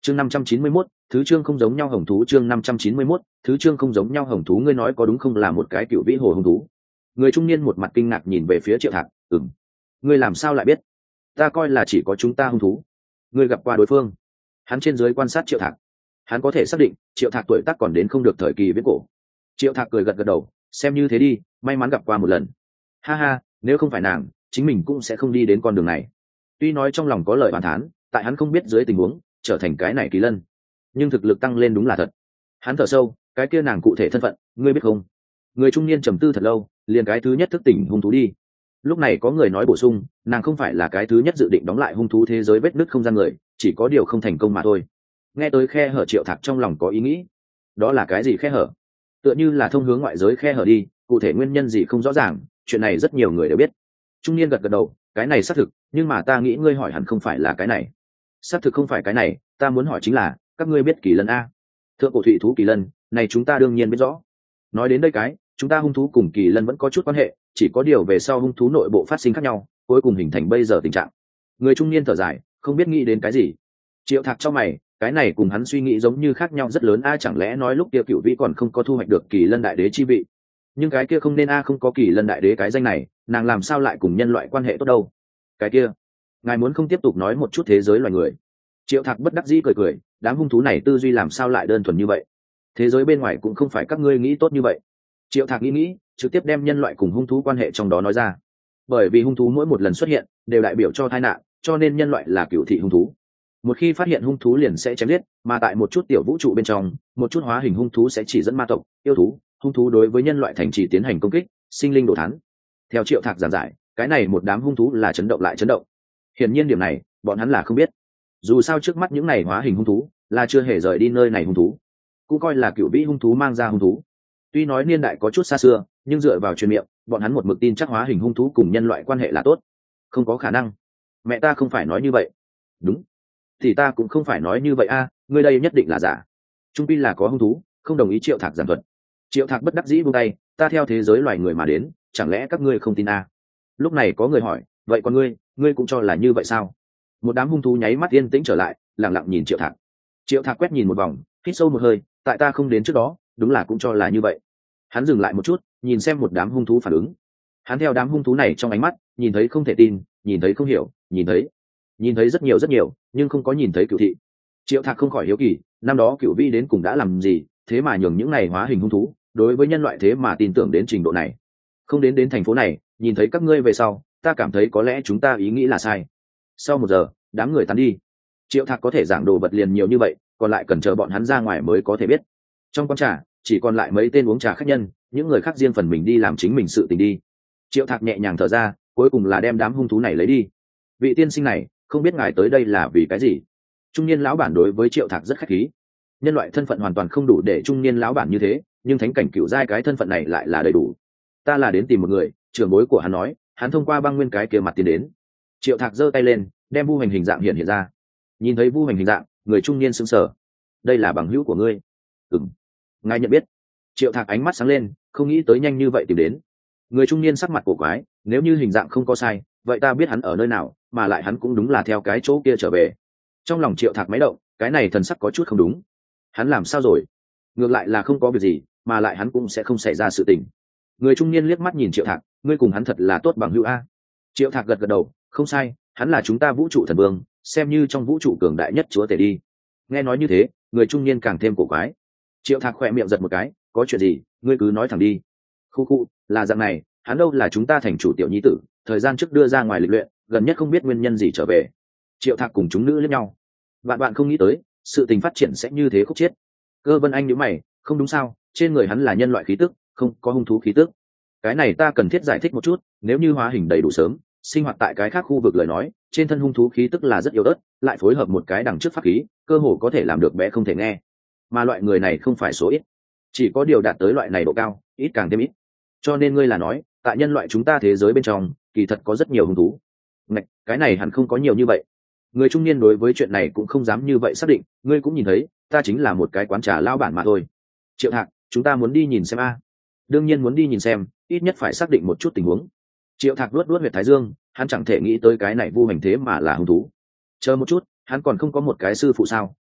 chương 591, thứ chương không giống nhau hồng thú. Chương 591, thứ chương không giống nhau hồng thú. Ngươi nói có đúng không, là một cái cựu vĩ hồ hồng thú? Người trung niên một mặt kinh ngạc nhìn về phía Triệu Thạc. Ngươi làm sao lại biết? Ta coi là chỉ có chúng ta hung thú. Ngươi gặp qua đối phương? Hắn trên dưới quan sát Triệu Thạc, hắn có thể xác định Triệu Thạc tuổi tác còn đến không được thời kỳ viễn cổ. Triệu Thạc cười gật gật đầu, xem như thế đi, may mắn gặp qua một lần. Ha ha, nếu không phải nàng, chính mình cũng sẽ không đi đến con đường này. Tuy nói trong lòng có lời bàn thán, tại hắn không biết dưới tình huống trở thành cái này kỳ lân, nhưng thực lực tăng lên đúng là thật. Hắn thở sâu, cái kia nàng cụ thể thân phận ngươi biết không? Người trung niên trầm tư thật lâu, liền cái thứ nhất thức tỉnh hung thú đi. Lúc này có người nói bổ sung, nàng không phải là cái thứ nhất dự định đóng lại hung thú thế giới vết nứt không gian người, chỉ có điều không thành công mà thôi. Nghe tới khe hở, Triệu Thạc trong lòng có ý nghĩ. Đó là cái gì khe hở? Tựa như là thông hướng ngoại giới khe hở đi, cụ thể nguyên nhân gì không rõ ràng, chuyện này rất nhiều người đều biết. Trung niên gật gật đầu, cái này xác thực, nhưng mà ta nghĩ ngươi hỏi hẳn không phải là cái này. Xác thực không phải cái này, ta muốn hỏi chính là các ngươi biết kỳ lân a? Thượng cổ thủy thú kỳ lân này chúng ta đương nhiên biết rõ. Nói đến đây cái, chúng ta hung thú cùng kỳ lân vẫn có chút quan hệ, chỉ có điều về sau hung thú nội bộ phát sinh khác nhau, cuối cùng hình thành bây giờ tình trạng. Người trung niên thở dài, không biết nghĩ đến cái gì. Triệu Thạc cho mày, cái này cùng hắn suy nghĩ giống như khác nhau rất lớn a, chẳng lẽ nói lúc kia cựu vĩ còn không có thu hoạch được kỳ lân đại đế chi vị? Nhưng cái kia không nên a, không có kỳ lân đại đế cái danh này, nàng làm sao lại cùng nhân loại quan hệ tốt đâu? Cái kia, ngài muốn không tiếp tục nói một chút thế giới loài người? Triệu Thạc bất đắc dĩ cười cười, đám hung thú này tư duy làm sao lại đơn thuần như vậy? Thế giới bên ngoài cũng không phải các ngươi nghĩ tốt như vậy. Triệu Thạc nghĩ, trực tiếp đem nhân loại cùng hung thú quan hệ trong đó nói ra. Bởi vì hung thú mỗi một lần xuất hiện đều đại biểu cho tai nạn, cho nên nhân loại là cựu thị hung thú. Một khi phát hiện hung thú liền sẽ chém giết, mà tại một chút tiểu vũ trụ bên trong, một chút hóa hình hung thú sẽ chỉ dẫn ma tộc, yêu thú, hung thú đối với nhân loại thành trì tiến hành công kích, sinh linh đồ thán. Theo Triệu Thạc giảng giải, cái này một đám hung thú là chấn động lại chấn động. Hiển nhiên điểm này, bọn hắn là không biết. Dù sao trước mắt những này hóa hình hung thú là chưa hề rời đi nơi này hung thú, cũng coi là cựu vĩ hung thú mang ra hung thú. Tuy nói niên đại có chút xa xưa, nhưng dựa vào truyền miệng, bọn hắn một mực tin chắc hóa hình hung thú cùng nhân loại quan hệ là tốt. Không có khả năng. Mẹ ta không phải nói như vậy. Đúng. Thì ta cũng không phải nói như vậy a, ngươi đây nhất định là giả. Trung pi là có hung thú, không đồng ý. Triệu Thạc giảng thuật. Triệu Thạc bất đắc dĩ buông tay, ta theo thế giới loài người mà đến, chẳng lẽ các ngươi không tin a? Lúc này có người hỏi, vậy còn ngươi cũng cho là như vậy sao? Một đám hung thú nháy mắt yên tĩnh trở lại, lặng lặng nhìn Triệu Thạc. Triệu Thạc quét nhìn một vòng, hít sâu một hơi, tại ta không đến trước đó, đúng là cũng cho là như vậy. Hắn dừng lại một chút, nhìn xem một đám hung thú phản ứng. Hắn theo đám hung thú này trong ánh mắt, nhìn thấy không thể tin, nhìn thấy không hiểu, nhìn thấy rất nhiều, nhưng không có nhìn thấy cựu thị. Triệu Thạc không khỏi hiếu kỳ, năm đó cựu vĩ đến cùng đã làm gì, thế mà nhường những này hóa hình hung thú đối với nhân loại thế mà tin tưởng đến trình độ này. Không đến thành phố này, nhìn thấy các ngươi về sau, ta cảm thấy có lẽ chúng ta ý nghĩ là sai. Sau 1 giờ, đám người tán đi. Triệu Thạc có thể giảng đồ vật liền nhiều như vậy, còn lại cần chờ bọn hắn ra ngoài mới có thể biết. Trong quán trà chỉ còn lại mấy tên uống trà khách nhân, những người khác riêng phần mình đi làm chính mình sự tình đi. Triệu Thạc nhẹ nhàng thở ra, cuối cùng là đem đám hung thú này lấy đi. Vị tiên sinh này, không biết ngài tới đây là vì cái gì? Trung niên lão bản đối với Triệu Thạc rất khách khí. Nhân loại thân phận hoàn toàn không đủ để trung niên lão bản như thế, nhưng thánh cảnh cựu giai cái thân phận này lại là đầy đủ. Ta là đến tìm một người, trưởng bối của hắn nói, hắn thông qua băng nguyên cái kia mặt tiến đến. Triệu Thạc giơ tay lên, đem Vu Hành hình dạng hiện ra. Nhìn thấy Vu Hành hình dạng, người trung niên sững sờ. Đây là bằng hữu của ngươi? Ừm. Ngài nhận biết? Triệu Thạc ánh mắt sáng lên, không nghĩ tới nhanh như vậy tìm đến. Người trung niên sắc mặt cổ quái, nếu như hình dạng không có sai, vậy ta biết hắn ở nơi nào, mà lại hắn cũng đúng là theo cái chỗ kia trở về. Trong lòng Triệu Thạc máy động, cái này thần sắc có chút không đúng. Hắn làm sao rồi? Ngược lại là không có việc gì, mà lại hắn cũng sẽ không xảy ra sự tình. Người trung niên liếc mắt nhìn Triệu Thạc, ngươi cùng hắn thật là tốt bằng hữu a. Triệu Thạc gật gật đầu, không sai, hắn là chúng ta vũ trụ thần vương, xem như trong vũ trụ cường đại nhất chúa tể đi. Nghe nói như thế, người trung niên càng thêm cổ quái. Triệu Thạc khỏe miệng giật một cái, có chuyện gì, ngươi cứ nói thẳng đi. Khu, là dạng này, hắn đâu là chúng ta thành chủ tiểu nhi tử, thời gian trước đưa ra ngoài lịch luyện, gần nhất không biết nguyên nhân gì trở về. Triệu Thạc cùng chúng nữ liếc nhau. Bạn không nghĩ tới, sự tình phát triển sẽ như thế khúc chiết. Cơ Vân Anh nhíu mày, không đúng sao, trên người hắn là nhân loại khí tức, không có hung thú khí tức. Cái này ta cần thiết giải thích một chút, nếu như hóa hình đầy đủ sớm, sinh hoạt tại cái khác khu vực lời nói, trên thân hung thú khí tức là rất yếu ớt, lại phối hợp một cái đằng trước pháp khí, cơ hồ có thể làm được bé không thể nghe. Mà loại người này không phải số ít, chỉ có điều đạt tới loại này độ cao, ít càng thêm ít. Cho nên ngươi là nói, tại nhân loại chúng ta thế giới bên trong, kỳ thật có rất nhiều hung thú. Ngạch, cái này hẳn không có nhiều như vậy. Người trung niên đối với chuyện này cũng không dám như vậy xác định, ngươi cũng nhìn thấy, ta chính là một cái quán trà lao bản mà thôi. Triệu Thạc, chúng ta muốn đi nhìn xem a. Đương nhiên muốn đi nhìn xem, ít nhất phải xác định một chút tình huống. Triệu Thạc luốt huyệt thái dương, hắn chẳng thể nghĩ tới cái này Vu Hành thế mà là hung thú. Chờ một chút, hắn còn không có một cái sư phụ sao?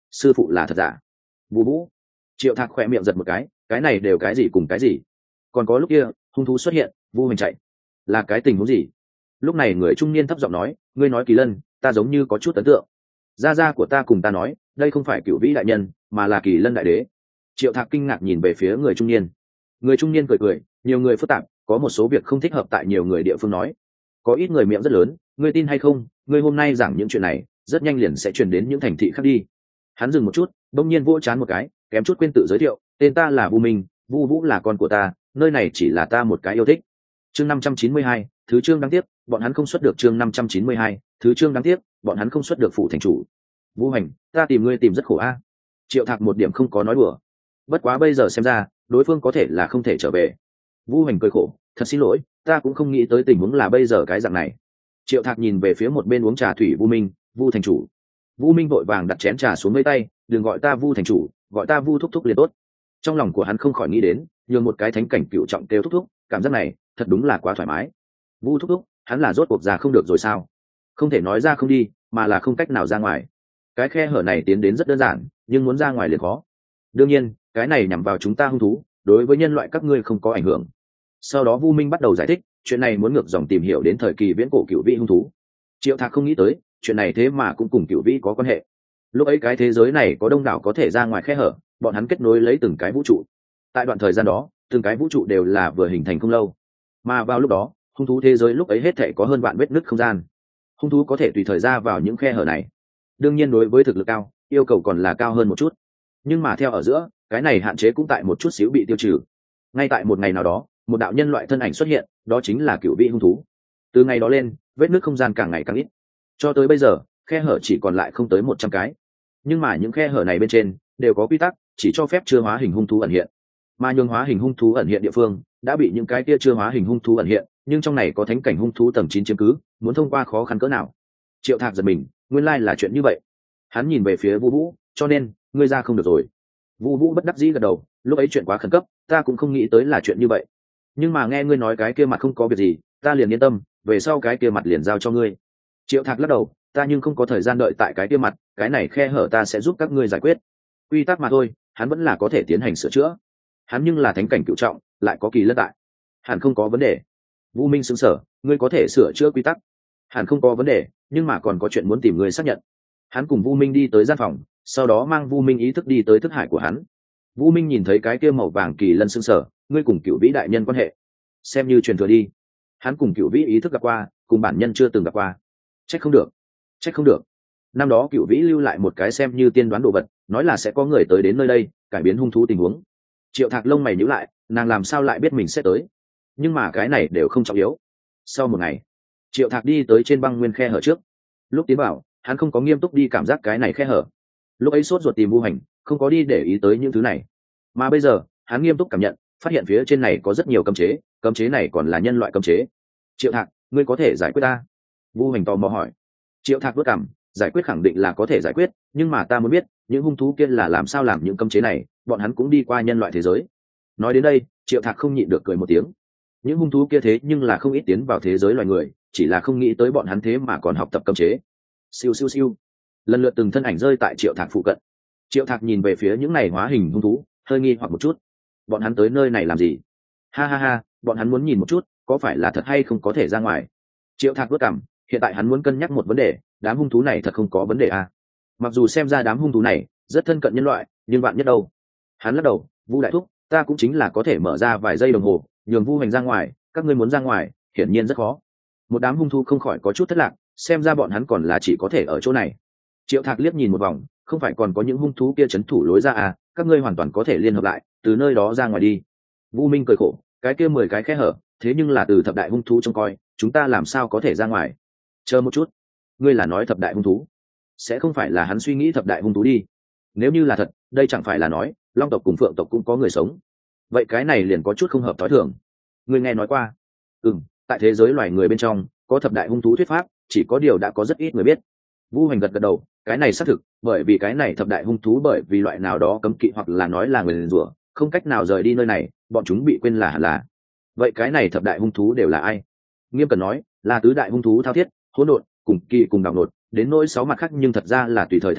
sư phụ là thật giả? Vu Vũ. Triệu Thạc khỏe miệng giật một cái này đều cái gì cùng cái gì? Còn có lúc kia hung thú xuất hiện, Vu Hành chạy, là cái tình huống gì? Lúc này người trung niên thấp giọng nói, ngươi nói Kỳ Lân, ta giống như có chút ấn tượng. Gia gia của ta cùng ta nói, đây không phải Cửu Vĩ đại nhân, mà là Kỳ Lân đại đế. Triệu Thạc kinh ngạc nhìn về phía người trung niên. Người trung niên cười cười, nhiều người phức tạp, có một số việc không thích hợp tại nhiều người địa phương nói. Có ít người miệng rất lớn, ngươi tin hay không, ngươi hôm nay giảng những chuyện này, rất nhanh liền sẽ truyền đến những thành thị khác đi. Hắn dừng một chút, bỗng nhiên vỗ chán một cái, kém chút quên tự giới thiệu, tên ta là Vu Minh, Vu Vũ là con của ta, nơi này chỉ là ta một cái yêu thích. Chương 592, thứ chương đáng tiếc, bọn hắn không xuất được. Chương 592, thứ chương đáng tiếc, bọn hắn không xuất được phụ thành chủ. Vu Hành, ta tìm ngươi tìm rất khổ a. Triệu Thạc một điểm không có nói đùa. Bất quá bây giờ xem ra, đối phương có thể là không thể trở về. Vu Hành cười khổ, thật xin lỗi, ta cũng không nghĩ tới tình huống là bây giờ cái dạng này. Triệu Thạc nhìn về phía một bên uống trà thủy Vu Minh, Vu thành chủ. Vu Minh vội vàng đặt chén trà xuống mấy tay, đừng gọi ta Vu thành chủ, gọi ta Vu thúc thúc liền tốt. Trong lòng của hắn không khỏi nghĩ đến, nhường một cái thánh cảnh cựu trọng kêu thúc thúc, cảm giác này thật đúng là quá thoải mái. Vu thúc thúc, hắn là rốt cuộc già không được rồi sao? Không thể nói ra không đi, mà là không cách nào ra ngoài. Cái khe hở này tiến đến rất đơn giản, nhưng muốn ra ngoài liền khó. Đương nhiên, cái này nhằm vào chúng ta hung thú, đối với nhân loại các ngươi không có ảnh hưởng. Sau đó Vu Minh bắt đầu giải thích, chuyện này muốn ngược dòng tìm hiểu đến thời kỳ viễn cổ cựu vĩ hung thú. Triệu Thạc không nghĩ tới, chuyện này thế mà cũng cùng cựu vĩ có quan hệ. Lúc ấy cái thế giới này có đông đảo có thể ra ngoài khe hở, bọn hắn kết nối lấy từng cái vũ trụ. Tại đoạn thời gian đó, từng cái vũ trụ đều là vừa hình thành không lâu, mà vào lúc đó hung thú thế giới lúc ấy hết thể có hơn vạn vết nứt không gian. Hung thú có thể tùy thời ra vào những khe hở này. Đương nhiên đối với thực lực cao, yêu cầu còn là cao hơn một chút, nhưng mà theo ở giữa, cái này hạn chế cũng tại một chút xíu bị tiêu trừ. Ngay tại một ngày nào đó, một đạo nhân loại thân ảnh xuất hiện, đó chính là cựu vĩ hung thú. Từ ngày đó lên, vết nứt không gian càng ngày càng ít, cho tới bây giờ khe hở chỉ còn lại không tới 100 cái. Nhưng mà những khe hở này bên trên đều có quy tắc, chỉ cho phép chưa hóa hình hung thú ẩn hiện, mà nhường hóa hình hung thú ẩn hiện địa phương đã bị những cái kia chưa hóa hình hung thú ẩn hiện, nhưng trong này có thánh cảnh hung thú tầng 9 chiếm cứ, muốn thông qua khó khăn cỡ nào. Triệu Thạc giật mình, nguyên lai là chuyện như vậy. Hắn nhìn về phía Vu Vũ, cho nên ngươi ra không được rồi. Vu Vũ bất đắc dĩ gật đầu, lúc ấy chuyện quá khẩn cấp, ta cũng không nghĩ tới là chuyện như vậy. Nhưng mà nghe ngươi nói cái kia mặt không có việc gì, ta liền yên tâm, về sau cái kia mặt liền giao cho ngươi. Triệu Thạc lắc đầu, ta nhưng không có thời gian đợi tại cái kia mặt, cái này khe hở ta sẽ giúp các ngươi giải quyết. Quy tắc mà thôi, hắn vẫn là có thể tiến hành sửa chữa. Hắn nhưng là thánh cảnh cửu trọng, lại có Kỳ Lân tại, hẳn không có vấn đề. Vu Minh sững sờ, ngươi có thể sửa chữa quy tắc? Hẳn không có vấn đề, nhưng mà còn có chuyện muốn tìm ngươi xác nhận. Hắn cùng Vu Minh đi tới gian phòng, sau đó mang Vu Minh ý thức đi tới thức hải của hắn. Vu Minh nhìn thấy cái kia màu vàng Kỳ Lân sững sờ, ngươi cùng Cửu Vĩ đại nhân quan hệ, xem như truyền thừa đi. Hắn cùng Cửu Vĩ ý thức gặp qua, cùng bản nhân chưa từng gặp qua. Trách không được, trách không được. Năm đó Cửu Vĩ lưu lại một cái xem như tiên đoán đồ vật, nói là sẽ có người tới đến nơi đây cải biến hung thú tình huống. Triệu Thạc lông mày nhíu lại, nàng làm sao lại biết mình sẽ tới? Nhưng mà cái này đều không trọng yếu. Sau một ngày, Triệu Thạc đi tới trên băng nguyên khe hở trước. Lúc tiến vào, hắn không có nghiêm túc đi cảm giác cái này khe hở. Lúc ấy sốt ruột tìm Vu Hành, không có đi để ý tới những thứ này. Mà bây giờ, hắn nghiêm túc cảm nhận, phát hiện phía trên này có rất nhiều cấm chế này còn là nhân loại cấm chế. Triệu Thạc, ngươi có thể giải quyết ta? Vu Hành tò mò hỏi. Triệu Thạc bước cảm, giải quyết khẳng định là có thể giải quyết, nhưng mà ta muốn biết, những hung thú kia là làm sao làm những cấm chế này, bọn hắn cũng đi qua nhân loại thế giới. Nói đến đây, Triệu Thạc không nhịn được cười một tiếng. Những hung thú kia thế nhưng là không ít tiến vào thế giới loài người, chỉ là không nghĩ tới bọn hắn thế mà còn học tập cấm chế. Siêu siêu siêu. Lần lượt từng thân ảnh rơi tại Triệu Thạc phụ cận. Triệu Thạc nhìn về phía những này hóa hình hung thú, hơi nghi hoặc một chút. Bọn hắn tới nơi này làm gì? Ha ha ha, bọn hắn muốn nhìn một chút, có phải là thật hay không có thể ra ngoài. Triệu Thạc bước cảm, hiện tại hắn muốn cân nhắc một vấn đề, đám hung thú này thật không có vấn đề à? Mặc dù xem ra đám hung thú này rất thân cận nhân loại, nhưng bạn nhất đâu? Hắn lắc đầu, Vu đại thúc, ta cũng chính là có thể mở ra vài giây đồng hồ, nhường Vu Hành ra ngoài, các ngươi muốn ra ngoài, hiển nhiên rất khó. Một đám hung thú không khỏi có chút thất lạc, xem ra bọn hắn còn là chỉ có thể ở chỗ này. Triệu Thạc liếc nhìn một vòng, không phải còn có những hung thú kia trấn thủ lối ra à, các ngươi hoàn toàn có thể liên hợp lại, từ nơi đó ra ngoài đi. Vu Minh cười khổ, cái kia 10 cái khe hở, thế nhưng là từ thập đại hung thú trông coi, chúng ta làm sao có thể ra ngoài? Chờ một chút, ngươi là nói thập đại hung thú? Sẽ không phải là hắn suy nghĩ thập đại hung thú đi? Nếu như là thật, đây chẳng phải là nói Long tộc cùng Phượng tộc cũng có người sống? Vậy cái này liền có chút không hợp thói thường. Ngươi nghe nói qua? Tại thế giới loài người bên trong có thập đại hung thú thuyết pháp, chỉ có điều đã có rất ít người biết. Vu Hành gật gật đầu, cái này xác thực, bởi vì cái này thập đại hung thú bởi vì loại nào đó cấm kỵ hoặc là nói là người liền rủa, không cách nào rời đi nơi này, bọn chúng bị quên là hẳn là. Vậy cái này thập đại hung thú đều là ai? Nghiêm cần nói, là tứ đại hung thú thao thiết, hỗn độn, cùng kỳ cùng đảo nột, đến nỗi 6 mặt khác nhưng thật ra là tùy thời thay đổi,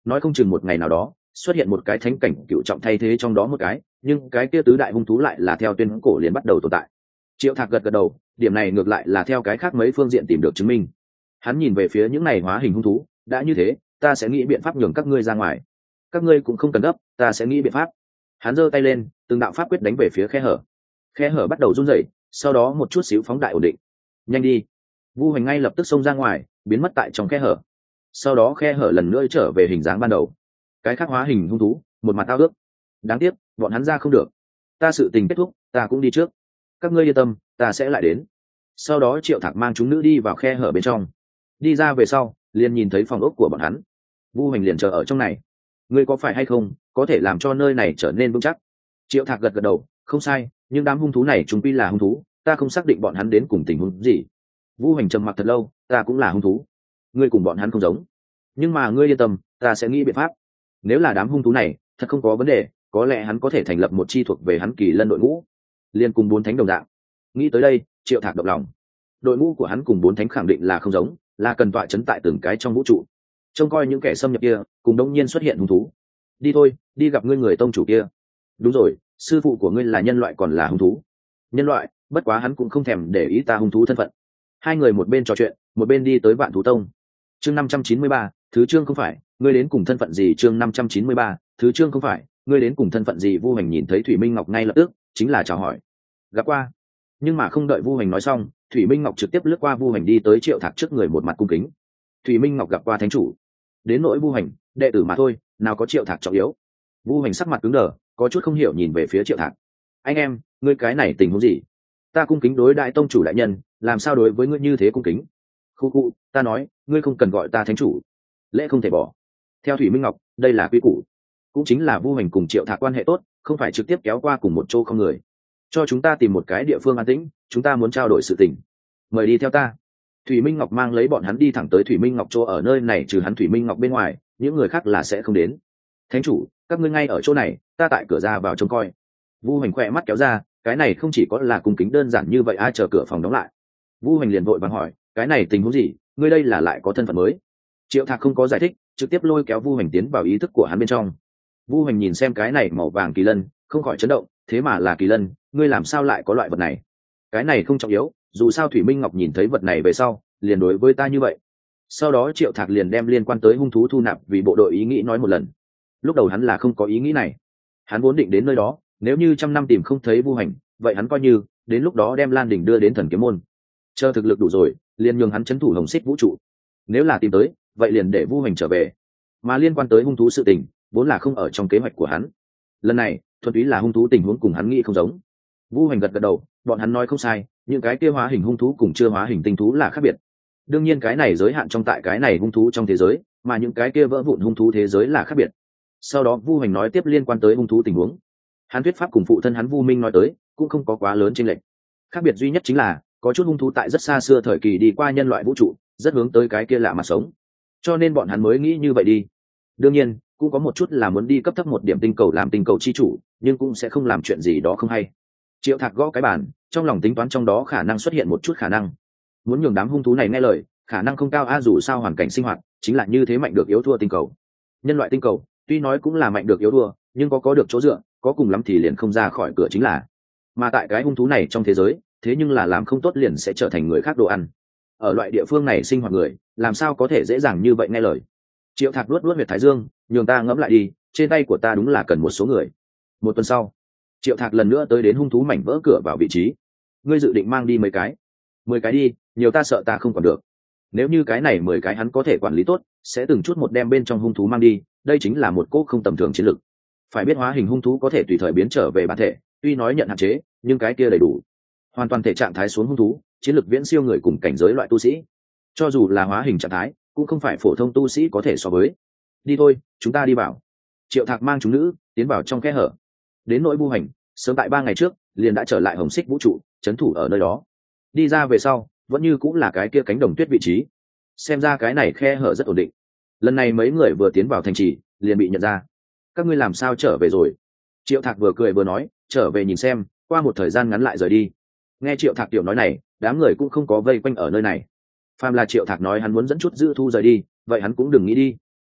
nói không chừng một ngày nào đó xuất hiện một cái thánh cảnh cựu trọng thay thế trong đó một cái, nhưng cái kia tứ đại hung thú lại là theo tuyên cổ liền bắt đầu tồn tại. Triệu Thạc gật gật đầu, điểm này ngược lại là theo cái khác mấy phương diện tìm được chứng minh. Hắn nhìn về phía những này hóa hình hung thú, đã như thế, ta sẽ nghĩ biện pháp nhường các ngươi ra ngoài. Các ngươi cũng không cần gấp, ta sẽ nghĩ biện pháp. Hắn giơ tay lên, từng đạo pháp quyết đánh về phía khe hở. Khe hở bắt đầu run rẩy, sau đó một chút xíu phóng đại ổn định. Nhanh đi! Vu Hoành ngay lập tức xông ra ngoài, biến mất tại trong khe hở. Sau đó khe hở lần nữa trở về hình dáng ban đầu. Cái khác hóa hình hung thú, một mặt tao ước. Đáng tiếc, bọn hắn ra không được. Ta sự tình kết thúc, ta cũng đi trước. Các ngươi yên tâm, ta sẽ lại đến. Sau đó Triệu Thạc mang chúng nữ đi vào khe hở bên trong. Đi ra về sau, liền nhìn thấy phòng ốc của bọn hắn. Vu Hoành liền chờ ở trong này. Ngươi có phải hay không, có thể làm cho nơi này trở nên vững chắc? Triệu Thạc gật gật đầu, không sai, nhưng đám hung thú này chúng quy là hung thú, ta không xác định bọn hắn đến cùng tình huống gì. Vu Hoành trầm mặc thật lâu, ta cũng là hung thú. Ngươi cùng bọn hắn không giống, nhưng mà ngươi yên tâm, ta sẽ nghĩ biện pháp. Nếu là đám hung thú này thật không có vấn đề, có lẽ hắn có thể thành lập một chi thuộc về hắn Kỳ Lân đội ngũ, liên cùng bốn thánh đồng dạng. Nghĩ tới đây, Triệu Thạc động lòng. Đội ngũ của hắn cùng bốn thánh khẳng định là không giống, là cần tọa chấn tại từng cái trong vũ trụ, trông coi những kẻ xâm nhập kia cùng đông nhiên xuất hiện hung thú. Đi thôi, đi gặp ngươi người tông chủ kia. Đúng rồi, sư phụ của ngươi là nhân loại còn là hung thú? Nhân loại, bất quá hắn cũng không thèm để ý ta hung thú thân phận. Hai người một bên trò chuyện, một bên đi tới Vạn Thú Tông. Chương 593, thứ chương không phải, ngươi đến cùng thân phận gì? Chương 593, thứ chương không phải, ngươi đến cùng thân phận gì? Vu Hành nhìn thấy Thủy Minh Ngọc ngay lập tức chính là chào hỏi. Gặp qua. Nhưng mà không đợi Vu Hành nói xong, Thủy Minh Ngọc trực tiếp lướt qua Vu Hành đi tới Triệu Thạc trước người một mặt cung kính. Thủy Minh Ngọc gặp qua thánh chủ. Đến nỗi Vu Hành, đệ tử mà thôi, nào có Triệu Thạc trọng yếu. Vu Hành sắc mặt cứng đờ, có chút không hiểu nhìn về phía Triệu Thạc. Anh em, ngươi cái này tình huống gì? Ta cung kính đối đại tông chủ đại nhân, làm sao đối với ngươi như thế cung kính? Khu khu, ta nói, ngươi không cần gọi ta thánh chủ, lễ không thể bỏ. Theo Thủy Minh Ngọc, đây là quy củ, cũng chính là Vu Hành cùng Triệu Thạc quan hệ tốt, không phải trực tiếp kéo qua cùng một chỗ không người. Cho chúng ta tìm một cái địa phương an tĩnh, chúng ta muốn trao đổi sự tình. Mời đi theo ta. Thủy Minh Ngọc mang lấy bọn hắn đi thẳng tới Thủy Minh Ngọc chỗ ở nơi này, trừ hắn Thủy Minh Ngọc bên ngoài, những người khác là sẽ không đến. Thánh chủ, các ngươi ngay ở chỗ này, ta tại cửa ra vào trông coi. Vu Hành khỏe mắt kéo ra, cái này không chỉ có là cung kính đơn giản như vậy, ai chờ cửa phòng đóng lại. Vu Hành liền vội vàng hỏi, cái này tình huống gì, ngươi đây là lại có thân phận mới? Triệu Thạc không có giải thích, trực tiếp lôi kéo Vu Hành tiến vào ý thức của hắn bên trong. Vu Hành nhìn xem cái này màu vàng kỳ lân, không khỏi chấn động, thế mà là kỳ lân, ngươi làm sao lại có loại vật này? Cái này không trọng yếu, dù sao Thủy Minh Ngọc nhìn thấy vật này về sau, liền đối với ta như vậy. Sau đó Triệu Thạc liền đem liên quan tới hung thú thu nạp vì bộ đội ý nghĩ nói một lần. Lúc đầu hắn là không có ý nghĩ này, hắn vốn định đến nơi đó, nếu như trăm năm tìm không thấy Vu Hành, vậy hắn coi như đến lúc đó đem Lan Đình đưa đến Thần Kiếm Môn, chờ thực lực đủ rồi, liền nhường hắn trấn thủ Hồng Xích vũ trụ. Nếu là tìm tới, vậy liền để Vu Hành trở về. Mà liên quan tới hung thú sự tình, vốn là không ở trong kế hoạch của hắn. Lần này, thuần túy là hung thú tình huống cùng hắn nghĩ không giống. Vu Hành gật gật đầu, bọn hắn nói không sai, những cái kia hóa hình hung thú cùng chưa hóa hình tinh thú là khác biệt. Đương nhiên cái này giới hạn trong tại cái này hung thú trong thế giới, mà những cái kia vỡ vụn hung thú thế giới là khác biệt. Sau đó Vu Hành nói tiếp liên quan tới hung thú tình huống. Hắn thuyết pháp cùng phụ thân hắn Vu Minh nói tới, cũng không có quá lớn chênh lệch. Khác biệt duy nhất chính là, có chút hung thú tại rất xa xưa thời kỳ đi qua nhân loại vũ trụ, rất hướng tới cái kia lạ mà sống. Cho nên bọn hắn mới nghĩ như vậy đi. Đương nhiên, cũng có một chút là muốn đi cấp thấp một điểm tinh cầu làm tinh cầu chi chủ, nhưng cũng sẽ không làm chuyện gì đó không hay. Triệu Thạc gõ cái bàn, trong lòng tính toán trong đó khả năng xuất hiện một chút khả năng. Muốn nhường đám hung thú này nghe lời, khả năng không cao, dù sao hoàn cảnh sinh hoạt chính là như thế, mạnh được yếu thua tinh cầu. Nhân loại tinh cầu tuy nói cũng là mạnh được yếu thua, nhưng có được chỗ dựa, có cùng lắm thì liền không ra khỏi cửa chính là. Mà tại cái hung thú này trong thế giới, thế nhưng là làm không tốt liền sẽ trở thành người khác đồ ăn. Ở loại địa phương này sinh hoạt người, làm sao có thể dễ dàng như vậy nghe lời? Triệu Thạc luốt huyệt thái dương, nhường ta ngẫm lại đi, trên tay của ta đúng là cần một số người. Một tuần sau, Triệu Thạc lần nữa tới đến hung thú mảnh vỡ cửa vào vị trí. Ngươi dự định mang đi mấy cái? 10 cái đi, nhiều ta sợ ta không quản được. Nếu như cái này 10 cái hắn có thể quản lý tốt, sẽ từng chút một đem bên trong hung thú mang đi, đây chính là một cỗ không tầm thường chiến lực. Phải biết hóa hình hung thú có thể tùy thời biến trở về bản thể, tuy nói nhận hạn chế, nhưng cái kia đầy đủ. Hoàn toàn thể trạng thái xuống hung thú, chiến lực viễn siêu người cùng cảnh giới loại tu sĩ. Cho dù là hóa hình trạng thái, cũng không phải phổ thông tu sĩ có thể so với. Đi thôi, chúng ta đi vào. Triệu Thạc mang chúng nữ tiến vào trong kẽ hở. Đến nỗi Vu Hành, sớm tại 3 ngày trước liền đã trở lại Hồng Xích vũ trụ, trấn thủ ở nơi đó. Đi ra về sau, vẫn như cũng là cái kia cánh đồng tuyết vị trí. Xem ra cái này khe hở rất ổn định. Lần này mấy người vừa tiến vào thành trì, liền bị nhận ra. Các ngươi làm sao trở về rồi? Triệu Thạc vừa cười vừa nói, trở về nhìn xem, qua một thời gian ngắn lại rời đi. Nghe Triệu Thạc tiểu nói này, đám người cũng không có vây quanh ở nơi này. Phàm là Triệu Thạc nói hắn muốn dẫn chút dư thu rời đi, vậy hắn cũng đừng nghĩ đi.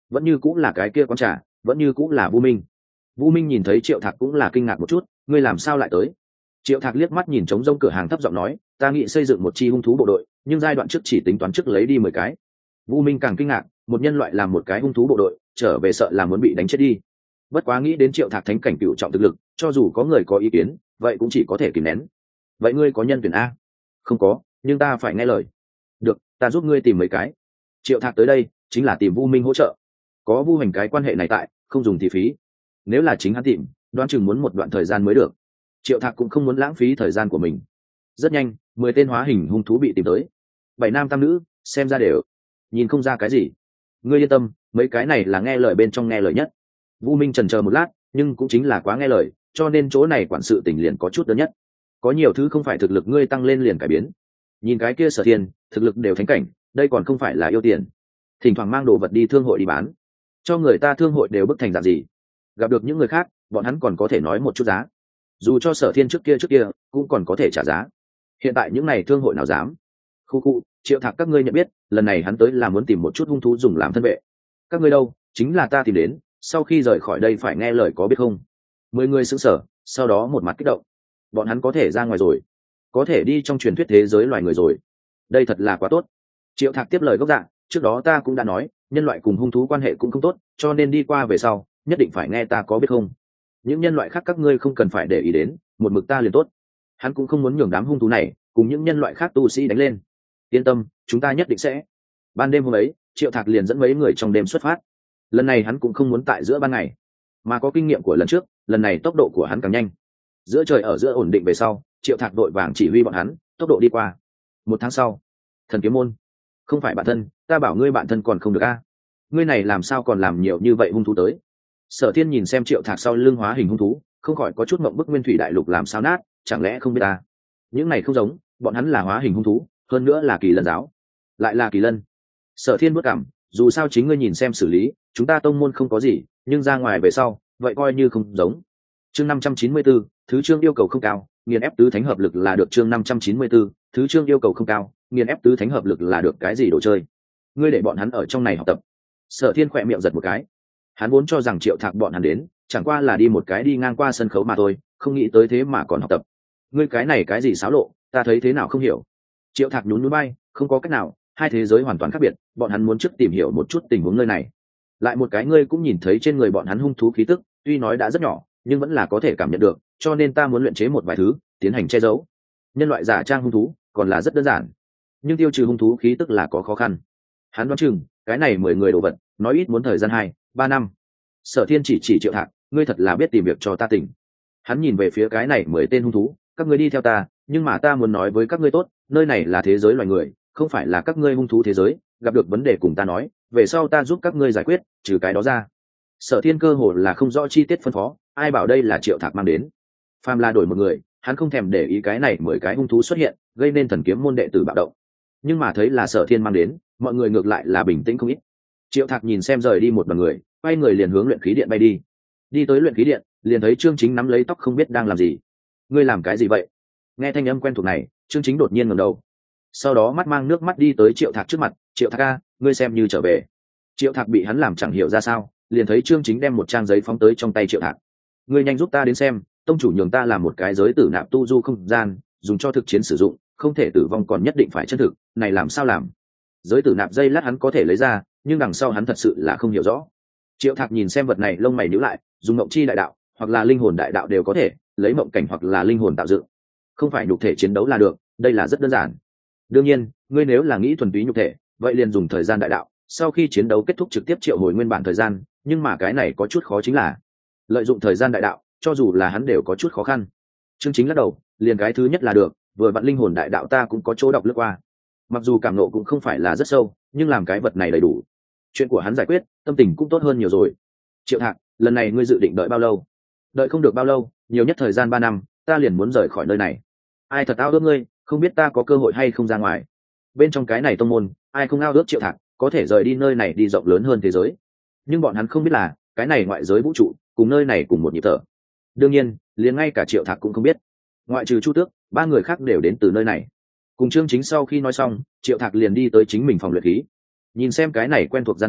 vẫn như cũng là cái kia quán trà, vẫn như cũng là Vu Minh. Vu Minh nhìn thấy Triệu Thạc cũng là kinh ngạc một chút, ngươi làm sao lại tới? Triệu Thạc liếc mắt nhìn trống rông cửa hàng thấp giọng nói, ta nghĩ xây dựng một chi hung thú bộ đội, nhưng giai đoạn trước chỉ tính toán trước lấy đi 10 cái. Vu Minh càng kinh ngạc, một nhân loại làm một cái hung thú bộ đội, trở về sợ là muốn bị đánh chết đi. Bất quá nghĩ đến Triệu Thạc thánh cảnh cửu trọng thực lực, cho dù có người có ý kiến, vậy cũng chỉ có thể kìm nén. Vậy ngươi có nhân tuyển a? Không có, nhưng ta phải nghe lời. Được, ta giúp ngươi tìm mấy cái. Triệu Thạc tới đây chính là tìm Vu Minh hỗ trợ. Có Vu Hành cái quan hệ này tại, không dùng thì phí. Nếu là chính hắn tìm, đoán chừng muốn một đoạn thời gian mới được. Triệu Thạc cũng không muốn lãng phí thời gian của mình. Rất nhanh, 10 tên hóa hình hung thú bị tìm tới. 7 nam 8 nữ, xem ra đều nhìn không ra cái gì. Ngươi yên tâm, mấy cái này là nghe lời bên trong nghe lời nhất. Vu Minh chần chờ một lát, nhưng cũng chính là quá nghe lời, cho nên chỗ này quản sự tình liền có chút đơn nhất. Có nhiều thứ không phải thực lực ngươi tăng lên liền cải biến. Nhìn cái kia Sở Thiên, thực lực đều thánh cảnh, đây còn không phải là yêu tiền. Thỉnh thoảng mang đồ vật đi thương hội đi bán, cho người ta thương hội đều bức thành dạng gì. Gặp được những người khác, bọn hắn còn có thể nói một chút giá. Dù cho Sở Thiên trước kia cũng còn có thể trả giá. Hiện tại những này thương hội nào dám? Khu Triệu Thạc các ngươi nhận biết, lần này hắn tới là muốn tìm một chút hung thú dùng làm thân vệ. Các ngươi đâu? Chính là ta tìm đến, sau khi rời khỏi đây phải nghe lời có biết không? 10 người sững sờ, sau đó một mặt kích động. Bọn hắn có thể ra ngoài rồi, có thể đi trong truyền thuyết thế giới loài người rồi. Đây thật là quá tốt. Triệu Thạc tiếp lời gốc dạng, trước đó ta cũng đã nói, nhân loại cùng hung thú quan hệ cũng không tốt, cho nên đi qua về sau, nhất định phải nghe ta có biết không? Những nhân loại khác các ngươi không cần phải để ý đến, một mực ta liền tốt. Hắn cũng không muốn nhường đám hung thú này cùng những nhân loại khác tu sĩ đánh lên. Yên tâm, chúng ta nhất định sẽ. Ban đêm hôm ấy, Triệu Thạc liền dẫn mấy người trong đêm xuất phát. Lần này hắn cũng không muốn tại giữa ban ngày, mà có kinh nghiệm của lần trước, lần này tốc độ của hắn càng nhanh. Giữa trời ở giữa ổn định về sau, Triệu Thạc đội vàng chỉ huy bọn hắn tốc độ đi qua. 1 tháng sau, Thần Kiếm môn. Không phải bạn thân, ta bảo ngươi bạn thân còn không được a. Ngươi này làm sao còn làm nhiều như vậy hung thú tới? Sở Thiên nhìn xem Triệu Thạc sau lưng hóa hình hung thú, không khỏi có chút mộng bức, nguyên thủy đại lục làm sao nát, chẳng lẽ không biết ta? Những này không giống, bọn hắn là hóa hình hung thú, hơn nữa là Kỳ Lân giáo, lại là Kỳ Lân. Sở Thiên bước cảm, dù sao chính ngươi nhìn xem xử lý, chúng ta tông môn không có gì, nhưng ra ngoài về sau, vậy coi như không giống. Chương 594, thứ chương yêu cầu không cao, nghiền ép tứ thánh hợp lực là được. Chương 594, thứ chương yêu cầu không cao, nghiền ép tứ thánh hợp lực là được. Cái gì đồ chơi? Ngươi để bọn hắn ở trong này học tập? Sở Thiên khỏe miệng giật một cái. Hắn vốn cho rằng Triệu Thạc bọn hắn đến, chẳng qua là đi một cái đi ngang qua sân khấu mà thôi, không nghĩ tới thế mà còn học tập. Ngươi cái này cái gì xáo lộ, ta thấy thế nào không hiểu. Triệu Thạc nhún nhún bay, không có cách nào, hai thế giới hoàn toàn khác biệt, bọn hắn muốn trước tìm hiểu một chút tình huống nơi này. Lại một cái ngươi cũng nhìn thấy trên người bọn hắn hung thú khí tức, tuy nói đã rất nhỏ, nhưng vẫn là có thể cảm nhận được, cho nên ta muốn luyện chế một vài thứ, tiến hành che giấu. Nhân loại giả trang hung thú, còn là rất đơn giản, nhưng tiêu trừ hung thú khí tức là có khó khăn. Hắn đoán chừng, cái này 10 người đồ vật, nói ít muốn thời gian 2-3 năm. Sở Thiên chỉ Triệu Thạc, ngươi thật là biết tìm việc cho ta tỉnh. Hắn nhìn về phía cái này 10 tên hung thú, các ngươi đi theo ta, nhưng mà ta muốn nói với các ngươi tốt, nơi này là thế giới loài người, không phải là các ngươi hung thú thế giới, gặp được vấn đề cùng ta nói, về sau ta giúp các ngươi giải quyết, trừ cái đó ra. Sở Thiên cơ hồ là không rõ chi tiết phân phó, ai bảo đây là Triệu Thạc mang đến. Phàm là đổi một người, hắn không thèm để ý cái này 10 cái hung thú xuất hiện, gây nên Thần Kiếm môn đệ tử bạo động. Nhưng mà thấy là Sở Thiên mang đến, mọi người ngược lại là bình tĩnh không ít. Triệu Thạc nhìn xem rời đi một đoàn người, quay người liền hướng luyện khí điện bay đi. Đi tới luyện khí điện, liền thấy Trương Chính nắm lấy tóc không biết đang làm gì. Ngươi làm cái gì vậy? Nghe thanh âm quen thuộc này, Trương Chính đột nhiên ngẩng đầu. Sau đó mắt mang nước mắt đi tới Triệu Thạc trước mặt, Triệu Thạc a, ngươi xem như trở về. Triệu Thạc bị hắn làm chẳng hiểu ra sao, liền thấy Trương Chính đem một trang giấy phóng tới trong tay Triệu Thạc. Ngươi nhanh giúp ta đến xem, tông chủ nhường ta làm một cái giới tử nạp tu du không gian, dùng cho thực chiến sử dụng, không thể tử vong còn nhất định phải chân thực, này làm sao làm? Giới tử nạp dây lát hắn có thể lấy ra, nhưng đằng sau hắn thật sự là không hiểu rõ. Triệu Thạc nhìn xem vật này lông mày nhíu lại, dùng mộng chi đại đạo hoặc là linh hồn đại đạo đều có thể, lấy mộng cảnh hoặc là linh hồn tạo dựng, không phải nhục thể chiến đấu là được, đây là rất đơn giản. Đương nhiên, ngươi nếu là nghĩ thuần túy nhục thể, vậy liền dùng thời gian đại đạo, sau khi chiến đấu kết thúc trực tiếp triệu hồi nguyên bản thời gian, nhưng mà cái này có chút khó chính là lợi dụng thời gian đại đạo, cho dù là hắn đều có chút khó khăn. Chương Chính lắc đầu, liền cái thứ nhất là được, vừa vặn linh hồn đại đạo ta cũng có chỗ đọc lướt qua. Mặc dù cảm nộ cũng không phải là rất sâu, nhưng làm cái vật này đầy đủ. Chuyện của hắn giải quyết, tâm tình cũng tốt hơn nhiều rồi. Triệu Thạc, lần này ngươi dự định đợi bao lâu? Đợi không được bao lâu, nhiều nhất thời gian 3 năm, ta liền muốn rời khỏi nơi này. Ai thật ao ước ngươi, không biết ta có cơ hội hay không ra ngoài. Bên trong cái này tông môn, ai không ao ước Triệu Thạc có thể rời đi nơi này đi rộng lớn hơn thế giới. Nhưng bọn hắn không biết là, cái này ngoại giới vũ trụ, cùng nơi này cùng một nhịp thở. Đương nhiên, liền ngay cả Triệu Thạc cũng không biết. Ngoại trừ Chu Tước, 3 người khác đều đến từ nơi này. Cùng Chương Chính sau khi nói xong, Triệu Thạc liền đi tới chính mình phòng luyện khí. Nhìn xem cái này quen thuộc gian phòng,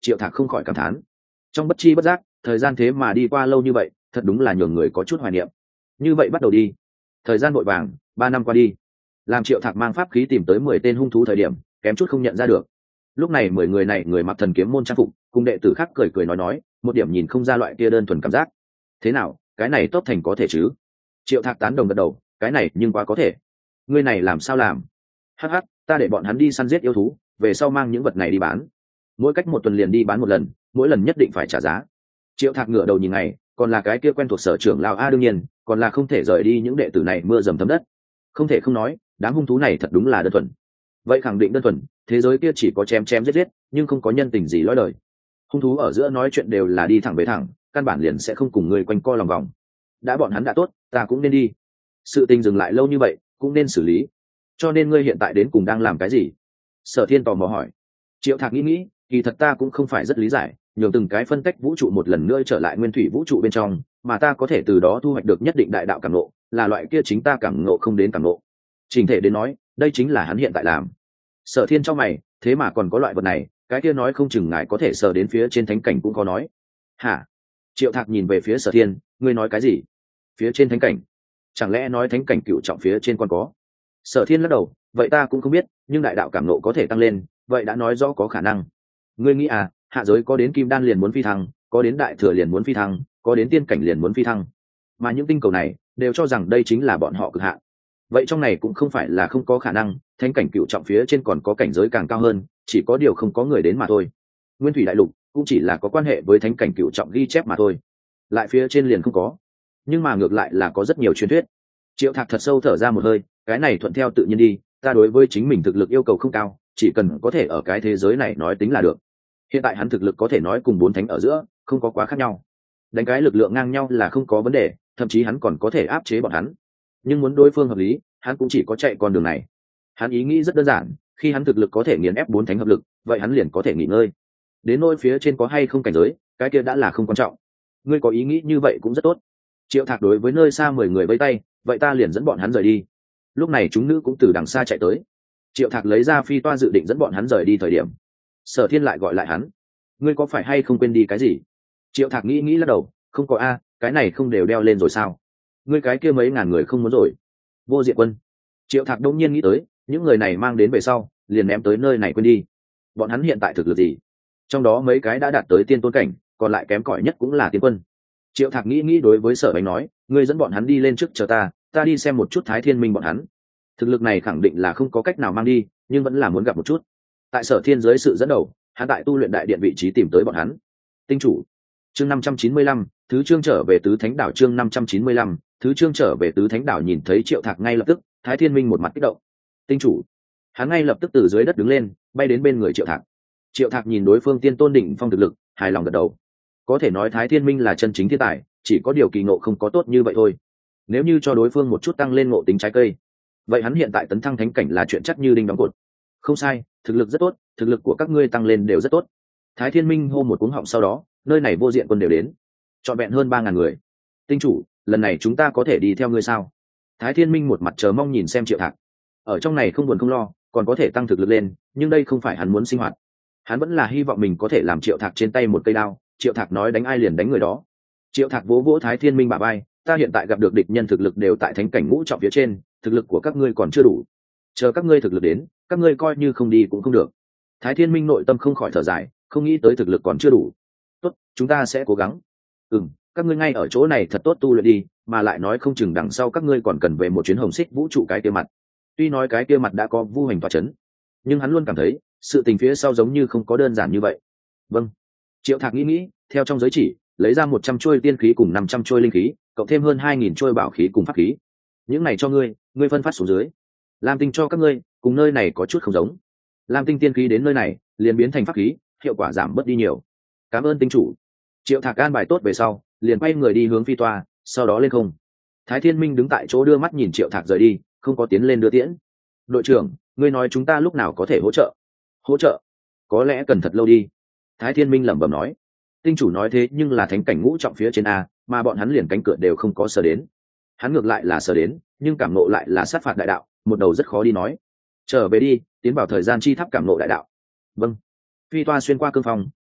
Triệu Thạc không khỏi cảm thán. Trong bất chi bất giác, thời gian thế mà đi qua lâu như vậy, thật đúng là nhường người có chút hoài niệm. Như vậy bắt đầu đi. Thời gian vội vàng, 3 năm qua đi. Làm Triệu Thạc mang pháp khí tìm tới 10 tên hung thú thời điểm, kém chút không nhận ra được. Lúc này 10 người này người mặc thần kiếm môn trang phục, cùng đệ tử khác cười cười nói, một điểm nhìn không ra loại kia đơn thuần cảm giác. Thế nào, cái này tốt thành có thể chứ? Triệu Thạc tán đồng gật đầu, cái này nhưng quá có thể. Ngươi này làm sao làm? Hắc hắc, ta để bọn hắn đi săn giết yêu thú, về sau mang những vật này đi bán. Mỗi cách 1 tuần liền đi bán 1 lần, mỗi lần nhất định phải trả giá. Triệu Thạc ngửa đầu nhìn ngày, còn là cái kia quen thuộc sở trưởng lão a, đương nhiên còn là không thể rời đi những đệ tử này mưa dầm thấm đất. Không thể không nói, đám hung thú này thật đúng là đơn thuần. Vậy khẳng định đơn thuần, thế giới kia chỉ có chém chém giết giết, nhưng không có nhân tình gì lõi đời. Hung thú ở giữa nói chuyện đều là đi thẳng về thẳng, căn bản liền sẽ không cùng người quanh co lòng vòng. Đã bọn hắn đã tốt, ta cũng nên đi. Sự tình dừng lại lâu như vậy, cũng nên xử lý. Cho nên ngươi hiện tại đến cùng đang làm cái gì? Sở Thiên tò mò hỏi. Triệu Thạc nghĩ, kỳ thật ta cũng không phải rất lý giải, nhường từng cái phân tách vũ trụ một lần nữa trở lại nguyên thủy vũ trụ bên trong, mà ta có thể từ đó thu hoạch được nhất định đại đạo cảm ngộ, là loại kia chính ta cảm ngộ không đến cảm ngộ. Trình thể đến nói, đây chính là hắn hiện tại làm. Sở Thiên trong mày, thế mà còn có loại vật này, cái kia nói không chừng ngài có thể sờ đến phía trên thánh cảnh cũng có nói. Hả? Triệu Thạc nhìn về phía Sở Thiên, ngươi nói cái gì? Phía trên thánh cảnh? Chẳng lẽ nói thánh cảnh cựu trọng phía trên còn có? Sở Thiên lắc đầu, vậy ta cũng không biết, nhưng đại đạo cảm ngộ có thể tăng lên, vậy đã nói rõ có khả năng. Ngươi nghĩ à, hạ giới có đến kim đan liền muốn phi thăng, có đến đại thừa liền muốn phi thăng, có đến tiên cảnh liền muốn phi thăng, mà những tinh cầu này đều cho rằng đây chính là bọn họ cực hạn. Vậy trong này cũng không phải là không có khả năng, thánh cảnh cựu trọng phía trên còn có cảnh giới càng cao hơn, chỉ có điều không có người đến mà thôi. Nguyên thủy đại lục cũng chỉ là có quan hệ với thánh cảnh cựu trọng ghi chép mà thôi, lại phía trên liền không có. Nhưng mà ngược lại là có rất nhiều truyền thuyết. Triệu Thạc thật sâu thở ra một hơi, cái này thuận theo tự nhiên đi, ta đối với chính mình thực lực yêu cầu không cao, chỉ cần có thể ở cái thế giới này nói tính là được. Hiện tại hắn thực lực có thể nói cùng 4 thánh ở giữa không có quá khác nhau, đánh cái lực lượng ngang nhau là không có vấn đề, thậm chí hắn còn có thể áp chế bọn hắn. Nhưng muốn đối phương hợp lý, hắn cũng chỉ có chạy con đường này. Hắn ý nghĩ rất đơn giản, khi hắn thực lực có thể nghiền ép 4 thánh hợp lực, vậy hắn liền có thể nghỉ ngơi. Đến nỗi phía trên có hay không cảnh giới, cái kia đã là không quan trọng. Ngươi có ý nghĩ như vậy cũng rất tốt. Triệu Thạc đối với nơi xa 10 người vẫy tay, vậy ta liền dẫn bọn hắn rời đi. Lúc này chúng nữ cũng từ đằng xa chạy tới. Triệu Thạc lấy ra phi toa dự định dẫn bọn hắn rời đi thời điểm, Sở Thiên lại gọi lại hắn, ngươi có phải hay không quên đi cái gì? Triệu Thạc nghĩ lắc đầu, không có a, cái này không đều đeo lên rồi sao? Ngươi cái kia mấy ngàn người không muốn rồi? Vô Diện Quân. Triệu Thạc đông nhiên nghĩ tới, những người này mang đến về sau liền ném tới nơi này quên đi. Bọn hắn hiện tại thực lực gì? Trong đó mấy cái đã đạt tới tiên tôn cảnh, còn lại kém cỏi nhất cũng là tiên quân. Triệu Thạc nghĩ đối với Sở Bánh nói, ngươi dẫn bọn hắn đi lên trước chờ ta đi xem một chút Thái Thiên Minh bọn hắn. Thực lực này khẳng định là không có cách nào mang đi, nhưng vẫn là muốn gặp một chút. Tại Sở Thiên dưới sự dẫn đầu, hắn tại tu luyện đại điện vị trí tìm tới bọn hắn. Tinh chủ. Chương 595, thứ chương trở về tứ thánh đảo. Chương 595, thứ chương trở về tứ thánh đảo. Nhìn thấy Triệu Thạc ngay lập tức, Thái Thiên Minh một mặt kích động. Tinh chủ. Hắn ngay lập tức từ dưới đất đứng lên, bay đến bên người Triệu Thạc. Triệu Thạc nhìn đối phương tiên tôn đỉnh phong thực lực, hài lòng gật đầu. Có thể nói Thái Thiên Minh là chân chính thiên tài, chỉ có điều kỳ ngộ không có tốt như vậy thôi. Nếu như cho đối phương một chút tăng lên ngộ tính trái cây, vậy hắn hiện tại tấn thăng thánh cảnh là chuyện chắc như đinh đóng cột. Không sai, thực lực rất tốt, thực lực của các ngươi tăng lên đều rất tốt. Thái Thiên Minh hô một cuống họng, sau đó nơi này Vô Diện Quân đều đến, trọn vẹn hơn 3.000 người. Tinh chủ, lần này chúng ta có thể đi theo ngươi sao? Thái Thiên Minh một mặt chờ mong nhìn xem Triệu Thạc. Ở trong này không buồn không lo, còn có thể tăng thực lực lên, nhưng đây không phải hắn muốn sinh hoạt. Hắn vẫn là hy vọng mình có thể làm Triệu Thạc trên tay một cây đao. Triệu Thạc nói đánh ai liền đánh người đó. Triệu Thạc vỗ vỗ Thái Thiên Minh bả vai, ta hiện tại gặp được địch nhân thực lực đều tại thánh cảnh ngũ trọng phía trên, thực lực của các ngươi còn chưa đủ. Chờ các ngươi thực lực đến, các ngươi coi như không đi cũng không được. Thái Thiên Minh nội tâm không khỏi thở dài, không nghĩ tới thực lực còn chưa đủ. Tốt, chúng ta sẽ cố gắng. Các ngươi ngay ở chỗ này thật tốt tu luyện đi, mà lại nói không chừng đằng sau các ngươi còn cần về một chuyến hồng xích vũ trụ cái kia mặt. Tuy nói cái kia mặt đã có Vu Hành tọa chấn, nhưng hắn luôn cảm thấy sự tình phía sau giống như không có đơn giản như vậy. Vâng. Triệu Thạc nghĩ, theo trong giới chỉ lấy ra 100 trôi tiên khí cùng 500 trôi linh khí, cộng thêm hơn 2.000 trôi bảo khí cùng pháp khí. Những này cho ngươi phân phát xuống dưới. Lam Tinh cho các ngươi, cùng nơi này có chút không giống. Lam Tinh tiên khí đến nơi này liền biến thành pháp khí, hiệu quả giảm bớt đi nhiều. Cảm ơn tinh chủ. Triệu Thạc an bài tốt về sau, liền quay người đi hướng phi toa, sau đó lên không. Thái Thiên Minh đứng tại chỗ đưa mắt nhìn Triệu Thạc rời đi, không có tiến lên đưa tiễn. Đội trưởng, ngươi nói chúng ta lúc nào có thể hỗ trợ? Hỗ trợ? Có lẽ cần thật lâu đi. Thái Thiên Minh lẩm bẩm nói. Tinh chủ nói thế nhưng là thánh cảnh ngũ trọng phía trên a, mà bọn hắn liền cánh cửa đều không có sờ đến. Hắn ngược lại là sờ đến, nhưng cảm nộ lại là sát phạt đại đạo, một đầu rất khó đi nói. Trở về đi, tiến vào thời gian chi tháp cảm nộ đại đạo. Vâng. Phi toa xuyên qua cương phong,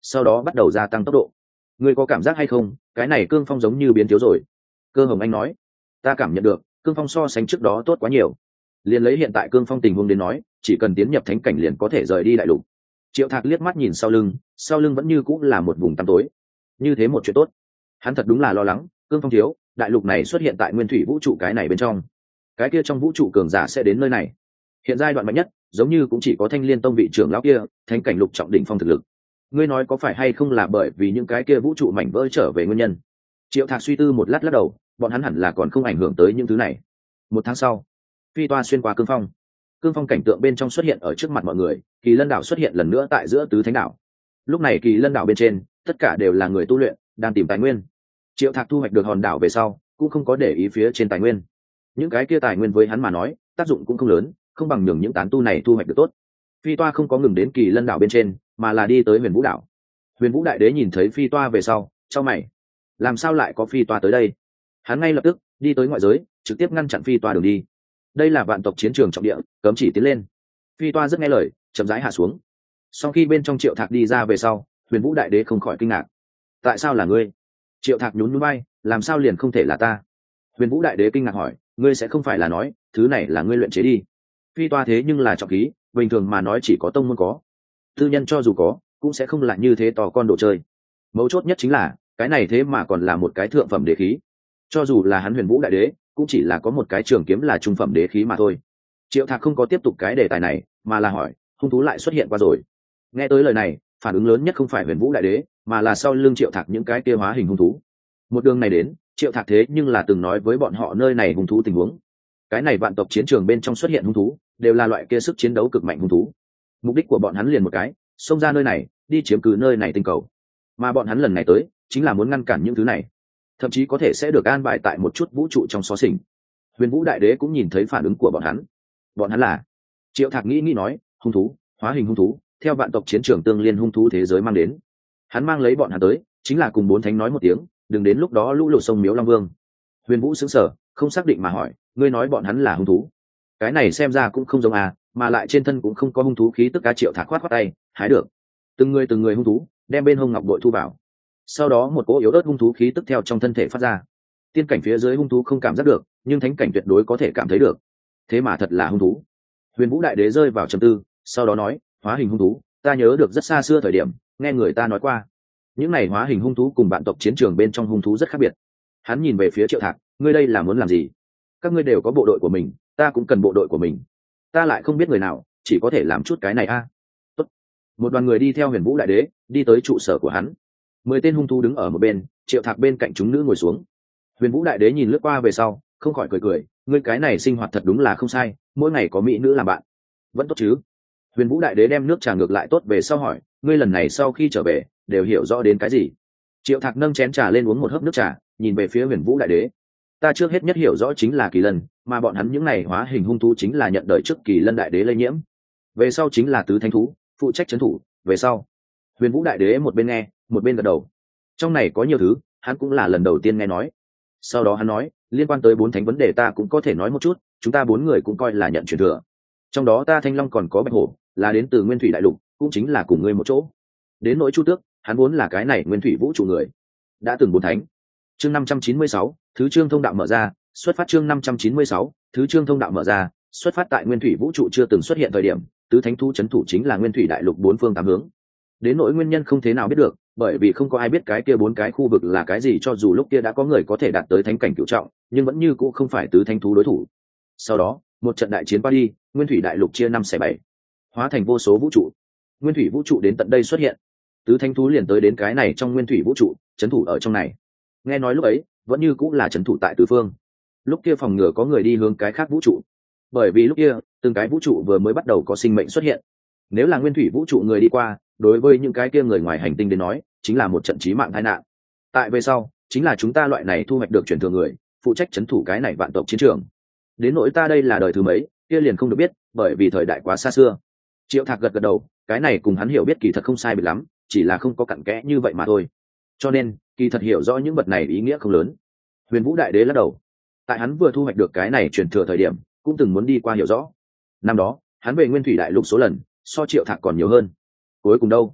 sau đó bắt đầu gia tăng tốc độ. Ngươi có cảm giác hay không, cái này cương phong giống như biến thiếu rồi? Cơ Hồng Anh nói. Ta cảm nhận được, cương phong so sánh trước đó tốt quá nhiều. Liền lấy hiện tại cương phong tình huống đến nói, chỉ cần tiến nhập thánh cảnh liền có thể rời đi đại lục. Triệu Thạc liếc mắt nhìn sau lưng vẫn như cũng là một vùng tăm tối. Như thế một chuyện tốt. Hắn thật đúng là lo lắng, cương phong thiếu, đại lục này xuất hiện tại nguyên thủy vũ trụ cái này bên trong. Cái kia trong vũ trụ cường giả sẽ đến nơi này. Hiện giai đoạn mạnh nhất, giống như cũng chỉ có Thanh Liên Tông vị trưởng lão kia, thánh cảnh lục trọng đỉnh phong thực lực. Ngươi nói có phải hay không là bởi vì những cái kia vũ trụ mảnh vỡ trở về nguyên nhân? Triệu Thạc suy tư một lát lắc đầu, bọn hắn hẳn là còn không ảnh hưởng tới những thứ này. Một tháng sau, phi toa xuyên qua cương phong cảnh tượng bên trong xuất hiện ở trước mặt mọi người. Kỳ Lân đảo xuất hiện lần nữa tại giữa tứ thánh đảo. Lúc này Kỳ Lân đảo bên trên tất cả đều là người tu luyện đang tìm tài nguyên. Triệu Thạc thu hoạch được hòn đảo về sau cũng không có để ý phía trên tài nguyên. Những cái kia tài nguyên với hắn mà nói tác dụng cũng không lớn, không bằng nhường những tán tu này thu hoạch được tốt. Phi toa không có ngừng đến Kỳ Lân đảo bên trên, mà là đi tới Huyền Vũ đảo. Huyền Vũ đại đế nhìn thấy phi toa về sau chau mày, làm sao lại có phi toa tới đây? Hắn ngay lập tức đi tới ngoại giới, trực tiếp ngăn chặn phi toa đường đi. Đây là vạn tộc chiến trường trọng địa, cấm chỉ tiến lên. Phi toa rất nghe lời, chậm rãi hạ xuống. Sau khi bên trong Triệu Thạc đi ra về sau, Huyền Vũ đại đế không khỏi kinh ngạc. Tại sao là ngươi? Triệu Thạc nhún nhún vai, làm sao liền không thể là ta? Huyền Vũ đại đế kinh ngạc hỏi, ngươi sẽ không phải là nói thứ này là ngươi luyện chế đi? Phi toa thế nhưng là trọng khí, bình thường mà nói chỉ có tông môn có, tư nhân cho dù có cũng sẽ không là như thế to con đồ chơi. Mấu chốt nhất chính là cái này thế mà còn là một cái thượng phẩm đế khí. Cho dù là hắn Huyền Vũ đại đế cũng chỉ là có một cái trường kiếm là trung phẩm đế khí mà thôi. Triệu Thạc không có tiếp tục cái đề tài này, mà là hỏi, hung thú lại xuất hiện qua rồi? Nghe tới lời này, phản ứng lớn nhất không phải Huyền Vũ đại đế, mà là sau lưng Triệu Thạc những cái kia hóa hình hung thú. Một đường này đến, Triệu Thạc thế nhưng là từng nói với bọn họ nơi này hung thú tình huống. Cái này vạn tộc chiến trường bên trong xuất hiện hung thú đều là loại kia sức chiến đấu cực mạnh hung thú. Mục đích của bọn hắn liền một cái, xông ra nơi này, đi chiếm cứ nơi này tinh cầu. Mà bọn hắn lần này tới chính là muốn ngăn cản những thứ này, thậm chí có thể sẽ được an bài tại một chút vũ trụ trong xó xỉnh. Huyền Vũ đại đế cũng nhìn thấy phản ứng của bọn hắn là. Triệu Thạc nghĩ nói, hung thú, hóa hình hung thú, theo vạn tộc chiến trường tương liên hung thú thế giới mang đến. Hắn mang lấy bọn hắn tới chính là cùng bốn thánh nói một tiếng, đừng đến lúc đó lũ lụt sông Miếu Long Vương. Huyền Vũ sững sờ, không xác định mà hỏi, ngươi nói bọn hắn là hung thú? Cái này xem ra cũng không giống à, mà lại trên thân cũng không có hung thú khí tức. Cá Triệu Thạc khoát tay, hái được từng người hung thú, đem bên hông ngọc bội thu vào. Sau đó một cỗ yếu ớt hung thú khí tức theo trong thân thể phát ra. Tiên cảnh phía dưới hung thú không cảm giác được, nhưng thánh cảnh tuyệt đối có thể cảm thấy được. Thế mà thật là hung thú. Huyền Vũ đại đế rơi vào trầm tư, sau đó nói, hóa hình hung thú, ta nhớ được rất xa xưa thời điểm nghe người ta nói qua, những này hóa hình hung thú cùng vạn tộc chiến trường bên trong hung thú rất khác biệt. Hắn nhìn về phía Triệu Thạc, ngươi đây là muốn làm gì? Các ngươi đều có bộ đội của mình, ta cũng cần bộ đội của mình, ta lại không biết người nào, chỉ có thể làm chút cái này a. Tốt. Một đoàn người đi theo Huyền Vũ đại đế đi tới trụ sở của hắn. 10 tên hung thú đứng ở một bên, Triệu Thạc bên cạnh chúng nữ ngồi xuống. Huyền Vũ đại đế nhìn lướt qua về sau không khỏi cười, ngươi cái này sinh hoạt thật đúng là không sai, mỗi ngày có mỹ nữ làm bạn, vẫn tốt chứ? Huyền Vũ đại đế đem nước trà ngược lại tốt về sau hỏi, ngươi lần này sau khi trở về đều hiểu rõ đến cái gì? Triệu Thạc nâng chén trà lên uống một hớp nước trà, nhìn về phía Huyền Vũ đại đế. Ta trước hết nhất hiểu rõ chính là Kỳ Lân, mà bọn hắn những này hóa hình hung thú chính là nhận đời trước Kỳ Lân đại đế lây nhiễm. Về sau chính là tứ thánh thú, phụ trách trấn thủ, về sau. Huyền Vũ đại đế một bên nghe, một bên gật đầu. Trong này có nhiều thứ, hắn cũng là lần đầu tiên nghe nói. Sau đó hắn nói, liên quan tới 4 thánh vấn đề ta cũng có thể nói một chút, chúng ta 4 người cũng coi là nhận truyền thừa. Trong đó ta Thanh Long còn có Bạch Hổ, là đến từ Nguyên Thủy đại lục, cũng chính là cùng ngươi một chỗ. Đến nỗi Chu Tước, hắn vốn là cái này Nguyên Thủy vũ trụ người, đã từng 4 thánh. Chương 596, thứ chương thông đạo mở ra, xuất phát. Chương 596, thứ chương thông đạo mở ra, xuất phát. Tại Nguyên Thủy vũ trụ chưa từng xuất hiện thời điểm, tứ thánh thú trấn thủ chính là Nguyên Thủy đại lục 4 phương 8 hướng. Đến nỗi nguyên nhân không thế nào biết được, bởi vì không có ai biết cái kia 4 cái khu vực là cái gì, cho dù lúc kia đã có người có thể đạt tới thánh cảnh cửu trọng, nhưng vẫn như cũ không phải tứ thánh thú đối thủ. Sau đó, một trận đại chiến qua đi, Nguyên Thủy đại lục chia 5/7, hóa thành vô số vũ trụ. Nguyên Thủy vũ trụ đến tận đây xuất hiện, tứ thánh thú liền tới đến cái này trong Nguyên Thủy vũ trụ, trấn thủ ở trong này. Nghe nói lúc ấy, vẫn như cũng là trấn thủ tại tứ phương. Lúc kia phòng ngừa có người đi hướng cái khác vũ trụ, bởi vì lúc kia từng cái vũ trụ vừa mới bắt đầu có sinh mệnh xuất hiện. Nếu là Nguyên Thủy vũ trụ người đi qua, đối với những cái kia người ngoài hành tinh đến nói chính là một trận chí mạng tai nạn. Tại về sau chính là chúng ta loại này thu hoạch được truyền thừa người, phụ trách trấn thủ cái này vạn tộc chiến trường. Đến nỗi ta đây là đời thứ mấy kia liền không được biết, bởi vì thời đại quá xa xưa. Triệu Thạc gật gật đầu, cái này cùng hắn hiểu biết kỳ thật không sai biệt lắm, chỉ là không có cặn kẽ như vậy mà thôi. Cho nên kỳ thật hiểu rõ những vật này ý nghĩa không lớn. Huyền Vũ đại đế lắc đầu, tại hắn vừa thu hoạch được cái này truyền thừa thời điểm cũng từng muốn đi qua hiểu rõ. Năm đó hắn về Nguyên Thủy đại lục số lần so Triệu Thạc còn nhiều hơn. Cuối cùng đâu?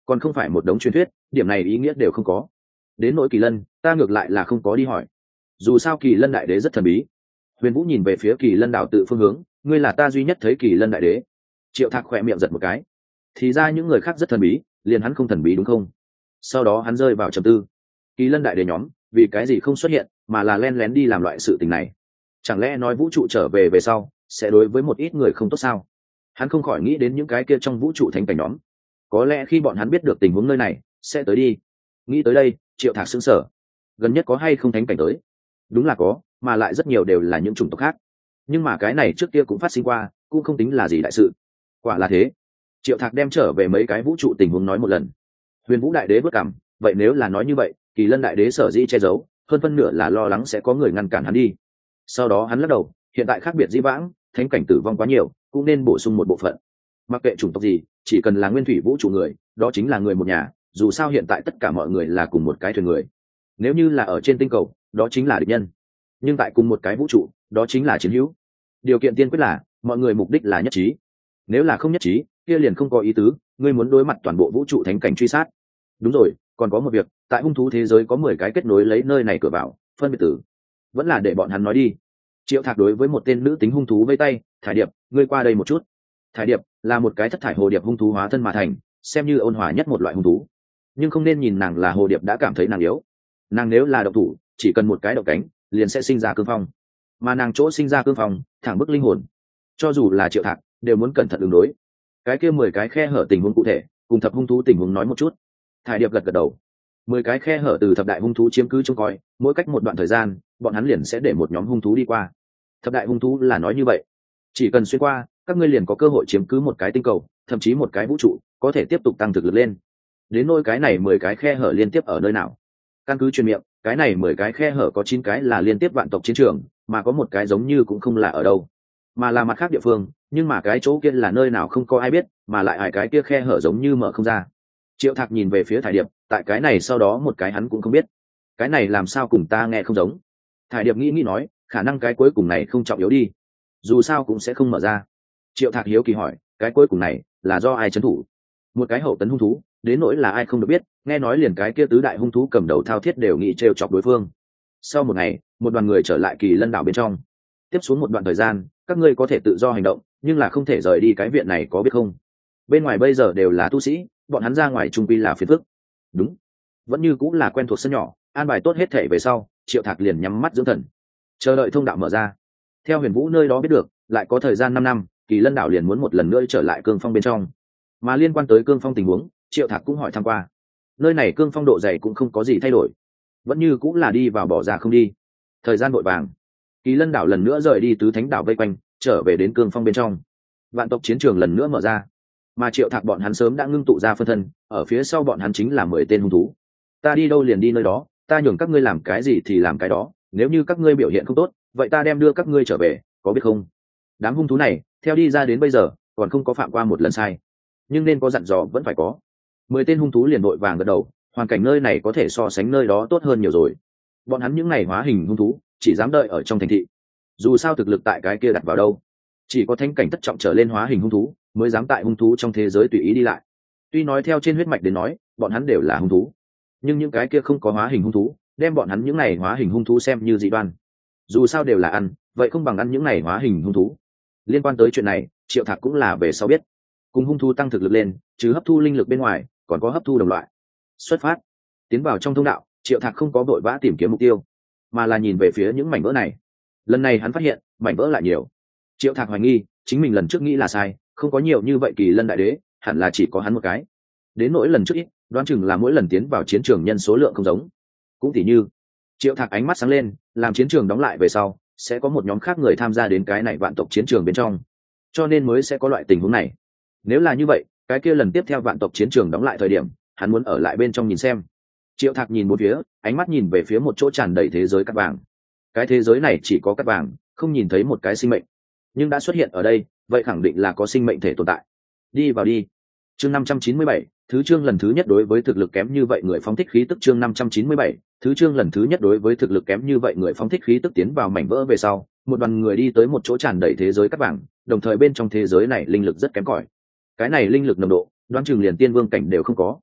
còn không phải một đống truyền thuyết, điểm này ý nghĩa đều không có. Đến nỗi Kỳ Lân, ta ngược lại là không có đi hỏi, dù sao Kỳ Lân đại đế rất thần bí. Huyền Vũ nhìn về phía Kỳ Lân đảo tự phương hướng, ngươi là ta duy nhất thấy Kỳ Lân đại đế. Triệu Thạc khỏe miệng giật một cái, thì ra những người khác rất thần bí, liền hắn không thần bí đúng không? Sau đó hắn rơi vào trầm tư. Kỳ Lân đại đế nhóm vì cái gì không xuất hiện, mà là len lén đi làm loại sự tình này? Chẳng lẽ nói vũ trụ trở về về sau sẽ đối với một ít người không tốt sao? Hắn không khỏi nghĩ đến những cái kia trong vũ trụ thánh cảnh nhóm, có lẽ khi bọn hắn biết được tình huống nơi này sẽ tới đi. Nghĩ tới đây, Triệu Thạc sững sờ. Gần nhất có hay không thánh cảnh tới? Đúng là có, mà lại rất nhiều đều là những chủng tộc khác. Nhưng mà cái này trước kia cũng phát sinh qua, cũng không tính là gì đại sự. Quả là thế. Triệu Thạc đem trở về mấy cái vũ trụ tình huống nói một lần. Huyền Vũ đại đế bước cảm, vậy nếu là nói như vậy, Kỳ Lân đại đế sở dĩ che giấu, hơn phân nửa là lo lắng sẽ có người ngăn cản hắn đi. Sau đó hắn lắc đầu, hiện tại khác biệt dĩ vãng, thánh cảnh tử vong quá nhiều, cũng nên bổ sung một bộ phận. Mặc kệ chủng tộc gì, chỉ cần là nguyên thủy vũ trụ người, đó chính là người một nhà, dù sao hiện tại tất cả mọi người là cùng một cái thuyền người. Nếu như là ở trên tinh cầu, đó chính là địch nhân. Nhưng tại cùng một cái vũ trụ, đó chính là chiến hữu. Điều kiện tiên quyết là mọi người mục đích là nhất trí. Nếu là không nhất trí, kia liền không có ý tứ, ngươi muốn đối mặt toàn bộ vũ trụ thánh cảnh truy sát. Đúng rồi, còn có một việc, tại hung thú thế giới có 10 cái kết nối lấy nơi này cửa vào, phân biệt tử. Vẫn là để bọn hắn nói đi. Triệu Thạc đối với một tên nữ tính hung thú vây tay, Thải Điệp, ngươi qua đây một chút. Thải Điệp là một cái thất thải hồ điệp hung thú hóa thân mà thành, xem như ôn hòa nhất một loại hung thú. Nhưng không nên nhìn nàng là hồ điệp đã cảm thấy nàng yếu. Nàng nếu là động thủ, chỉ cần một cái động cánh, liền sẽ sinh ra cương phong. Mà nàng chỗ sinh ra cương phong, thẳng bức linh hồn. Cho dù là Triệu Thạc, đều muốn cẩn thận ứng đối. Cái kia 10 cái khe hở tình huống cụ thể, cùng thập hung thú tình huống nói một chút. Thải Điệp gật gật đầu. 10 cái khe hở từ thập đại hung thú chiếm cứ trông coi, mỗi cách một đoạn thời gian, bọn hắn liền sẽ để một nhóm hung thú đi qua. Thập đại hung thú là nói như vậy, chỉ cần xuyên qua, các ngươi liền có cơ hội chiếm cứ một cái tinh cầu, thậm chí một cái vũ trụ, có thể tiếp tục tăng thực lực lên. Đến nỗi cái này 10 cái khe hở liên tiếp ở nơi nào? Căn cứ truyền miệng, cái này 10 cái khe hở có 9 cái là liên tiếp vạn tộc chiến trường, mà có một cái giống như cũng không là ở đâu, mà là mặt khác địa phương, nhưng mà cái chỗ kia là nơi nào không có ai biết, mà lại hai cái kia khe hở giống như mở không ra. Triệu Thạc nhìn về phía Thải Điệp, tại cái này sau đó một cái hắn cũng không biết. Cái này làm sao cùng ta nghe không giống? Thải Điệp nghĩ nói, khả năng cái cuối cùng này không trọng yếu đi, dù sao cũng sẽ không mở ra. Triệu Thạc hiếu kỳ hỏi, cái cuối cùng này là do ai trấn thủ? Một cái hậu tấn hung thú, đến nỗi là ai không được biết, nghe nói liền cái kia tứ đại hung thú cầm đầu thao thiết đều nghĩ trêu chọc đối phương. Sau một ngày, một đoàn người trở lại Kỳ Lân đảo bên trong. Tiếp xuống một đoạn thời gian, các ngươi có thể tự do hành động, nhưng là không thể rời đi cái viện này, có biết không? Bên ngoài bây giờ đều là tu sĩ, bọn hắn ra ngoài trung quy là phiền phức. Đúng, vẫn như cũng là quen thuộc sân nhỏ, an bài tốt hết thể về sau, Triệu Thạc liền nhắm mắt dưỡng thần, chờ đợi thông đạo mở ra. Theo Huyền Vũ nơi đó biết được, lại có thời gian 5 năm, Kỳ Lân đảo liền muốn một lần nữa trở lại cương phong bên trong. Mà liên quan tới cương phong tình huống, Triệu Thạc cũng hỏi thăm qua. Nơi này cương phong độ dày cũng không có gì thay đổi, vẫn như cũng là đi vào bỏ ra không đi. Thời gian vội vàng, Kỳ Lân đảo lần nữa rời đi tứ thánh đảo vây quanh, trở về đến cương phong bên trong. Vạn tộc chiến trường lần nữa mở ra, mà Triệu Thạc bọn hắn sớm đã ngưng tụ ra phân thân, ở phía sau bọn hắn chính là 10 tên hung thú. Ta đi đâu liền đi nơi đó, ta nhường các ngươi làm cái gì thì làm cái đó, nếu như các ngươi biểu hiện không tốt, vậy ta đem đưa các ngươi trở về, có biết không? Đám hung thú này theo đi ra đến bây giờ còn không có phạm qua một lần sai, nhưng nên có dặn dò vẫn phải có. 10 tên hung thú liền vội vàng gật đầu, hoàn cảnh nơi này có thể so sánh nơi đó tốt hơn nhiều rồi. Bọn hắn những ngày hóa hình hung thú chỉ dám đợi ở trong thành thị, dù sao thực lực tại cái kia đặt vào đâu, chỉ có thánh cảnh thất trọng trở lên hóa hình hung thú mới dám tại hung thú trong thế giới tùy ý đi lại. Tuy nói theo trên huyết mạch đến nói bọn hắn đều là hung thú, nhưng những cái kia không có hóa hình hung thú đem bọn hắn những ngày hóa hình hung thú xem như dị đoan. Dù sao đều là ăn, vậy không bằng ăn những ngày hóa hình hung thú. Liên quan tới chuyện này, Triệu Thạc cũng là về sau biết, cùng hung thú tăng thực lực lên, chứ hấp thu linh lực bên ngoài còn có hấp thu đồng loại. Xuất phát, tiến vào trong thông đạo, Triệu Thạc không có vội vã tìm kiếm mục tiêu, mà là nhìn về phía những mảnh vỡ này. Lần này hắn phát hiện mảnh vỡ lại nhiều. Triệu Thạc hoài nghi chính mình lần trước nghĩ là sai, không có nhiều như vậy Kỳ Lân đại đế, hẳn là chỉ có hắn một cái. Đến nỗi lần trước ít, đoán chừng là mỗi lần tiến vào chiến trường nhân số lượng không giống. Cũng tỉ như, Triệu Thạc ánh mắt sáng lên, làm chiến trường đóng lại về sau sẽ có một nhóm khác người tham gia đến cái này vạn tộc chiến trường bên trong, cho nên mới sẽ có loại tình huống này. Nếu là như vậy, cái kia lần tiếp theo vạn tộc chiến trường đóng lại thời điểm, hắn muốn ở lại bên trong nhìn xem. Triệu Thạc nhìn một phía, ánh mắt nhìn về phía một chỗ tràn đầy thế giới cát vàng. Cái thế giới này chỉ có cát vàng, không nhìn thấy một cái sinh mệnh, nhưng đã xuất hiện ở đây, vậy khẳng định là có sinh mệnh thể tồn tại. Đi vào đi. Chương 597, thứ chương lần thứ nhất đối với thực lực kém như vậy người phóng thích khí tức. Chương 597, thứ chương lần thứ nhất đối với thực lực kém như vậy người phóng thích khí tức. Tiến vào mảnh vỡ về sau, một đoàn người đi tới một chỗ tràn đầy thế giới cát vàng, đồng thời bên trong thế giới này linh lực rất kém cỏi. Cái này linh lực nồng độ, đoán chừng liền tiên vương cảnh đều không có.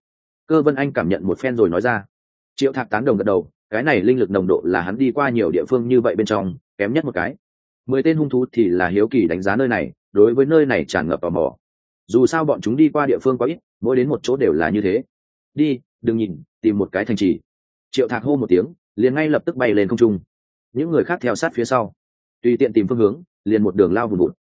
Cơ Vân Anh cảm nhận một phen rồi nói ra. Triệu Thạc tán đồng gật đầu, cái này linh lực nồng độ là hắn đi qua nhiều địa phương như vậy bên trong kém nhất một cái. 10 tên hung thú thì là hiếu kỳ đánh giá nơi này, đối với nơi này tràn ngập tò mò. Dù sao bọn chúng đi qua địa phương quá ít, mỗi đến một chỗ đều là như thế. Đi, đừng nhìn, tìm một cái thành trì. Triệu Thạc hô một tiếng, liền ngay lập tức bay lên không trung. Những người khác theo sát phía sau, tùy tiện tìm phương hướng, liền một đường lao vùn vụt.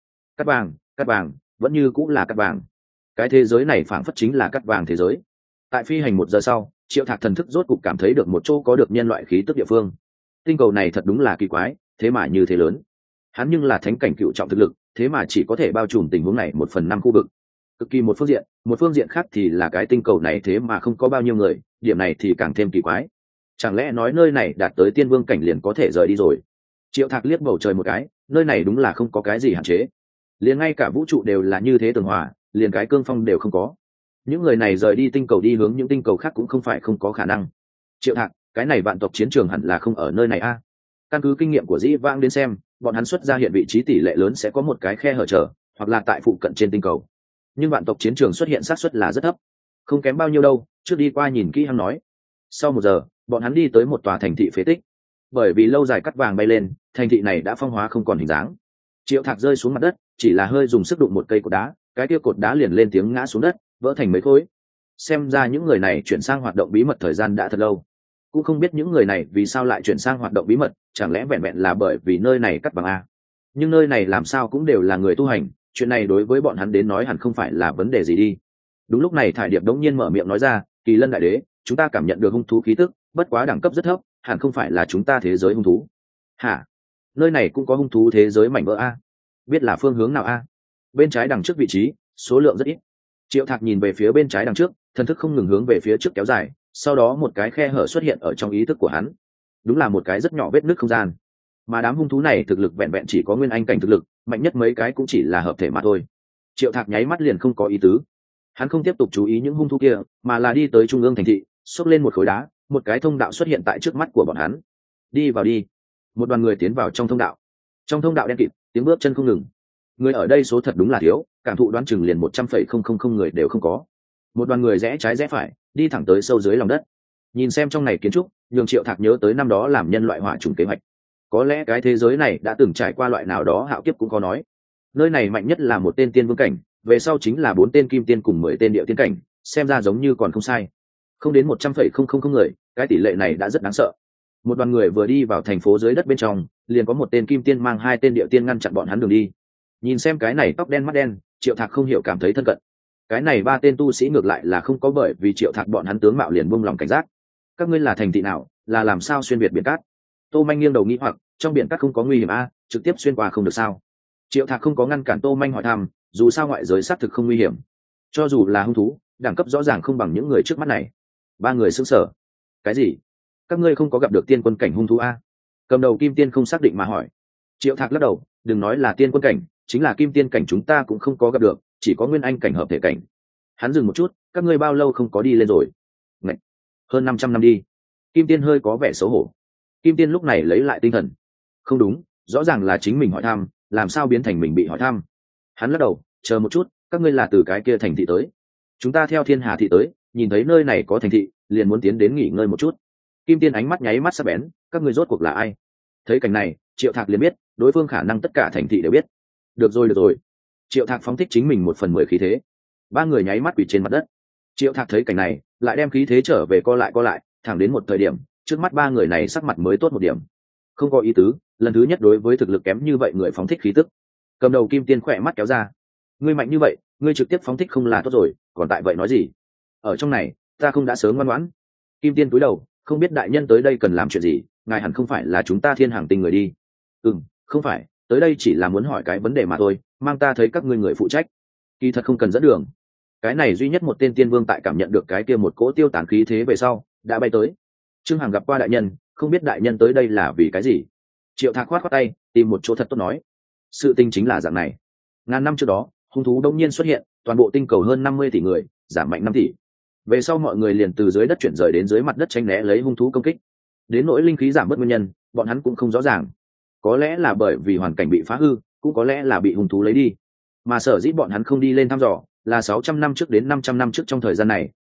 Cát vàng, vẫn như cũng là cát vàng. Cái thế giới này phảng phất chính là cát vàng thế giới. Tại phi hành 1 giờ sau, Triệu Thạc thần thức rốt cục cảm thấy được một chỗ có được nhân loại khí tức địa phương. Tinh cầu này thật đúng là kỳ quái, thế mà như thế lớn. Hắn nhưng là thánh cảnh cựu trọng thực lực, thế mà chỉ có thể bao trùm tình huống này 1/5 khu vực. Cực kỳ một phương diện khác thì là cái tinh cầu này thế mà không có bao nhiêu người, điểm này thì càng thêm kỳ quái. Chẳng lẽ nói nơi này đạt tới tiên vương cảnh liền có thể rời đi rồi? Triệu Thạc liếc bầu trời một cái, nơi này đúng là không có cái gì hạn chế, liền ngay cả vũ trụ đều là như thế tường hòa, liền cái cương phong đều không có. Những người này rời đi tinh cầu đi hướng những tinh cầu khác cũng không phải không có khả năng. Triệu Thạc, cái này vạn tộc chiến trường hẳn là không ở nơi này a. Căn cứ kinh nghiệm của dĩ vãng đến xem, bọn hắn xuất ra hiện vị trí tỷ lệ lớn sẽ có một cái khe hở trở, hoặc là tại phụ cận trên tinh cầu. Nhưng vạn tộc chiến trường xuất hiện xác suất là rất thấp, không kém bao nhiêu đâu. Trước đi qua nhìn kỹ hắn nói. Sau 1 giờ, bọn hắn đi tới một tòa thành thị phế tích. Bởi vì lâu dài cắt vàng bay lên, thành thị này đã phong hóa không còn hình dáng. Triệu Thạc rơi xuống mặt đất, chỉ là hơi dùng sức đụng một cây cột đá, cái kia cột đá liền lên tiếng ngã xuống đất, vỡ thành mấy khối. Xem ra những người này chuyển sang hoạt động bí mật thời gian đã thật lâu. Cũng không biết những người này vì sao lại chuyển sang hoạt động bí mật, chẳng lẽ vẹn vẹn là bởi vì nơi này cắt vàng a? Nhưng nơi này làm sao cũng đều là người tu hành, chuyện này đối với bọn hắn đến nói hẳn không phải là vấn đề gì đi. Đúng lúc này Thải Điệp đống nhiên mở miệng nói ra, Kỳ Lân đại đế, chúng ta cảm nhận được hung thú khí tức, bất quá đẳng cấp rất thấp, hẳn không phải là chúng ta thế giới hung thú. Hả? Nơi này cũng có hung thú thế giới mảnh vỡ a? Biết là phương hướng nào a? Bên trái đằng trước vị trí, số lượng rất ít. Triệu Thạc nhìn về phía bên trái đằng trước, thần thức không ngừng hướng về phía trước kéo dài, sau đó một cái khe hở xuất hiện ở trong ý thức của hắn. Đúng là một cái rất nhỏ vết nứt không gian. Mà đám hung thú này thực lực vẹn vẹn chỉ có nguyên anh cảnh thực lực, mạnh nhất mấy cái cũng chỉ là hợp thể mà thôi. Triệu Thạc nháy mắt liền không có ý tứ. Hắn không tiếp tục chú ý những hung thú kia, mà là đi tới trung ương thành thị, xốc lên một khối đá, một cái thông đạo xuất hiện tại trước mắt của bọn hắn. Đi vào đi. Một đoàn người tiến vào trong thông đạo. Trong thông đạo đen kịt, tiếng bước chân không ngừng. Người ở đây số thật đúng là thiếu, cảm thụ đoán chừng liền 100,000 người đều không có. Một đoàn người rẽ trái rẽ phải, đi thẳng tới sâu dưới lòng đất. Nhìn xem trong này kiến trúc, nhường Triệu Thạc nhớ tới năm đó làm nhân loại hỏa trùng kế hoạch. Có lẽ cái thế giới này đã từng trải qua loại nào đó hạo kiếp cũng có nói. Nơi này mạnh nhất là một tên tiên vương cảnh, về sau chính là 4 tên kim tiên cùng 10 tên địa tiên cảnh, xem ra giống như còn không sai. Không đến 100,000 người, cái tỷ lệ này đã rất đáng sợ. Một đoàn người vừa đi vào thành phố dưới đất bên trong, liền có một tên kim tiên mang 2 tên địa tiên ngăn chặn bọn hắn đường đi. Nhìn xem cái này tóc đen mắt đen, Triệu Thạc không hiểu cảm thấy thân cận. Cái này 3 tên tu sĩ ngược lại là không có, bởi vì Triệu Thạc bọn hắn tướng mạo liền buông lòng cảnh giác. Các ngươi là thành thị nào, là làm sao xuyên việt biển cát? Tô Manh nghiêng đầu nghĩ hoặc, trong biển cát không có nguy hiểm a, trực tiếp xuyên qua không được sao? Triệu Thạc không có ngăn cản Tô Manh hỏi thăm, dù sao ngoại giới xác thực không nguy hiểm. Cho dù là hung thú, đẳng cấp rõ ràng không bằng những người trước mắt này. 3 người sững sờ. Cái gì? Các ngươi không có gặp được tiên quân cảnh hung thú a? Cầm đầu kim tiên không xác định mà hỏi. Triệu Thạc lắc đầu, đừng nói là tiên quân cảnh, chính là kim tiên cảnh chúng ta cũng không có gặp được, chỉ có nguyên anh cảnh hợp thể cảnh. Hắn dừng một chút, các ngươi bao lâu không có đi lên rồi? Ngậy! Hơn 500 năm đi. Kim tiên hơi có vẻ xấu hổ. Kim tiên lúc này lấy lại tinh thần. Không đúng, rõ ràng là chính mình hỏi thăm, làm sao biến thành mình bị hỏi thăm? Hắn lắc đầu, chờ một chút, các ngươi là từ cái kia thành thị tới? Chúng ta theo Thiên Hà thị tới, nhìn thấy nơi này có thành thị, liền muốn tiến đến nghỉ ngơi một chút. Kim tiên ánh mắt nháy mắt sắc bén, các ngươi rốt cuộc là ai? Thấy cảnh này, Triệu Thạc liền biết, đối phương khả năng tất cả thành thị đều biết. Được rồi. Triệu Thạc phóng thích chính mình 1/10 khí thế. 3 người nháy mắt quỳ trên mặt đất. Triệu Thạc thấy cảnh này, lại đem khí thế trở về co lại, thẳng đến một thời điểm, trước mắt 3 người này sắc mặt mới tốt một điểm. Không có ý tứ, lần thứ nhất đối với thực lực kém như vậy người phóng thích khí tức. Cầm đầu kim tiên khỏe mắt kéo ra. Ngươi mạnh như vậy, ngươi trực tiếp phóng thích không là tốt rồi, còn tại vậy nói gì? Ở trong này, ta không đã sớm ngoan ngoãn. Kim tiên cúi đầu, không biết đại nhân tới đây cần làm chuyện gì, ngài hẳn không phải là chúng ta Thiên Hàng Tinh người đi. Không phải, tới đây chỉ là muốn hỏi cái vấn đề mà thôi, mang ta thấy các ngươi người phụ trách. Kỳ thật không cần dẫn đường. Cái này duy nhất một tên tiên vương tại cảm nhận được cái kia một cỗ tiêu tán khí thế về sau, đã bay tới. Trương Hằng gặp qua đại nhân, không biết đại nhân tới đây là vì cái gì? Triệu Thạc khoát tay, tìm một chỗ thật tốt nói. Sự tình chính là dạng này. Ngàn năm trước đó, hung thú đông nhiên xuất hiện, toàn bộ tinh cầu hơn 50 tỷ người, giảm mạnh 5 tỷ. Về sau mọi người liền từ dưới đất chuyển rời đến dưới mặt đất tránh né lấy hung thú công kích. Đến nỗi linh khí giảm bớt nguyên nhân, bọn hắn cũng không rõ ràng. Có lẽ là bởi vì hoàn cảnh bị phá hư, cũng có lẽ là bị hung thú lấy đi. Mà sở dĩ bọn hắn không đi lên thăm dò, là 600 năm trước đến 500 năm trước trong thời gian này,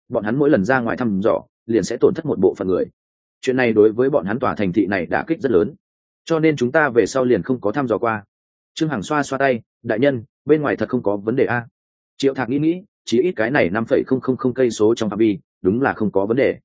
bọn hắn mỗi lần ra ngoài thăm dò liền sẽ tổn thất một bộ phận người. Chuyện này đối với bọn hắn tòa thành thị này đả kích rất lớn, cho nên chúng ta về sau liền không có thăm dò qua. Trương Hằng xoa xoa tay, đại nhân, bên ngoài thật không có vấn đề a? Triệu Thạc nghĩ, chỉ ít cái này 5,000 cây số trong phạm vi đúng là không có vấn đề.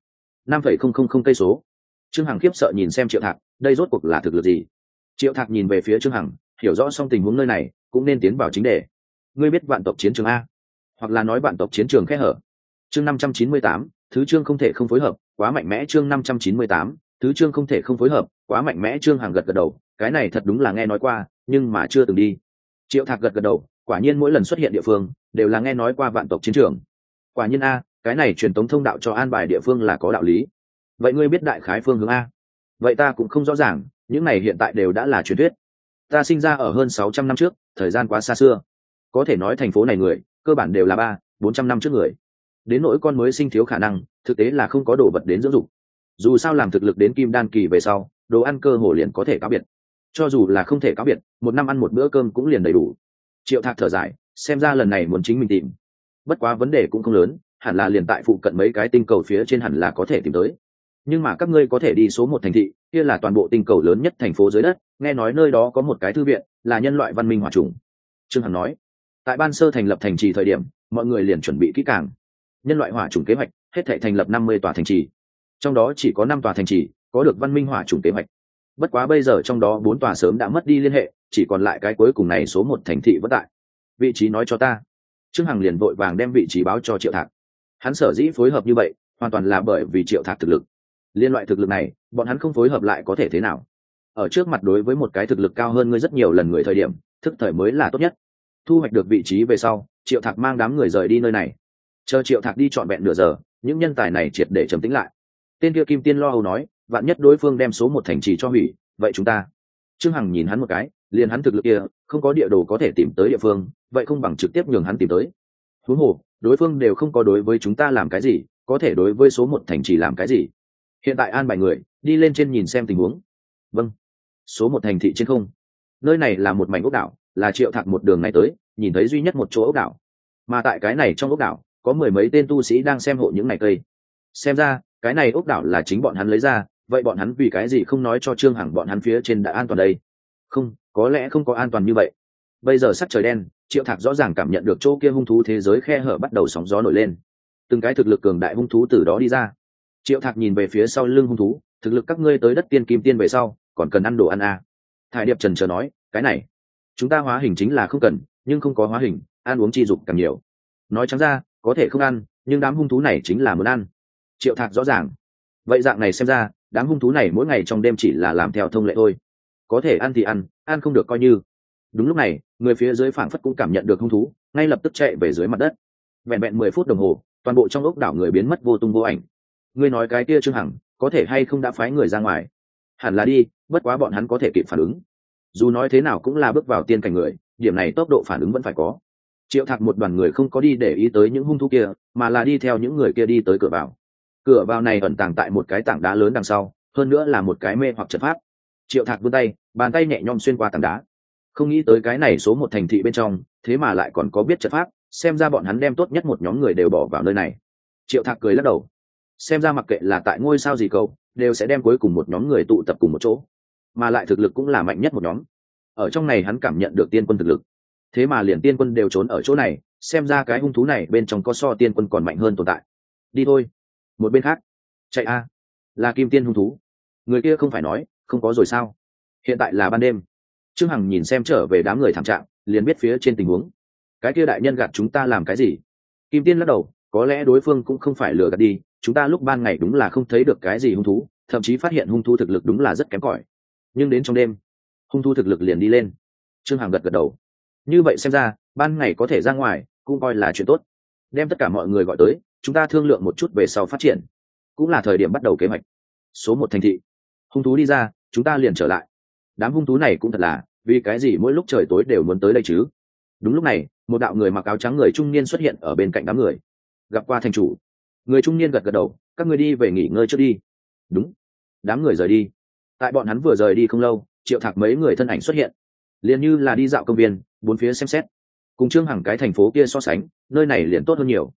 5,000 cây số. Trương Hằng khiếp sợ nhìn xem Triệu Thạc, đây rốt cuộc là thực lực gì? Triệu Thạc nhìn về phía Trương Hằng, hiểu rõ xong tình huống nơi này cũng nên tiến vào chính đề. Ngươi biết vạn tộc chiến trường a, hoặc là nói vạn tộc chiến trường khe hở? Chương 598, thứ chương không thể không phối hợp, quá mạnh mẽ. Chương 598, thứ chương không thể không phối hợp, quá mạnh mẽ. Trương Hằng gật gật đầu, cái này thật đúng là nghe nói qua, nhưng mà chưa từng đi. Triệu Thạc gật gật đầu, quả nhiên mỗi lần xuất hiện địa phương đều là nghe nói qua vạn tộc chiến trường. Quả nhiên a, cái này truyền tống thông đạo cho an bài địa phương là có đạo lý. Vậy ngươi biết đại khái phương hướng a? Vậy ta cũng không rõ ràng, những này hiện tại đều đã là truyền thuyết. Ta sinh ra ở hơn 600 năm trước, thời gian quá xa xưa, có thể nói thành phố này người cơ bản đều là 300-400 năm trước người. Đến nỗi con mới sinh thiếu khả năng, thực tế là không có đồ vật đến dưỡng dục. Dù sao làm thực lực đến kim đan kỳ về sau, đồ ăn cơ hồ liền có thể cáo biệt. Cho dù là không thể cáo biệt, một năm ăn một bữa cơm cũng liền đầy đủ. Triệu Thạc thở dài, xem ra lần này muốn chính mình tìm. Bất quá vấn đề cũng không lớn, hẳn là liền tại phụ cận mấy cái tinh cầu phía trên hẳn là có thể tìm tới. Nhưng mà các ngươi có thể đi số một thành thị, kia là toàn bộ tinh cầu lớn nhất thành phố dưới đất, nghe nói nơi đó có một cái thư viện, là nhân loại văn minh hỏa chủng. Trương Hằng nói, tại ban sơ thành lập thành trì thời điểm, mọi người liền chuẩn bị kỹ càng. Nhân loại hỏa chủng kế hoạch, hết thảy thành lập 50 tòa thành trì. Trong đó chỉ có 5 tòa thành trì có được văn minh hỏa chủng kế hoạch. Bất quá bây giờ trong đó 4 tòa sớm đã mất đi liên hệ, chỉ còn lại cái cuối cùng này số một thành thị vẫn tại. Vị trí nói cho ta. Trương Hằng liền vội vàng đem vị trí báo cho Triệu Thạc. Hắn sở dĩ phối hợp như vậy, hoàn toàn là bởi vì Triệu Thạc thực lực. Liên loại thực lực này, bọn hắn không phối hợp lại có thể thế nào? Ở trước mặt đối với một cái thực lực cao hơn ngươi rất nhiều lần người thời điểm, thức thời mới là tốt nhất. Thu hoạch được vị trí về sau, Triệu Thạc mang đám người rời đi nơi này. Chờ Triệu Thạc đi trọn vẹn nửa giờ, những nhân tài này triệt để trầm tĩnh lại. Tên kia Kim Tiên lo âu nói, vạn nhất đối phương đem số một thành trì cho hủy, vậy chúng ta. Trương Hằng nhìn hắn một cái, liền hắn thực lực kia, không có địa đồ có thể tìm tới địa phương, vậy không bằng trực tiếp nhường hắn tìm tới. Huống hồ, đối phương đều không có đối với chúng ta làm cái gì, có thể đối với số một thành trì làm cái gì? Hiện tại an bài người đi lên trên nhìn xem tình huống. Vâng. Số một thành thị trên không, nơi này là một mảnh ốc đảo, là Triệu Thạc một đường này tới nhìn thấy duy nhất một chỗ ốc đảo, mà tại cái này trong ốc đảo có 10 mấy tên tu sĩ đang xem hộ những này cây. Xem ra cái này ốc đảo là chính bọn hắn lấy ra, vậy bọn hắn vì cái gì không nói cho Trương Hằng bọn hắn phía trên đã an toàn đây? Không, có lẽ không có an toàn như vậy. Bây giờ sắc trời đen, Triệu Thạc rõ ràng cảm nhận được chỗ kia hung thú thế giới khe hở bắt đầu sóng gió nổi lên, từng cái thực lực cường đại hung thú từ đó đi ra. Triệu Thạc nhìn về phía sau lưng hung thú, thực lực các ngươi tới đất tiên kim tiên về sau còn cần ăn đồ ăn à? Thải Điệp trần chờ nói, cái này chúng ta hóa hình chính là không cần, nhưng không có hóa hình, ăn uống chi dục càng nhiều. Nói trắng ra, có thể không ăn, nhưng đám hung thú này chính là muốn ăn. Triệu Thạc rõ ràng. Vậy dạng này xem ra, đám hung thú này mỗi ngày trong đêm chỉ là làm theo thông lệ thôi. Có thể ăn thì ăn, ăn không được coi như. Đúng lúc này, người phía dưới phảng phất cũng cảm nhận được hung thú, ngay lập tức chạy về dưới mặt đất. Vẹn vẹn 10 phút đồng hồ, toàn bộ trong ốc đảo người biến mất vô tung vô ảnh. Ngươi nói cái kia Trương Hằng, có thể hay không đã phái người ra ngoài? Hẳn là đi, bất quá bọn hắn có thể kịp phản ứng. Dù nói thế nào cũng là bước vào tiên cảnh người, điểm này tốc độ phản ứng vẫn phải có. Triệu Thạc một đoàn người không có đi để ý tới những hung thú kia, mà là đi theo những người kia đi tới cửa vào. Cửa vào này ẩn tàng tại một cái tảng đá lớn đằng sau, hơn nữa là một cái mê hoặc trận pháp. Triệu Thạc vươn tay, bàn tay nhẹ nhõm xuyên qua tảng đá. Không nghĩ tới cái này số một thành thị bên trong, thế mà lại còn có biết trận pháp, xem ra bọn hắn đem tốt nhất một nhóm người đều bỏ vào nơi này. Triệu Thạc cười lắc đầu, xem ra mặc kệ là tại ngôi sao gì cầu, đều sẽ đem cuối cùng một nhóm người tụ tập cùng một chỗ, mà lại thực lực cũng là mạnh nhất một nhóm. Ở trong này hắn cảm nhận được tiên quân thực lực, thế mà liền tiên quân đều trốn ở chỗ này, xem ra cái hung thú này bên trong có so tiên quân còn mạnh hơn tồn tại. Đi thôi. Một bên khác, chạy a, là kim tiên hung thú. Người kia không phải nói không có rồi sao? Hiện tại là ban đêm. Trương Hằng nhìn xem trở về đám người thảm trạng, liền biết phía trên tình huống. Cái kia đại nhân gạt chúng ta làm cái gì? Kim tiên lắc đầu, có lẽ đối phương cũng không phải lừa gạt đi, chúng ta lúc ban ngày đúng là không thấy được cái gì hung thú, thậm chí phát hiện hung thú thực lực đúng là rất kém cỏi, nhưng đến trong đêm hung thú thực lực liền đi lên. Trương Hằng gật gật đầu, như vậy xem ra ban ngày có thể ra ngoài cũng coi là chuyện tốt. Đem tất cả mọi người gọi tới, chúng ta thương lượng một chút về sau phát triển, cũng là thời điểm bắt đầu kế hoạch. Số một thành thị, hung thú đi ra chúng ta liền trở lại. Đám hung thú này cũng thật là, vì cái gì mỗi lúc trời tối đều muốn tới đây chứ? Đúng lúc này, một đạo người mặc áo trắng người trung niên xuất hiện ở bên cạnh đám người. Gặp qua thành chủ. Người trung niên gật gật đầu, các người đi về nghỉ ngơi trước đi. Đúng. Đám người rời đi. Tại bọn hắn vừa rời đi không lâu, Triệu Thạc mấy người thân ảnh xuất hiện, liền như là đi dạo công viên, bốn phía xem xét. Cùng Trương Hằng cái thành phố kia so sánh, nơi này liền tốt hơn nhiều.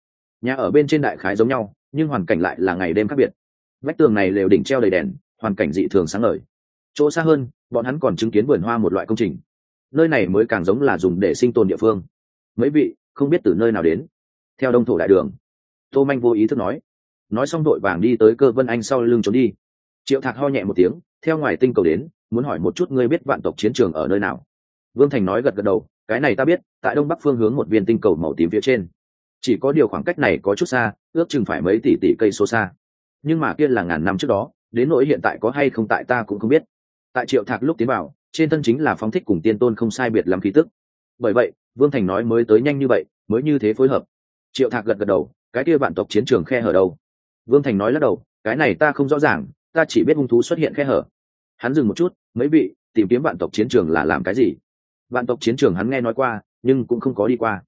Nhà ở bên trên đại khái giống nhau, nhưng hoàn cảnh lại là ngày đêm khác biệt. Vách tường này lều đỉnh treo đầy đèn, hoàn cảnh dị thường sáng ngời. Chỗ xa hơn, bọn hắn còn chứng kiến vườn hoa một loại công trình. Nơi này mới càng giống là dùng để sinh tồn địa phương. Mấy vị không biết từ nơi nào đến. Theo đông thổ đại đường, Tô Manh vô ý thức nói xong đội vàng đi tới Cơ Vân Anh sau lưng trốn đi. Triệu Thạc ho nhẹ một tiếng, theo ngoài tinh cầu đến, muốn hỏi một chút ngươi biết vạn tộc chiến trường ở nơi nào. Vương Thành nói gật gật đầu, cái này ta biết, tại đông bắc phương hướng một viên tinh cầu màu tím phía trên. Chỉ có điều khoảng cách này có chút xa, ước chừng phải mấy tỷ cây số xa. Nhưng mà kia là ngàn năm trước đó, đến nỗi hiện tại có hay không tại ta cũng không biết. Tại Triệu Thạc lúc tiến vào, trên thân chính là phóng thích cùng tiên tôn không sai biệt lắm khí tức. Bởi vậy, Vương Thành nói mới tới nhanh như vậy, mới như thế phối hợp. Triệu Thạc gật gật đầu, cái kia vạn tộc chiến trường khe hở đâu? Vương Thành nói lắc đầu, cái này ta không rõ ràng, ta chỉ biết hung thú xuất hiện khe hở. Hắn dừng một chút, mấy vị tìm kiếm vạn tộc chiến trường là làm cái gì? Vạn tộc chiến trường hắn nghe nói qua, nhưng cũng không có đi qua.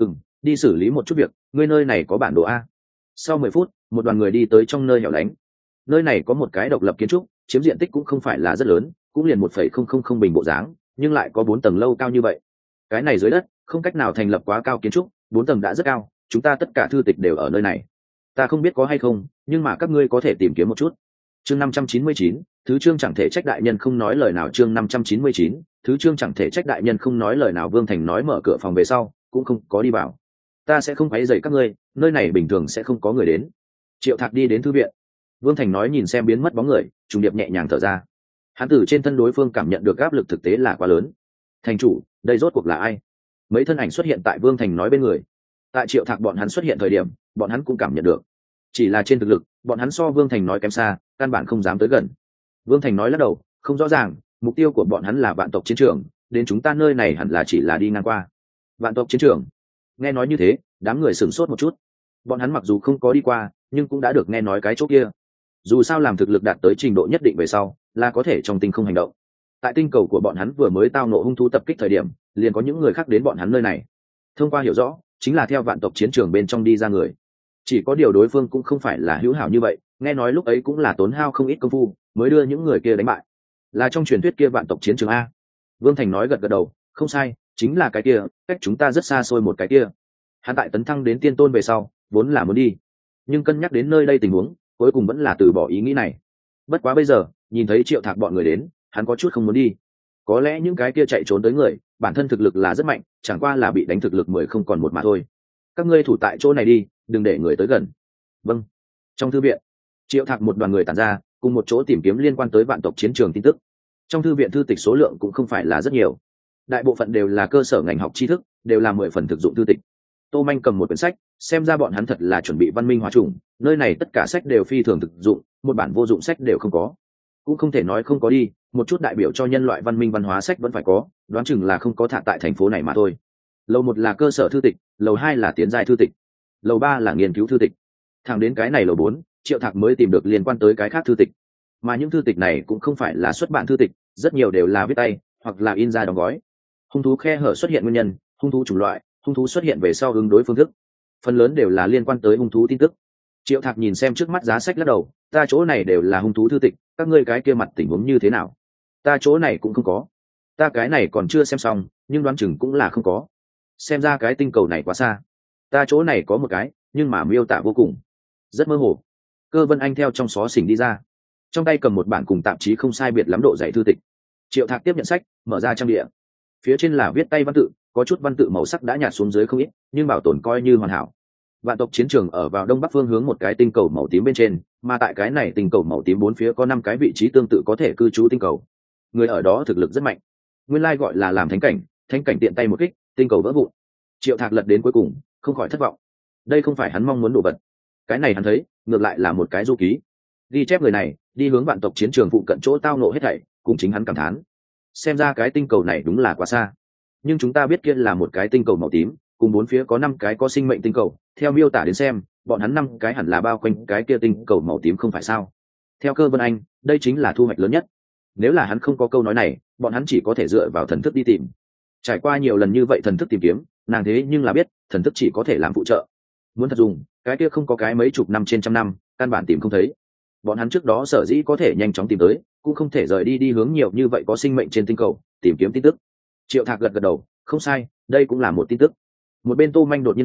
Đi xử lý một chút việc, ngươi nơi này có bản đồ a. Sau 10 phút, một đoàn người đi tới trong nơi hẻo lánh. Nơi này có một cái độc lập kiến trúc, chiếm diện tích cũng không phải là rất lớn, cũng liền 1,000 bình bộ dáng, nhưng lại có 4 tầng lâu cao như vậy. Cái này dưới đất, không cách nào thành lập quá cao kiến trúc, 4 tầng đã rất cao, chúng ta tất cả thư tịch đều ở nơi này. Ta không biết có hay không, nhưng mà các ngươi có thể tìm kiếm một chút. Chương 599, thứ chương chẳng thể trách đại nhân không nói lời nào. Chương 599, thứ chương chẳng thể trách đại nhân không nói lời nào. Vương Thành nói mở cửa phòng về sau, cũng không có đi vào. Ta sẽ không quấy rầy các ngươi, nơi này bình thường sẽ không có người đến. Triệu Thạc đi đến thư viện. Vương Thành nói nhìn xem biến mất bóng người, trùng điệp nhẹ nhàng thở ra. Hắn từ trên thân đối phương cảm nhận được áp lực thực tế là quá lớn. Thành chủ, đây rốt cuộc là ai? Mấy thân ảnh xuất hiện tại Vương Thành nói bên người. Tại Triệu Thạc bọn hắn xuất hiện thời điểm, bọn hắn cũng cảm nhận được. Chỉ là trên thực lực, bọn hắn so Vương Thành nói kém xa, căn bản không dám tới gần. Vương Thành nói lắc đầu, không rõ ràng, mục tiêu của bọn hắn là vạn tộc chiến trường, đến chúng ta nơi này hẳn là chỉ là đi ngang qua. Vạn tộc chiến trường. Nghe nói như thế, đám người sửng sốt một chút. Bọn hắn mặc dù không có đi qua, nhưng cũng đã được nghe nói cái chỗ kia. Dù sao làm thực lực đạt tới trình độ nhất định về sau, là có thể trong tinh không hành động. Tại tinh cầu của bọn hắn vừa mới tao nộ hung thú tập kích thời điểm, liền có những người khác đến bọn hắn nơi này. Thông qua hiểu rõ, chính là theo vạn tộc chiến trường bên trong đi ra người. Chỉ có điều đối phương cũng không phải là hữu hảo như vậy, nghe nói lúc ấy cũng là tốn hao không ít công phu mới đưa những người kia đánh bại. Là trong truyền thuyết kia vạn tộc chiến trường a. Vương Thành nói gật gật đầu, không sai, chính là cái kia, cách chúng ta rất xa xôi một cái kia. Hắn tại tấn thăng đến tiên tôn về sau, vốn là muốn đi, nhưng cân nhắc đến nơi đây tình huống, cuối cùng vẫn là từ bỏ ý nghĩ này. Bất quá bây giờ, nhìn thấy Triệu Thạc bọn người đến, hắn có chút không muốn đi. Có lẽ những cái kia chạy trốn tới người, bản thân thực lực là rất mạnh, chẳng qua là bị đánh thực lực 10 không còn một mà thôi. Các ngươi thủ tại chỗ này đi, đừng để người tới gần. Vâng. Trong thư viện, Triệu Thạc một đoàn người tản ra, cùng một chỗ tìm kiếm liên quan tới vạn tộc chiến trường tin tức. Trong thư viện thư tịch số lượng cũng không phải là rất nhiều, đại bộ phận đều là cơ sở ngành học tri thức, đều là 10 phần thực dụng thư tịch. Tô Manh cầm một quyển sách, xem ra bọn hắn thật là chuẩn bị văn minh hóa chủng, nơi này tất cả sách đều phi thường thực dụng, một bản vô dụng sách đều không có. Cũng không thể nói không có đi, một chút đại biểu cho nhân loại văn minh văn hóa sách vẫn phải có, đoán chừng là không có thả tại thành phố này mà thôi. Lầu 1 là cơ sở thư tịch, lầu 2 là tiến giai thư tịch, lầu 3 là nghiên cứu thư tịch. Thẳng đến cái này lầu 4, Triệu Thạc mới tìm được liên quan tới cái khác thư tịch. Mà những thư tịch này cũng không phải là xuất bản thư tịch, rất nhiều đều là viết tay hoặc là in ra đóng gói. Hung thú khe hở xuất hiện nguyên nhân, hung thú chủng loại, hung thú xuất hiện về sau ứng đối phương thức, phần lớn đều là liên quan tới hung thú tin tức. Triệu Thạc nhìn xem trước mắt giá sách lắc đầu, ta chỗ này đều là hung thú thư tịch, các ngươi cái kia mặt tình huống như thế nào? Ta chỗ này cũng không có. Ta cái này còn chưa xem xong, nhưng đoán chừng cũng là không có. Xem ra cái tinh cầu này quá xa. Ta chỗ này có một cái, nhưng mà miêu tả vô cùng rất mơ hồ. Cơ Vân Anh theo trong xó xỉnh đi ra, trong tay cầm một bản cùng tạp chí không sai biệt lắm độ dày thư tịch. Triệu Thạc tiếp nhận sách, mở ra trang địa. Phía trên là viết tay văn tự, có chút văn tự màu sắc đã nhạt xuống dưới không ít, nhưng bảo tồn coi như hoàn hảo. Vạn tộc chiến trường ở vào đông bắc phương hướng một cái tinh cầu màu tím bên trên, mà tại cái này tinh cầu màu tím bốn phía có 5 cái vị trí tương tự có thể cư trú tinh cầu. Người ở đó thực lực rất mạnh. Nguyên lai gọi là làm thánh cảnh tiện tay một kích, tinh cầu vỡ vụn. Triệu Thạc lật đến cuối cùng, không khỏi thất vọng. Đây không phải hắn mong muốn đồ vật. Cái này hắn thấy, ngược lại là một cái du ký. Ghi chép người này đi hướng vạn tộc chiến trường phụ cận chỗ tao nộ hết thảy, cũng chính hắn cảm thán. Xem ra cái tinh cầu này đúng là quá xa. Nhưng chúng ta biết kia là một cái tinh cầu màu tím, cùng bốn phía có 5 cái có sinh mệnh tinh cầu, theo miêu tả đến xem, bọn hắn 5 cái hẳn là bao quanh cái kia tinh cầu màu tím không phải sao? Theo Cơ Vân Anh, đây chính là thu hoạch lớn nhất. Nếu là hắn không có câu nói này, bọn hắn chỉ có thể dựa vào thần thức đi tìm. Trải qua nhiều lần như vậy thần thức tìm kiếm, nàng thế nhưng là biết, thần thức chỉ có thể làm phụ trợ. Muốn thật dùng, cái kia không có cái mấy chục năm trên trăm năm, căn bản tìm không thấy. Bọn hắn trước đó sở dĩ có thể nhanh chóng tìm tới, cũng không thể rời đi hướng nhiều như vậy có sinh mệnh trên tinh cầu tìm kiếm tin tức. Triệu Thạc gật gật đầu, không sai, đây cũng là một tin tức. Một bên Tô Manh đột nhiên hỏi,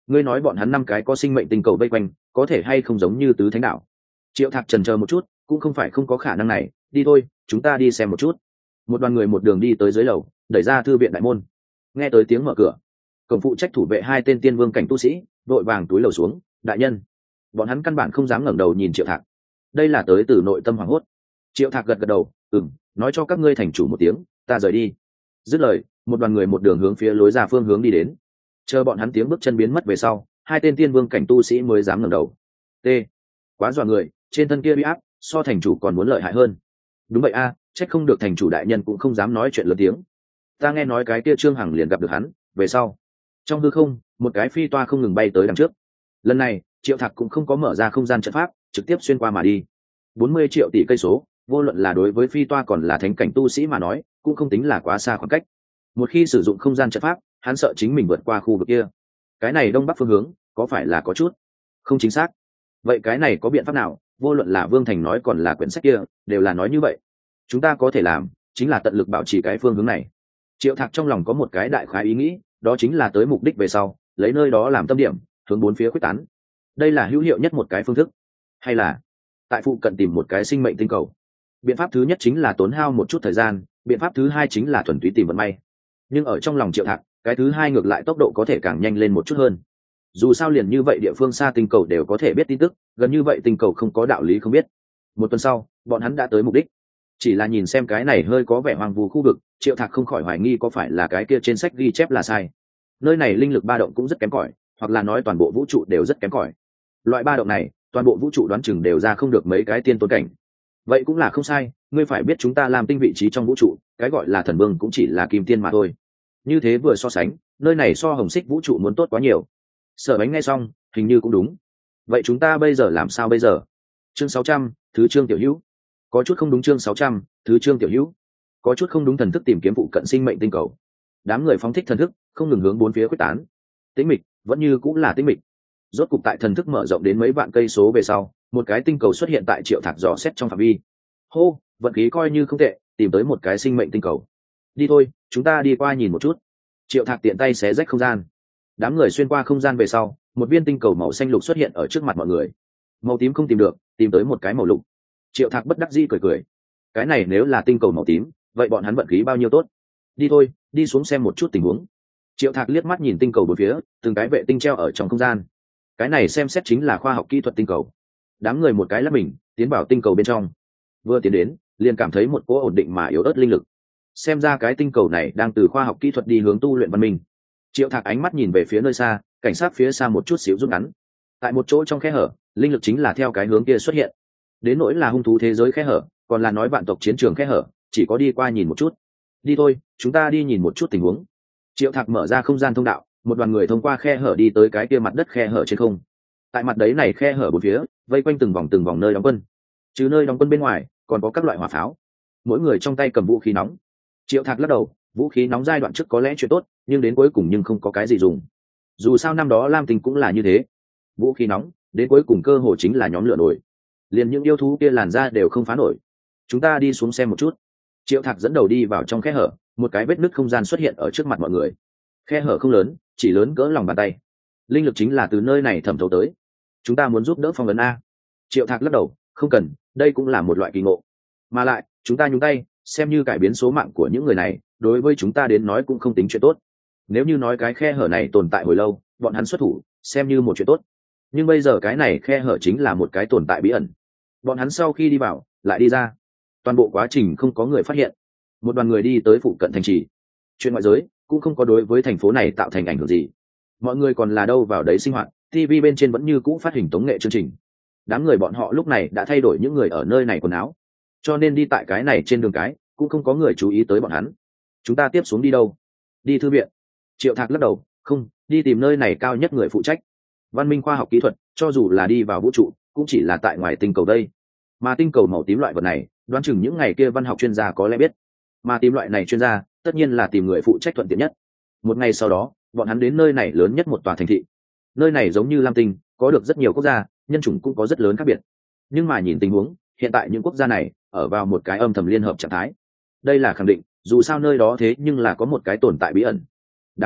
ngươi nói bọn hắn 5 cái có sinh mệnh tinh cầu vây quanh có thể hay không giống như tứ thánh đạo? Triệu Thạc chần chờ một chút, cũng không phải không có khả năng này, đi thôi, chúng ta đi xem một chút. Một đoàn người một đường đi tới dưới lầu, đẩy ra thư viện đại môn. Nghe tới tiếng mở cửa, cổng phụ trách thủ vệ 2 tên tiên vương cảnh tu sĩ vội vàng túi lầu xuống, đại nhân. Bọn hắn căn bản không dám ngẩng đầu nhìn Triệu Thạc. Đây là tới từ nội tâm hoảng hốt. Triệu Thạc gật gật đầu, nói cho các ngươi thành chủ một tiếng, ta rời đi. Dứt lời, một đoàn người một đường hướng phía lối ra phương hướng đi đến. Chờ bọn hắn tiếng bước chân biến mất về sau, 2 tên tiên vương cảnh tu sĩ mới dám ngẩng đầu. T. Quá dọa người, trên thân kia uy áp so thành chủ còn muốn lợi hại hơn. Đúng vậy a, trách không được thành chủ đại nhân cũng không dám nói chuyện lớn tiếng. Ta nghe nói cái kia Trương Hằng liền gặp được hắn, về sau trong hư không một cái phi toa không ngừng bay tới đằng trước. Lần này Triệu Thạc cũng không có mở ra không gian trận pháp, trực tiếp xuyên qua mà đi. 40 triệu tỷ cây số, vô luận là đối với phi toa còn là thánh cảnh tu sĩ mà nói cũng không tính là quá xa khoảng cách. Một khi sử dụng không gian trận pháp, hắn sợ chính mình vượt qua khu vực kia. Cái này đông bắc phương hướng có phải là có chút không chính xác? Vậy cái này có biện pháp nào? Vô luận là Vương Thành nói còn là quyển sách kia đều là nói như vậy. Chúng ta có thể làm chính là tận lực bảo trì cái phương hướng này. Triệu Thạc trong lòng có một cái đại khái ý nghĩ, đó chính là tới mục đích về sau lấy nơi đó làm tâm điểm, hướng 4 phía quyết tán. Đây là hữu hiệu nhất một cái phương thức. Hay là tại phụ cận tìm một cái sinh mệnh tinh cầu? Biện pháp thứ nhất chính là tốn hao một chút thời gian, biện pháp thứ hai chính là thuần túy tìm vận may. Nhưng ở trong lòng Triệu Thạc, cái thứ hai ngược lại tốc độ có thể càng nhanh lên một chút hơn. Dù sao liền như vậy địa phương xa tinh cầu đều có thể biết tin tức, gần như vậy tinh cầu không có đạo lý không biết. Một tuần sau, bọn hắn đã tới mục đích. Chỉ là nhìn xem cái này hơi có vẻ hoang vu khu vực, Triệu Thạc không khỏi hoài nghi có phải là cái kia trên sách ghi chép là sai. Nơi này linh lực ba động cũng rất kém cỏi, hoặc là nói toàn bộ vũ trụ đều rất kém cỏi. Loại ba động này, toàn bộ vũ trụ đoán chừng đều ra không được mấy cái tiên tôn cảnh. Vậy cũng là không sai, ngươi phải biết chúng ta làm tinh vị trí trong vũ trụ, cái gọi là thần vương cũng chỉ là kim tiên mà thôi. Như thế vừa so sánh, nơi này so hồng xích vũ trụ muốn tốt quá nhiều. Sở Bánh nghe xong, hình như cũng đúng. Vậy chúng ta bây giờ làm sao bây giờ? Chương 600, thứ chương tiểu hữu. Có chút không đúng. Chương 600, thứ chương tiểu hữu. Có chút không đúng. Thần thức tìm kiếm phụ cận sinh mệnh tinh cầu. Đám người phóng thích thần thức, không ngừng hướng 4 phía quyết tán. Tĩnh mịch, vẫn như cũng là tĩnh mịch. Rốt cục tại thần thức mở rộng đến mấy vạn cây số về sau, một cái tinh cầu xuất hiện tại Triệu Thạc dò xét trong phạm vi. Hô, vận khí coi như không tệ, tìm tới một cái sinh mệnh tinh cầu. Đi thôi, chúng ta đi qua nhìn một chút. Triệu Thạc tiện tay xé rách không gian. Đám người xuyên qua không gian về sau, một viên tinh cầu màu xanh lục xuất hiện ở trước mặt mọi người. Màu tím không tìm được, tìm tới một cái màu lục. Triệu Thạc bất đắc dĩ cười cười. Cái này nếu là tinh cầu màu tím, vậy bọn hắn vận khí bao nhiêu tốt. Đi thôi, đi xuống xem một chút tình huống. Triệu Thạc liếc mắt nhìn tinh cầu bốn phía, từng cái vệ tinh treo ở trong không gian. Cái này xem xét chính là khoa học kỹ thuật tinh cầu. Đám người một cái lắp mình tiến vào tinh cầu bên trong. Vừa tiến đến, liền cảm thấy một cỗ ổn định mà yếu ớt linh lực. Xem ra cái tinh cầu này đang từ khoa học kỹ thuật đi hướng tu luyện văn minh. Triệu Thạc ánh mắt nhìn về phía nơi xa, cảnh sát phía xa một chút xíu rút ngắn. Tại một chỗ trong khe hở, linh lực chính là theo cái hướng kia xuất hiện. Đến nỗi là hung thú thế giới khe hở, còn là nói vạn tộc chiến trường khe hở, chỉ có đi qua nhìn một chút. Đi thôi, chúng ta đi nhìn một chút tình huống. Triệu Thạc mở ra không gian thông đạo, một đoàn người thông qua khe hở đi tới cái kia mặt đất khe hở trên không. Tại mặt đấy này khe hở bốn phía, vây quanh từng vòng nơi đóng quân. Trừ nơi đóng quân bên ngoài, còn có các loại hỏa pháo. Mỗi người trong tay cầm vũ khí nóng. Triệu Thạc lắc đầu, vũ khí nóng giai đoạn trước có lẽ chuyện tốt, nhưng đến cuối cùng nhưng không có cái gì dùng. Dù sao năm đó Lam Tinh cũng là như thế. Vũ khí nóng, đến cuối cùng cơ hội chính là nhóm lửa nổi. Liền những yêu thú kia làn ra đều không phá nổi. Chúng ta đi xuống xem một chút. Triệu Thạc dẫn đầu đi vào trong khe hở, một cái vết nứt không gian xuất hiện ở trước mặt mọi người. Khe hở không lớn, chỉ lớn cỡ lòng bàn tay. Linh lực chính là từ nơi này thẩm thấu tới. Chúng ta muốn giúp đỡ phong ấn a. Triệu Thạc lắc đầu, không cần, đây cũng là một loại kỳ ngộ. Mà lại, chúng ta nhúng tay, xem như cải biến số mạng của những người này, đối với chúng ta đến nói cũng không tính chuyện tốt. Nếu như nói cái khe hở này tồn tại hồi lâu, bọn hắn xuất thủ, xem như một chuyện tốt. Nhưng bây giờ cái này khe hở chính là một cái tồn tại bí ẩn. Bọn hắn sau khi đi vào, lại đi ra. Toàn bộ quá trình không có người phát hiện. Một đoàn người đi tới phụ cận thành trì. Chuyện ngoại giới cũng không có đối với thành phố này tạo thành ảnh hưởng gì. Mọi người còn là đâu vào đấy sinh hoạt, TV bên trên vẫn như cũ phát hình tống nghệ chương trình. Đám người bọn họ lúc này đã thay đổi những người ở nơi này quần áo, cho nên đi tại cái này trên đường cái cũng không có người chú ý tới bọn hắn. Chúng ta tiếp xuống đi đâu? Đi thư viện. Triệu Thạc lắc đầu, không, đi tìm nơi này cao nhất người phụ trách văn minh khoa học kỹ thuật, cho dù là đi vào vũ trụ cũng chỉ là tại ngoài tinh cầu đây. Mà tinh cầu màu tím loại vật này, đoán chừng những ngày kia văn học chuyên gia có lẽ biết. Mà tìm loại này chuyên gia, tất nhiên là tìm người phụ trách thuận tiện nhất. Một ngày sau đó, bọn hắn đến nơi này lớn nhất một tòa thành thị. Nơi này giống như Lam Tinh, có được rất nhiều quốc gia, nhân chủng cũng có rất lớn khác biệt. Nhưng mà nhìn tình huống, hiện tại những quốc gia này ở vào một cái âm thầm liên hợp trạng thái. Đây là khẳng định, dù sao nơi đó thế nhưng là có một cái tồn tại bí ẩn. Đáng tiếc ra,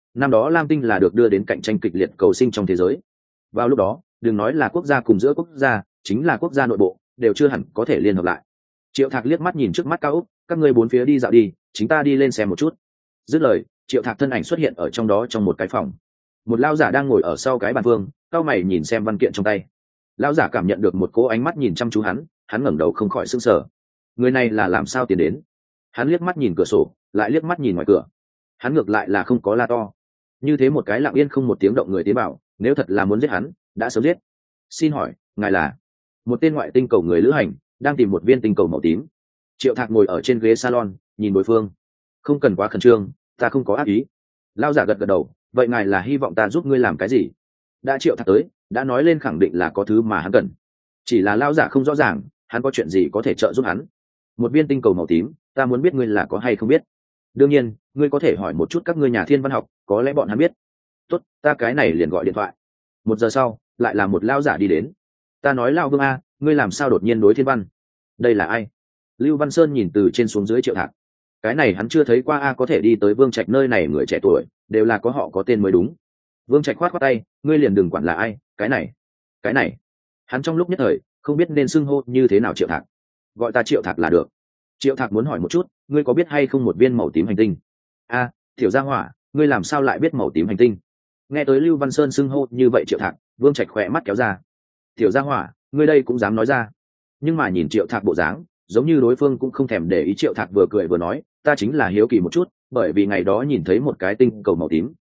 năm đó lam tinh là được đưa đến cạnh tranh kịch liệt cầu sinh trong thế giới. Vào lúc đó đừng nói là quốc gia cùng giữa quốc gia, chính là quốc gia nội bộ đều chưa hẳn có thể liên hợp lại. Triệu Thạc liếc mắt nhìn trước mắt cao ốc, các ngươi bốn phía đi dạo đi, chúng ta đi lên xem một chút. Dứt lời, Triệu Thạc thân ảnh xuất hiện ở trong đó trong một cái phòng. Một lão giả đang ngồi ở sau cái bàn vương, cao mày nhìn xem văn kiện trong tay. Lão giả cảm nhận được một cỗ ánh mắt nhìn chăm chú hắn ngẩng đầu không khỏi sững sờ. Người này là làm sao tiến đến? Hắn liếc mắt nhìn cửa sổ, lại liếc mắt nhìn ngoài cửa. Hắn ngược lại là không có la to. Như thế một cái lặng yên không một tiếng động người tiến bảo, nếu thật là muốn giết hắn, đã sớm giết. Xin hỏi, ngài là? Một tên ngoại tinh cầu người lữ hành, đang tìm một viên tinh cầu màu tím. Triệu Thạc ngồi ở trên ghế salon, nhìn đối phương. Không cần quá khẩn trương, ta không có ác ý. Lão giả gật gật đầu, vậy ngài là hy vọng ta giúp ngươi làm cái gì? Đã Triệu Thạc tới, đã nói lên khẳng định là có thứ mà hắn cần. Chỉ là lão giả không rõ ràng, hắn có chuyện gì có thể trợ giúp hắn. Một viên tinh cầu màu tím, ta muốn biết ngươi là có hay không biết. Đương nhiên, ngươi có thể hỏi một chút các ngươi nhà thiên văn học, có lẽ bọn hắn biết. Tốt, ta cái này liền gọi điện thoại. 1 giờ sau, lại là một lão giả đi đến. Ta nói lão Vương a, ngươi làm sao đột nhiên đối thiên văn? Đây là ai? Lưu Văn Sơn nhìn từ trên xuống dưới Triệu Thạc. Cái này hắn chưa thấy qua a, có thể đi tới Vương Trạch nơi này người trẻ tuổi, đều là có họ có tên mới đúng. Vương Trạch khoát khoát tay, ngươi liền đừng quản là ai, cái này. Hắn trong lúc nhất thời không biết nên xưng hô như thế nào Triệu Thạc. Gọi ta Triệu Thạc là được. Triệu Thạc muốn hỏi một chút, ngươi có biết hay không một viên màu tím hành tinh? A, Tiểu Gia Hỏa, ngươi làm sao lại biết màu tím hành tinh? Nghe tới Lưu Văn Sơn xưng hô như vậy Triệu Thạc, Vương Trạch khỏe mắt kéo ra. Tiểu Gia Hỏa, ngươi đây cũng dám nói ra? Nhưng mà nhìn Triệu Thạc bộ dáng, giống như đối phương cũng không thèm để ý. Triệu Thạc vừa cười vừa nói, ta chính là hiếu kỳ một chút, bởi vì ngày đó nhìn thấy một cái tinh cầu màu tím.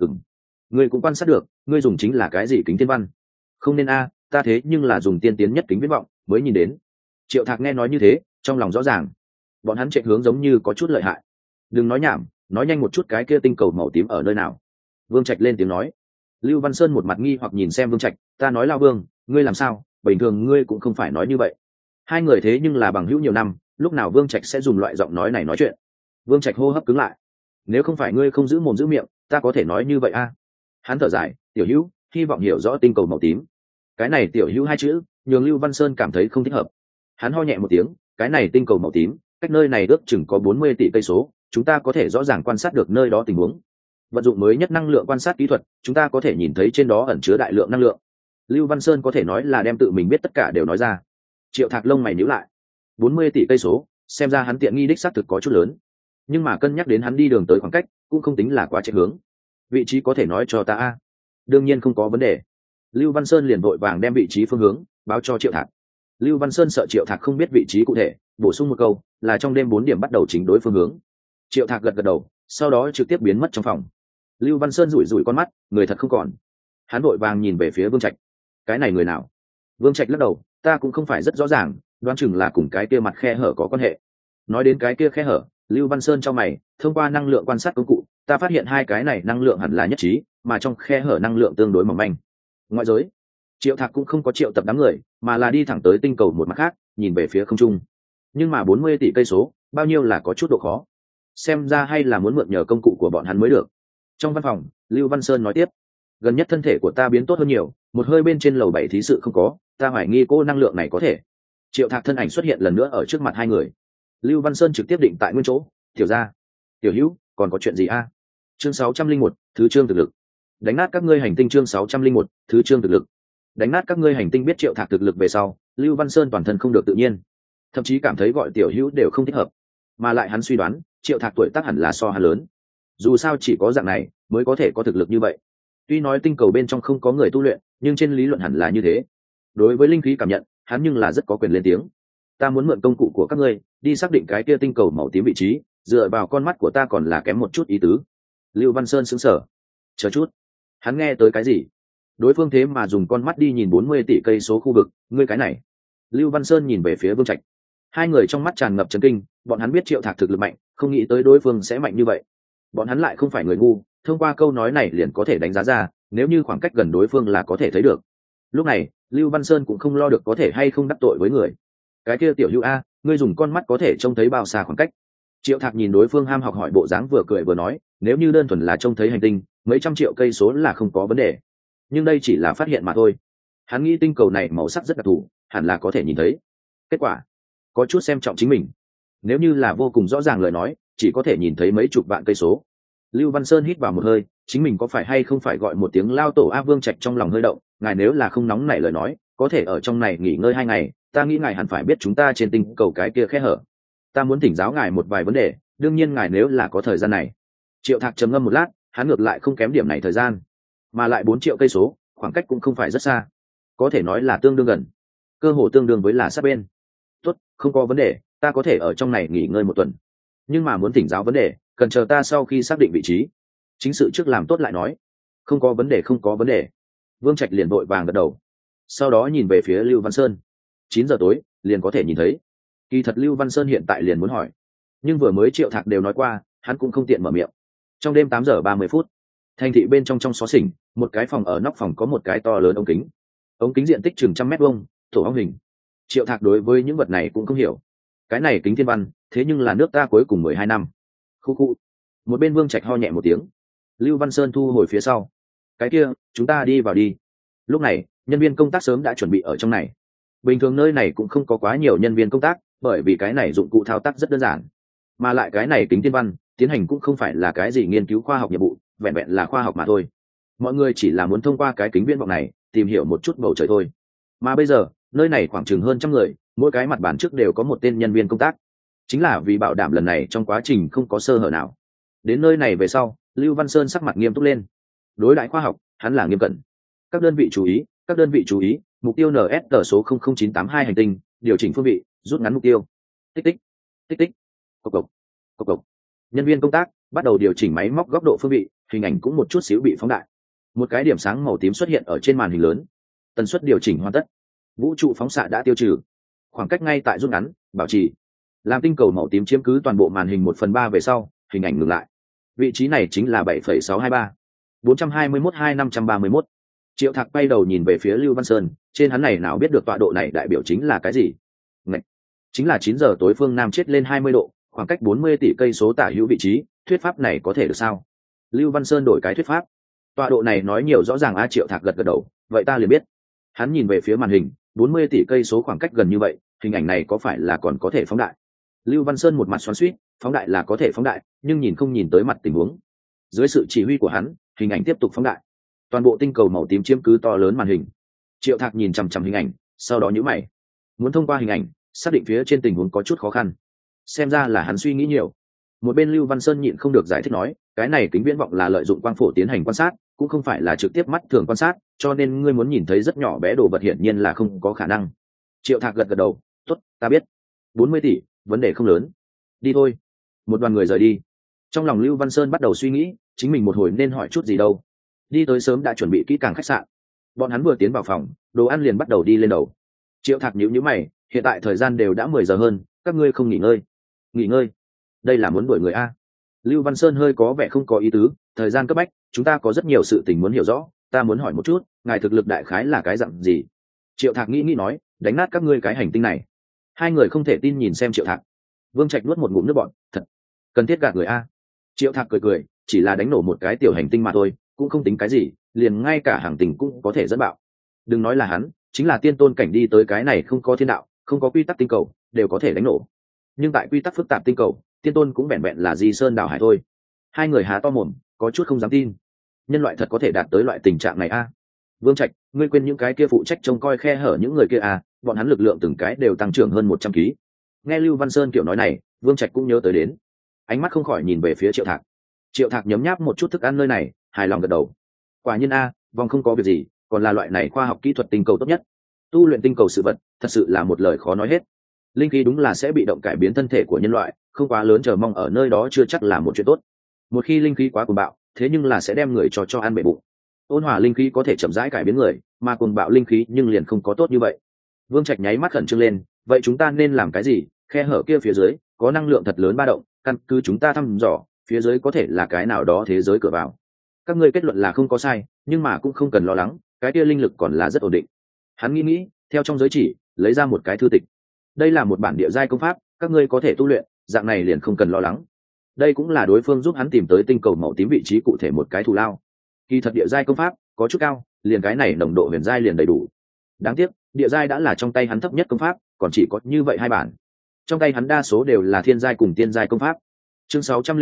Ngươi cũng quan sát được, ngươi dùng chính là cái gì kính thiên văn? Không nên a, ta thế nhưng là dùng tiên tiến nhất kính viễn vọng mới nhìn đến. Triệu Thạc nghe nói như thế, trong lòng rõ ràng, bọn hắn chạy hướng giống như có chút lợi hại. Đừng nói nhảm, nói nhanh một chút, cái kia tinh cầu màu tím ở nơi nào? Vương Trạch lên tiếng nói. Lưu Văn Sơn một mặt nghi hoặc nhìn xem Vương Trạch, ta nói Lao Vương, ngươi làm sao? Bình thường ngươi cũng không phải nói như vậy. Hai người thế nhưng là bằng hữu nhiều năm, lúc nào Vương Trạch sẽ dùng loại giọng nói này nói chuyện? Vương Trạch hô hấp cứng lại. Nếu không phải ngươi không giữ mồm giữ miệng, ta có thể nói như vậy a. Hắn thở dài, tiểu hữu, hy vọng hiểu rõ tinh cầu màu tím. Cái này tiểu hữu hai chữ, nhường Lưu Văn Sơn cảm thấy không thích hợp. Hắn ho nhẹ một tiếng, cái này tinh cầu màu tím, cách nơi này ước chừng có 40 tỷ cây số, chúng ta có thể rõ ràng quan sát được nơi đó tình huống. Vận dụng mới nhất năng lượng quan sát kỹ thuật, chúng ta có thể nhìn thấy trên đó ẩn chứa đại lượng năng lượng. Lưu Văn Sơn có thể nói là đem tự mình biết tất cả đều nói ra. Triệu Thạc lông mày nhíu lại. 40 tỷ cây số, xem ra hắn tiện nghi đích xác thực có chút lớn. Nhưng mà cân nhắc đến hắn đi đường tới khoảng cách, cũng không tính là quá chạy hướng. Vị trí có thể nói cho ta a? Đương nhiên không có vấn đề. Lưu Văn Sơn liền vội vàng đem vị trí phương hướng báo cho Triệu Thạc. Lưu Văn Sơn sợ Triệu Thạc không biết vị trí cụ thể, bổ sung một câu là trong đêm 4 điểm bắt đầu chính đối phương hướng. Triệu Thạc gật gật đầu, sau đó trực tiếp biến mất trong phòng. Lưu Văn Sơn rủi rủi con mắt, người thật không còn. Hắn vội vàng nhìn về phía Vương Trạch. Cái này người nào? Vương Trạch lắc đầu, ta cũng không phải rất rõ ràng, đoán chừng là cùng cái kia mặt khe hở có quan hệ. Nói đến cái kia khe hở, Lưu Văn Sơn cho mày, thông qua năng lượng quan sát công cụ, ta phát hiện hai cái này năng lượng hẳn là nhất trí, mà trong khe hở năng lượng tương đối mỏng manh. Ngoại giới, Triệu Thạc cũng không có triệu tập đám người, mà là đi thẳng tới tinh cầu một mặt khác, nhìn về phía không trung. Nhưng mà 40 tỷ cây số, bao nhiêu là có chút độ khó. Xem ra hay là muốn mượn nhờ công cụ của bọn hắn mới được. Trong văn phòng, Lưu Văn Sơn nói tiếp, gần nhất thân thể của ta biến tốt hơn nhiều, một hơi bên trên lầu 7 thí sự không có, ta hoài nghi cô năng lượng này có thể. Triệu Thạc thân ảnh xuất hiện lần nữa ở trước mặt hai người. Lưu Văn Sơn trực tiếp định tại nguyên chỗ, tiểu ra, tiểu hữu, còn có chuyện gì a? Chương 601, thứ chương thực lực. Đánh nát các ngươi hành tinh. Chương 601, thứ chương thực lực. Đánh nát các ngươi hành tinh. Biết Triệu Thạc thực lực về sau, Lưu Văn Sơn toàn thân không được tự nhiên, thậm chí cảm thấy gọi tiểu hữu đều không thích hợp, mà lại hắn suy đoán Triệu Thạc tuổi tác hẳn là so hắn lớn, dù sao chỉ có dạng này mới có thể có thực lực như vậy. Tuy nói tinh cầu bên trong không có người tu luyện, nhưng trên lý luận hẳn là như thế. Đối với linh khí cảm nhận, hắn nhưng là rất có quyền lên tiếng. Ta muốn mượn công cụ của các ngươi đi xác định cái kia tinh cầu màu tím vị trí, dựa vào con mắt của ta còn là kém một chút ý tứ. Lưu Văn Sơn sững sờ. Chờ chút, hắn nghe tới cái gì? Đối phương thế mà dùng con mắt đi nhìn 40 tỷ cây số khu vực, ngươi cái này. Lưu Văn Sơn nhìn về phía Vương Trạch. Hai người trong mắt tràn ngập chấn kinh, bọn hắn biết Triệu Thạc thực lực mạnh, không nghĩ tới đối phương sẽ mạnh như vậy. Bọn hắn lại không phải người ngu, thông qua câu nói này liền có thể đánh giá ra, nếu như khoảng cách gần đối phương là có thể thấy được. Lúc này, Lưu Văn Sơn cũng không lo được có thể hay không đắc tội với người. Cái kia tiểu Lưu a, ngươi dùng con mắt có thể trông thấy bao xa khoảng cách? Triệu Thạc nhìn đối phương ham học hỏi bộ dáng, vừa cười vừa nói, nếu như đơn thuần là trông thấy hành tinh, mấy trăm triệu cây số là không có vấn đề. Nhưng đây chỉ là phát hiện mà thôi. Hắn nghĩ tinh cầu này màu sắc rất đặc thù, hẳn là có thể nhìn thấy. Kết quả, có chút xem trọng chính mình. Nếu như là vô cùng rõ ràng lời nói, chỉ có thể nhìn thấy mấy chục vạn cây số. Lưu Văn Sơn hít vào một hơi, chính mình có phải hay không phải gọi một tiếng lao tổ a. Vương Trạch trong lòng hơi động, ngài nếu là không nóng nảy lời nói, có thể ở trong này nghỉ ngơi 2 ngày, ta nghĩ ngài hẳn phải biết chúng ta trên tinh cầu cái kia khe hở. Ta muốn thỉnh giáo ngài một vài vấn đề, đương nhiên ngài nếu là có thời gian này. Triệu Thạc trầm ngâm một lát, hắn ngược lại không kém điểm này thời gian, mà lại 4 triệu cây số, khoảng cách cũng không phải rất xa, có thể nói là tương đương gần, cơ hồ tương đương với là sát bên. Tốt, không có vấn đề, ta có thể ở trong này nghỉ ngơi 1 tuần, nhưng mà muốn thỉnh giáo vấn đề, cần chờ ta sau khi xác định vị trí, chính sự trước làm tốt lại nói. Không có vấn đề, không có vấn đề. Vương Trạch liền vội vàng gật đầu, sau đó nhìn về phía Lưu Văn Sơn. 9 giờ tối liền có thể nhìn thấy. Kỳ thật Lưu Văn Sơn hiện tại liền muốn hỏi, nhưng vừa mới Triệu Thạc đều nói qua, hắn cũng không tiện mở miệng. Trong đêm 8 giờ 30 phút, thành thị bên trong xó xỉnh, một cái phòng, ở nóc phòng có một cái to lớn ống kính diện tích chừng 100 mét vuông, tổ ong hình. Triệu Thạc đối với những vật này cũng không hiểu. Cái này kính thiên văn, thế nhưng là nước ta cuối cùng 12 năm. Khu khu. Một bên Vương Trạch ho nhẹ một tiếng. Lưu Văn Sơn thu hồi phía sau. Cái kia, chúng ta đi vào đi. Lúc này, nhân viên công tác sớm đã chuẩn bị ở trong này. Bình thường nơi này cũng không có quá nhiều nhân viên công tác, bởi vì cái này dụng cụ thao tác rất đơn giản, mà lại cái này kính thiên văn tiến hành cũng không phải là cái gì nghiên cứu khoa học nhiệm vụ, vẹn vẹn là khoa học mà thôi. Mọi người chỉ là muốn thông qua cái kính viễn vọng này tìm hiểu một chút bầu trời thôi. Mà bây giờ nơi này khoảng chừng hơn 100 người, mỗi cái mặt bàn trước đều có một tên nhân viên công tác, chính là vì bảo đảm lần này trong quá trình không có sơ hở nào. Đến nơi này về sau, Lưu Văn Sơn sắc mặt nghiêm túc lên. Đối đãi khoa học, hắn là nghiêm cẩn. Các đơn vị chú ý, các đơn vị chú ý, mục tiêu NS số 00982 hành tinh, điều chỉnh phương vị, rút ngắn mục tiêu. Tích tích, tích tích, cộc cộc, cộc cộc. Nhân viên công tác bắt đầu điều chỉnh máy móc góc độ phương vị, hình ảnh cũng một chút xíu bị phóng đại. Một cái điểm sáng màu tím xuất hiện ở trên màn hình lớn. Tần suất điều chỉnh hoàn tất. Vũ trụ phóng xạ đã tiêu trừ. Khoảng cách ngay tại rút ngắn, bảo trì. Làm tinh cầu màu tím chiếm cứ toàn bộ màn hình 1/3 về sau, hình ảnh ngừng lại. Vị trí này chính là 7,623 421-2531. Triệu Thạc bay đầu nhìn về phía Lưu Văn Sơn, trên hắn này nào biết được tọa độ này đại biểu chính là cái gì? Ngạch, chính là 9 giờ tối phương nam chết lên 20 độ, khoảng cách 40 tỷ cây số tả hữu vị trí, thuyết pháp này có thể được sao? Lưu Văn Sơn đổi cái thuyết pháp. Tọa độ này nói nhiều rõ ràng a. Triệu Thạc gật gật đầu, vậy ta liền biết. Hắn nhìn về phía màn hình, 40 tỷ cây số khoảng cách gần như vậy, hình ảnh này có phải là còn có thể phóng đại? Lưu Văn Sơn một mặt xoắn xuýt, phóng đại là có thể phóng đại, nhưng nhìn không nhìn tới mặt tình huống. Dưới sự chỉ huy của hắn, hình ảnh tiếp tục phóng đại. Toàn bộ tinh cầu màu tím chiếm cứ to lớn màn hình. Triệu Thạc nhìn chằm chằm hình ảnh, sau đó nhíu mày. Muốn thông qua hình ảnh xác định phía trên tình huống có chút khó khăn. Xem ra là hắn suy nghĩ nhiều. Một bên Lưu Văn Sơn nhịn không được giải thích nói, cái này kính viễn vọng là lợi dụng quang phổ tiến hành quan sát, cũng không phải là trực tiếp mắt thường quan sát, cho nên ngươi muốn nhìn thấy rất nhỏ bé đồ vật hiển nhiên là không có khả năng. Triệu Thạc gật gật đầu, tốt, ta biết. 40 tỷ, vấn đề không lớn. Đi thôi. Một đoàn người rời đi. Trong lòng Lưu Văn Sơn bắt đầu suy nghĩ, chính mình một hồi nên hỏi chút gì đâu. Đi tới sớm đã chuẩn bị kỹ càng khách sạn. Bọn hắn vừa tiến vào phòng, đồ ăn liền bắt đầu đi lên đầu. Triệu Thạc nhíu nhíu mày, hiện tại thời gian đều đã 10 giờ hơn, các ngươi không nghỉ ngơi? Nghỉ ngơi? Đây là muốn đuổi người a? Lưu Văn Sơn hơi có vẻ không có ý tứ, thời gian cấp bách, chúng ta có rất nhiều sự tình muốn hiểu rõ, ta muốn hỏi một chút, ngài thực lực đại khái là cái dạng gì? Triệu Thạc nghĩ nói, đánh nát các ngươi cái hành tinh này. Hai người không thể tin nhìn xem Triệu Thạc. Vương Trạch nuốt một ngụm nước bọt, thật cần thiết gạt người a? Triệu Thạc cười cười, chỉ là đánh nổ một cái tiểu hành tinh mà thôi, cũng không tính cái gì, liền ngay cả hàng tinh cũng có thể dẫn bạo. Đừng nói là hắn, chính là tiên tôn cảnh đi tới cái này không có thiên đạo, không có quy tắc tinh cầu, đều có thể đánh nổ. Nhưng tại quy tắc phức tạp tinh cầu, tiên tôn cũng vẹn vẹn là di sơn đảo hải thôi. Hai người há to mồm, có chút không dám tin. Nhân loại thật có thể đạt tới loại tình trạng này a? Vương Trạch, ngươi quên những cái kia phụ trách trông coi khe hở những người kia à? Bọn hắn lực lượng từng cái đều tăng trưởng hơn 100 kg. Nghe Lưu Văn Sơn kiểu nói này, Vương Trạch cũng nhớ tới đến, ánh mắt không khỏi nhìn về phía Triệu Thạc. Triệu Thạc nhấm nháp một chút thức ăn nơi này, hài lòng gật đầu. Quả nhiên a, vòng không có việc gì, còn là loại này khoa học kỹ thuật tinh cầu tốt nhất. Tu luyện tinh cầu sự vật, thật sự là một lời khó nói hết. Linh khí đúng là sẽ bị động cải biến thân thể của nhân loại, không quá lớn chờ mong ở nơi đó chưa chắc là một chuyện tốt. Một khi linh khí quá cuồng bạo, thế nhưng là sẽ đem người cho ăn bể bụng. Ôn hòa linh khí có thể chậm rãi cải biến người, mà cuồng bạo linh khí nhưng liền không có tốt như vậy. Vương Trạch nháy mắt khẩn trương lên, vậy chúng ta nên làm cái gì? Khe hở kia phía dưới có năng lượng thật lớn ba động, căn cứ chúng ta thăm dò, phía dưới có thể là cái nào đó thế giới cửa vào. Các ngươi kết luận là không có sai, nhưng mà cũng không cần lo lắng, cái kia linh lực còn là rất ổn định. Hắn nghĩ, theo trong giới chỉ lấy ra một cái thư tịch. Đây là một bản địa giai công pháp, các ngươi có thể tu luyện, dạng này liền không cần lo lắng. Đây cũng là đối phương giúp hắn tìm tới tinh cầu màu tím vị trí cụ thể một cái thù lao. Kỳ thật địa giai công pháp có chút cao, liền cái này nồng độ huyền giai liền đầy đủ. Đáng tiếc, địa giai đã là trong tay hắn thấp nhất công pháp, còn chỉ có như vậy 2 bản. Trong tay hắn đa số đều là thiên giai cùng tiên giai công pháp. Chương 602,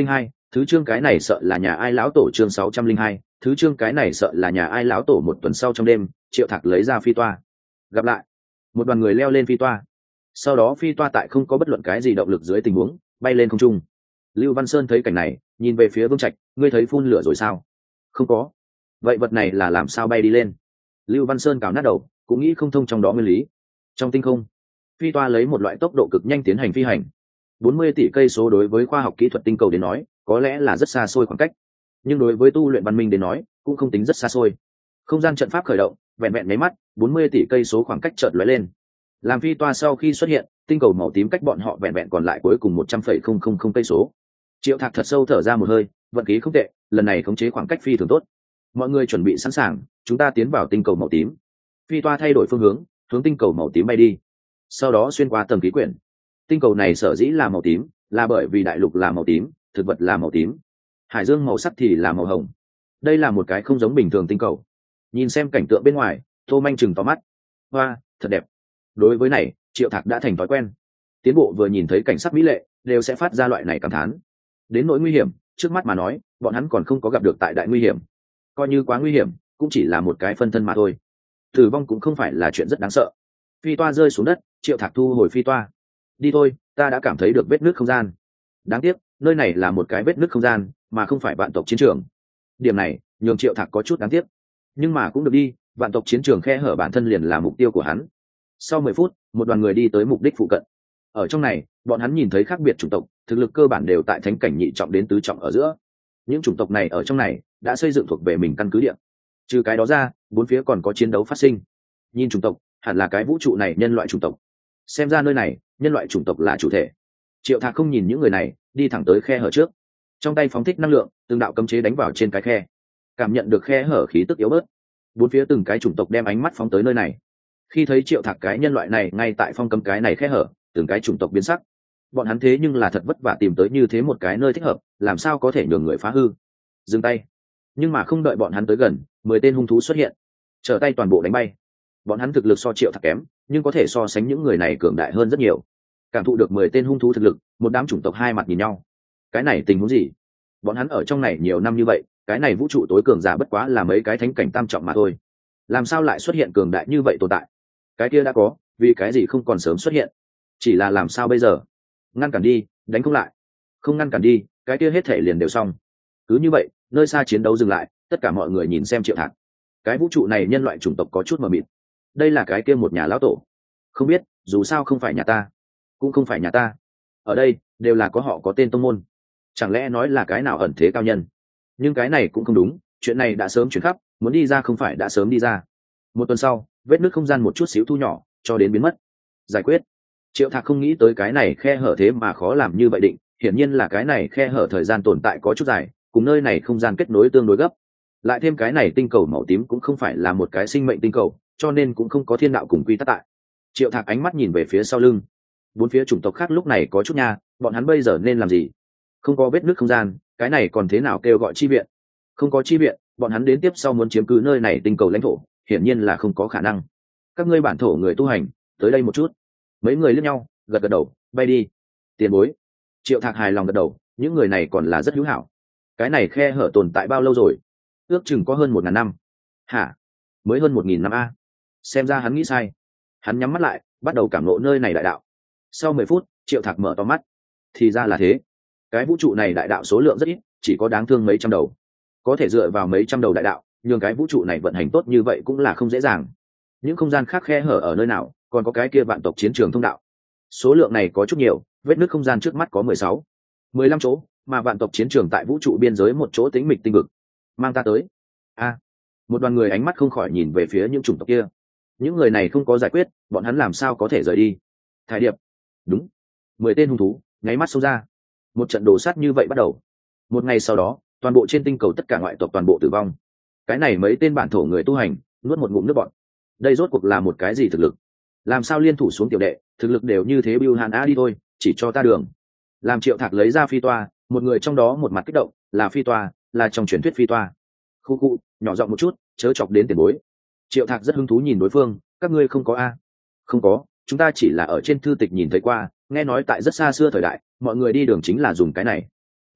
thứ chương cái này sợ là nhà ai lão tổ chương 602, thứ chương cái này sợ là nhà ai lão tổ. Một tuần sau trong đêm, Triệu Thạc lấy ra phi toa. Gặp lại. Một đoàn người leo lên phi toa. Sau đó phi toa tại không có bất luận cái gì động lực dưới tình huống, bay lên không trung. Lưu Văn Sơn thấy cảnh này, nhìn về phía Vương Trạch, ngươi thấy phun lửa rồi sao? Không có. Vậy vật này là làm sao bay đi lên? Lưu Văn Sơn cào nát đầu, cũng nghĩ không thông trong đó nguyên lý. Trong tinh không, phi toa lấy một loại tốc độ cực nhanh tiến hành phi hành. 40 tỷ cây số đối với khoa học kỹ thuật tinh cầu đến nói, có lẽ là rất xa xôi khoảng cách, nhưng đối với tu luyện văn minh đến nói, cũng không tính rất xa xôi. Không gian trận pháp khởi động, vẹn vẹn mấy mắt, 40 tỷ cây số khoảng cách chợt lóe lên. Làm phi toa sau khi xuất hiện, tinh cầu màu tím cách bọn họ vẹn vẹn còn lại cuối cùng 100,000 cây số. Triệu Thạc thật sâu thở ra một hơi, vận khí không tệ, lần này khống chế khoảng cách phi thường tốt. Mọi người chuẩn bị sẵn sàng, chúng ta tiến vào tinh cầu màu tím. Phi toa thay đổi phương hướng, hướng tinh cầu màu tím bay đi. Sau đó xuyên qua tầng khí quyển. Tinh cầu này sở dĩ là màu tím, là bởi vì đại lục là màu tím, thực vật là màu tím, hải dương màu sắc thì là màu hồng. Đây là một cái không giống bình thường tinh cầu. Nhìn xem cảnh tượng bên ngoài, Tô Manh chừng to mắt. Hoa, thật đẹp. Đối với này, Triệu Thạc đã thành thói quen. Tiến bộ vừa nhìn thấy cảnh sắc mỹ lệ, đều sẽ phát ra loại này cảm thán. Đến nỗi nguy hiểm, trước mắt mà nói, bọn hắn còn không có gặp được tại đại nguy hiểm. Coi như quá nguy hiểm, cũng chỉ là một cái phân thân mà thôi. Tử vong cũng không phải là chuyện rất đáng sợ. Phi toa rơi xuống đất, Triệu Thạc thu hồi phi toa. Đi thôi, ta đã cảm thấy được vết nứt không gian. Đáng tiếc, nơi này là một cái vết nứt không gian, mà không phải vạn tộc chiến trường. Điểm này, nhường Triệu Thạc có chút đáng tiếc. Nhưng mà cũng được đi, vạn tộc chiến trường khe hở bản thân liền là mục tiêu của hắn. Sau 10 phút, một đoàn người đi tới mục đích phụ cận. Ở trong này, bọn hắn nhìn thấy khác biệt chủng tộc, thực lực cơ bản đều tại thánh cảnh nhị trọng đến tứ trọng ở giữa. Những chủng tộc này ở trong này đã xây dựng thuộc về mình căn cứ địa. Trừ cái đó ra, bốn phía còn có chiến đấu phát sinh. Nhìn chủng tộc, hẳn là cái vũ trụ này nhân loại chủng tộc. Xem ra nơi này, nhân loại chủng tộc là chủ thể. Triệu Thạc không nhìn những người này, đi thẳng tới khe hở trước. Trong tay phóng thích năng lượng, từng đạo cấm chế đánh vào trên cái khe. Cảm nhận được khe hở khí tức yếu bớt. Bốn phía từng cái chủng tộc đem ánh mắt phóng tới nơi này. Khi thấy Triệu Thạc cái nhân loại này ngay tại phong cấm cái này khe hở, từng cái chủng tộc biến sắc. Bọn hắn thế nhưng là thật vất vả tìm tới như thế một cái nơi thích hợp, làm sao có thể nhường người phá hư. Dừng tay. Nhưng mà không đợi bọn hắn tới gần, 10 tên hung thú xuất hiện, trở tay toàn bộ đánh bay. Bọn hắn thực lực so Triệu Thạc kém, nhưng có thể so sánh những người này cường đại hơn rất nhiều. Cảm thụ được 10 tên hung thú thực lực, một đám chủng tộc hai mặt nhìn nhau. Cái này tình huống gì? Bọn hắn ở trong này nhiều năm như vậy, cái này vũ trụ tối cường giả bất quá là mấy cái thánh cảnh tam trọng mà thôi. Làm sao lại xuất hiện cường đại như vậy tồn tại? Cái kia đã có, vì cái gì không còn sớm xuất hiện? Chỉ là làm sao bây giờ? Ngăn cản đi, đánh không lại. Không ngăn cản đi, cái kia hết thể liền đều xong. Cứ như vậy, nơi xa chiến đấu dừng lại, tất cả mọi người nhìn xem Triệu Thạc. Cái vũ trụ này nhân loại chủng tộc có chút mờ mịt. Đây là cái kia một nhà lão tổ. Không biết, dù sao không phải nhà ta, cũng không phải nhà ta. Ở đây, đều là có họ có tên tông môn. Chẳng lẽ nói là cái nào ẩn thế cao nhân? Nhưng cái này cũng không đúng, chuyện này đã sớm chuyển khắp, muốn đi ra không phải đã sớm đi ra. Một tuần sau, vết nứt không gian một chút xíu thu nhỏ, cho đến biến mất. Giải quyết. Triệu Thạc không nghĩ tới cái này khe hở thế mà khó làm như vậy định, hiển nhiên là cái này khe hở thời gian tồn tại có chút dài, cùng nơi này không gian kết nối tương đối gấp. Lại thêm cái này tinh cầu màu tím cũng không phải là một cái sinh mệnh tinh cầu, cho nên cũng không có thiên đạo cùng quy tắc tại. Triệu Thạc ánh mắt nhìn về phía sau lưng. Bốn phía chủng tộc khác lúc này có chút nha, bọn hắn bây giờ nên làm gì? Không có vết nứt không gian, cái này còn thế nào kêu gọi chi viện? Không có chi viện, bọn hắn đến tiếp sau muốn chiếm cứ nơi này tinh cầu lãnh thổ, hiển nhiên là không có khả năng. Các ngươi bản thổ người tu hành, tới đây một chút. Mấy người liếc nhau, gật gật đầu, bay đi. Tiền bối. Triệu Thạc hài lòng gật đầu, những người này còn là rất hữu hảo. Cái này khe hở tồn tại bao lâu rồi? Ước chừng có hơn 1000 năm. Hả? Mới hơn 1000 năm a? Xem ra hắn nghĩ sai. Hắn nhắm mắt lại, bắt đầu cảm ngộ nơi này đại đạo. Sau 10 phút, Triệu Thạc mở to mắt. Thì ra là thế. Cái vũ trụ này đại đạo số lượng rất ít, chỉ có đáng thương mấy trăm đầu. Có thể dựa vào mấy trăm đầu đại đạo, nhưng cái vũ trụ này vận hành tốt như vậy cũng là không dễ dàng. Những không gian khác khe hở ở nơi nào, còn có cái kia vạn tộc chiến trường thông đạo. Số lượng này có chút nhiều, vết nứt không gian trước mắt có 16, 15 chỗ, mà vạn tộc chiến trường tại vũ trụ biên giới một chỗ tĩnh mịch tinh vực. Mang ta tới. A. Một đoàn người ánh mắt không khỏi nhìn về phía những chủng tộc kia. Những người này không có giải quyết, bọn hắn làm sao có thể rời đi? Thái điệp. Đúng. 10 tên hung thú, nháy mắt xông ra. Một trận đổ sát như vậy bắt đầu. Một ngày sau đó, toàn bộ trên tinh cầu tất cả ngoại tộc toàn bộ tử vong. Cái này mấy tên bản thổ người tu hành, nuốt một ngụm nước bọt. Đây rốt cuộc là một cái gì thực lực? Làm sao liên thủ xuống tiểu đệ, thực lực đều như thế Bưu Hàn A đi thôi, chỉ cho ta đường. Làm Triệu Thạc lấy ra phi toa, một người trong đó một mặt kích động, là phi toa, là trong truyền thuyết phi toa. Khu khu, nhỏ giọng một chút, chớ chọc đến tiền bối. Triệu Thạc rất hứng thú nhìn đối phương, các ngươi không có a? Không có, chúng ta chỉ là ở trên thư tịch nhìn thấy qua, nghe nói tại rất xa xưa thời đại, mọi người đi đường chính là dùng cái này.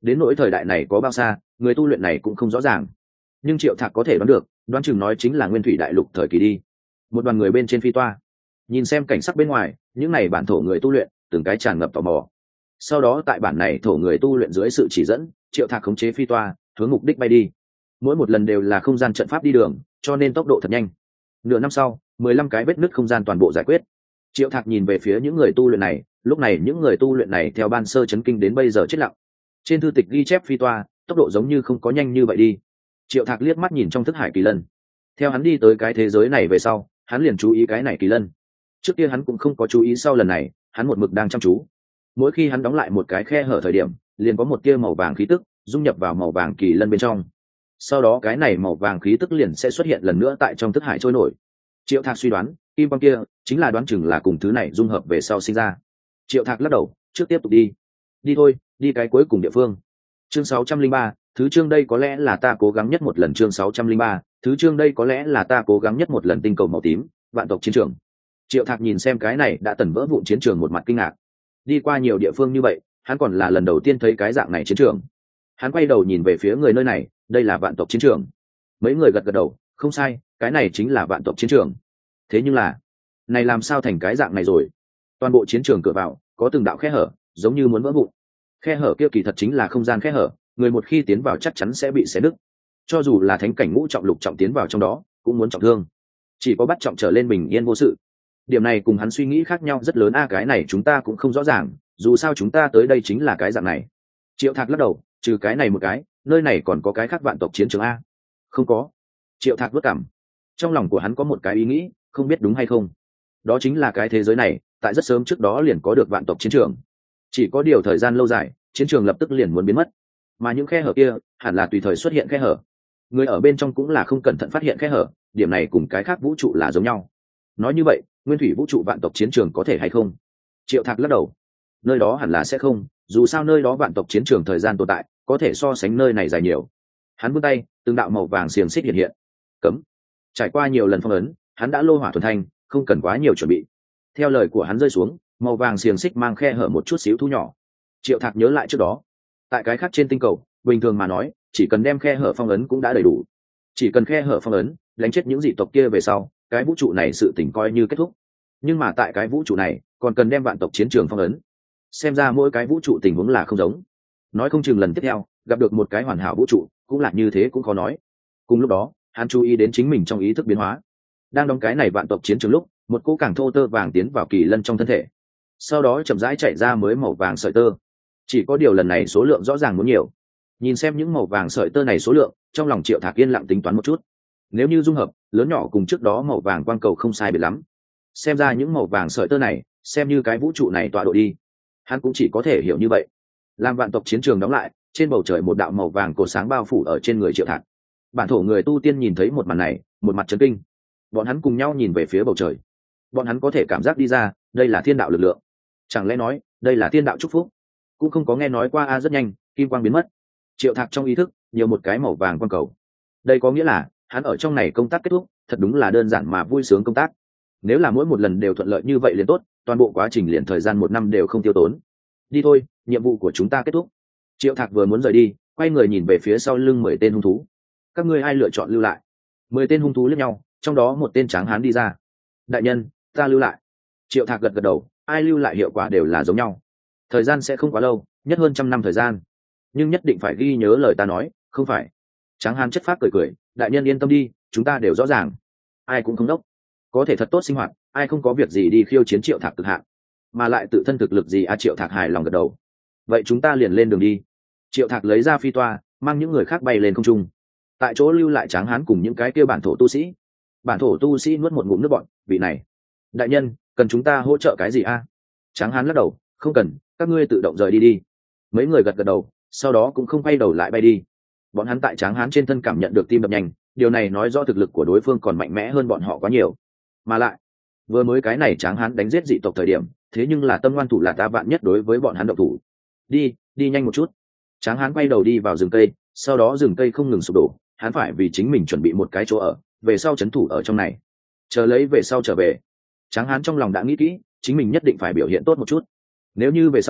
Đến nỗi thời đại này có bao xa, người tu luyện này cũng không rõ ràng, nhưng Triệu Thạc có thể đoán được, đoán chừng nói chính là nguyên thủy đại lục thời kỳ đi. Một đoàn người bên trên phi toa, nhìn xem cảnh sắc bên ngoài, những này bản thổ người tu luyện từng cái tràn ngập tò mò. Sau đó tại bản này thổ người tu luyện dưới sự chỉ dẫn, Triệu Thạc khống chế phi toa hướng mục đích bay đi. Mỗi một lần đều là không gian trận pháp đi đường, cho nên tốc độ thật nhanh. Nửa năm sau, 15 cái vết nứt không gian toàn bộ giải quyết. Triệu Thạc nhìn về phía những người tu luyện này, lúc này những người tu luyện này theo ban sơ chấn kinh đến bây giờ chết lặng. Trên thư tịch ghi chép phi toa, tốc độ giống như không có nhanh như vậy đi. Triệu Thạc liếc mắt nhìn trong thức hải kỳ lân. Theo hắn đi tới cái thế giới này về sau, hắn liền chú ý cái này kỳ lân. Trước kia hắn cũng không có chú ý, sau lần này, hắn một mực đang chăm chú. Mỗi khi hắn đóng lại một cái khe hở thời điểm, liền có một tia màu vàng khí tức dung nhập vào màu vàng kỳ lân bên trong. Sau đó cái này màu vàng khí tức liền sẽ xuất hiện lần nữa tại trong thức hải trôi nổi. Triệu Thạc suy đoán, kim quang kia chính là đoán chừng là cùng thứ này dung hợp về sau sinh ra. Triệu Thạc lắc đầu, trước tiếp tục đi. Đi thôi, đi cái cuối cùng địa phương. Chương 603, thứ chương đây có lẽ là ta cố gắng nhất một lần. Chương 603, thứ chương đây có lẽ là ta cố gắng nhất một lần. Tinh cầu màu tím, vạn tộc chiến trường. Triệu Thạc nhìn xem cái này đã tần vỡ vụn chiến trường, một mặt kinh ngạc. Đi qua nhiều địa phương như vậy, hắn còn là lần đầu tiên thấy cái dạng này chiến trường. Hắn quay đầu nhìn về phía người nơi này, đây là vạn tộc chiến trường. Mấy người gật gật đầu, không sai, cái này chính là vạn tộc chiến trường. Thế nhưng là, này làm sao thành cái dạng này rồi? Toàn bộ chiến trường cửa vào có từng đạo khe hở, giống như muốn vỡ vụn. Khe hở kia kỳ thật chính là không gian khe hở, người một khi tiến vào chắc chắn sẽ bị xé nứt. Cho dù là thánh cảnh ngũ trọng lục trọng tiến vào trong đó, cũng muốn trọng thương. Chỉ có bắt trọng trở lên bình yên vô sự. Điểm này cùng hắn suy nghĩ khác nhau rất lớn. Cái này chúng ta cũng không rõ ràng, dù sao chúng ta tới đây chính là cái dạng này. Triệu Thạc lắc đầu, trừ cái này một cái, nơi này còn có cái khác vạn tộc chiến trường a? Không có. Triệu Thạc vất cảm. Trong lòng của hắn có một cái ý nghĩ, không biết đúng hay không. Đó chính là cái thế giới này, tại rất sớm trước đó liền có được vạn tộc chiến trường. Chỉ có điều thời gian lâu dài, chiến trường lập tức liền muốn biến mất. Mà những khe hở kia, hẳn là tùy thời xuất hiện khe hở. Người ở bên trong cũng là không cẩn thận phát hiện khe hở, điểm này cùng cái khác vũ trụ là giống nhau. Nói như vậy, nguyên thủy vũ trụ vạn tộc chiến trường có thể hay không? Triệu Thạc lắc đầu. Nơi đó hẳn là sẽ không, dù sao nơi đó vạn tộc chiến trường thời gian tồn tại, có thể so sánh nơi này dài nhiều. Hắn vươn tay, từng đạo màu vàng xiềng xích hiện hiện. Cấm. Trải qua nhiều lần phong ấn, hắn đã lô hỏa thuần thanh, không cần quá nhiều chuẩn bị. Theo lời của hắn rơi xuống, màu vàng xiềng xích mang khe hở một chút xíu thu nhỏ. Triệu Thạc nhớ lại trước đó, tại cái khác trên tinh cầu, bình thường mà nói, chỉ cần đem khe hở phong ấn cũng đã đầy đủ. Chỉ cần khe hở phong ấn, đánh chết những dị tộc kia về sau, cái vũ trụ này sự tỉnh coi như kết thúc. Nhưng mà tại cái vũ trụ này, còn cần đem vạn tộc chiến trường phong ấn. Xem ra mỗi cái vũ trụ tình huống là không giống. Nói không chừng lần tiếp theo gặp được một cái hoàn hảo vũ trụ, cũng là như thế cũng khó nói. Cùng lúc đó, hắn chú ý đến chính mình trong ý thức biến hóa. Đang đóng cái này vạn tộc chiến trường lúc, một cỗ càng thô tơ vàng tiến vào kỳ lân trong thân thể. Sau đó chậm rãi chạy ra mới màu vàng sợi tơ. Chỉ có điều lần này số lượng rõ ràng muốn nhiều. Nhìn xem những màu vàng sợi tơ này số lượng, trong lòng Triệu Thạc yên lặng tính toán một chút. Nếu như dung hợp, lớn nhỏ cùng trước đó màu vàng quang cầu không sai biệt lắm. Xem ra những màu vàng sợi tơ này, xem như cái vũ trụ này tọa độ đi. Hắn cũng chỉ có thể hiểu như vậy. Làm vạn tộc chiến trường đóng lại, trên bầu trời một đạo màu vàng cột sáng bao phủ ở trên người Triệu Thạc. Bản thổ người tu tiên nhìn thấy một màn này, một mặt chấn kinh. Bọn hắn cùng nhau nhìn về phía bầu trời. Bọn hắn có thể cảm giác đi ra, đây là thiên đạo lực lượng. Chẳng lẽ nói, đây là thiên đạo chúc phúc? Cũng không có nghe nói qua. Rất nhanh, kim quang biến mất. Triệu Thạc trong ý thức nhiều một cái màu vàng quang cầu. Đây có nghĩa là hắn ở trong này công tác kết thúc, thật đúng là đơn giản mà vui sướng công tác. Nếu là mỗi một lần đều thuận lợi như vậy liền tốt, toàn bộ quá trình liền thời gian 1 năm đều không tiêu tốn. Đi thôi, nhiệm vụ của chúng ta kết thúc. Triệu Thạc vừa muốn rời đi, quay người nhìn về phía sau lưng 10 tên hung thú. Các ngươi ai lựa chọn lưu lại? 10 tên hung thú liếc nhau, trong đó một tên tráng hán đi ra. Đại nhân, ta lưu lại. Triệu Thạc gật gật đầu, ai lưu lại hiệu quả đều là giống nhau. Thời gian sẽ không quá lâu, nhất hơn 100 năm thời gian, nhưng nhất định phải ghi nhớ lời ta nói, không phải? Tráng hán chất phác cười cười, đại nhân yên tâm đi, chúng ta đều rõ ràng. Ai cũng không đốc, có thể thật tốt sinh hoạt, ai không có việc gì đi khiêu chiến Triệu Thạc cực hạn, mà lại tự thân thực lực gì? Triệu Thạc hài lòng gật đầu. Vậy chúng ta liền lên đường đi. Triệu Thạc lấy ra phi toa, mang những người khác bay lên không trung. Tại chỗ lưu lại tráng hán cùng những cái kia bản thổ tu sĩ. Bản thổ tu sĩ nuốt một ngụm nước bọt, vị này, đại nhân, cần chúng ta hỗ trợ cái gì Tráng hán lắc đầu, không cần, các ngươi tự động rời đi đi. Mấy người gật gật đầu, sau đó cũng không quay đầu lại bay đi. Bọn hắn tại tráng hán trên thân cảm nhận được tim đập nhanh, điều này nói rõ thực lực của đối phương còn mạnh mẽ hơn bọn họ quá nhiều. Mà lại, vừa mới cái này tráng hán đánh giết dị tộc thời điểm, thế nhưng là tâm ngoan thủ là ta vạn nhất đối với bọn hắn động thủ. Đi nhanh một chút. Tráng hán quay đầu đi vào rừng cây, sau đó rừng cây không ngừng sụp đổ, hắn phải vì chính mình chuẩn bị một cái chỗ ở, về sau trấn thủ ở trong này, chờ lấy về sau trở về. Tráng hán trong lòng đã nghĩ kỹ, chính mình nhất định phải biểu hiện tốt một chút. Nếu như về sau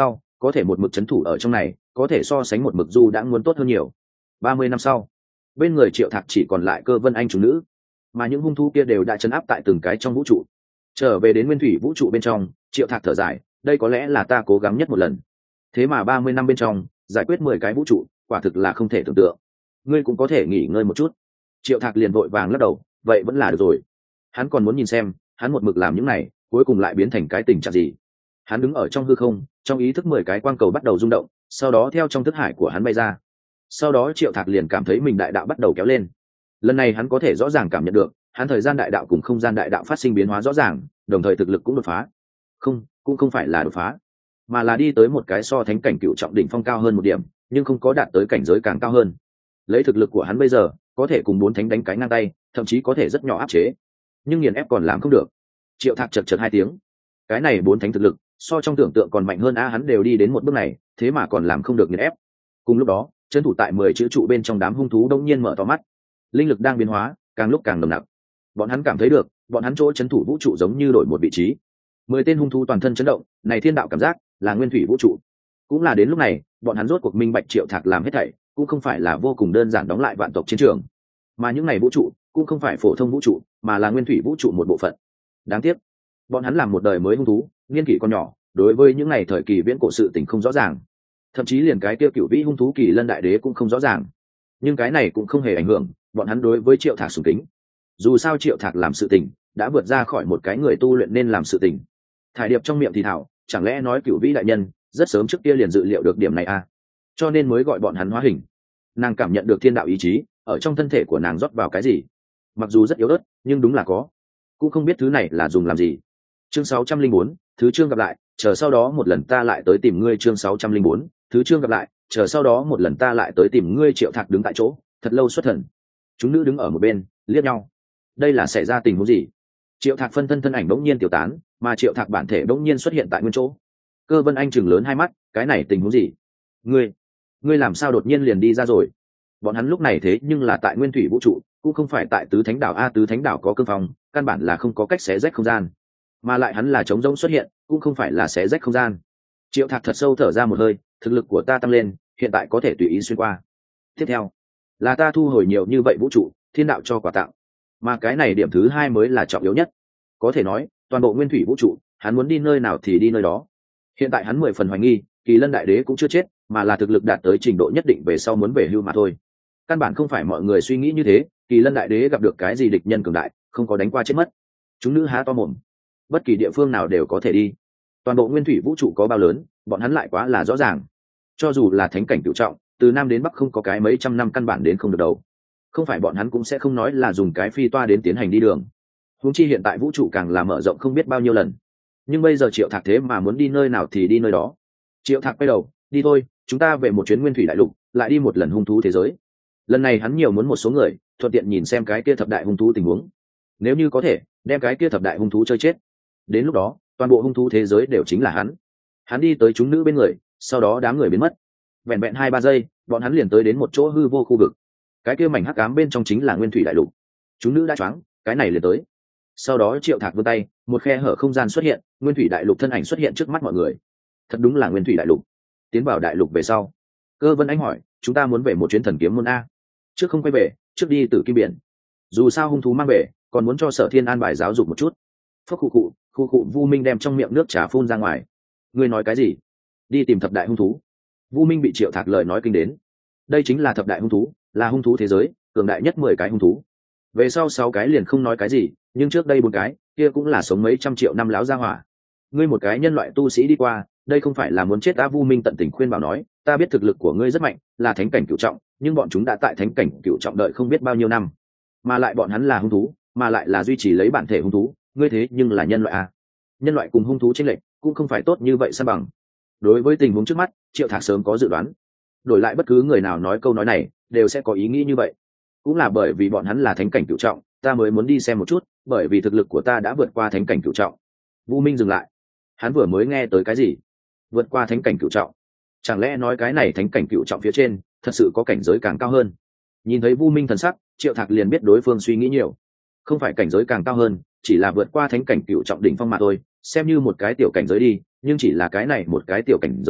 có thể một mực c thủ ở trong này có thể so sánh một mực du đã muốn tốt hơn nhiều. 30 năm sau, bên người Triệu Thạc chỉ còn lại Cơ Vân Anh chúng nữ, mà những hung thú kia đều đã chấn áp tại từng cái trong vũ trụ. Trở về đến nguyên thủy vũ trụ bên trong, Triệu Thạc thở dài, đây có lẽ là ta cố gắng nhất một lần. Thế mà 30 năm bên trong giải quyết 10 cái vũ trụ, quả thực là không thể tưởng tượng. Ngươi cũng có thể nghỉ ngơi một chút. Triệu Thạc liền vội vàng lắc đầu, vậy vẫn là được rồi. Hắn còn muốn nhìn xem hắn một mực làm những này cuối cùng lại biến thành cái tình trạng gì. Hắn đứng ở trong hư không, trong ý thức 10 cái quang cầu bắt đầu rung động, sau đó theo trong thức hải của hắn bay ra. Sau đó Triệu Thạc liền cảm thấy mình đại đạo bắt đầu kéo lên. Lần này hắn có thể rõ ràng cảm nhận được hắn thời gian đại đạo cùng không gian đại đạo phát sinh biến hóa rõ ràng, đồng thời thực lực cũng đột phá. Cũng không phải là đột phá, mà là đi tới một cái so thánh cảnh cựu trọng đỉnh phong cao hơn một điểm, nhưng không có đạt tới cảnh giới càng cao hơn. Lấy thực lực của hắn bây giờ có thể cùng 4 thánh đánh cái ngang tay, thậm chí có thể rất nhỏ áp chế, nhưng nghiền ép còn làm không được. Triệu Thạc chật 2 tiếng, cái này 4 thánh thực lực so trong tưởng tượng còn mạnh hơn a, hắn đều đi đến một bước này thế mà còn làm không được nghiền ép. Cùng lúc đó chân thủ tại 10 chữ trụ bên trong đám hung thú đông nhiên mở to mắt, linh lực đang biến hóa càng lúc càng nồng nặc. Bọn hắn cảm thấy được bọn hắn chỗ chấn thủ vũ trụ giống như đổi một vị trí. 10 tên hung thú toàn thân chấn động, này thiên đạo cảm giác là nguyên thủy vũ trụ. Cũng là đến lúc này bọn hắn rốt cuộc minh bạch Triệu Thạc làm hết thảy cũng không phải là vô cùng đơn giản đóng lại vạn tộc chiến trường, mà những này vũ trụ cũng không phải phổ thông vũ trụ, mà là nguyên thủy vũ trụ một bộ phận. Đáng tiếc bọn hắn làm một đời mới hung thú, niên kỷ còn nhỏ, đối với những ngày thời kỳ viễn cổ sự tình không rõ ràng, thậm chí liền cái tiêu cựu vĩ hung thú Kỳ Lân đại đế cũng không rõ ràng. Nhưng cái này cũng không hề ảnh hưởng bọn hắn đối với Triệu Thạc sùng kính. Dù sao Triệu Thạc làm sự tình đã vượt ra khỏi một cái người tu luyện nên làm sự tình. Thải Điệp trong miệng thì thảo, chẳng lẽ nói cựu vĩ đại nhân rất sớm trước kia liền dự liệu được điểm này à? Cho nên mới gọi bọn hắn hóa hình. Nàng cảm nhận được thiên đạo ý chí ở trong thân thể của nàng rót vào cái gì, mặc dù rất yếu ớt nhưng đúng là có, cũng không biết thứ này là dùng làm gì. Chương 604, thứ chương gặp lại, chờ sau đó một lần ta lại tới tìm ngươi. Chương 604, thứ chương gặp lại, chờ sau đó một lần ta lại tới tìm ngươi. Triệu Thạc đứng tại chỗ thật lâu xuất thần. Chúng nữ đứng ở một bên liếc nhau, đây là xảy ra tình huống gì? Triệu Thạc phân thân thân ảnh bỗng nhiên tiêu tán, mà Triệu Thạc bản thể bỗng nhiên xuất hiện tại nguyên chỗ. Cơ Vân Anh chừng lớn hai mắt, cái này tình huống gì? Ngươi làm sao đột nhiên liền đi ra rồi? Bọn hắn lúc này thế nhưng là tại nguyên thủy vũ trụ, cũng không phải tại tứ thánh đảo a. Tứ thánh đảo có cương phong, căn bản là không có cách xé rách không gian, mà lại hắn là trống rỗng xuất hiện, cũng không phải là xé rách không gian. Triệu Thạc thật sâu thở ra một hơi, thực lực của ta tăng lên, hiện tại có thể tùy ý xuyên qua. Tiếp theo là ta thu hồi nhiều như vậy vũ trụ, thiên đạo cho quà tặng, mà cái này điểm thứ 2 mới là trọng yếu nhất. Có thể nói toàn bộ nguyên thủy vũ trụ hắn muốn đi nơi nào thì đi nơi đó. Hiện tại hắn 10 phần hoài nghi Kỳ Lân đại đế cũng chưa chết, mà là thực lực đạt tới trình độ nhất định về sau muốn về hưu mà thôi. Căn bản không phải mọi người suy nghĩ như thế, Kỳ Lân đại đế gặp được cái gì địch nhân cường đại không có đánh qua chết mất. Chúng nữ há to mồm, bất kỳ địa phương nào đều có thể đi. Toàn bộ nguyên thủy vũ trụ có bao lớn bọn hắn lại quá là rõ ràng. Cho dù là thánh cảnh cửu trọng, từ nam đến bắc không có cái mấy trăm năm căn bản đến không được đầu. Không phải bọn hắn cũng sẽ không nói là dùng cái phi toa đến tiến hành đi đường. Huống chi hiện tại vũ trụ càng là mở rộng không biết bao nhiêu lần. Nhưng bây giờ Triệu Thạc thế mà muốn đi nơi nào thì đi nơi đó. Triệu Thạc quay đầu, đi thôi, chúng ta về một chuyến nguyên thủy đại lục, lại đi một lần hung thú thế giới. Lần này hắn nhiều muốn một số người thuận tiện nhìn xem cái kia thập đại hung thú tình huống, nếu như có thể đem cái kia thập đại hung thú chơi chết, đến lúc đó toàn bộ hung thú thế giới đều chính là hắn. Hắn đi tới chúng nữ bên người, sau đó đám người biến mất. Vẹn vẹn 2-3 giây bọn hắn liền tới đến một chỗ hư vô khu vực. Cái kia mảnh hắc ám bên trong chính là nguyên thủy đại lục. Chúng nữ đã choáng, cái này liền tới. Sau đó Triệu Thạc vươn tay, một khe hở không gian xuất hiện, nguyên thủy đại lục thân ảnh xuất hiện trước mắt mọi người. Thật đúng là nguyên thủy đại lục. Tiến vào đại lục về sau, Cơ Vân Anh hỏi, chúng ta muốn về một chuyến thần kiếm môn a? Trước không quay về, trước đi Tử Kim Biển. Dù sao hung thú mang về, còn muốn cho Sở Thiên an bài giáo dục một chút. Phốc khu cụ Vu Minh đem trong miệng nước trà phun ra ngoài. Ngươi nói cái gì? Đi tìm thập đại hung thú? Vu Minh bị Triệu Thạc lời nói kinh đến. Đây chính là thập đại hung thú, là hung thú thế giới cường đại nhất 10 cái hung thú. Về sau 6 cái liền không nói cái gì, nhưng trước đây 4 cái kia cũng là sống mấy trăm triệu năm láo gia hỏa. Ngươi một cái nhân loại tu sĩ đi qua, đây không phải là muốn chết ta? Vu Minh tận tình khuyên bảo nói, ta biết thực lực của ngươi rất mạnh, là thánh cảnh cửu trọng, nhưng bọn chúng đã tại thánh cảnh cửu trọng đợi không biết bao nhiêu năm, mà lại bọn hắn là hung thú, mà lại là duy trì lấy bản thể hung thú, ngươi thế nhưng là nhân loại à? Nhân loại cùng hung thú chênh lệch cũng không phải tốt như vậy san bằng. Đối với tình huống trước mắt, Triệu Thạc sớm có dự đoán, đổi lại bất cứ người nào nói câu nói này đều sẽ có ý nghĩ như vậy. Cũng là bởi vì bọn hắn là thánh cảnh cửu trọng, ta mới muốn đi xem một chút, bởi vì thực lực của ta đã vượt qua thánh cảnh cửu trọng. Vu Minh dừng lại, hắn vừa mới nghe tới cái gì? Vượt qua thánh cảnh cửu trọng? Chẳng lẽ nói cái này thánh cảnh cửu trọng phía trên thật sự có cảnh giới càng cao hơn? Nhìn thấy Vu Minh thần sắc, Triệu Thạc liền biết đối phương suy nghĩ nhiều. Không phải cảnh giới càng cao hơn, chỉ là vượt qua thánh cảnh cửu trọng đỉnh phong mà thôi, xem như một cái tiểu cảnh giới đi, nhưng chỉ là cái này một cái tiểu cảnh giới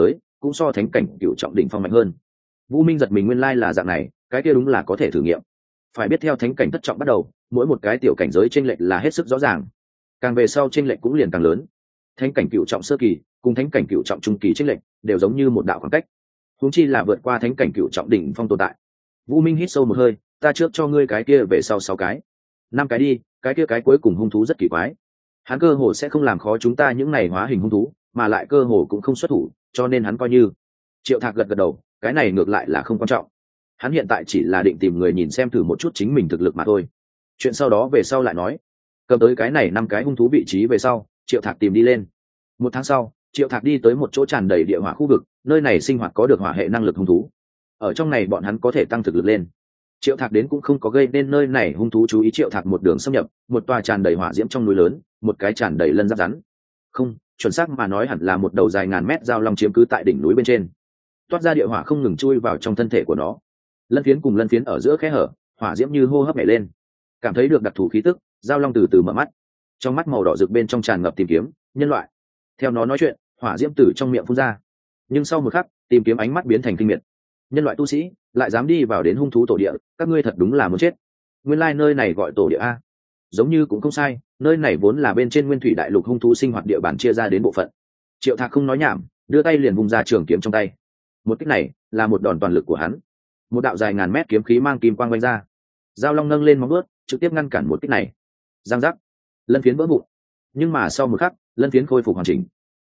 cũng so thánh cảnh cựu trọng đỉnh phong mạnh hơn. Vũ Minh giật mình, nguyên lai là dạng này, cái kia đúng là có thể thử nghiệm. Phải biết theo thánh cảnh thất trọng bắt đầu, mỗi một cái tiểu cảnh giới chênh lệch là hết sức rõ ràng, càng về sau chênh lệch cũng liền càng lớn. Thánh cảnh cựu trọng sơ kỳ cùng thánh cảnh cựu trọng trung kỳ chênh lệch đều giống như một đạo khoảng cách, huống chi là vượt qua thánh cảnh cựu trọng đỉnh phong tồn tại. Vũ Minh hít sâu một hơi, ta trước cho ngươi cái kia, về sau 6 cái 5 cái đi, cái kia cái cuối cùng hung thú rất kỳ quái, hắn cơ hồ sẽ không làm khó chúng ta những này hóa hình hung thú, mà lại cơ hồ cũng không xuất thủ, cho nên hắn coi như. Triệu Thạc gật gật đầu, cái này ngược lại là không quan trọng, hắn hiện tại chỉ là định tìm người nhìn xem thử một chút chính mình thực lực mà thôi, chuyện sau đó về sau lại nói. Cầm tới cái này 5 cái hung thú vị trí về sau, Triệu Thạc tìm đi lên. 1 tháng sau, Triệu Thạc đi tới một chỗ tràn đầy địa hỏa khu vực, nơi này sinh hoạt có được hỏa hệ năng lực hung thú, ở trong này bọn hắn có thể tăng thực lực lên. Triệu Thạc đến cũng không có gây nên nơi này hung thú chú ý. Triệu Thạc một đường xâm nhập một tòa tràn đầy hỏa diễm trong núi lớn, một cái tràn đầy lân giáp rắn, không chuẩn xác mà nói hẳn là một đầu dài ngàn mét dao long chiếm cứ tại đỉnh núi bên trên, toát ra địa hỏa không ngừng chui vào trong thân thể của nó. Lân phiến cùng lân phiến ở giữa khe hở, hỏa diễm như hô hấp nhảy lên. Cảm thấy được đặc thù khí tức, dao long từ từ mở mắt, trong mắt màu đỏ rực bên trong tràn ngập tìm kiếm nhân loại. Theo nó nói chuyện, hỏa diễm từ trong miệng phun ra, nhưng sau một khắc, tìm kiếm ánh mắt biến thành kinh miệt. Nhân loại tu sĩ lại dám đi vào đến hung thú tổ địa, các ngươi thật đúng là muốn chết. Nguyên lai nơi này gọi tổ địa a, giống như cũng không sai, nơi này vốn là bên trên nguyên thủy đại lục hung thú sinh hoạt địa bàn chia ra đến bộ phận. Triệu Thạc không nói nhảm, đưa tay liền vùng ra trường kiếm trong tay. Một kích này là một đòn toàn lực của hắn, một đạo dài ngàn mét kiếm khí mang kim quang quanh ra. Dao long nâng lên móng vuốt, trực tiếp ngăn cản một kích này. Giang giác, lân phiến vỡ vụn, nhưng mà sau một khắc, lân phiến khôi phục hoàn chỉnh.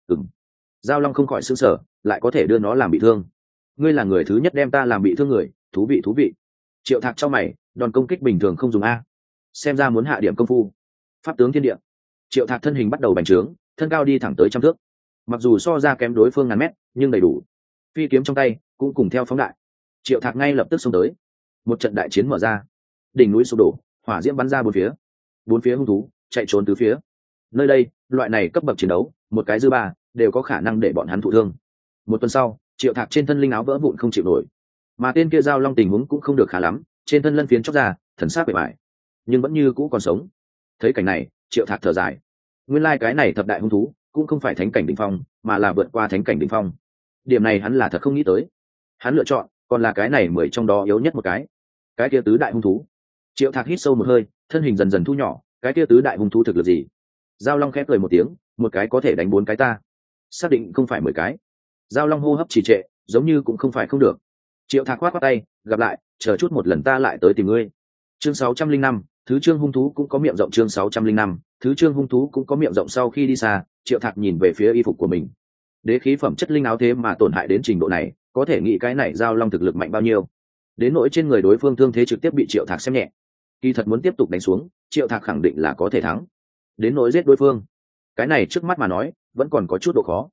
Dao long không khỏi sững sờ, lại có thể đưa nó làm bị thương. Ngươi là người thứ nhất đem ta làm bị thương người, thú vị thú vị. Triệu Thạc cho mày, đòn công kích bình thường không dùng a, xem ra muốn hạ điểm công phu. Pháp tướng thiên địa. Triệu Thạc thân hình bắt đầu bành trướng, thân cao đi thẳng tới 100 thước, mặc dù so ra kém đối phương ngàn mét nhưng đầy đủ. Phi kiếm trong tay cũng cùng theo phóng đại. Triệu Thạc ngay lập tức xông tới. Một trận đại chiến mở ra, đỉnh núi sụp đổ, hỏa diễm bắn ra bốn phía hung thú chạy trốn từ phía. Nơi đây, loại này cấp bậc chiến đấu, một cái dư ba đều có khả năng để bọn hắn thụ thương. Một tuần sau, Triệu Thạc trên thân linh áo vỡ vụn không chịu nổi, mà tên kia dao long tình huống cũng không được khá lắm, trên thân lân phiến chóc ra, thần sắc bề bại, nhưng vẫn như cũ còn sống. Thấy cảnh này, Triệu Thạc thở dài, nguyên lai cái này thập đại hung thú cũng không phải thánh cảnh đỉnh phong, mà là vượt qua thánh cảnh đỉnh phong. Điểm này hắn là thật không nghĩ tới. Hắn lựa chọn còn là cái này 10 trong đó yếu nhất một cái kia tứ đại hung thú. Triệu Thạc hít sâu một hơi, thân hình dần dần thu nhỏ. Cái kia tứ đại hung thú thực lực gì? Dao long khép cười một tiếng, một cái có thể đánh 4 cái ta, xác định không phải 10 cái. Dao long hô hấp trì trệ, giống như cũng không phải không được. Triệu Thạc khoát tay, gặp lại, chờ chút một lần ta lại tới tìm ngươi. Chương 605, thứ chương hung thú cũng có miệng rộng. Chương 605, thứ chương hung thú cũng có miệng rộng. Sau khi đi xa, Triệu Thạc nhìn về phía y phục của mình. Đế khí phẩm chất linh áo thế mà tổn hại đến trình độ này, có thể nghĩ cái này dao long thực lực mạnh bao nhiêu. Đến nỗi trên người đối phương thương thế trực tiếp bị Triệu Thạc xem nhẹ. Kỳ thật muốn tiếp tục đánh xuống, Triệu Thạc khẳng định là có thể thắng. Đến nỗi giết đối phương, cái này trước mắt mà nói, vẫn còn có chút độ khó.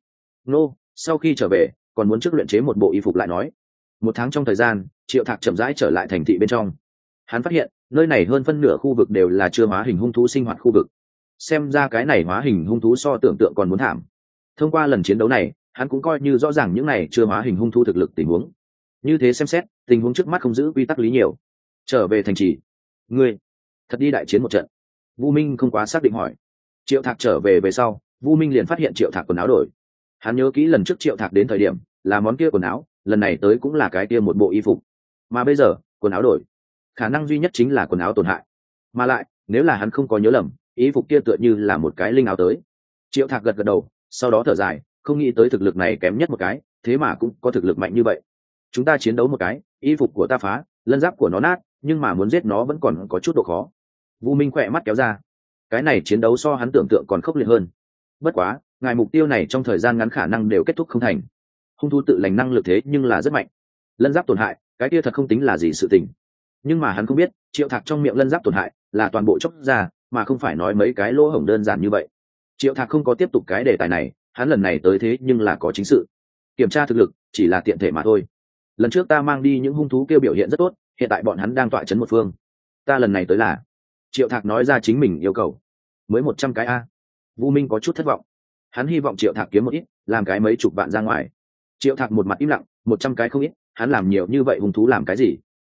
Sau khi trở về, còn muốn trước luyện chế một bộ y phục lại nói. 1 tháng trong thời gian, Triệu Thạc chậm rãi trở lại thành thị bên trong. Hắn phát hiện, nơi này hơn phân nửa khu vực đều là chưa hóa hình hung thú sinh hoạt khu vực. Xem ra cái này hóa hình hung thú so tưởng tượng còn muốn thảm. Thông qua lần chiến đấu này, hắn cũng coi như rõ ràng những này chưa hóa hình hung thú thực lực tình huống. Như thế xem xét, tình huống trước mắt không giữ quy tắc lý nhiều. Trở về thành trì, ngươi thật đi đại chiến một trận? Vu Minh không quá xác định hỏi. Triệu Thạc trở về về sau, Vu Minh liền phát hiện Triệu Thạc quần áo đổi. Hắn nhớ kỹ lần trước Triệu Thạc đến thời điểm là món kia quần áo, lần này tới cũng là cái kia một bộ y phục, mà bây giờ quần áo đổi, khả năng duy nhất chính là quần áo tổn hại. Mà lại, nếu là hắn không có nhớ lầm, y phục kia tựa như là một cái linh áo tới. Triệu Thạc gật gật đầu, sau đó thở dài, không nghĩ tới thực lực này kém nhất một cái, thế mà cũng có thực lực mạnh như vậy. Chúng ta chiến đấu một cái, y phục của ta phá, lân giáp của nó nát, nhưng mà muốn giết nó vẫn còn có chút độ khó. Vu Minh khỏe mắt kéo ra, cái này chiến đấu so hắn tưởng tượng còn khốc liệt hơn. Bất quá, ngài mục tiêu này trong thời gian ngắn khả năng đều kết thúc không thành. Hung thú tự lành năng lực thế nhưng là rất mạnh. Lân giáp tổn hại, cái kia thật không tính là gì sự tình. Nhưng mà hắn không biết, Triệu Thạc trong miệng lân giáp tổn hại là toàn bộ chóc ra, mà không phải nói mấy cái lỗ hổng đơn giản như vậy. Triệu Thạc không có tiếp tục cái đề tài này, hắn lần này tới thế nhưng là có chính sự. Kiểm tra thực lực chỉ là tiện thể mà thôi. Lần trước ta mang đi những hung thú kêu biểu hiện rất tốt, hiện tại bọn hắn đang tọa chấn một phương. Ta lần này tới là, Triệu Thạc nói ra chính mình yêu cầu. Mới 100 cái a. Vu Minh có chút thất vọng. Hắn hy vọng Triệu Thạc kiếm một ít, làm cái mấy chục vạn ra ngoài. Triệu Thạc một mặt im lặng, 100 cái không ít, hắn làm nhiều như vậy hung thú làm cái gì?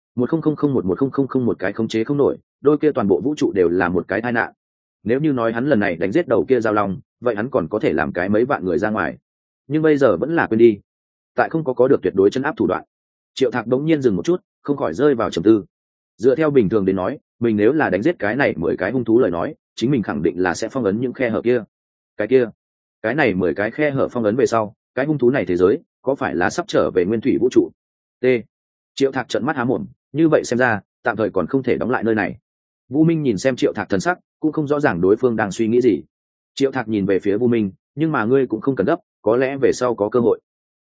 1000111000 một cái khống chế không nổi, đôi kia toàn bộ vũ trụ đều là một cái tai nạn. Nếu như nói hắn lần này đánh giết đầu kia giao long, vậy hắn còn có thể làm cái mấy vạn người ra ngoài. Nhưng bây giờ vẫn là quên đi. tại không có được tuyệt đối chân áp thủ đoạn. Triệu Thạc đống nhiên dừng một chút, không khỏi rơi vào trầm tư. Dựa theo bình thường đến nói, mình nếu là đánh giết cái này 10 cái hung thú lời nói, chính mình khẳng định là sẽ phong ấn những khe hở kia. Cái này 10 cái khe hở phong ấn về sau, cái hung thú này thế giới có phải là sắp trở về nguyên thủy vũ trụ? T. Triệu Thạc trợn mắt há mồm, như vậy xem ra, tạm thời còn không thể đóng lại nơi này. Vu Minh nhìn xem Triệu Thạc thần sắc, cũng không rõ ràng đối phương đang suy nghĩ gì. Triệu Thạc nhìn về phía Vu Minh, nhưng mà ngươi cũng không cần gấp, có lẽ về sau có cơ hội.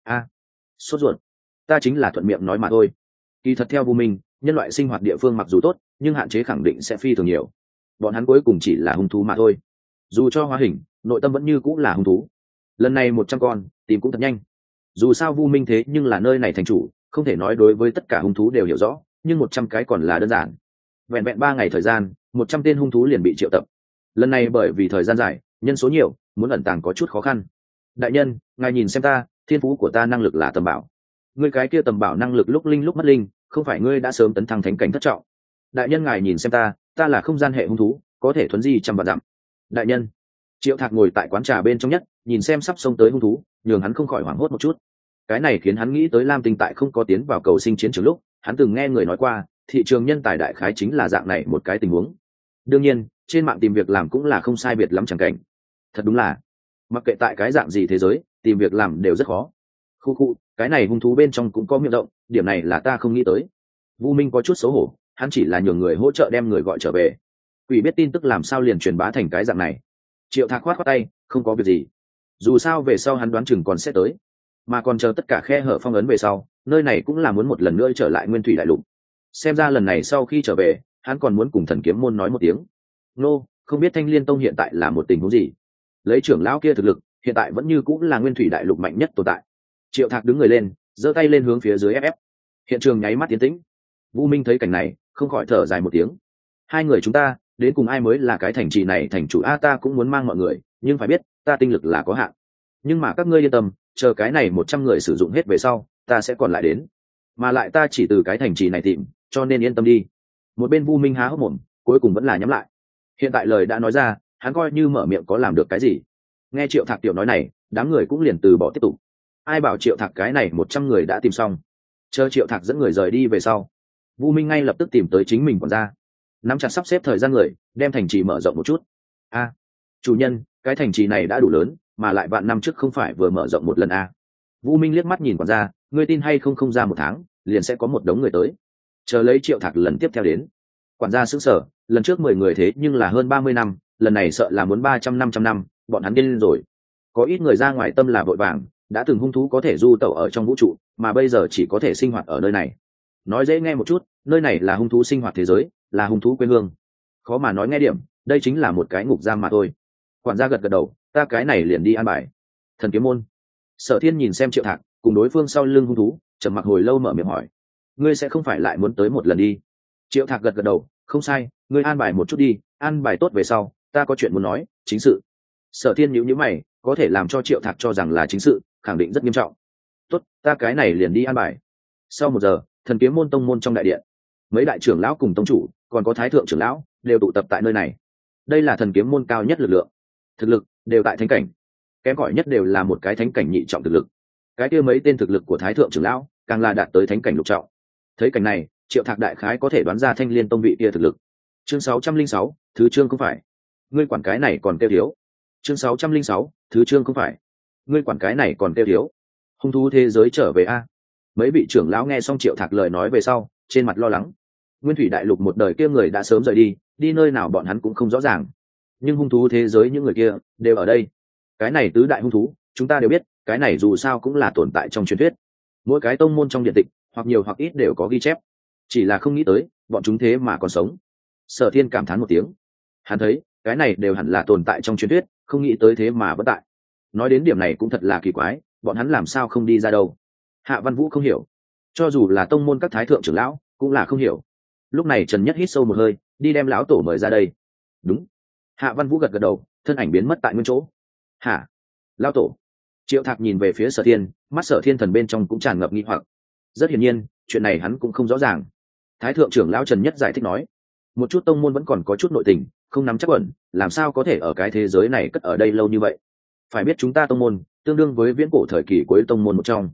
Sốt ruột. Ta chính là thuận miệng nói mà thôi. Kỳ thật theo Vu Minh, nhân loại sinh hoạt địa phương mặc dù tốt, nhưng hạn chế khẳng định sẽ phi thường nhiều. Bọn hắn cuối cùng chỉ là hung thú mà thôi. Dù cho hóa hình, nội tâm vẫn như cũng là hung thú. Lần này 100 con, tìm cũng thật nhanh. Dù sao Vu Minh thế nhưng là nơi này thành chủ, không thể nói đối với tất cả hung thú đều hiểu rõ, nhưng 100 cái còn là đơn giản. Vẹn vẹn 3 ngày thời gian, 100 tên hung thú liền bị triệu tập. Lần này bởi vì thời gian dài, nhân số nhiều, muốn ẩn tàng có chút khó khăn. Đại nhân, ngài nhìn xem ta, thiên phú của ta năng lực là tầm bảo. Ngươi cái kia tầm bảo năng lực lúc linh lúc mất linh, không phải ngươi đã sớm tấn thăng thánh cảnh thất trọng. Đại nhân ngài nhìn xem ta là không gian hệ hung thú, có thể thuấn di trăm vạn dặm. Đại nhân. Triệu Thạc ngồi tại quán trà bên trong nhất, nhìn xem sắp xông tới hung thú, nhường hắn không khỏi hoảng hốt một chút. Cái này khiến hắn nghĩ tới Lam Tinh tại không có tiến vào cầu sinh chiến trường lúc, hắn từng nghe người nói qua, thị trường nhân tài đại khái chính là dạng này một cái tình huống. Đương nhiên, trên mạng tìm việc làm cũng là không sai biệt lắm chẳng cảnh. Thật đúng là, mặc kệ tại cái dạng gì thế giới, tìm việc làm đều rất khó. Khu, cái này hung thú bên trong cũng có miệng động, điểm này là ta không nghĩ tới. Vu Minh có chút xấu hổ, hắn chỉ là nhường người hỗ trợ đem người gọi trở về. Quỷ biết tin tức làm sao liền truyền bá thành cái dạng này. Triệu Thạc khoát tay, không có việc gì. Dù sao về sau hắn đoán chừng còn sẽ tới, mà còn chờ tất cả khe hở phong ấn về sau, nơi này cũng là muốn một lần nữa trở lại nguyên thủy đại lục. Xem ra lần này sau khi trở về, hắn còn muốn cùng Thần Kiếm môn nói một tiếng. Nô, không biết Thanh Liên tông hiện tại là một tình huống gì? Lấy trưởng lão kia thực lực, hiện tại vẫn như cũng là nguyên thủy đại lục mạnh nhất tồn tại. Triệu Thạc đứng người lên, giơ tay lên hướng phía dưới ép. Hiện trường nháy mắt tiến tĩnh. Vu Minh thấy cảnh này, không khỏi thở dài một tiếng. Hai người chúng ta, đến cùng ai mới là cái thành trì này thành chủ? A, ta cũng muốn mang mọi người, nhưng phải biết, ta tinh lực là có hạn. Nhưng mà các ngươi yên tâm, chờ cái này 100 người sử dụng hết về sau, ta sẽ còn lại đến. Mà lại ta chỉ từ cái thành trì này tìm, cho nên yên tâm đi. Một bên Vu Minh há hốc mồm, cuối cùng vẫn là nhắm lại. Hiện tại lời đã nói ra, hắn coi như mở miệng có làm được cái gì. Nghe Triệu Thạc tiểu nói này, đám người cũng liền từ bỏ tiếp tục. Ai bảo Triệu Thạc cái này 100 người đã tìm xong. Chờ Triệu Thạc dẫn người rời đi về sau, Vu Minh ngay lập tức tìm tới chính mình quản gia, nắm chặt sắp xếp thời gian người, đem thành trì mở rộng một chút. Chủ nhân, cái thành trì này đã đủ lớn, mà lại vạn năm trước không phải vừa mở rộng một lần Vu Minh liếc mắt nhìn quản gia, ngươi tin hay không, không ra một tháng liền sẽ có một đống người tới. Chờ lấy Triệu Thạc lần tiếp theo đến. Quản gia sững sờ, lần trước 10 người thế nhưng là hơn 30 năm, lần này sợ là muốn 300-500 năm, bọn hắn điên lên rồi. Có ít người ra ngoài tâm là vội vàng, đã từng hung thú có thể du tẩu ở trong vũ trụ, mà bây giờ chỉ có thể sinh hoạt ở nơi này. Nói dễ nghe một chút, nơi này là hung thú sinh hoạt thế giới, là hung thú quê hương. Khó mà nói nghe điểm, đây chính là một cái ngục giam mà thôi. Quản gia gật gật đầu, ta cái này liền đi an bài. Thần Kiếm môn. Sở Thiên nhìn xem Triệu Thạc cùng đối phương sau lưng hung thú, trầm mặc hồi lâu mở miệng hỏi, ngươi sẽ không phải lại muốn tới một lần đi? Triệu Thạc gật gật đầu, không sai, ngươi an bài một chút đi, an bài tốt về sau, ta có chuyện muốn nói, chính sự. Sở Thiên nhíu nhíu mày, có thể làm cho Triệu Thạc cho rằng là chính sự, khẳng định rất nghiêm trọng. Tốt, ta cái này liền đi an bài. Sau 1 giờ, Thần Kiếm môn tông môn trong đại điện, mấy đại trưởng lão cùng tông chủ, còn có thái thượng trưởng lão, đều tụ tập tại nơi này. Đây là Thần Kiếm môn cao nhất lực lượng, thực lực đều tại thánh cảnh, kém cỏi nhất đều là một cái thánh cảnh nhị trọng thực lực. Cái kia mấy tên thực lực của thái thượng trưởng lão, càng là đạt tới thánh cảnh lục trọng. Thấy cảnh này, Triệu Thạc đại khái có thể đoán ra Thanh Liên tông vị kia thực lực. Chương 606, thứ chương không phải. Ngươi quản cái này còn kêu thiếu. Chương 606, thứ chương không phải. Ngươi quản cái này còn kêu thiếu. Hung thú thế giới trở về Mấy vị trưởng lão nghe xong Triệu Thạc lời nói về sau, trên mặt lo lắng. Nguyên thủy đại lục một đời kia người đã sớm rời đi, đi nơi nào bọn hắn cũng không rõ ràng. Nhưng hung thú thế giới những người kia đều ở đây. Cái này tứ đại hung thú, chúng ta đều biết, cái này dù sao cũng là tồn tại trong truyền thuyết. Mỗi cái tông môn trong điện tịch, hoặc nhiều hoặc ít đều có ghi chép. Chỉ là không nghĩ tới, bọn chúng thế mà còn sống. Sở Thiên cảm thán một tiếng. Hắn thấy, cái này đều hẳn là tồn tại trong truyền thuyết, không nghĩ tới thế mà vẫn tại. Nói đến điểm này cũng thật là kỳ quái, bọn hắn làm sao không đi ra đâu? Hạ Văn Vũ không hiểu, cho dù là tông môn các thái thượng trưởng lão cũng là không hiểu. Lúc này Trần Nhất hít sâu một hơi, đi đem lão tổ mời ra đây. Đúng. Hạ Văn Vũ gật gật đầu, thân ảnh biến mất tại nguyên chỗ. Hả? Lão tổ? Triệu Thạc nhìn về phía Sở Thiên, mắt Sở Thiên thần bên trong cũng tràn ngập nghi hoặc. Rất hiển nhiên, chuyện này hắn cũng không rõ ràng. Thái thượng trưởng lão Trần Nhất giải thích nói, một chút tông môn vẫn còn có chút nội tình, không nắm chắc ẩn, làm sao có thể ở cái thế giới này cất ở đây lâu như vậy? Phải biết chúng ta tông môn tương đương với viễn cổ thời kỳ cuối tông môn một trong.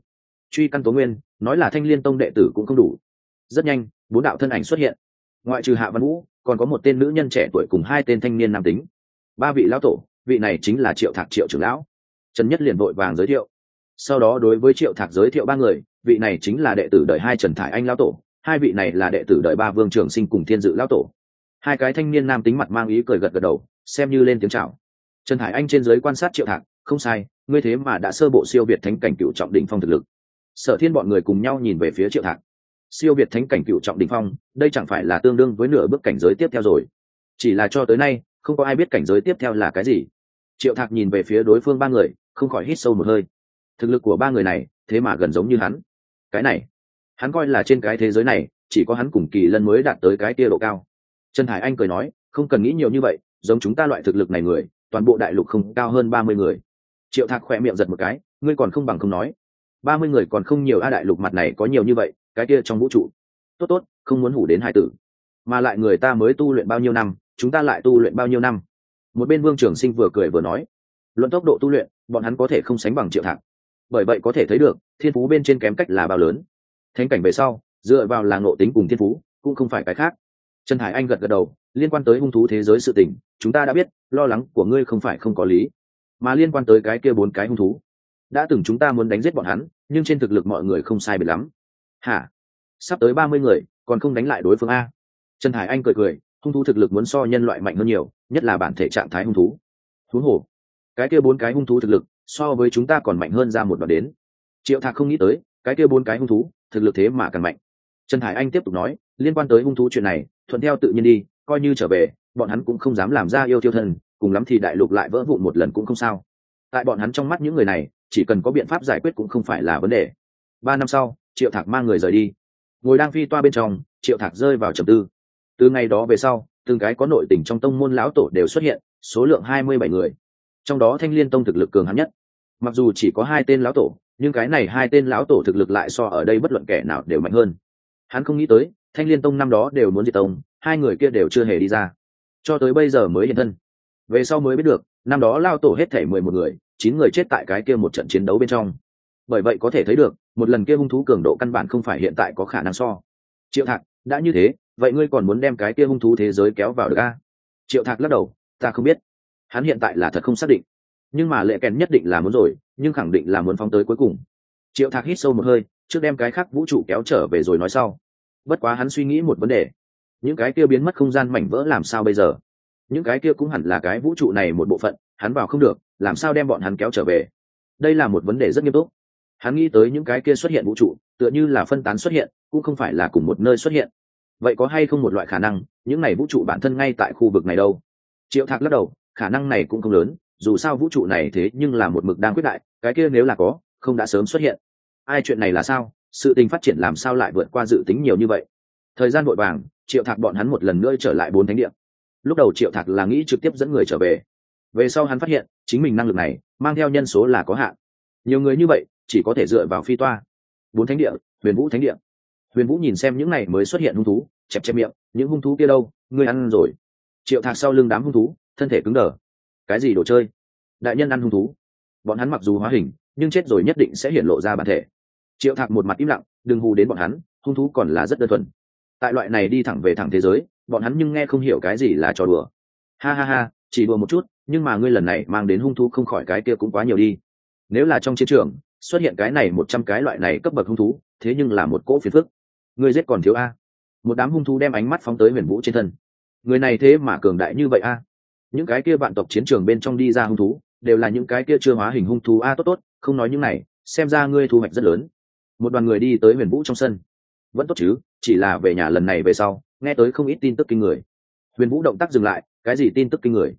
truy căn tố nguyên, nói là Thanh Liên tông đệ tử cũng không đủ. Rất nhanh 4 đạo thân ảnh xuất hiện, ngoại trừ Hạ Văn Vũ còn có một tên nữ nhân trẻ tuổi cùng 2 tên thanh niên nam tính. 3 vị lão tổ, vị này chính là Triệu Thạc Triệu trưởng lão. Trần Nhất liền vội vàng giới thiệu, sau đó đối với Triệu Thạc giới thiệu 3 người, vị này chính là đệ tử đời 2 Trần Thải Anh lão tổ, 2 vị này là đệ tử đời 3 Vương Trường Sinh cùng Thiên Dự lão tổ. 2 cái thanh niên nam tính mặt mang ý cười gật gật đầu, xem như lên tiếng chào. Trần Thải Anh trên giới quan sát Triệu Thạc, không sai, ngươi thế mà đã sơ bộ siêu việt thánh cảnh cửu trọng đỉnh phong thực lực. Sở Thiên bọn người cùng nhau nhìn về phía Triệu Thạc. Siêu việt thánh cảnh cửu trọng đỉnh phong, đây chẳng phải là tương đương với nửa bước cảnh giới tiếp theo rồi. Chỉ là cho tới nay, không có ai biết cảnh giới tiếp theo là cái gì. Triệu Thạc nhìn về phía đối phương 3 người, không khỏi hít sâu một hơi. Thực lực của 3 người này, thế mà gần giống như hắn. Cái này, hắn coi là trên cái thế giới này, chỉ có hắn cùng Kỳ Lân mới đạt tới cái kia độ cao. Trần Hải Anh cười nói, không cần nghĩ nhiều như vậy, giống chúng ta loại thực lực này người, toàn bộ đại lục không cao hơn 30 người. Triệu Thạc khẽ miệng giật một cái, ngươi còn không bằng không nói. 30 người còn không nhiều, đại lục mặt này có nhiều như vậy, cái kia trong vũ trụ. Tốt tốt, không muốn hủ đến hải tử. Mà lại người ta mới tu luyện bao nhiêu năm, chúng ta lại tu luyện bao nhiêu năm. Một bên Vương Trường Sinh vừa cười vừa nói, luận tốc độ tu luyện, bọn hắn có thể không sánh bằng Triệu Thạc. Bởi vậy có thể thấy được, thiên phú bên trên kém cách là bao lớn. Thánh cảnh về sau, dựa vào là ngộ tính cùng thiên phú, cũng không phải cái khác. Trần Hải Anh gật gật đầu, liên quan tới hung thú thế giới sự tình, chúng ta đã biết, lo lắng của ngươi không phải không có lý. Mà liên quan tới cái kia 4 cái hung thú, đã từng chúng ta muốn đánh giết bọn hắn, nhưng trên thực lực mọi người không sai biệt lắm. Hả? Sắp tới 30 người, còn không đánh lại đối phương a? Trần Hải Anh cười cười, hung thú thực lực muốn so nhân loại mạnh hơn nhiều, nhất là bản thể trạng thái hung thú. Huống hồ, cái kia 4 cái hung thú thực lực, so với chúng ta còn mạnh hơn ra một đoạn đến. Triệu Thạc không nghĩ tới, cái kia 4 cái hung thú, thực lực thế mà càng mạnh. Trần Hải Anh tiếp tục nói, liên quan tới hung thú chuyện này, thuận theo tự nhiên đi, coi như trở về, bọn hắn cũng không dám làm ra yêu tiêu thân, cùng lắm thì đại lục lại vỡ vụn một lần cũng không sao. Tại bọn hắn trong mắt những người này, chỉ cần có biện pháp giải quyết cũng không phải là vấn đề. 3 năm sau, Triệu Thạc mang người rời đi. Ngồi đang phi toa bên trong, Triệu Thạc rơi vào trầm tư. Từ ngày đó về sau, từng cái có nội tình trong tông môn lão tổ đều xuất hiện, số lượng 27 người. Trong đó Thanh Liên tông thực lực cường hãn nhất. Mặc dù chỉ có 2 tên lão tổ, nhưng cái này 2 tên lão tổ thực lực lại so ở đây bất luận kẻ nào đều mạnh hơn. Hắn không nghĩ tới, Thanh Liên tông năm đó đều muốn diệt tông, 2 người kia đều chưa hề đi ra, cho tới bây giờ mới hiện thân. Về sau mới biết được, năm đó lão tổ hết thảy 11 người, 9 người chết tại cái kia một trận chiến đấu bên trong. Bởi vậy có thể thấy được, một lần kia hung thú cường độ căn bản không phải hiện tại có khả năng so. Triệu Thạc, đã như thế, vậy ngươi còn muốn đem cái kia hung thú thế giới kéo vào được a? Triệu Thạc lắc đầu, ta không biết. Hắn hiện tại là thật không xác định, nhưng mà Lệ Kèn nhất định là muốn rồi, nhưng khẳng định là muốn phóng tới cuối cùng. Triệu Thạc hít sâu một hơi, trước đem cái khác vũ trụ kéo trở về rồi nói sau. Bất quá hắn suy nghĩ một vấn đề, những cái kia biến mất không gian mảnh vỡ làm sao bây giờ? Những cái kia cũng hẳn là cái vũ trụ này một bộ phận, hắn vào không được, làm sao đem bọn hắn kéo trở về? Đây là một vấn đề rất nghiêm túc. Hắn nghĩ tới những cái kia xuất hiện vũ trụ, tựa như là phân tán xuất hiện, cũng không phải là cùng một nơi xuất hiện. Vậy có hay không một loại khả năng, những này vũ trụ bản thân ngay tại khu vực này đâu? Triệu Thạc lắc đầu, khả năng này cũng không lớn, dù sao vũ trụ này thế nhưng là một mực đang quyết đại, cái kia nếu là có, không đã sớm xuất hiện. Ai chuyện này là sao? Sự tình phát triển làm sao lại vượt qua dự tính nhiều như vậy? Thời gian vội vàng, Triệu Thạc bọn hắn một lần nữa trở lại 4 thánh địa. Lúc đầu Triệu Thạc là nghĩ trực tiếp dẫn người trở về. Về sau hắn phát hiện, chính mình năng lực này, mang theo nhân số là có hạn. Nhiều người như vậy, chỉ có thể dựa vào phi toa. 4 thánh địa, Huyền Vũ thánh địa. Huyền Vũ nhìn xem những này mới xuất hiện hung thú, chẹp chẹp miệng, những hung thú kia đâu, ngươi ăn rồi. Triệu Thạc sau lưng đám hung thú, thân thể cứng đờ. Cái gì đồ chơi? Đại nhân ăn hung thú? Bọn hắn mặc dù hóa hình, nhưng chết rồi nhất định sẽ hiển lộ ra bản thể. Triệu Thạc một mặt im lặng, đừng hù đến bọn hắn, hung thú còn là rất đơn thuần. Tại loại này đi thẳng về thẳng thế giới, bọn hắn nhưng nghe không hiểu cái gì là trò đùa. Ha ha ha, chỉ đùa một chút, nhưng mà ngươi lần này mang đến hung thú không khỏi cái kia cũng quá nhiều đi. Nếu là trong chiến trường xuất hiện cái này 100 cái loại này cấp bậc hung thú, thế nhưng là một cỗ phiền phức. Ngươi giết còn thiếu a? Một đám hung thú đem ánh mắt phóng tới Huyền Vũ trên thân. Người này thế mà cường đại như vậy a? Những cái kia vạn tộc chiến trường bên trong đi ra hung thú, đều là những cái kia chưa hóa hình hung thú a? Tốt tốt, không nói những này, xem ra ngươi thu hoạch rất lớn. Một đoàn người đi tới Huyền Vũ trong sân. Vẫn tốt chứ, chỉ là về nhà lần này về sau, nghe tới không ít tin tức kinh người. Huyền Vũ động tác dừng lại, cái gì tin tức kinh người?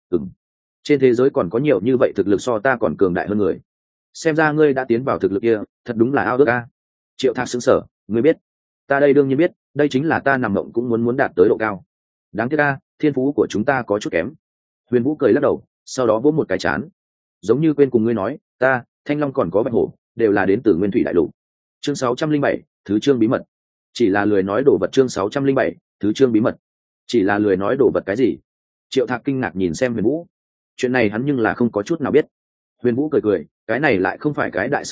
Trên thế giới còn có nhiều như vậy thực lực so ta còn cường đại hơn người. Xem ra ngươi đã tiến vào thực lực kia, thật đúng là ao ước a. Triệu Thạc sững sờ, ngươi biết? Ta đây đương nhiên biết, đây chính là ta nằm mộng cũng muốn đạt tới độ cao. Đáng tiếc a, thiên phú của chúng ta có chút kém. Huyền Vũ cười lắc đầu, sau đó vỗ một cái chán. Giống như quên cùng ngươi nói, ta, Thanh Long còn có Bạch Hổ, đều là đến từ Nguyên Thủy Đại Lục. Chương 607, thứ chương bí mật. Chỉ là lười nói đổ vật. Chương 607, thứ chương bí mật. Chỉ là lười nói đổ vật cái gì? Triệu Thạc kinh ngạc nhìn xem Huyền Vũ. Chuyện này hắn nhưng là không có chút nào biết. Huyền Vũ cười cười, cái này lại không phải cái đại sự gì,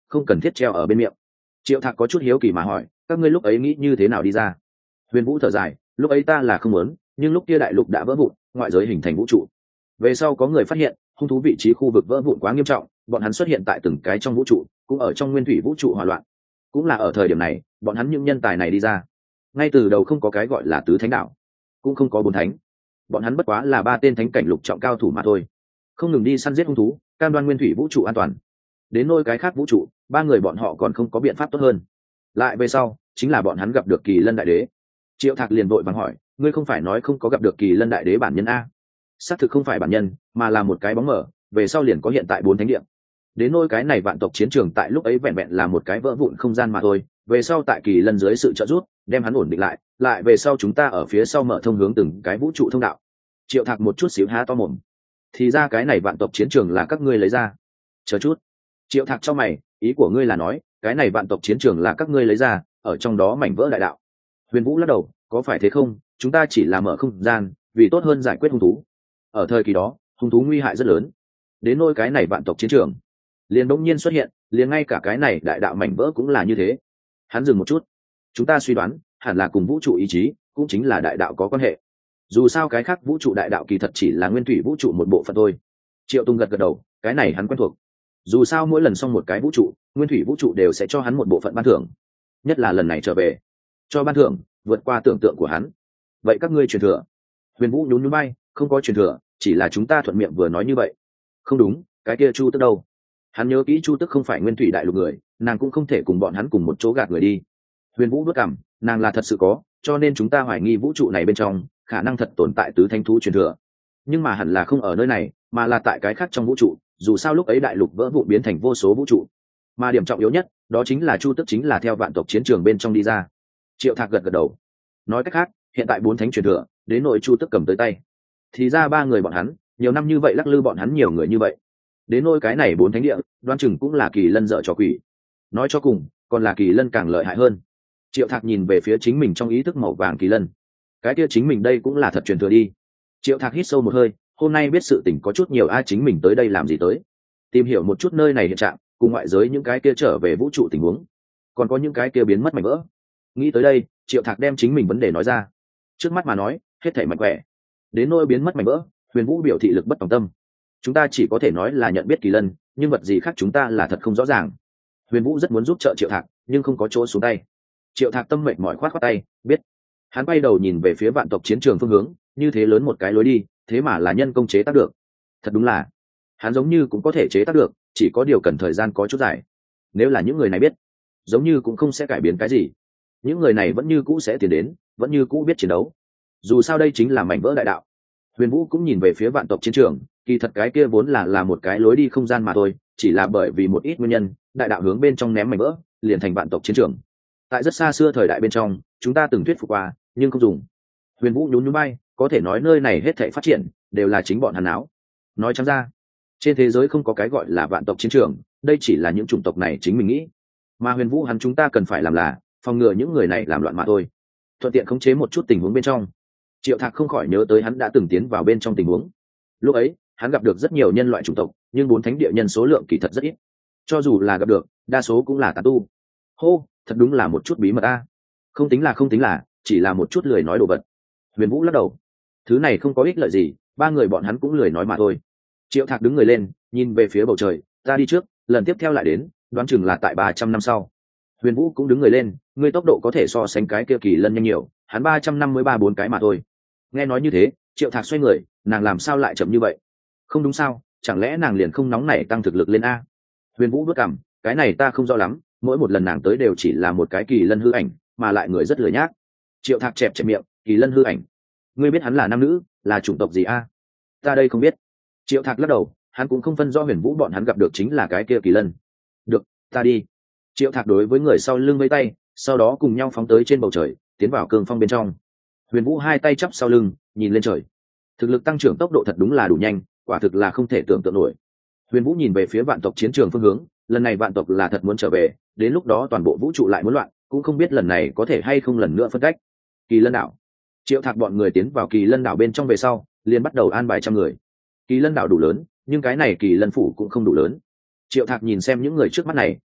không cần thiết treo ở bên miệng. Triệu Thạc có chút hiếu kỳ mà hỏi, các ngươi lúc ấy nghĩ như thế nào đi ra? Huyền Vũ thở dài, lúc ấy ta là không muốn, nhưng lúc kia đại lục đã vỡ vụn, ngoại giới hình thành vũ trụ. Về sau có người phát hiện hung thú vị trí khu vực vỡ vụn quá nghiêm trọng, bọn hắn xuất hiện tại từng cái trong vũ trụ, cũng ở trong nguyên thủy vũ trụ hỏa loạn. Cũng là ở thời điểm này, bọn hắn những nhân tài này đi ra. Ngay từ đầu không có cái gọi là tứ thánh đạo, cũng không có bốn thánh, bọn hắn bất quá là ba tên thánh cảnh lục trọng cao thủ mà thôi, không ngừng đi săn giết hung thú, cam đoan nguyên thủy vũ trụ an toàn. Đến nôi cái khác vũ trụ, ba người bọn họ còn không có biện pháp tốt hơn. Lại về sau chính là bọn hắn gặp được Kỳ Lân đại đế. Triệu Thạc liền vội vàng hỏi, ngươi không phải nói không có gặp được Kỳ Lân đại đế bản nhân a? Xác thực không phải bản nhân, mà là một cái bóng mờ, về sau liền có hiện tại 4 thánh địa. Đến nôi cái này vạn tộc chiến trường tại lúc ấy vẹn vẹn là một cái vỡ vụn không gian mà thôi, về sau tại Kỳ Lân dưới sự trợ giúp đem hắn ổn định lại, lại về sau chúng ta ở phía sau mở thông hướng từng cái vũ trụ thông đạo. Triệu Thạc một chút xíu há to mồm, thì ra cái này vạn tộc chiến trường là các ngươi lấy ra. Chờ chút. Triệu Thạc cho mày, ý của ngươi là nói cái này vạn tộc chiến trường là các ngươi lấy ra, ở trong đó mảnh vỡ đại đạo? Huyền Vũ lắc đầu, có phải thế không, chúng ta chỉ là mở không gian vì tốt hơn giải quyết hung thú. Ở thời kỳ đó hung thú nguy hại rất lớn, đến nôi cái này vạn tộc chiến trường liền bỗng nhiên xuất hiện, liền ngay cả cái này đại đạo mảnh vỡ cũng là như thế. Hắn dừng một chút, chúng ta suy đoán hẳn là cùng vũ trụ ý chí, cũng chính là đại đạo có quan hệ. Dù sao cái khác vũ trụ đại đạo kỳ thật chỉ là nguyên thủy vũ trụ một bộ phận thôi. Triệu Tùng gật gật đầu, cái này hắn quen thuộc. Dù sao mỗi lần xong một cái vũ trụ, nguyên thủy vũ trụ đều sẽ cho hắn một bộ phận ban thưởng, nhất là lần này trở về cho ban thưởng vượt qua tưởng tượng của hắn. Vậy các ngươi truyền thừa? Huyền Vũ nhún nhún bay, không có truyền thừa, chỉ là chúng ta thuận miệng vừa nói như vậy. Không đúng, cái kia Chu Tức đâu? Hắn nhớ kỹ Chu Tức không phải nguyên thủy đại lục người, nàng cũng không thể cùng bọn hắn cùng một chỗ gạt người đi. Huyền Vũ bước cảm, nàng là thật sự có, cho nên chúng ta hoài nghi vũ trụ này bên trong khả năng thật tồn tại tứ thánh thú truyền thừa, nhưng mà hẳn là không ở nơi này, mà là tại cái khác trong vũ trụ. Dù sao lúc ấy đại lục vỡ vụn biến thành vô số vũ trụ, mà điểm trọng yếu nhất đó chính là Chu Tức chính là theo vạn tộc chiến trường bên trong đi ra. Triệu Thạc gật gật đầu, nói cách khác hiện tại 4 thánh truyền thừa đến nội Chu Tức cầm tới tay, thì ra 3 người bọn hắn nhiều năm như vậy lắc lư bọn hắn nhiều người như vậy. Đến nôi cái này 4 thánh địa đoan chừng cũng là Kỳ Lân dợ trò quỷ, nói cho cùng còn là Kỳ Lân càng lợi hại hơn. Triệu Thạc nhìn về phía chính mình trong ý thức màu vàng Kỳ Lân, cái kia chính mình đây cũng là thật truyền thừa đi. Triệu Thạc hít sâu một hơi, hôm nay biết sự tình có chút nhiều, ai chính mình tới đây làm gì tới? Tìm hiểu một chút nơi này hiện trạng, cùng ngoại giới những cái kia trở về vũ trụ tình huống, còn có những cái kia biến mất mảnh vỡ. Nghĩ tới đây, Triệu Thạc đem chính mình vấn đề nói ra. Trước mắt mà nói hết thảy mạnh khỏe, đến nỗi biến mất mảnh vỡ, Huyền Vũ biểu thị lực bất tòng tâm. Chúng ta chỉ có thể nói là nhận biết Kỳ Lân, nhưng vật gì khác chúng ta là thật không rõ ràng. Huyền Vũ rất muốn giúp trợ Triệu Thạc, nhưng không có chỗ xuống tay. Triệu Thạc tâm mệt mỏi khoát khoát tay, biết. Hắn quay đầu nhìn về phía vạn tộc chiến trường phương hướng, như thế lớn một cái lối đi, thế mà là nhân công chế tác được. Thật đúng là, hắn giống như cũng có thể chế tác được, chỉ có điều cần thời gian có chút dài. Nếu là những người này biết, giống như cũng không sẽ cải biến cái gì. Những người này vẫn như cũ sẽ tiến đến, vẫn như cũ biết chiến đấu. Dù sao đây chính là mảnh vỡ đại đạo. Huyền Vũ cũng nhìn về phía vạn tộc chiến trường, kỳ thật cái kia vốn là một cái lối đi không gian mà thôi, chỉ là bởi vì một ít nguyên nhân, đại đạo hướng bên trong ném mảnh vỡ, liền thành vạn tộc chiến trường. Tại rất xa xưa thời đại bên trong, chúng ta từng thuyết phục qua, nhưng không dùng. Huyền Vũ nhún nhún bay, có thể nói nơi này hết thảy phát triển đều là chính bọn hắn áo. Nói trắng ra, trên thế giới không có cái gọi là vạn tộc chiến trường, đây chỉ là những chủng tộc này chính mình nghĩ. Mà Huyền Vũ hắn chúng ta cần phải làm là phòng ngừa những người này làm loạn mà thôi, thuận tiện khống chế một chút tình huống bên trong. Triệu Thạc không khỏi nhớ tới hắn đã từng tiến vào bên trong tình huống. Lúc ấy hắn gặp được rất nhiều nhân loại chủng tộc, nhưng 4 thánh địa nhân số lượng kỳ thật rất ít, cho dù là gặp được đa số cũng là tà tu. Hô, thật đúng là một chút bí mật a. Không tính là chỉ là một chút lười nói đồ vật. Huyền Vũ lắc đầu, thứ này không có ích lợi gì, 3 người bọn hắn cũng lười nói mà thôi. Triệu Thạc đứng người lên, nhìn về phía bầu trời, ta đi trước, lần tiếp theo lại đến, đoán chừng là tại 300 năm sau. Huyền Vũ cũng đứng người lên, ngươi tốc độ có thể so sánh cái kia Kỳ Lân nhanh nhiều, hắn 353 4 cái mà thôi. Nghe nói như thế, Triệu Thạc xoay người, nàng làm sao lại chậm như vậy? Không đúng sao, chẳng lẽ nàng liền không nóng nảy tăng thực lực lên a? Huyền Vũ bước cằm, cái này ta không rõ lắm, mỗi một lần nàng tới đều chỉ là một cái Kỳ Lân hư ảnh, mà lại người rất lười nhác. Triệu Thạc chẹp chẹp miệng, Kỳ Lân hư ảnh, ngươi biết hắn là nam nữ, là chủng tộc gì a? Ta đây không biết. Triệu Thạc lắc đầu, hắn cũng không phân rõ Huyền Vũ bọn hắn gặp được chính là cái kia Kỳ Lân. Được, ta đi. Triệu Thạc đối với người sau lưng vẫy tay, sau đó cùng nhau phóng tới trên bầu trời, tiến vào cương phong bên trong. Huyền Vũ hai tay chắp sau lưng, nhìn lên trời. Thực lực tăng trưởng tốc độ thật đúng là đủ nhanh, quả thực là không thể tưởng tượng nổi. Huyền Vũ nhìn về phía vạn tộc chiến trường phương hướng, lần này vạn tộc là thật muốn trở về, đến lúc đó toàn bộ vũ trụ lại muốn loạn, cũng không biết lần này có thể hay không lần nữa phân cách. Kỳ Lân đảo. Triệu Thạc bọn người tiến vào Kỳ Lân đảo bên trong về sau, liền bắt đầu an bài trăm người. Kỳ Lân đảo đủ lớn, nhưng cái này Kỳ Lân phủ cũng không đủ lớn. Triệu Thạc nhìn xem những người trước mắt này,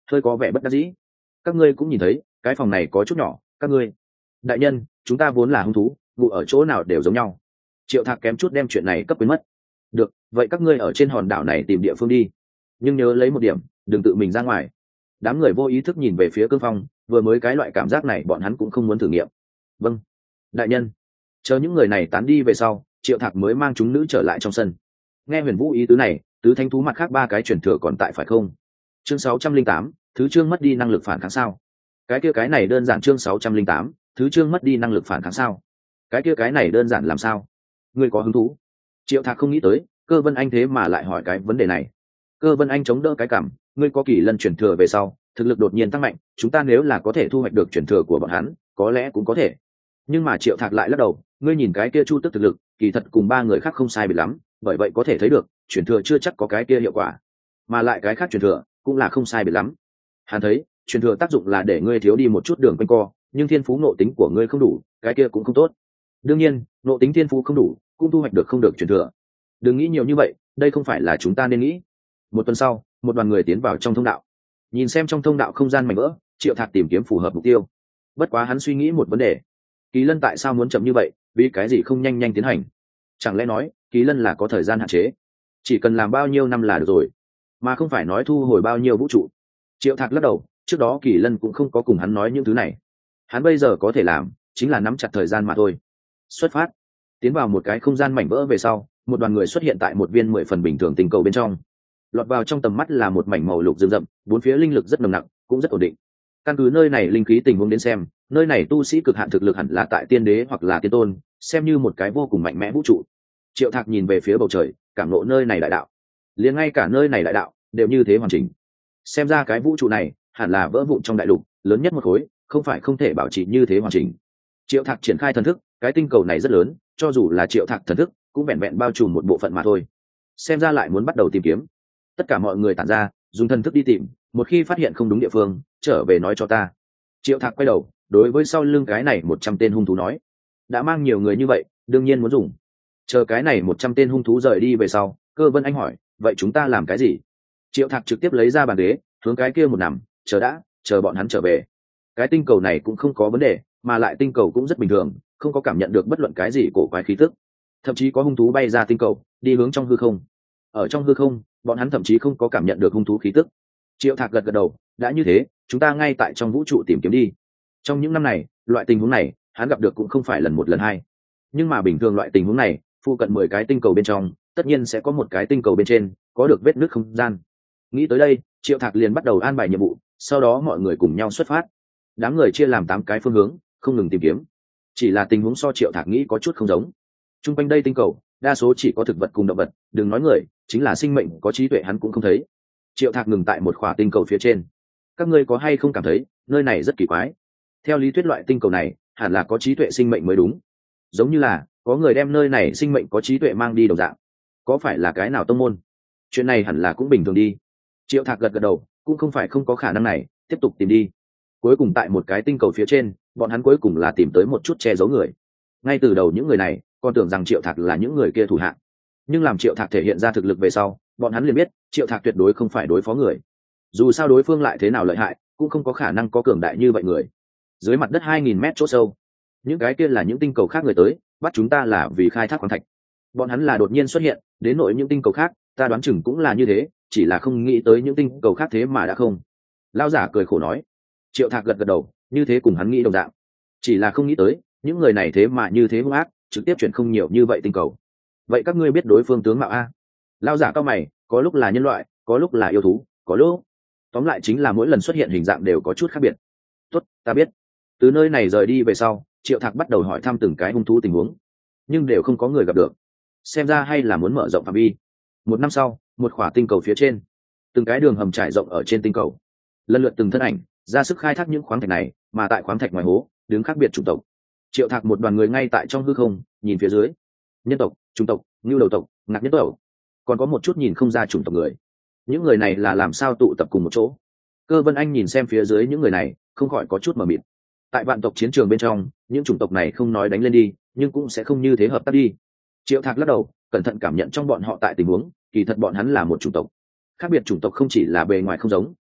hơi có vẻ bất đắc dĩ. Các ngươi cũng nhìn thấy cái phòng này có chút nhỏ, các ngươi đại nhân, chúng ta vốn là hung thú, ngủ ở chỗ nào đều giống nhau. Triệu Thạc kém chút đem chuyện này cấp quên mất. Được, vậy các ngươi ở trên hòn đảo này tìm địa phương đi, nhưng nhớ lấy một điểm, đừng tự mình ra ngoài. Đám người vô ý thức nhìn về phía Cương Phong, vừa mới cái loại cảm giác này bọn hắn cũng không muốn thử nghiệm. Vâng, đại nhân. Chờ những người này tán đi về sau, Triệu Thạc mới mang chúng nữ trở lại trong sân. Nghe Huyền Vũ ý tứ này, tứ thánh thú mặt khác ba cái truyền thừa còn tại phải không? Chương 608, thứ chương mất đi năng lực phản kháng sao? Cái này đơn giản. Chương 608, thứ chương mất đi năng lực phản kháng sao? Cái này đơn giản làm sao? Ngươi có hứng thú? Triệu Thạc không nghĩ tới, Cơ Vân Anh thế mà lại hỏi cái vấn đề này. Cơ Vân Anh chống đỡ cái cảm, ngươi có Kỳ Lân truyền thừa về sau, thực lực đột nhiên tăng mạnh, chúng ta nếu là có thể thu hoạch được truyền thừa của bọn hắn, có lẽ cũng có thể. Nhưng mà Triệu Thạc lại lắc đầu, ngươi nhìn cái kia Chu Tức thực lực, kỳ thật cùng ba người khác không sai biệt lắm, bởi vậy có thể thấy được, truyền thừa chưa chắc có cái kia hiệu quả, mà lại cái khác truyền thừa cũng là không sai biệt lắm. Hắn thấy, truyền thừa tác dụng là để ngươi thiếu đi một chút đường quanh co, nhưng thiên phú ngộ tính của ngươi không đủ, cái kia cũng không tốt. Đương nhiên, ngộ tính thiên phú không đủ, cũng thu hoạch được không được truyền thừa. Đừng nghĩ nhiều như vậy, đây không phải là chúng ta nên nghĩ. Một tuần sau, một đoàn người tiến vào trong thông đạo. Nhìn xem trong thông đạo không gian mảnh vỡ, Triệu Thạc tìm kiếm phù hợp mục tiêu. Bất quá hắn suy nghĩ một vấn đề, Kỳ Lân tại sao muốn chậm như vậy, vì cái gì không nhanh nhanh tiến hành? Chẳng lẽ nói Kỳ Lân là có thời gian hạn chế, chỉ cần làm bao nhiêu năm là được rồi, mà không phải nói thu hồi bao nhiêu vũ trụ? Triệu Thạc lắc đầu, trước đó Kỳ Lân cũng không có cùng hắn nói những thứ này. Hắn bây giờ có thể làm chính là nắm chặt thời gian mà thôi. Xuất phát. Tiến vào một cái không gian mảnh vỡ về sau, một đoàn người xuất hiện tại một viên 10 phần bình thường tinh cầu bên trong. Lọt vào trong tầm mắt là một mảnh màu lục rừng rậm, bốn phía linh lực rất nồng nặc, cũng rất ổn định. Căn cứ nơi này linh khí tình huống đến xem, nơi này tu sĩ cực hạn thực lực hẳn là tại tiên đế hoặc là tiên tôn, xem như một cái vô cùng mạnh mẽ vũ trụ. Triệu Thạc nhìn về phía bầu trời, cảm ngộ nơi này đại đạo. Liền ngay cả nơi này đại đạo đều như thế hoàn chỉnh. Xem ra cái vũ trụ này hẳn là vỡ vụn trong đại lục, lớn nhất một khối, không phải không thể bảo trì như thế hoàn chỉnh. Triệu Thạc triển khai thần thức, cái tinh cầu này rất lớn, cho dù là Triệu Thạc thần thức cũng vẹn vẹn bao trùm một bộ phận mà thôi. Xem ra lại muốn bắt đầu tìm kiếm. Tất cả mọi người tản ra, dùng thần thức đi tìm, một khi phát hiện không đúng địa phương, trở về nói cho ta. Triệu Thạc quay đầu, đối với sau lưng cái này 100 tên hung thú nói, đã mang nhiều người như vậy, đương nhiên muốn dùng. Chờ cái này 100 tên hung thú rời đi về sau, Cơ Vân Anh hỏi, vậy chúng ta làm cái gì? Triệu Thạc trực tiếp lấy ra bàn ghế, hướng cái kia một nằm, chờ bọn hắn trở về. Cái tinh cầu này cũng không có vấn đề, mà lại tinh cầu cũng rất bình thường, không có cảm nhận được bất luận cái gì cổ quái khí tức. Thậm chí có hung thú bay ra tinh cầu, đi hướng trong hư không. Ở trong hư không, bọn hắn thậm chí không có cảm nhận được hung thú khí tức. Triệu Thạc gật gật đầu, đã như thế, chúng ta ngay tại trong vũ trụ tìm kiếm đi. Trong những năm này, loại tình huống này hắn gặp được cũng không phải lần một lần hai, nhưng mà bình thường loại tình huống này, phụ cận 10 cái tinh cầu bên trong, tất nhiên sẽ có một cái tinh cầu bên trên có được vết nứt không gian. Nghĩ tới đây, Triệu Thạc liền bắt đầu an bài nhiệm vụ, sau đó mọi người cùng nhau xuất phát. Đám người chia làm 8 cái phương hướng, không ngừng tìm kiếm. Chỉ là tình huống so Triệu Thạc nghĩ có chút không giống. Trung quanh đây tinh cầu, đa số chỉ có thực vật cùng động vật, đừng nói người, chính là sinh mệnh có trí tuệ hắn cũng không thấy. Triệu Thạc ngừng tại một khỏa tinh cầu phía trên. Các ngươi có hay không cảm thấy nơi này rất kỳ quái? Theo lý thuyết loại tinh cầu này hẳn là có trí tuệ sinh mệnh mới đúng, giống như là có người đem nơi này sinh mệnh có trí tuệ mang đi đồng dạng. Có phải là cái nào tông môn? Chuyện này hẳn là cũng bình thường đi. Triệu Thạc gật gật đầu, cũng không phải không có khả năng này, tiếp tục tìm đi. Cuối cùng tại một cái tinh cầu phía trên, bọn hắn cuối cùng là tìm tới một chút che giấu người. Ngay từ đầu những người này còn tưởng rằng Triệu Thạc là những người kia thủ hạng, nhưng làm Triệu Thạc thể hiện ra thực lực về sau, bọn hắn liền biết Triệu Thạc tuyệt đối không phải đối phó người. Dù sao đối phương lại thế nào lợi hại, cũng không có khả năng có cường đại như vậy người. Dưới mặt đất 2000 mét chỗ sâu, những cái kia là những tinh cầu khác người tới, bắt chúng ta là vì khai thác khoáng thạch. Bọn hắn là đột nhiên xuất hiện, đến nội những tinh cầu khác, ta đoán chừng cũng là như thế, chỉ là không nghĩ tới những tinh cầu khác thế mà đã không. Lão giả cười khổ nói. Triệu Thạc gật gật đầu, như thế cùng hắn nghĩ đồng dạng. Chỉ là không nghĩ tới, những người này thế mà như thế hung ác, trực tiếp chuyển không nhiều như vậy tinh cầu. Vậy các ngươi biết đối phương tướng mạo a? Lão giả cao mày, có lúc là nhân loại, có lúc là yêu thú, có lúc tóm lại chính là mỗi lần xuất hiện hình dạng đều có chút khác biệt. Tốt, ta biết. Từ nơi này rời đi về sau, Triệu Thạc bắt đầu hỏi thăm từng cái hung thú tình huống, nhưng đều không có người gặp được. Xem ra hay là muốn mở rộng phạm vi. Một năm sau, một khỏa tinh cầu phía trên, từng cái đường hầm trải rộng ở trên tinh cầu, lần lượt từng thân ảnh ra sức khai thác những khoáng thạch này, mà tại khoáng thạch ngoài hố đứng khác biệt chủng tộc. Triệu Thạc một đoàn người ngay tại trong hư không nhìn phía dưới, nhân tộc, chủng tộc, ngưu đầu tộc, ngạc nhất tộc, còn có một chút nhìn không ra chủng tộc người. Những người này là làm sao tụ tập cùng một chỗ? Cơ Vân Anh nhìn xem phía dưới những người này, không khỏi có chút mờ mịt. Tại vạn tộc chiến trường bên trong, những chủng tộc này không nói đánh lên đi, nhưng cũng sẽ không như thế hợp tác đi. Triệu Thạc lắc đầu, cẩn thận cảm nhận trong bọn họ tại tình huống, kỳ thật bọn hắn là một chủng tộc. Khác biệt chủng tộc không chỉ là bề ngoài không giống,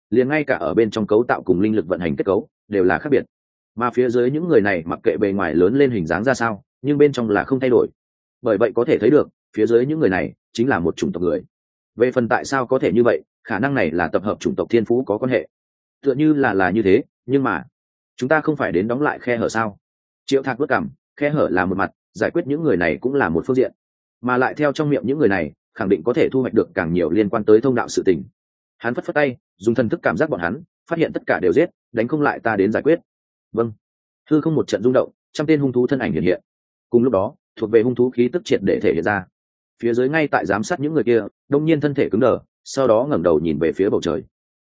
liền ngay cả ở bên trong cấu tạo cùng linh lực vận hành kết cấu đều là khác biệt. Mà phía dưới những người này mặc kệ bề ngoài lớn lên hình dáng ra sao, nhưng bên trong là không thay đổi. Bởi vậy có thể thấy được phía dưới những người này chính là một chủng tộc người. Về phần tại sao có thể như vậy, khả năng này là tập hợp chủng tộc thiên phú có quan hệ, tựa như là như thế. Nhưng mà chúng ta không phải đến đóng lại khe hở sao? Triệu Thạc bước cảm, khe hở là một mặt, giải quyết những người này cũng là một phương diện, mà lại theo trong miệng những người này khẳng định có thể thu hoạch được càng nhiều liên quan tới thông đạo sự tình. Hắn phất phất tay, dùng thần thức cảm giác bọn hắn, phát hiện tất cả đều giết, đánh không lại ta đến giải quyết. Vâng. Hư không một trận rung động, trăm tên hung thú thân ảnh hiện hiện. Cùng lúc đó, thuộc về hung thú khí tức triệt để thể hiện ra. Phía dưới ngay tại giám sát những người kia, đông nhiên thân thể cứng đờ, sau đó ngẩng đầu nhìn về phía bầu trời.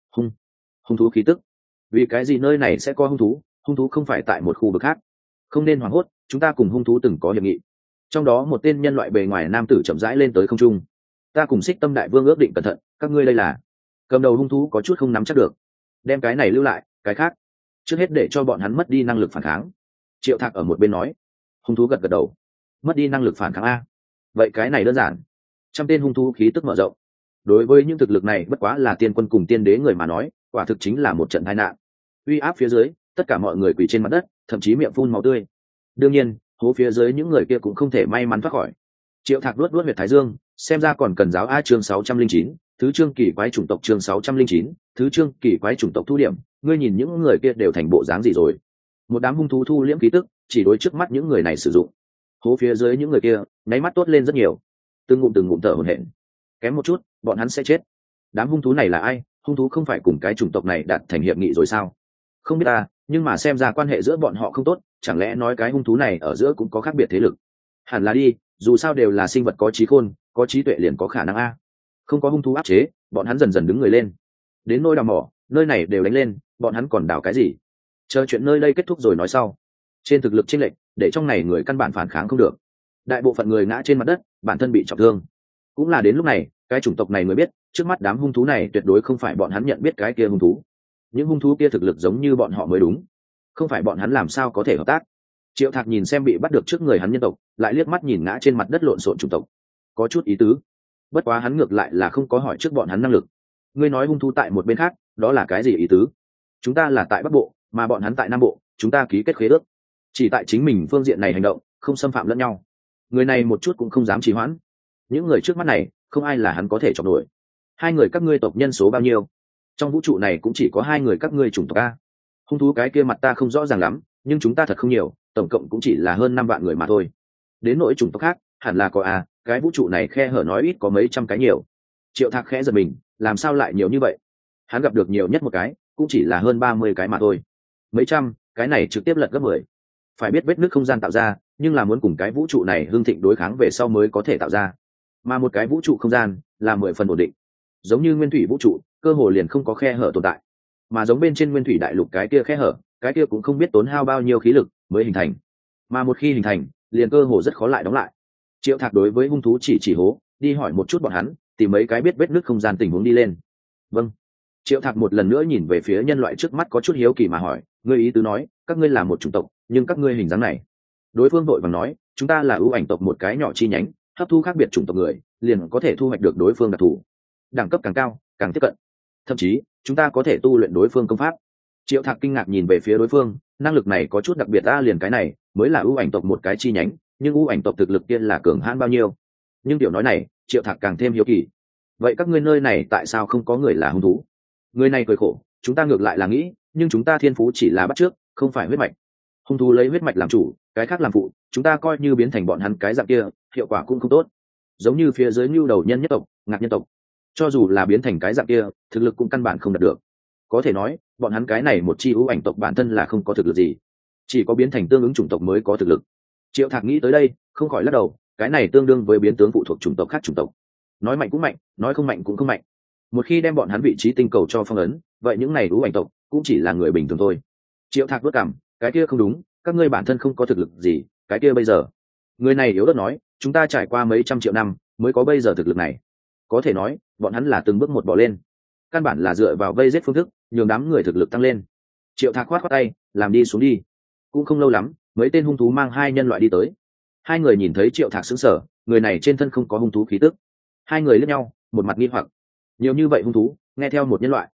Hung thú khí tức. Vì cái gì nơi này sẽ có hung thú? Hung thú không phải tại một khu vực khác. Không nên hoảng hốt, chúng ta cùng hung thú từng có hiệp nghị. Trong đó một tên nhân loại bề ngoài nam tử chậm rãi lên tới không trung. Ta cùng Xích Tâm đại vương ước định cẩn thận, các ngươi đây là? Cầm đầu hung thú có chút không nắm chắc được. Đem cái này lưu lại, cái khác trước hết để cho bọn hắn mất đi năng lực phản kháng. Triệu Thạc ở một bên nói. Hung thú gật gật đầu. Mất đi năng lực phản kháng a? Vậy cái này đơn giản. Trăm tên hung thú khí tức mở rộng. Đối với những thực lực này bất quá là tiên quân cùng tiên đế người mà nói, quả thực chính là một trận tai nạn. Uy áp phía dưới, tất cả mọi người quỳ trên mặt đất, thậm chí miệng phun máu tươi. Đương nhiên, hố phía dưới những người kia cũng không thể may mắn thoát khỏi. Triệu Thạc luốt huyệt thái dương, xem ra còn cần giáo a. Chương 609, thứ chương kỳ quái chủng tộc. Chương 609, thứ chương kỳ quái chủng tộc thu điểm. Ngươi nhìn những người kia đều thành bộ dáng gì rồi? Một đám hung thú thu liễm khí tức, chỉ đối trước mắt những người này sử dụng. Hố phía dưới những người kia, nháy mắt tốt lên rất nhiều. Từng ngụm thở hổn hển. Kém một chút, bọn hắn sẽ chết. Đám hung thú này là ai? Hung thú không phải cùng cái chủng tộc này đạt thành hiệp nghị rồi sao? Không biết ta, nhưng mà xem ra quan hệ giữa bọn họ không tốt, chẳng lẽ nói cái hung thú này ở giữa cũng có khác biệt thế lực? Hẳn là đi, dù sao đều là sinh vật có trí khôn, có trí tuệ liền có khả năng a. Không có hung thú áp chế, bọn hắn dần dần đứng người lên. Đến nôi đào mỏ, nơi này đều đánh lên, bọn hắn còn đào cái gì? Chờ chuyện nơi đây kết thúc rồi nói sau. Trên thực lực chênh lệch, để trong này người căn bản phản kháng không được. Đại bộ phận người ngã trên mặt đất, bản thân bị trọng thương. Cũng là đến lúc này, cái chủng tộc này mới biết, trước mắt đám hung thú này tuyệt đối không phải bọn hắn nhận biết cái kia hung thú. Những hung thú kia thực lực giống như bọn họ mới đúng, không phải bọn hắn làm sao có thể hợp tác. Triệu Thạc nhìn xem bị bắt được trước người hắn nhân tộc, lại liếc mắt nhìn ngã trên mặt đất lộn xộn chủng tộc, có chút ý tứ. Bất quá hắn ngược lại là không có hỏi trước bọn hắn năng lực. Ngươi nói hung thú tại một bên khác, đó là cái gì ý tứ? Chúng ta là tại Bắc Bộ, mà bọn hắn tại Nam Bộ, chúng ta ký kết khế ước, chỉ tại chính mình phương diện này hành động, không xâm phạm lẫn nhau. Người này một chút cũng không dám trì hoãn. Những người trước mắt này, không ai là hắn có thể chọc nổi. Hai người các ngươi tộc nhân số bao nhiêu? Trong vũ trụ này cũng chỉ có hai người các ngươi chủng tộc a. Hung thú cái kia mặt ta không rõ ràng lắm, nhưng chúng ta thật không nhiều, tổng cộng cũng chỉ là hơn 5 vạn người mà thôi. Đến nỗi chủng tộc khác, hẳn là có a, cái vũ trụ này khe hở nói ít có mấy trăm cái nhiều. Triệu Thạc khẽ giật mình, làm sao lại nhiều như vậy? Hắn gặp được nhiều nhất một cái, cũng chỉ là hơn 30 cái mà thôi. Mấy trăm, cái này trực tiếp lật gấp 10. Phải biết vết nứt không gian tạo ra, nhưng là muốn cùng cái vũ trụ này hưng thịnh đối kháng về sau mới có thể tạo ra. Mà một cái vũ trụ không gian là 10 phần ổn định. Giống như nguyên thủy vũ trụ, cơ hồ liền không có khe hở tồn tại. Mà giống bên trên nguyên thủy đại lục cái kia khe hở, cái kia cũng không biết tốn hao bao nhiêu khí lực mới hình thành. Mà một khi hình thành, liền cơ hồ rất khó lại đóng lại. Triệu Thạc đối với hung thú chỉ hố, đi hỏi một chút bọn hắn, tìm mấy cái biết vết nứt không gian tình huống đi lên. Vâng. Triệu Thạc một lần nữa nhìn về phía nhân loại trước mắt có chút hiếu kỳ mà hỏi, ngươi ý tứ nói, các ngươi là một chủng tộc, nhưng các ngươi hình dáng này. Đối phương vội vàng nói, chúng ta là ưu ảnh tộc một cái nhỏ chi nhánh, hấp thu khác biệt chủng tộc người, liền có thể thu hoạch được đối phương đặc thù. Đẳng cấp càng cao, càng tiếp cận. Thậm chí, chúng ta có thể tu luyện đối phương công pháp. Triệu Thạc kinh ngạc nhìn về phía đối phương, năng lực này có chút đặc biệt ta liền cái này, mới là ưu ảnh tộc một cái chi nhánh, nhưng ưu ảnh tộc thực lực kia là cường hãn bao nhiêu? Nhưng điều nói này, Triệu Thạc càng thêm hiếu kỳ. Vậy các ngươi nơi này tại sao không có người là hung thú? Người này cười khổ, chúng ta ngược lại là nghĩ, nhưng chúng ta thiên phú chỉ là bắt chước, không phải huyết mạch. Hung thú lấy huyết mạch làm chủ, cái khác làm phụ, chúng ta coi như biến thành bọn hắn cái dạng kia, hiệu quả cũng không tốt. Giống như phía dưới Nưu Đầu nhân nhất tộc, Ngạc nhân tộc, cho dù là biến thành cái dạng kia, thực lực cũng căn bản không đạt được. Có thể nói, bọn hắn cái này một chi ưu ảnh tộc bản thân là không có thực lực gì, chỉ có biến thành tương ứng chủng tộc mới có thực lực. Triệu Thạc nghĩ tới đây, không khỏi lắc đầu, cái này tương đương với biến tướng phụ thuộc chủng tộc khác chủng tộc. Nói mạnh cũng mạnh, nói không mạnh cũng không mạnh. Một khi đem bọn hắn vị trí tinh cầu cho phong ấn, vậy những này ưu ảnh tộc cũng chỉ là người bình thường thôi. Triệu Thạc vất cảm, cái kia không đúng, các ngươi bản thân không có thực lực gì, cái kia bây giờ. Người này yếu ớt nói, chúng ta trải qua mấy trăm triệu năm mới có bây giờ thực lực này. Có thể nói, bọn hắn là từng bước một bỏ lên, căn bản là dựa vào vây giết phương thức nhường đám người thực lực tăng lên. Triệu Thạc khoát khoát tay, làm đi xuống đi. Cũng không lâu lắm, mấy tên hung thú mang hai nhân loại đi tới. Hai người nhìn thấy Triệu Thạc sững sờ, người này trên thân không có hung thú khí tức. Hai người liếc nhau, một mặt nghi hoặc, nhiều như vậy hung thú nghe theo một nhân loại,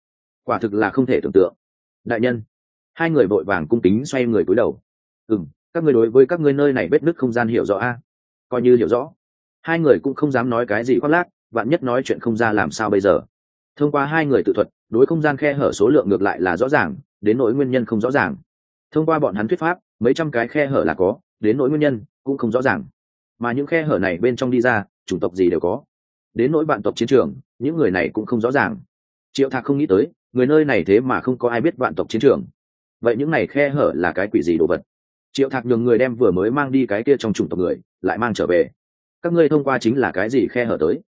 quả thực là không thể tưởng tượng. Đại nhân. Hai người vội vàng cung kính xoay người cúi đầu. Các ngươi đối với các ngươi nơi này vết nứt không gian hiểu rõ a? Coi như hiểu rõ. Hai người cũng không dám nói cái gì khoác lác, vạn nhất nói chuyện không ra làm sao bây giờ. Thông qua hai người tự thuật, đối không gian khe hở số lượng ngược lại là rõ ràng, đến nỗi nguyên nhân không rõ ràng. Thông qua bọn hắn thuyết pháp, mấy trăm cái khe hở là có, đến nỗi nguyên nhân cũng không rõ ràng. Mà những khe hở này bên trong đi ra, chủng tộc gì đều có. Đến nỗi vạn tộc chiến trường, những người này cũng không rõ ràng. Triệu Thạc không nghĩ tới, người nơi này thế mà không có ai biết vạn tộc chiến trường. Vậy những này khe hở là cái quỷ gì đồ vật? Triệu Thạc nhường người đem vừa mới mang đi cái kia trong chủng tộc người lại mang trở về. Các ngươi thông qua chính là cái gì khe hở tới?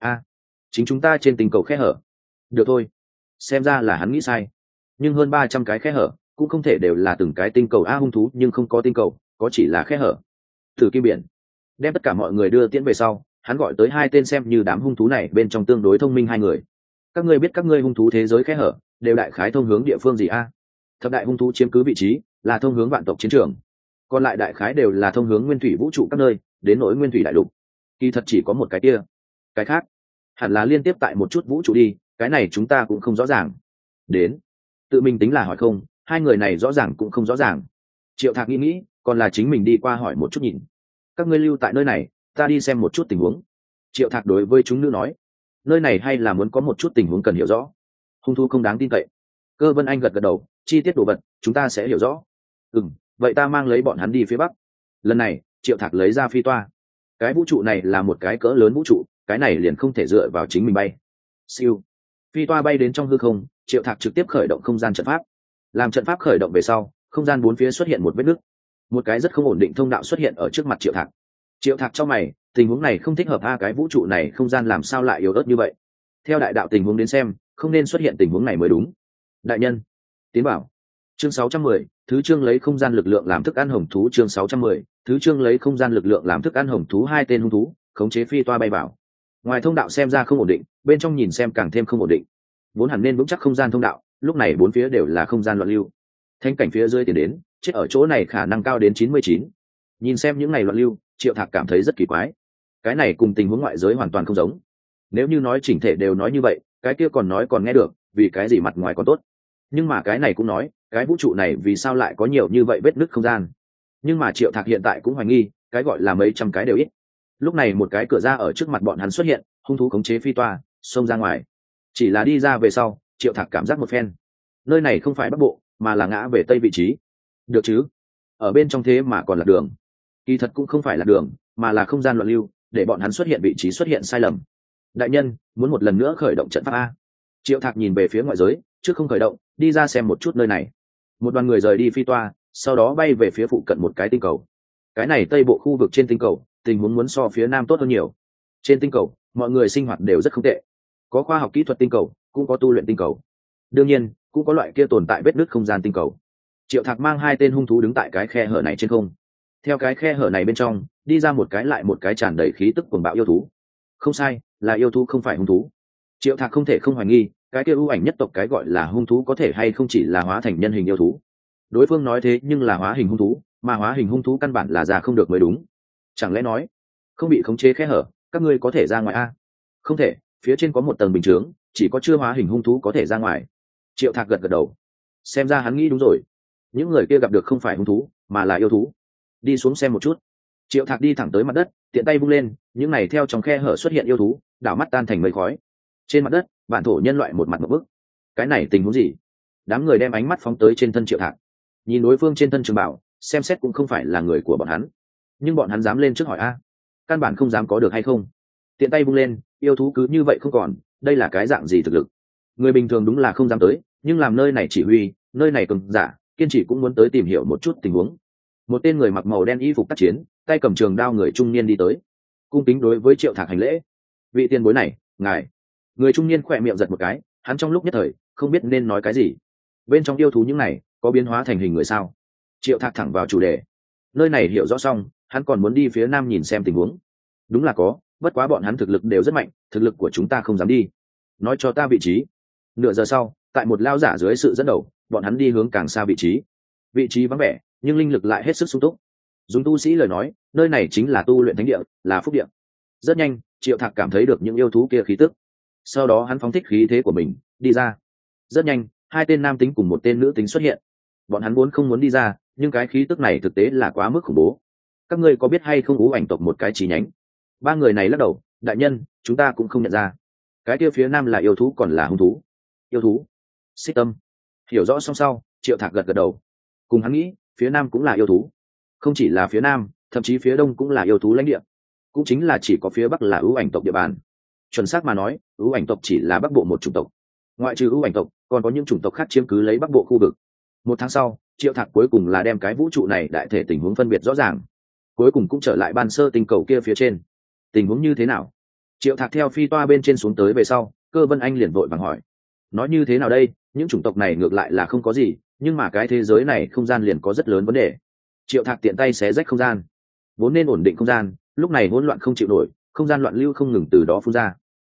Chính chúng ta trên tinh cầu khe hở. Được thôi, xem ra là hắn nghĩ sai. Nhưng hơn 300 cái khe hở cũng không thể đều là từng cái tinh cầu hung thú, nhưng không có tinh cầu, có chỉ là khe hở. Thử Kim Biển đem tất cả mọi người đưa tiễn về sau, hắn gọi tới hai tên xem như đám hung thú này bên trong tương đối thông minh hai người. Các ngươi biết các ngươi hung thú thế giới khe hở đều đại khái thông hướng địa phương gì a? Thập đại hung thú chiếm cứ vị trí là thông hướng vạn tộc chiến trường, còn lại đại khái đều là thông hướng nguyên thủy vũ trụ các nơi, đến nỗi nguyên thủy đại lục kỳ thật chỉ có một cái kia, cái khác hẳn là liên tiếp tại một chút vũ trụ đi, cái này chúng ta cũng không rõ ràng. Đến tự mình tính là hỏi không, hai người này rõ ràng cũng không rõ ràng. Triệu Thạc nghĩ còn là chính mình đi qua hỏi một chút nhìn. Các ngươi lưu tại nơi này, ta đi xem một chút tình huống. Triệu Thạc đối với chúng nữ nói, nơi này hay là muốn có một chút tình huống cần hiểu rõ. Hung thú không đáng tin cậy. Cơ Vân Anh gật gật đầu, chi tiết đồ vật chúng ta sẽ hiểu rõ. Vậy ta mang lấy bọn hắn đi phía bắc. Lần này Triệu Thạc lấy ra phi toa. Cái vũ trụ này là một cái cỡ lớn vũ trụ, cái này liền không thể dựa vào chính mình bay. Siêu, phi toa bay đến trong hư không, Triệu Thạc trực tiếp khởi động không gian trận pháp. Làm trận pháp khởi động về sau, không gian bốn phía xuất hiện một vết nứt, một cái rất không ổn định thông đạo xuất hiện ở trước mặt Triệu Thạc. Triệu Thạc trong mày, tình huống này không thích hợp cái vũ trụ này không gian làm sao lại yếu ớt như vậy? Theo đại đạo tình huống đến xem, không nên xuất hiện tình huống này mới đúng. Đại nhân, tiến bảo. Chương 610, thứ chương lấy không gian lực lượng làm thức ăn hồng thú. Chương 610, thứ chương lấy không gian lực lượng làm thức ăn hồng thú. Hai tên hung thú khống chế phi toa bay vào. Ngoài thông đạo xem ra không ổn định, bên trong nhìn xem càng thêm không ổn định. Vốn hẳn nên vững chắc không gian thông đạo, lúc này bốn phía đều là không gian loạn lưu. Thanh cảnh phía dưới tiến đến, chết ở chỗ này khả năng cao đến 99. Nhìn xem những này loạn lưu, Triệu Thạc cảm thấy rất kỳ quái. Cái này cùng tình huống ngoại giới hoàn toàn không giống. Nếu như nói chỉnh thể đều nói như vậy, cái kia còn nói còn nghe được, vì cái gì mặt ngoài còn tốt. Nhưng mà cái này cũng nói, cái vũ trụ này vì sao lại có nhiều như vậy vết nứt không gian. Nhưng mà Triệu Thạc hiện tại cũng hoài nghi, cái gọi là mấy trăm cái đều ít. Lúc này một cái cửa ra ở trước mặt bọn hắn xuất hiện, hung thú khống chế phi toa xông ra ngoài. Chỉ là đi ra về sau, Triệu Thạc cảm giác một phen, nơi này không phải bắc bộ mà là ngã về tây vị trí. Được chứ, ở bên trong thế mà còn là đường. Kỳ thật cũng không phải là đường, mà là không gian loạn lưu, để bọn hắn xuất hiện vị trí xuất hiện sai lầm. Đại nhân, muốn một lần nữa khởi động trận pháp a? Triệu Thạc nhìn về phía ngoại giới, trước không khởi động, đi ra xem một chút nơi này. Một đoàn người rời đi phi toa, sau đó bay về phía phụ cận một cái tinh cầu. Cái này tây bộ khu vực trên tinh cầu, tình huống muốn so phía nam tốt hơn nhiều. Trên tinh cầu, mọi người sinh hoạt đều rất không tệ. Có khoa học kỹ thuật tinh cầu, cũng có tu luyện tinh cầu. Đương nhiên, cũng có loại kia tồn tại vết nứt không gian tinh cầu. Triệu Thạc mang hai tên hung thú đứng tại cái khe hở này trên không. Theo cái khe hở này bên trong, đi ra một cái lại một cái tràn đầy khí tức cuồng bạo yêu thú. Không sai, là yêu thú không phải hung thú. Triệu Thạc không thể không hoài nghi, cái kia ưu ảnh nhất tộc cái gọi là hung thú có thể hay không chỉ là hóa thành nhân hình yêu thú. Đối phương nói thế nhưng là hóa hình hung thú, mà hóa hình hung thú căn bản là già không được mới đúng. Chẳng lẽ nói không bị khống chế khe hở, các ngươi có thể ra ngoài a? Không thể, phía trên có một tầng bình chướng, chỉ có chưa hóa hình hung thú có thể ra ngoài. Triệu Thạc gật gật đầu, xem ra hắn nghĩ đúng rồi, những người kia gặp được không phải hung thú mà là yêu thú. Đi xuống xem một chút. Triệu Thạc đi thẳng tới mặt đất, tiện tay vung lên, những này theo trong khe hở xuất hiện yêu thú, đảo mắt tan thành mây khói. Trên mặt đất, bản thổ nhân loại một mặt một bức. Cái này tình huống gì? Đám người đem ánh mắt phóng tới trên thân Triệu Thạc, nhìn đối phương trên thân trường bảo, xem xét cũng không phải là người của bọn hắn, nhưng bọn hắn dám lên trước hỏi a? Căn bản không dám có được hay không. Tiện tay vung lên, yêu thú cứ như vậy không còn, đây là cái dạng gì thực lực? Người bình thường đúng là không dám tới, nhưng làm nơi này chỉ huy, nơi này cường giả, kiên trì cũng muốn tới tìm hiểu một chút tình huống. Một tên người mặc màu đen y phục tác chiến, tay cầm trường đao người trung niên đi tới, cung kính đối với Triệu Thạc hành lễ. Vị tiền bối này, ngài. Người trung niên khỏe miệng giật một cái, hắn trong lúc nhất thời không biết nên nói cái gì. Bên trong yêu thú những này có biến hóa thành hình người sao? Triệu Thạc thẳng vào chủ đề. Nơi này hiểu rõ xong, hắn còn muốn đi phía nam nhìn xem tình huống. Đúng là có, bất quá bọn hắn thực lực đều rất mạnh, thực lực của chúng ta không dám đi. Nói cho ta vị trí. Nửa giờ sau, tại một lao giả dưới sự dẫn đầu, bọn hắn đi hướng càng xa vị trí. Vị trí vắng vẻ, nhưng linh lực lại hết sức sung túc. Dùng tu sĩ lời nói, nơi này chính là tu luyện thánh địa, là phúc địa. Rất nhanh, Triệu Thạc cảm thấy được những yêu thú kia khí tức. Sau đó hắn phóng thích khí thế của mình, đi ra. rất nhanh hai tên nam tính cùng một tên nữ tính xuất hiện. Bọn hắn vốn không muốn đi ra, nhưng cái khí tức này thực tế là quá mức khủng bố. Các ngươi có biết hay không ú ảnh tộc một cái chi nhánh? Ba người này lắc đầu, đại nhân, chúng ta cũng không nhận ra. Cái kia phía nam là yêu thú còn là hung thú? Yêu thú. Xích Tâm hiểu rõ xong sau, Triệu Thạc gật gật đầu. Cùng hắn nghĩ, phía nam cũng là yêu thú. Không chỉ là phía nam, thậm chí phía đông cũng là yêu thú lãnh địa. Cũng chính là chỉ có phía bắc là ưu ảnh tộc địa bàn. Chuẩn xác mà nói, ưu ảnh tộc chỉ là bắc bộ một chủng tộc. Ngoại trừ ưu ảnh tộc, còn có những chủng tộc khác chiếm cứ lấy bắc bộ khu vực. Một tháng sau, Triệu Thạc cuối cùng là đem cái vũ trụ này đại thể tình huống phân biệt rõ ràng. Cuối cùng cũng trở lại ban sơ tinh cầu kia phía trên. Tình huống như thế nào? Triệu Thạc theo phi toa bên trên xuống tới về sau, Cơ Vân Anh liền vội vàng hỏi. Nói như thế nào đây, những chủng tộc này ngược lại là không có gì, nhưng mà cái thế giới này không gian liền có rất lớn vấn đề. Triệu Thạc tiện tay xé rách không gian, vốn nên ổn định không gian, lúc này hỗn loạn không chịu nổi, không gian loạn lưu không ngừng từ đó phun ra.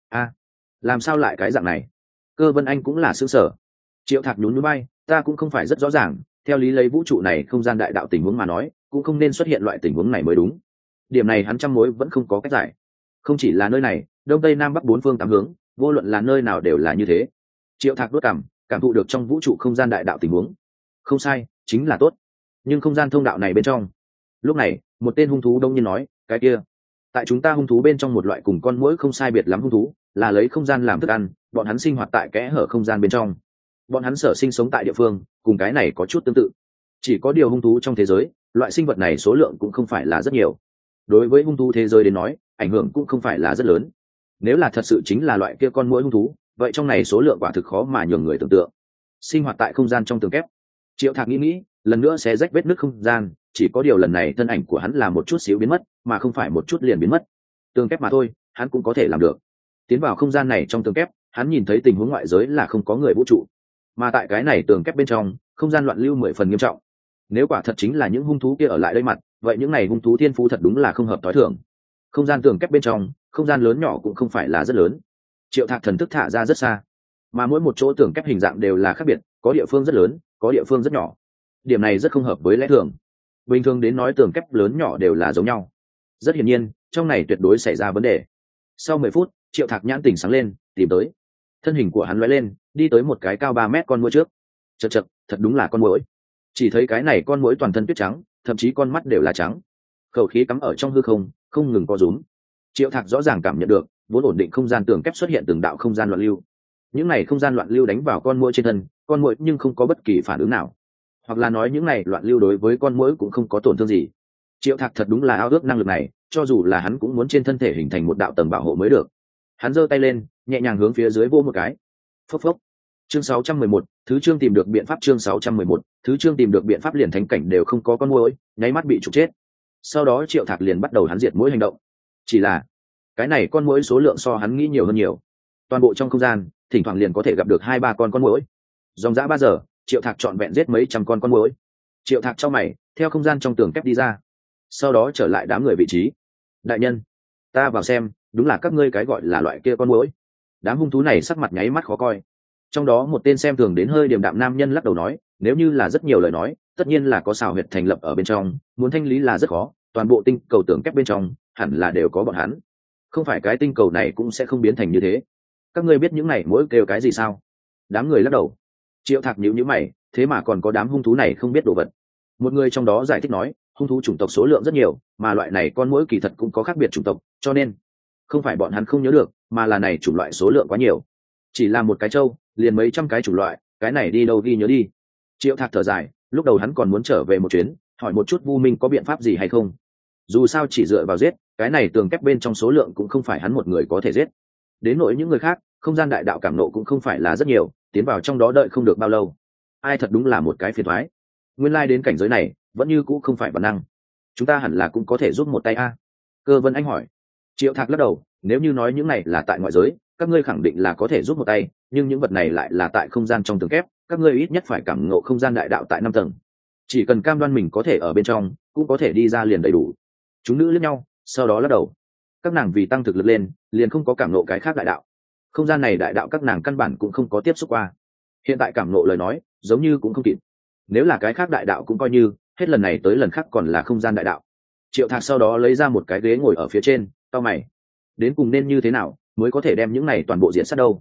Làm sao lại cái dạng này? Cơ Vân Anh cũng là sững sờ. Triệu Thạc nhún nhún bay, ta cũng không phải rất rõ ràng, theo lý lấy vũ trụ này không gian đại đạo tình huống mà nói, cũng không nên xuất hiện loại tình huống này mới đúng. Điểm này hắn trăm mối vẫn không có cách giải. Không chỉ là nơi này, đông tây nam bắc bốn phương tám hướng, vô luận là nơi nào đều là như thế. Triệu Thạc đốt cảm thụ được trong vũ trụ không gian đại đạo tình huống. Không sai, chính là tốt. Nhưng không gian thông đạo này bên trong. Lúc này, một tên hung thú đông nhiên nói, cái kia, tại chúng ta hung thú bên trong một loại cùng con muỗi không sai biệt lắm hung thú, là lấy không gian làm thức ăn, bọn hắn sinh hoạt tại kẽ hở không gian bên trong. Bọn hắn sở sinh sống tại địa phương, cùng cái này có chút tương tự. Chỉ có điều hung thú trong thế giới, loại sinh vật này số lượng cũng không phải là rất nhiều. Đối với hung thú thế giới đến nói, ảnh hưởng cũng không phải là rất lớn. Nếu là thật sự chính là loại kia con muỗi hung thú, vậy trong này số lượng quả thực khó mà nhường người tưởng tượng. Sinh hoạt tại không gian trong tường kép. Triệu Thạc nghĩ, lần nữa sẽ rách vết nứt không gian, chỉ có điều lần này thân ảnh của hắn là một chút xíu biến mất, mà không phải một chút liền biến mất. Tường kép mà thôi, hắn cũng có thể làm được. Tiến vào không gian này trong tường kép, hắn nhìn thấy tình huống ngoại giới là không có người vũ trụ, mà tại cái này tường kép bên trong, không gian loạn lưu 10 phần nghiêm trọng. Nếu quả thật chính là những hung thú kia ở lại đây mặt, vậy những này hung thú thiên phú thật đúng là không hợp tối thường. Không gian tường kép bên trong, không gian lớn nhỏ cũng không phải là rất lớn. Triệu Thạc thần thức thả ra rất xa, mà mỗi một chỗ tường kép hình dạng đều là khác biệt, có địa phương rất lớn, có địa phương rất nhỏ. Điểm này rất không hợp với lẽ thường. Bình thường đến nói tường kép lớn nhỏ đều là giống nhau. Rất hiển nhiên, trong này tuyệt đối xảy ra vấn đề. Sau 10 phút, Triệu Thạc nhãn tỉnh sáng lên, tìm tới. Thân hình của hắn lóe lên, đi tới một cái cao 3 mét con muỗi trước. Chậc chậc, thật đúng là con muỗi. Chỉ thấy cái này con muỗi toàn thân tuyết trắng, thậm chí con mắt đều là trắng. Khẩu khí cắm ở trong hư không, không ngừng co rúm. Triệu Thạc rõ ràng cảm nhận được, vốn ổn định không gian tường kép xuất hiện từng đạo không gian loạn lưu. Những này không gian loạn lưu đánh vào con muỗi trên thân, con muỗi nhưng không có bất kỳ phản ứng nào. Hoặc là nói những này loạn lưu đối với con muỗi cũng không có tổn thương gì. Triệu Thạc thật đúng là ao ước năng lực này, cho dù là hắn cũng muốn trên thân thể hình thành một đạo tầng bảo hộ mới được. Hắn giơ tay lên, nhẹ nhàng hướng phía dưới vỗ một cái. Phốc phốc. Chương 611, thứ chương tìm được biện pháp. Chương 611, thứ chương tìm được biện pháp. Liền thánh cảnh đều không có con muỗi, nháy mắt bị trục chết. Sau đó Triệu Thạc liền bắt đầu hắn diệt muỗi hành động. Chỉ là cái này con muỗi số lượng so hắn nghĩ nhiều hơn nhiều. Toàn bộ trong không gian, thỉnh thoảng liền có thể gặp được 2-3 con muỗi. Dòng dã 3 giờ, Triệu Thạc trọn vẹn giết mấy trăm con muỗi. Triệu Thạc chau mày, theo không gian trong tường kép đi ra, sau đó trở lại đám người vị trí. Đại nhân, ta vào xem, đúng là các ngươi cái gọi là loại kia con muỗi. Đám hung thú này sắc mặt nháy mắt khó coi. Trong đó một tên xem thường đến hơi điềm đạm nam nhân lắc đầu nói, nếu như là rất nhiều lời nói, tất nhiên là có xào huyệt thành lập ở bên trong, muốn thanh lý là rất khó, toàn bộ tinh cầu tường kép bên trong hẳn là đều có bọn hắn. Không phải cái tinh cầu này cũng sẽ không biến thành như thế. Các ngươi biết những này muỗi kêu cái gì sao? Đám người lắc đầu. Triệu Thạc nhíu nhíu mày, thế mà còn có đám hung thú này không biết đồ vật. Một người trong đó giải thích nói, hung thú chủng tộc số lượng rất nhiều, mà loại này con muỗi kỳ thật cũng có khác biệt chủng tộc, cho nên không phải bọn hắn không nhớ được, mà là này chủng loại số lượng quá nhiều. Chỉ là một cái trâu, liền mấy trăm cái chủng loại, cái này đi đâu ghi nhớ đi. Triệu Thạc thở dài, lúc đầu hắn còn muốn trở về một chuyến, hỏi một chút Vu Minh có biện pháp gì hay không. Dù sao chỉ dựa vào giết, cái này tường kép bên trong số lượng cũng không phải hắn một người có thể giết. Đến nỗi những người khác, không gian đại đạo cảm nộ cũng không phải là rất nhiều, tiến vào trong đó đợi không được bao lâu. Ai thật đúng là một cái phiền toái. Nguyên lai đến cảnh giới này, vẫn như cũ không phải bản năng. Chúng ta hẳn là cũng có thể giúp một tay a. Cơ Vân Anh hỏi. Triệu Thạc lắc đầu, nếu như nói những này là tại ngoại giới, các ngươi khẳng định là có thể giúp một tay, nhưng những vật này lại là tại không gian trong tường kép, các ngươi ít nhất phải cảm ngộ không gian đại đạo tại 5 tầng. Chỉ cần cam đoan mình có thể ở bên trong, cũng có thể đi ra liền đầy đủ. Chúng nữ liếc nhau, sau đó lắc đầu. Các nàng vì tăng thực lực lên, liền không có cảm ngộ cái khác đại đạo. Không gian này đại đạo các nàng căn bản cũng không có tiếp xúc qua. Hiện tại cảm ngộ lời nói, giống như cũng không kịp. Nếu là cái khác đại đạo cũng coi như, hết lần này tới lần khác còn là không gian đại đạo. Triệu Thạc sau đó lấy ra một cái ghế ngồi ở phía trên, cau mày. Đến cùng nên như thế nào mới có thể đem những này toàn bộ diện sát đâu?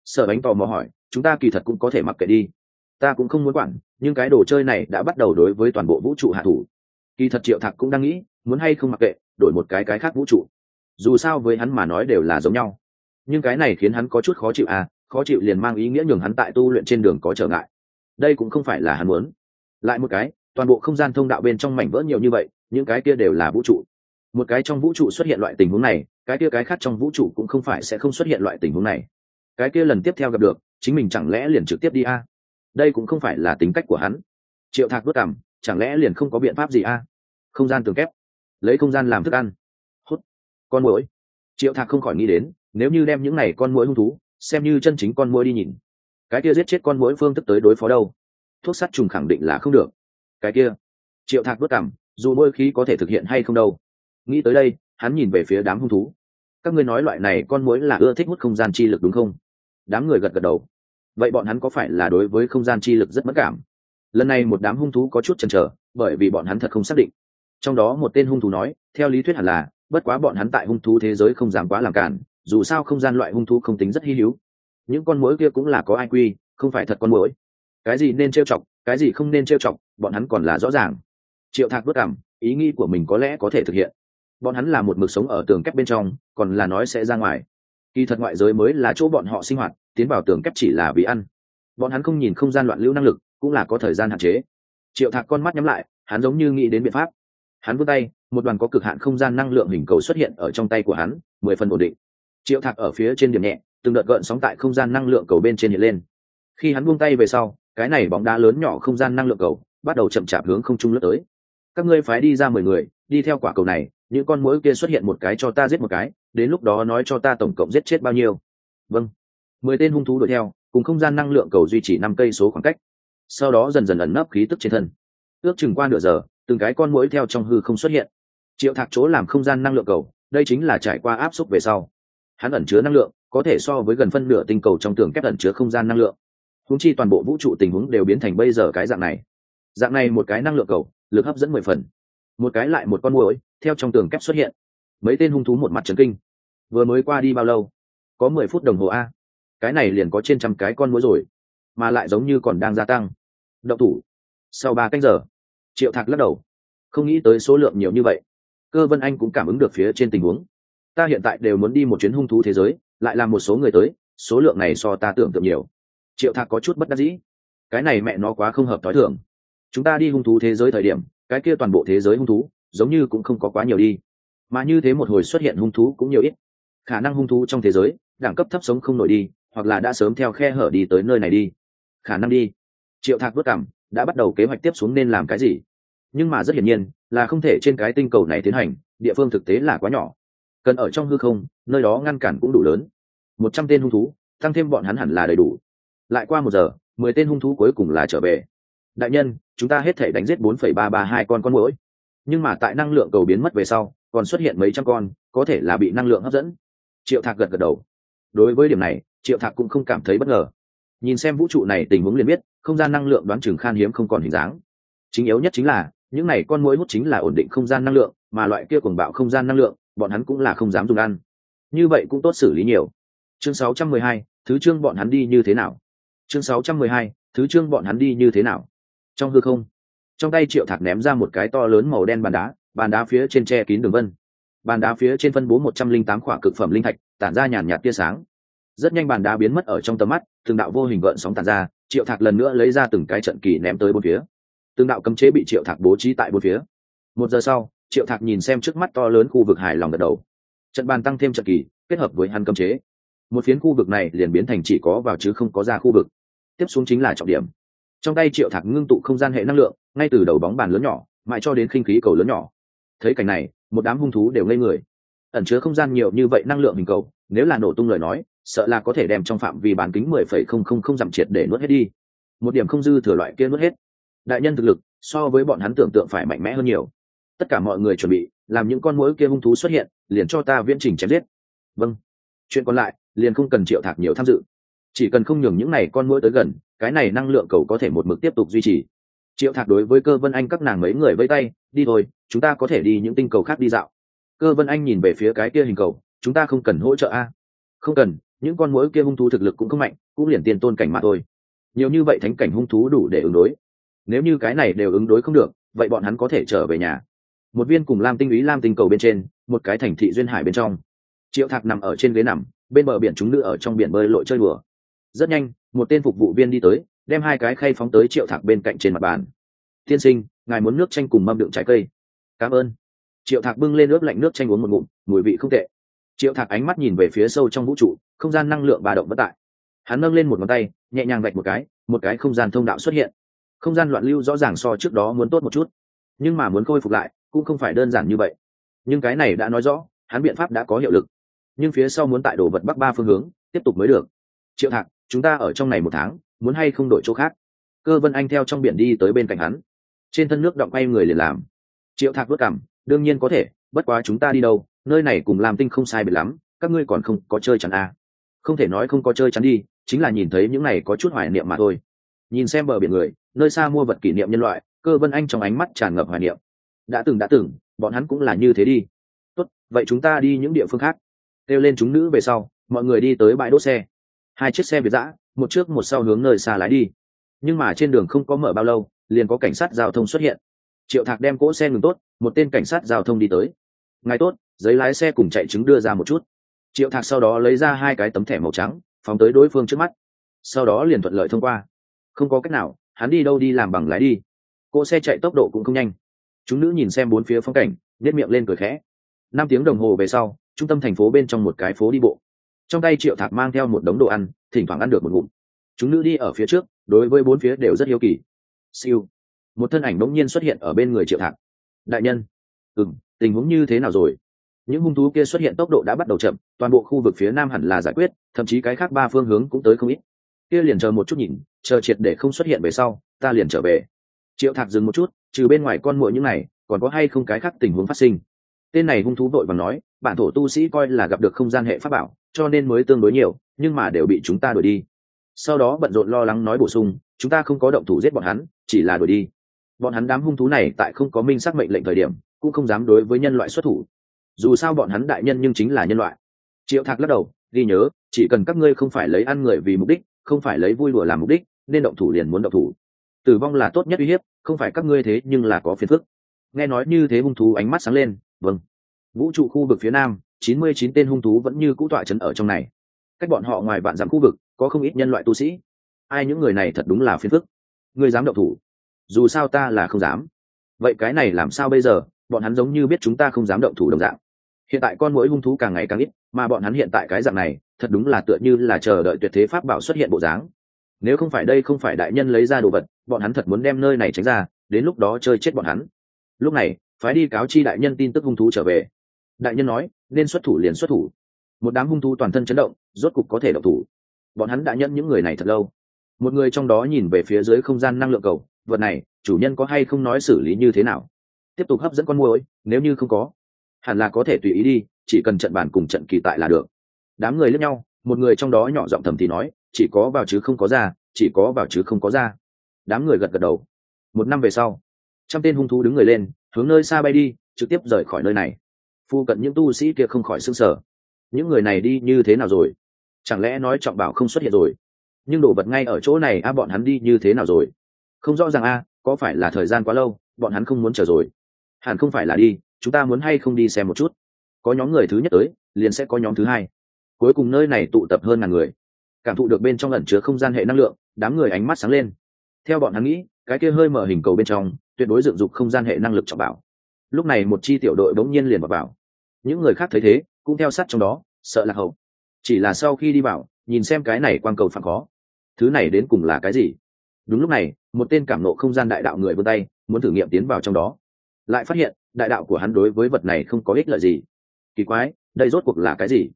Sở Bánh tò mò hỏi, chúng ta kỳ thật cũng có thể mặc kệ đi. Ta cũng không muốn quản, nhưng cái đồ chơi này đã bắt đầu đối với toàn bộ vũ trụ hạ thủ. Kỳ thật Triệu Thạc cũng đang nghĩ, muốn hay không mặc kệ, đổi một cái khác vũ trụ. Dù sao với hắn mà nói đều là giống nhau. Nhưng cái này khiến hắn có chút khó chịu à, khó chịu liền mang ý nghĩa nhường hắn tại tu luyện trên đường có trở ngại. Đây cũng không phải là hắn muốn. Lại một cái, toàn bộ không gian thông đạo bên trong mảnh vỡ nhiều như vậy, những cái kia đều là vũ trụ. Một cái trong vũ trụ xuất hiện loại tình huống này, cái kia cái khác trong vũ trụ cũng không phải sẽ không xuất hiện loại tình huống này. Cái kia lần tiếp theo gặp được, chính mình chẳng lẽ liền trực tiếp đi a? Đây cũng không phải là tính cách của hắn. Triệu Thạc bước cằm, chẳng lẽ liền không có biện pháp gì a? Không gian tường kép, lấy không gian làm thức ăn. Hút. Con muỗi. Triệu Thạc không khỏi nghĩ đến, nếu như đem những này con muỗi hung thú xem như chân chính con muỗi đi nhìn, cái kia giết chết con muỗi phương thức tới đối phó đâu? Thuốc sát trùng khẳng định là không được. Cái kia, Triệu Thạc bước cằm, dù bôi khí có thể thực hiện hay không đâu. Nghĩ tới đây, hắn nhìn về phía đám hung thú. Các ngươi nói loại này con muỗi là ưa thích hút không gian chi lực đúng không? Đám người gật gật đầu. Vậy bọn hắn có phải là đối với không gian chi lực rất mất cảm? Lần này một đám hung thú có chút chần chờ, bởi vì bọn hắn thật không xác định. Trong đó một tên hung thú nói, theo lý thuyết hẳn là, bất quá bọn hắn tại hung thú thế giới không dám quá làm cản, dù sao không gian loại hung thú không tính rất hi hữu. Những con muỗi kia cũng là có IQ, không phải thật con muỗi. Cái gì nên trêu chọc, cái gì không nên trêu chọc, bọn hắn còn là rõ ràng. Triệu Thạc bước cằm, ý nghĩ của mình có lẽ có thể thực hiện. Bọn hắn là một mực sống ở tường kép bên trong, còn là nói sẽ ra ngoài. Kỳ thật ngoại giới mới là chỗ bọn họ sinh hoạt, tiến vào tường kép chỉ là vì ăn. Bọn hắn không nhìn không gian loạn lưu năng lực, cũng là có thời gian hạn chế. Triệu Thạc con mắt nhắm lại, hắn giống như nghĩ đến biện pháp. Hắn vươn tay, một đoàn có cực hạn không gian năng lượng hình cầu xuất hiện ở trong tay của hắn, 10 phần ổn định. Triệu Thạc ở phía trên điểm nhẹ, từng đợt gợn sóng tại không gian năng lượng cầu bên trên hiện lên. Khi hắn buông tay về sau, cái này bóng đá lớn nhỏ không gian năng lượng cầu bắt đầu chậm chạp hướng không trung lướt tới. Các ngươi phái đi ra 10 người, đi theo quả cầu này, những con muỗi kia xuất hiện một cái cho ta giết một cái, đến lúc đó nói cho ta tổng cộng giết chết bao nhiêu. Vâng. 10 tên hung thú đuổi theo, cùng không gian năng lượng cầu duy trì 5 cây số khoảng cách. Sau đó dần dần ẩn nấp khí tức trên thân. Ước chừng qua nửa giờ, từng cái con muỗi theo trong hư không xuất hiện. Triệu Thạc chỗ làm không gian năng lượng cầu, đây chính là trải qua áp xúc về sau. Hắn ẩn chứa năng lượng, có thể so với gần phân nửa tinh cầu trong tường kép ẩn chứa không gian năng lượng. Huống chi toàn bộ vũ trụ tình huống đều biến thành bây giờ cái dạng này. Dạng này một cái năng lượng cầu, lực hấp dẫn 10 phần. Một cái lại một con muỗi theo trong tường kép xuất hiện. Mấy tên hung thú một mặt chấn kinh. Vừa mới qua đi bao lâu? Có 10 phút đồng hồ a. Cái này liền có trên trăm cái con muỗi rồi, mà lại giống như còn đang gia tăng. Động thủ. Sau 3 canh giờ, Triệu Thạc lắc đầu, không nghĩ tới số lượng nhiều như vậy. Cơ Vân Anh cũng cảm ứng được phía trên tình huống. Ta hiện tại đều muốn đi một chuyến hung thú thế giới, lại làm một số người tới, số lượng này so ta tưởng tượng nhiều. Triệu Thạc có chút bất đắc dĩ. Cái này mẹ nó quá không hợp thói thường. Chúng ta đi hung thú thế giới thời điểm, cái kia toàn bộ thế giới hung thú giống như cũng không có quá nhiều đi, mà như thế một hồi xuất hiện hung thú cũng nhiều ít. Khả năng hung thú trong thế giới đẳng cấp thấp sống không nổi đi, hoặc là đã sớm theo khe hở đi tới nơi này đi. Khả năng đi. Triệu Thạc vất cảm, đã bắt đầu kế hoạch tiếp xuống nên làm cái gì. Nhưng mà rất hiển nhiên là không thể trên cái tinh cầu này tiến hành, địa phương thực tế là quá nhỏ. Cần ở trong hư không, nơi đó ngăn cản cũng đủ lớn. 100 tên hung thú, tăng thêm bọn hắn hẳn là đầy đủ. Lại qua 1 giờ, 10 tên hung thú cuối cùng là trở về. Đại nhân, chúng ta hết thể đánh giết 4,332 con muỗi. Nhưng mà tại năng lượng cầu biến mất về sau, còn xuất hiện mấy trăm con, có thể là bị năng lượng hấp dẫn. Triệu Thạc gật gật đầu. Đối với điểm này, Triệu Thạc cũng không cảm thấy bất ngờ. Nhìn xem vũ trụ này tình huống liền biết, không gian năng lượng đoán chừng khan hiếm không còn hình dáng. Chính yếu nhất chính là, những này con muỗi hút chính là ổn định không gian năng lượng, mà loại kia cuồng bạo không gian năng lượng, bọn hắn cũng là không dám dùng ăn. Như vậy cũng tốt xử lý nhiều. Chương 612, thứ chương bọn hắn đi như thế nào? Chương 612, thứ chương bọn hắn đi như thế nào? Trong hư không, trong tay Triệu Thạc ném ra một cái to lớn màu đen bàn đá phía trên che kín đường vân. Bàn đá phía trên phân bố 108 khỏa cực phẩm linh thạch, tản ra nhàn nhạt tia sáng. Rất nhanh bàn đá biến mất ở trong tầm mắt, từng đạo vô hình gợn sóng tản ra, Triệu Thạc lần nữa lấy ra từng cái trận kỳ ném tới bốn phía. Từng đạo cấm chế bị Triệu Thạc bố trí tại bốn phía. 1 giờ sau, Triệu Thạc nhìn xem trước mắt to lớn khu vực hài lòng gật đầu. Trận bàn tăng thêm trận kỳ, kết hợp với hắn cấm chế, một phiến khu vực này liền biến thành chỉ có vào chứ không có ra khu vực. Tiếp xuống chính là trọng điểm. Trong tay Triệu Thạc ngưng tụ không gian hệ năng lượng, ngay từ đầu bóng bàn lớn nhỏ mãi cho đến khinh khí cầu lớn nhỏ. Thấy cảnh này, một đám hung thú đều ngây người. Ẩn chứa không gian nhiều như vậy năng lượng hình cầu, nếu là nổ tung lời nói, sợ là có thể đem trong phạm vi bán kính 10,000 dặm triệt để nuốt hết đi. Một điểm không dư thừa loại kia nuốt hết. Đại nhân thực lực so với bọn hắn tưởng tượng phải mạnh mẽ hơn nhiều. Tất cả mọi người chuẩn bị, làm những con muỗi kia hung thú xuất hiện, liền cho ta viễn trình chém giết. Vâng. Chuyện còn lại, liền không cần Triệu Thạc nhiều tham dự. Chỉ cần không nhường những này con muỗi tới gần, cái này năng lượng cầu có thể một mực tiếp tục duy trì. Triệu Thạc đối với Cơ Vân Anh các nàng mấy người vẫy tay, đi thôi, chúng ta có thể đi những tinh cầu khác đi dạo. Cơ Vân Anh nhìn về phía cái kia hình cầu, chúng ta không cần hỗ trợ a? Không cần, những con muỗi kia hung thú thực lực cũng không mạnh, cũng liền tiên tôn cảnh mà thôi. Nhiều như vậy thánh cảnh hung thú đủ để ứng đối. Nếu như cái này đều ứng đối không được, vậy bọn hắn có thể trở về nhà. Một viên cùng lam tinh ý lam tinh cầu bên trên, một cái thành thị duyên hải bên trong. Triệu Thạc nằm ở trên ghế nằm, bên bờ biển chúng nữ ở trong biển bơi lội chơi đùa. Rất nhanh, một tên phục vụ viên đi tới, đem hai cái khay phóng tới Triệu Thạc bên cạnh trên mặt bàn. "Tiên sinh, ngài muốn nước chanh cùng mâm đựng trái cây." "Cảm ơn." Triệu Thạc bưng lên nước lạnh nước chanh uống một ngụm, mùi vị không tệ. Triệu Thạc ánh mắt nhìn về phía sâu trong vũ trụ, không gian năng lượng ba động bất tại. Hắn nâng lên một ngón tay, nhẹ nhàng vạch một cái không gian thông đạo xuất hiện. Không gian loạn lưu rõ ràng so trước đó muốn tốt một chút, nhưng mà muốn khôi phục lại cũng không phải đơn giản như vậy. Nhưng cái này đã nói rõ, hắn biện pháp đã có hiệu lực. Nhưng phía sau muốn tại đồ vật bắc ba phương hướng tiếp tục mới được. Triệu Thạc, chúng ta ở trong này một tháng, muốn hay không đổi chỗ khác? Cơ Vân Anh theo trong biển đi tới bên cạnh hắn, trên thân nước động quay người liền làm. Triệu Thạc vớt cằm, đương nhiên có thể, bất quá chúng ta đi đâu, nơi này cùng Lam Tinh không sai biệt lắm, các ngươi còn không có chơi chắn à? Không thể nói không có chơi chắn đi, chính là nhìn thấy những này có chút hoài niệm mà thôi. Nhìn xem bờ biển người, nơi xa mua vật kỷ niệm nhân loại, Cơ Vân Anh trong ánh mắt tràn ngập hoài niệm. Đã từng, bọn hắn cũng là như thế đi. Tốt, vậy chúng ta đi những địa phương khác. Kêu lên chúng nữ về sau, mọi người đi tới bãi đỗ xe. Hai chiếc xe Việt dã, một trước một sau hướng nơi xa lái đi. Nhưng mà trên đường không có mở bao lâu, liền có cảnh sát giao thông xuất hiện. Triệu Thạc đem cỗ xe ngừng tốt, một tên cảnh sát giao thông đi tới. "Ngài tốt, giấy lái xe cùng chạy chứng đưa ra một chút." Triệu Thạc sau đó lấy ra hai cái tấm thẻ màu trắng, phóng tới đối phương trước mắt. Sau đó liền thuận lợi thông qua. Không có cách nào, hắn đi đâu đi làm bằng lái đi. Cỗ xe chạy tốc độ cũng không nhanh. Chúng nữ nhìn xem bốn phía phong cảnh, nhếch miệng lên cười khẽ. 5 tiếng đồng hồ về sau, trung tâm thành phố bên trong một cái phố đi bộ. Trong tay Triệu Thạc mang theo một đống đồ ăn, thỉnh thoảng ăn được một ngụm. Chúng nữ đi ở phía trước, đối với bốn phía đều rất hiếu kỳ. Siêu, một thân ảnh bỗng nhiên xuất hiện ở bên người Triệu Thạc. "Đại nhân." Tình huống như thế nào rồi?" Những hung thú kia xuất hiện tốc độ đã bắt đầu chậm, toàn bộ khu vực phía nam hẳn là giải quyết, thậm chí cái khác 3 phương hướng cũng tới không ít. Kia liền chờ một chút nhìn, chờ triệt để không xuất hiện về sau, ta liền trở về. Triệu Thạc dừng một chút, trừ bên ngoài con muỗi những này, còn có hay không cái khác tình huống phát sinh? Tên này hung thú vội vàng nói, bản thổ tu sĩ coi là gặp được không gian hệ pháp bảo, cho nên mới tương đối nhiều, nhưng mà đều bị chúng ta đuổi đi. Sau đó bận rộn lo lắng nói bổ sung, chúng ta không có động thủ giết bọn hắn, chỉ là đuổi đi. Bọn hắn đám hung thú này tại không có minh xác mệnh lệnh thời điểm, cũng không dám đối với nhân loại xuất thủ. Dù sao bọn hắn đại nhân nhưng chính là nhân loại. Triệu Thạc lắc đầu, ghi nhớ, chỉ cần các ngươi không phải lấy ăn người vì mục đích, không phải lấy vui đùa làm mục đích, nên động thủ liền muốn động thủ. Tử vong là tốt nhất uy hiếp, không phải các ngươi thế nhưng là có phiền phức. Nghe nói như thế hung thú ánh mắt sáng lên, vâng. Vũ trụ khu vực phía nam, 99 tên hung thú vẫn như cũ tọa trấn ở trong này. Cách bọn họ ngoài vạn dặm khu vực, có không ít nhân loại tu sĩ. Ai những người này thật đúng là phiền phức. Ngươi dám động thủ? Dù sao ta là không dám. Vậy cái này làm sao bây giờ? Bọn hắn giống như biết chúng ta không dám động thủ đồng dạng. Hiện tại con muỗi hung thú càng ngày càng ít, mà bọn hắn hiện tại cái dạng này, thật đúng là tựa như là chờ đợi tuyệt thế pháp bảo xuất hiện bộ dáng. Nếu không phải đây không phải đại nhân lấy ra đồ vật, bọn hắn thật muốn đem nơi này tránh ra, đến lúc đó chơi chết bọn hắn. Lúc này, phái đi cáo chi đại nhân tin tức hung thú trở về. Đại nhân nói, nên xuất thủ liền xuất thủ. Một đám hung thú toàn thân chấn động, rốt cục có thể động thủ. Bọn hắn đã nhận những người này thật lâu. Một người trong đó nhìn về phía dưới không gian năng lượng cầu, vật này, chủ nhân có hay không nói xử lý như thế nào? Tiếp tục hấp dẫn con muỗi, nếu như không có, hẳn là có thể tùy ý đi, chỉ cần trận bàn cùng trận kỳ tại là được. Đám người liếc nhau, một người trong đó nhỏ giọng thầm thì nói, chỉ có vào chứ không có ra, chỉ có vào chứ không có ra. Đám người gật gật đầu. 1 năm về sau, 100 tên hung thú đứng người lên, hướng nơi xa bay đi, trực tiếp rời khỏi nơi này. Phu cận những tu sĩ kia không khỏi sửng sở. Những người này đi như thế nào rồi? Chẳng lẽ nói trọng bảo không xuất hiện rồi? Nhưng đồ vật ngay ở chỗ này bọn hắn đi như thế nào rồi? Không rõ ràng có phải là thời gian quá lâu, bọn hắn không muốn chờ rồi? Hẳn không phải là đi, chúng ta muốn hay không đi xem một chút? Có nhóm người thứ nhất tới, liền sẽ có nhóm thứ hai. Cuối cùng nơi này tụ tập hơn ngàn người. Cảm thụ được bên trong ẩn chứa không gian hệ năng lượng, đám người ánh mắt sáng lên. Theo bọn hắn nghĩ, cái kia hơi mở hình cầu bên trong, tuyệt đối dựng dục không gian hệ năng lực trọng bảo. Lúc này một chi tiểu đội bỗng nhiên liền vào. Những người khác thấy thế, cũng theo sát trong đó, sợ lạc hậu. Chỉ là sau khi đi vào, nhìn xem cái này quang cầu phản khó. Thứ này đến cùng là cái gì? Đúng lúc này, một tên cảm nộ không gian đại đạo người vươn tay, muốn thử nghiệm tiến vào trong đó. Lại phát hiện, đại đạo của hắn đối với vật này không có ích lợi gì. Kỳ quái, đây rốt cuộc là cái gì?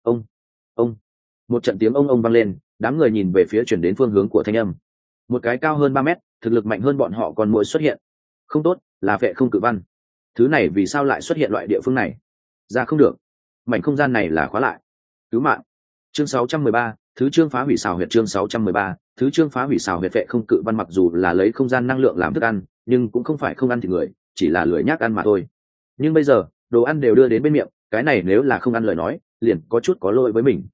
Ông, một trận tiếng ông vang lên, đám người nhìn về phía chuyển đến phương hướng của thanh âm. Một cái cao hơn 3 mét, thực lực mạnh hơn bọn họ còn muỗi xuất hiện. Không tốt, là Phệ Không Cự Văn. Thứ này vì sao lại xuất hiện loại địa phương này? Ra không được. Mảnh không gian này là khóa lại. Cứu mạng. Chương 613, thứ chương phá hủy xào huyệt. Chương 613, thứ chương phá hủy xào huyệt. Phệ Không Cự Văn mặc dù là lấy không gian năng lượng làm thức ăn, nhưng cũng không phải không ăn thịt người, chỉ là lười nhác ăn mà thôi. Nhưng bây giờ, đồ ăn đều đưa đến bên miệng, cái này nếu là không ăn lời nói, liền có chút có lỗi với mình.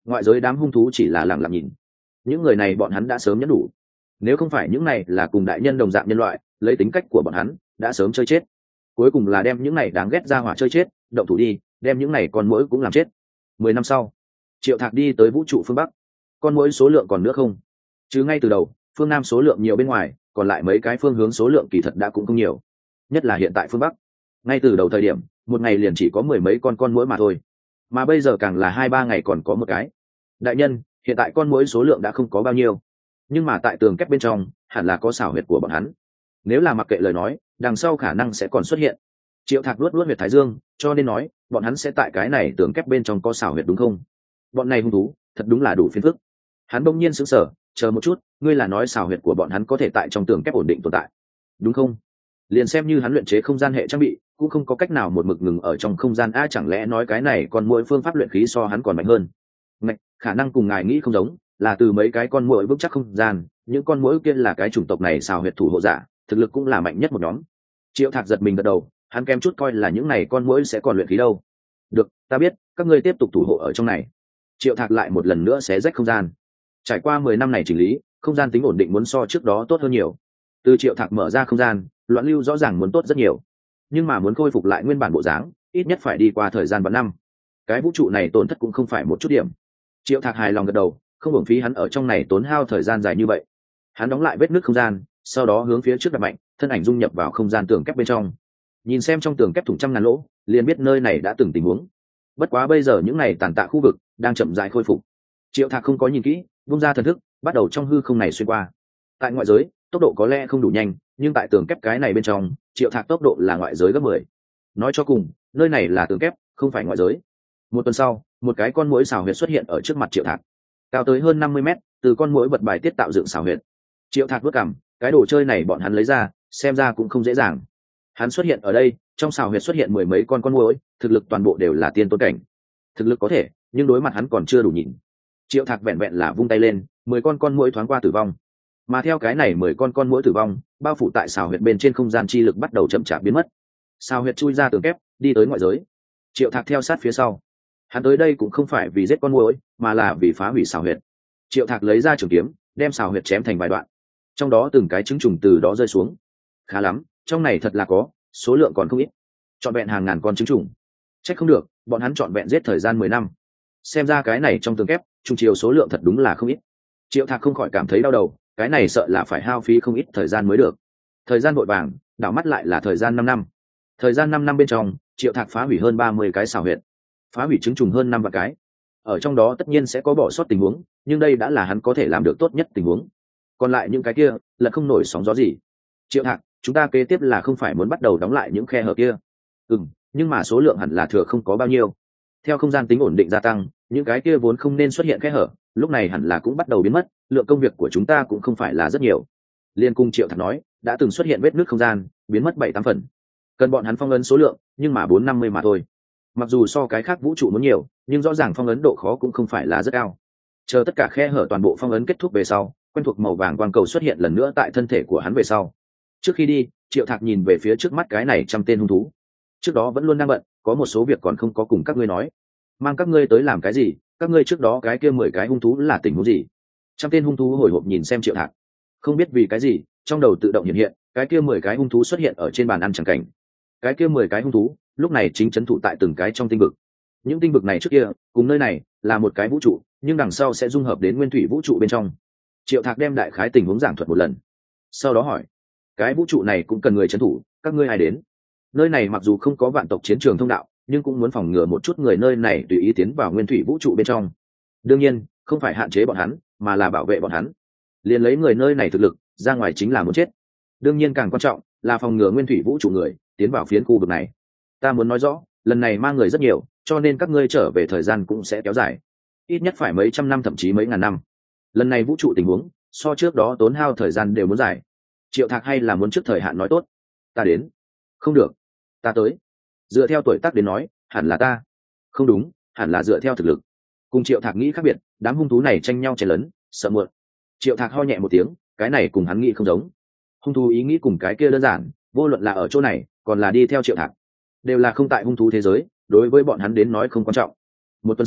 ngoại giới đám hung thú chỉ là lặng lặng nhìn. Những người này bọn hắn đã sớm nhẫn đủ, nếu không phải những này là cùng đại nhân đồng dạng nhân loại, lấy tính cách của bọn hắn đã sớm chơi chết. Cuối cùng là đem những này đáng ghét ra hỏa chơi chết, động thủ đi, đem những này con muỗi cũng làm chết. 10 năm sau, Triệu Thạc đi tới vũ trụ phương Bắc. Con muỗi số lượng còn nữa không? Chứ ngay từ đầu, phương Nam số lượng nhiều bên ngoài, còn lại mấy cái phương hướng số lượng kỳ thật đã cũng không nhiều. Nhất là hiện tại phương Bắc, ngay từ đầu thời điểm, một ngày liền chỉ có 10 mấy con muỗi mà thôi. Mà bây giờ càng là 2-3 ngày còn có một cái. Đại nhân, hiện tại con muỗi số lượng đã không có bao nhiêu, nhưng mà tại tường kép bên trong hẳn là có xảo huyệt của bọn hắn. Nếu là mặc kệ lời nói, đằng sau khả năng sẽ còn xuất hiện. Triệu Thạc luốt huyệt thái dương, cho nên nói bọn hắn sẽ tại cái này tường kép bên trong có xảo huyệt đúng không? Bọn này hung thú thật đúng là đủ phiền phức. Hắn bỗng nhiên sững sờ, chờ một chút, ngươi là nói xảo huyệt của bọn hắn có thể tại trong tường kép ổn định tồn tại, đúng không? Liền xem như hắn luyện chế không gian hệ trang bị, cũng không có cách nào một mực ngừng ở trong không gian. Chẳng lẽ nói cái này còn mỗi phương pháp luyện khí so hắn còn mạnh hơn? Ngạch, khả năng cùng ngài nghĩ không giống, là từ mấy cái con muỗi vững chắc không gian, những con muỗi kia là cái chủng tộc này xào huyệt thủ hộ giả, thực lực cũng là mạnh nhất một nhóm. Triệu Thạc giật mình gật đầu, hắn kém chút coi là những này con muỗi sẽ còn luyện khí đâu. Được, ta biết, các ngươi tiếp tục thủ hộ ở trong này. Triệu Thạc lại một lần nữa xé rách không gian. Trải qua 10 năm này chỉnh lý, không gian tính ổn định muốn so trước đó tốt hơn nhiều. Từ Triệu Thạc mở ra không gian, loạn lưu rõ ràng muốn tốt rất nhiều, nhưng mà muốn khôi phục lại nguyên bản bộ dáng, ít nhất phải đi qua thời gian vạn năm. Cái vũ trụ này tổn thất cũng không phải một chút điểm. Triệu Thạc hài lòng gật đầu, không uổng phí hắn ở trong này tốn hao thời gian dài như vậy. Hắn đóng lại vết nứt không gian, sau đó hướng phía trước đập mạnh, thân ảnh dung nhập vào không gian tường kép bên trong. Nhìn xem trong tường kép thủng trăm ngàn lỗ, liền biết nơi này đã từng tình huống. Bất quá bây giờ những này tàn tạ khu vực đang chậm rãi khôi phục. Triệu Thạc không có nhìn kỹ, vung ra thần thức, bắt đầu trong hư không này xuyên qua. Tại ngoại giới, tốc độ có lẽ không đủ nhanh, nhưng tại tường kép cái này bên trong, Triệu Thạc tốc độ là ngoại giới gấp 10. Nói cho cùng, nơi này là tường kép, không phải ngoại giới. Một tuần sau, một cái con muỗi xào huyệt xuất hiện ở trước mặt Triệu Thạc, cao tới hơn 50 mét, từ con muỗi vật bài tiết tạo dựng xào huyệt. Triệu Thạc vất cảm, cái đồ chơi này bọn hắn lấy ra, xem ra cũng không dễ dàng. Hắn xuất hiện ở đây, trong xào huyệt xuất hiện 10 mấy con muỗi, thực lực toàn bộ đều là tiên tôn cảnh. Thực lực có thể, nhưng đối mặt hắn còn chưa đủ nhìn. Triệu Thạc vẹn vẹn là vung tay lên, 10 con muỗi thoáng qua tử vong. Mà theo cái này 10 con muỗi tử vong, bao phủ tại xào huyệt bên trên không gian chi lực bắt đầu chậm chạp biến mất. Xào huyệt chui ra tường kép, đi tới ngoại giới. Triệu Thạc theo sát phía sau. Hắn tới đây cũng không phải vì giết con muỗi, mà là vì phá hủy xào huyệt. Triệu Thạc lấy ra trường kiếm, đem xào huyệt chém thành vài đoạn, trong đó từng cái trứng trùng từ đó rơi xuống. Khá lắm, trong này thật là có, số lượng còn không ít, trọn vẹn hàng ngàn con trứng trùng. Trách không được, bọn hắn trọn vẹn giết thời gian 10 năm. Xem ra cái này trong tường kép, trùng chiều số lượng thật đúng là không ít. Triệu Thạc không khỏi cảm thấy đau đầu, cái này sợ là phải hao phí không ít thời gian mới được. Thời gian vội vàng, đảo mắt lại là thời gian 5 năm. Thời gian 5 năm bên trong, Triệu Thạc phá hủy hơn 30 cái xào huyệt, phá hủy trứng trùng hơn 5 vạn cái. Ở trong đó tất nhiên sẽ có bỏ sót tình huống, nhưng đây đã là hắn có thể làm được tốt nhất tình huống. Còn lại những cái kia là không nổi sóng gió gì. Triệu Thạc, chúng ta kế tiếp là không phải muốn bắt đầu đóng lại những khe hở kia? Nhưng mà số lượng hẳn là thừa không có bao nhiêu. Theo không gian tính ổn định gia tăng, những cái kia vốn không nên xuất hiện khe hở, lúc này hẳn là cũng bắt đầu biến mất. Lượng công việc của chúng ta cũng không phải là rất nhiều. Liên cung Triệu Thạc nói, đã từng xuất hiện vết nứt không gian, biến mất 7-8 phần. Cần bọn hắn phong ấn số lượng, nhưng mà 450 mà thôi. Mặc dù so cái khác vũ trụ muốn nhiều, nhưng rõ ràng phong ấn độ khó cũng không phải là rất cao. Chờ tất cả khe hở toàn bộ phong ấn kết thúc về sau, quen thuộc màu vàng quang cầu xuất hiện lần nữa tại thân thể của hắn về sau. Trước khi đi, Triệu Thạc nhìn về phía trước mắt cái này 100 tên hung thú. Trước đó vẫn luôn đang bận, có một số việc còn không có cùng các ngươi nói. Mang các ngươi tới làm cái gì? Các ngươi trước đó cái kia 10 cái hung thú là tình huống gì? 100 tên hung thú hồi hộp nhìn xem Triệu Thạc. Không biết vì cái gì, trong đầu tự động hiện cái kia 10 cái hung thú xuất hiện ở trên bàn ăn chẳng cảnh. Cái kia 10 cái hung thú, lúc này chính trấn thủ tại từng cái trong tinh vực. Những tinh vực này trước kia cùng nơi này là một cái vũ trụ, nhưng đằng sau sẽ dung hợp đến nguyên thủy vũ trụ bên trong. Triệu Thạc đem đại khái tình huống giảng thuật một lần, sau đó hỏi, cái vũ trụ này cũng cần người trấn thủ, các ngươi ai đến? Nơi này mặc dù không có vạn tộc chiến trường thông đạo, nhưng cũng muốn phòng ngừa một chút người nơi này tùy ý tiến vào nguyên thủy vũ trụ bên trong. Đương nhiên không phải hạn chế bọn hắn, mà là bảo vệ bọn hắn. Liền lấy người nơi này thực lực ra ngoài chính là muốn chết. Đương nhiên càng quan trọng là phòng ngừa nguyên thủy vũ trụ người tiến vào phiến khu vực này. Ta muốn nói rõ, lần này mang người rất nhiều, cho nên các ngươi trở về thời gian cũng sẽ kéo dài, ít nhất phải mấy trăm năm thậm chí mấy ngàn năm. Lần này vũ trụ tình huống so trước đó tốn hao thời gian đều muốn dài. Triệu Thạc hay là muốn trước thời hạn nói tốt. Ta đến. Không được, ta tới. Dựa theo tuổi tác đến nói, hẳn là ta. Không đúng, hẳn là dựa theo thực lực. Cùng Triệu Thạc nghĩ khác biệt, đám hung thú này tranh nhau chen lấn, sợ muộn. Triệu Thạc ho nhẹ một tiếng, cái này cùng hắn nghĩ không giống. Hung thú ý nghĩ cùng cái kia đơn giản, vô luận là ở chỗ này còn là đi theo Triệu Thạc, đều là không tại hung thú thế giới, đối với bọn hắn đến nói không quan trọng. Một tuần sau,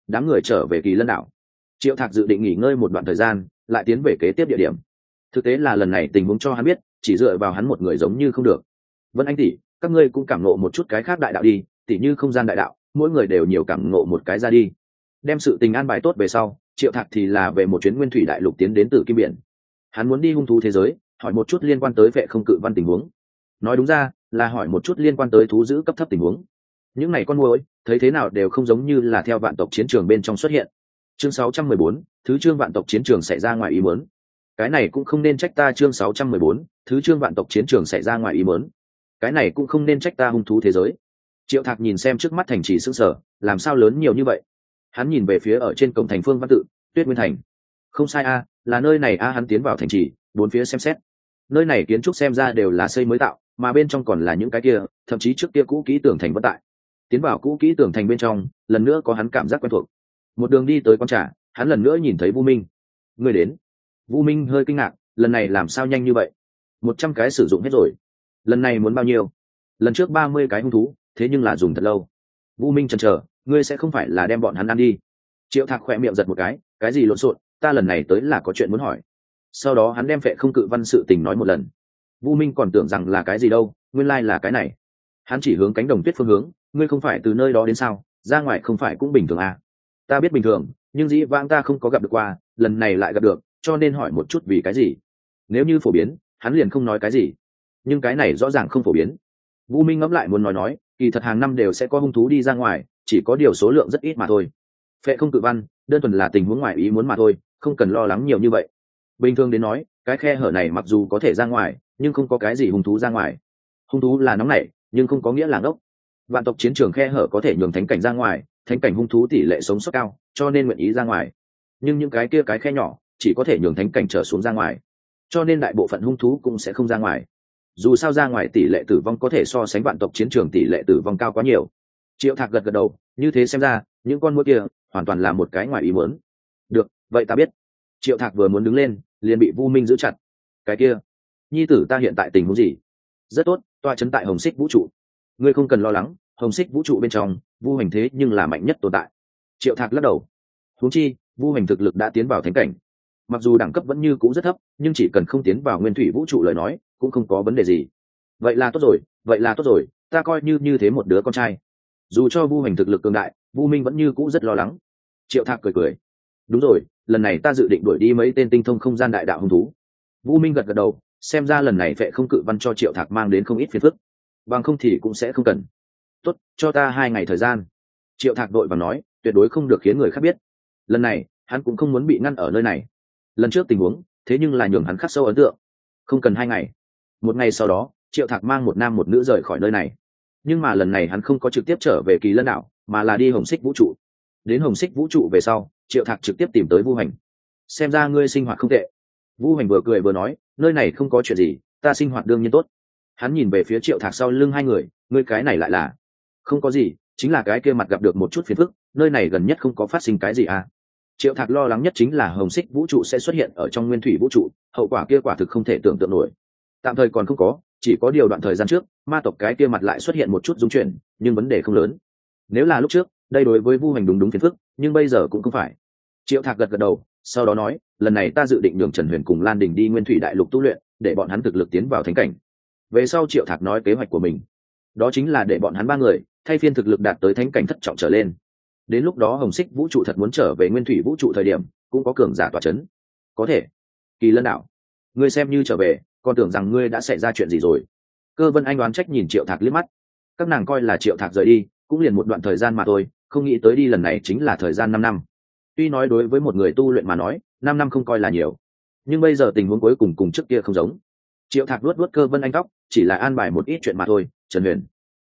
đám người trở về Kỳ Lân đảo. Triệu Thạc dự định nghỉ ngơi một đoạn thời gian, lại tiến về kế tiếp địa điểm. Thực tế là lần này tình huống cho hắn biết, chỉ dựa vào hắn một người giống như không được. Vân Anh tỷ, các ngươi cũng cảm ngộ một chút cái khác đại đạo đi, tỷ như không gian đại đạo, mỗi người đều nhiều cảm ngộ một cái ra đi. Đem sự tình an bài tốt về sau, Triệu Thạc thì là về một chuyến Nguyên Thủy Đại Lục tiến đến Tử Kim Biển. Hắn muốn đi hung thú thế giới, hỏi một chút liên quan tới vệ không cự văn tình huống. Nói đúng ra là hỏi một chút liên quan tới thú dữ cấp thấp tình huống. Những này con muỗi, thấy thế nào đều không giống như là theo vạn tộc chiến trường bên trong xuất hiện. Chương 614, thứ chương vạn tộc chiến trường xảy ra ngoài ý muốn. Cái này cũng không nên trách ta. Chương 614, thứ chương vạn tộc chiến trường xảy ra ngoài ý muốn. Cái này cũng không nên trách ta. Hung thú thế giới. Triệu Thạc nhìn xem trước mắt thành trì sững sờ, làm sao lớn nhiều như vậy? Hắn nhìn về phía ở trên cổng thành Phương Văn Tự, Tuyết Nguyên Thành. Không sai a, là nơi này a. Hắn tiến vào thành trì, bốn phía xem xét. Nơi này kiến trúc xem ra đều là xây mới tạo, mà bên trong còn là những cái kia, thậm chí trước kia cũ kỹ tường thành vẫn tại. Tiến vào cũ kỹ tường thành bên trong, lần nữa có hắn cảm giác quen thuộc. Một đường đi tới quán trà, hắn lần nữa nhìn thấy Vu Minh. Người đến. Vu Minh hơi kinh ngạc, lần này làm sao nhanh như vậy? 100 cái sử dụng hết rồi. Lần này muốn bao nhiêu? Lần trước 30 cái hung thú, thế nhưng là dùng thật lâu. Vu Minh chần chờ, ngươi sẽ không phải là đem bọn hắn ăn đi? Triệu Thạc khỏe miệng giật một cái gì lộn xộn, ta lần này tới là có chuyện muốn hỏi. Sau đó hắn đem phệ không cự văn sự tình nói một lần. Vu Minh còn tưởng rằng là cái gì đâu, nguyên lai là cái này. Hắn chỉ hướng cánh đồng tuyết phương hướng, ngươi không phải từ nơi đó đến sao? Ra ngoài không phải cũng bình thường à? Ta biết bình thường, nhưng dĩ vãng ta không có gặp được qua, lần này lại gặp được, cho nên hỏi một chút vì cái gì. Nếu như phổ biến, hắn liền không nói cái gì, nhưng cái này rõ ràng không phổ biến. Vu Minh ngẫm lại muốn nói, kỳ thật hàng năm đều sẽ có hung thú đi ra ngoài, chỉ có điều số lượng rất ít mà thôi. Phệ không cự văn, đơn thuần là tình huống ngoài ý muốn mà thôi, không cần lo lắng nhiều như vậy. Bình thường đến nói, cái khe hở này mặc dù có thể ra ngoài, nhưng không có cái gì hung thú ra ngoài. Hung thú là nóng nảy, nhưng không có nghĩa là ngốc. Vạn tộc chiến trường khe hở có thể nhường thánh cảnh ra ngoài, thánh cảnh hung thú tỷ lệ sống sót cao, cho nên nguyện ý ra ngoài. Nhưng những cái kia cái khe nhỏ, chỉ có thể nhường thánh cảnh trở xuống ra ngoài, cho nên đại bộ phận hung thú cũng sẽ không ra ngoài. Dù sao ra ngoài tỷ lệ tử vong có thể so sánh vạn tộc chiến trường tỷ lệ tử vong cao quá nhiều. Triệu Thạc gật đầu, như thế xem ra, những con muỗi kia hoàn toàn là một cái ngoài ý muốn. Được, vậy ta biết. Triệu Thạc vừa muốn đứng lên, liền bị Vu Minh giữ chặt. Cái kia, nhi tử ta hiện tại tình huống gì? Rất tốt, toa trấn tại Hồng Xích vũ trụ. Ngươi không cần lo lắng, Hồng Xích vũ trụ bên trong, Vu Hành thế nhưng là mạnh nhất tồn tại. Triệu Thạc lắc đầu. Huống chi, Vu Hành thực lực đã tiến vào thánh cảnh. Mặc dù đẳng cấp vẫn như cũ rất thấp, nhưng chỉ cần không tiến vào nguyên thủy vũ trụ lời nói, cũng không có vấn đề gì. Vậy là tốt rồi, ta coi như thế một đứa con trai. Dù cho Vu Hành thực lực cường đại, Vu Minh vẫn như cũ rất lo lắng. Triệu Thạc cười. Đúng rồi, lần này ta dự định đuổi đi mấy tên tinh thông không gian đại đạo hung thú. Vu Minh gật đầu, xem ra lần này phệ không cự văn cho Triệu Thạc mang đến không ít phiền phức, bằng không thì cũng sẽ không cần. Tốt, cho ta 2 ngày thời gian. Triệu Thạc đội vào nói, tuyệt đối không được khiến người khác biết. Lần này hắn cũng không muốn bị ngăn ở nơi này. Lần trước tình huống, thế nhưng là nhường hắn khắc sâu ấn tượng. Không cần 2 ngày. 1 ngày sau đó, Triệu Thạc mang một nam một nữ rời khỏi nơi này. Nhưng mà lần này hắn không có trực tiếp trở về Kỳ Lân đảo, mà là đi Hồng Xích vũ trụ. Đến Hồng Xích vũ trụ về sau, Triệu Thạc trực tiếp tìm tới Vu Hành. Xem ra ngươi sinh hoạt không tệ. Vu Hành vừa cười vừa nói, nơi này không có chuyện gì, ta sinh hoạt đương nhiên tốt. Hắn nhìn về phía Triệu Thạc sau lưng hai người, ngươi cái này lại là? Không có gì, chính là cái kia mặt gặp được một chút phiền phức, nơi này gần nhất không có phát sinh cái gì à? Triệu Thạc lo lắng nhất chính là Hồng Xích vũ trụ sẽ xuất hiện ở trong nguyên thủy vũ trụ, hậu quả kia quả thực không thể tưởng tượng nổi. Tạm thời còn không có, chỉ có điều đoạn thời gian trước, ma tộc cái kia mặt lại xuất hiện một chút dung chuyển, nhưng vấn đề không lớn. Nếu là lúc trước, đây đối với Vu Hành đúng phiền phức, nhưng bây giờ cũng không phải. Triệu Thạc gật đầu, sau đó nói, lần này ta dự định nhường Trần Huyền cùng Lan Đình đi nguyên thủy đại lục tu luyện, để bọn hắn thực lực tiến vào thánh cảnh. Về sau Triệu Thạc nói kế hoạch của mình, đó chính là để bọn hắn 3 người thay phiên thực lực đạt tới thánh cảnh thất trọng trở lên. Đến lúc đó Hồng Xích vũ trụ thật muốn trở về nguyên thủy vũ trụ thời điểm, cũng có cường giả tọa chấn. Có thể. Kỳ Lân đảo, ngươi xem như trở về, còn tưởng rằng ngươi đã xảy ra chuyện gì rồi. Cơ Vân Anh đoán trách nhìn Triệu Thạc liếc mắt. Các nàng coi là Triệu Thạc rời đi, cũng liền một đoạn thời gian mà thôi, không nghĩ tới đi lần này chính là thời gian 5 năm. Tuy nói đối với một người tu luyện mà nói, 5 năm không coi là nhiều, nhưng bây giờ tình huống cuối cùng trước kia không giống. Triệu Thạc luốt Cơ Vân Anh tóc, chỉ là an bài một ít chuyện mà thôi. Trần Huyền,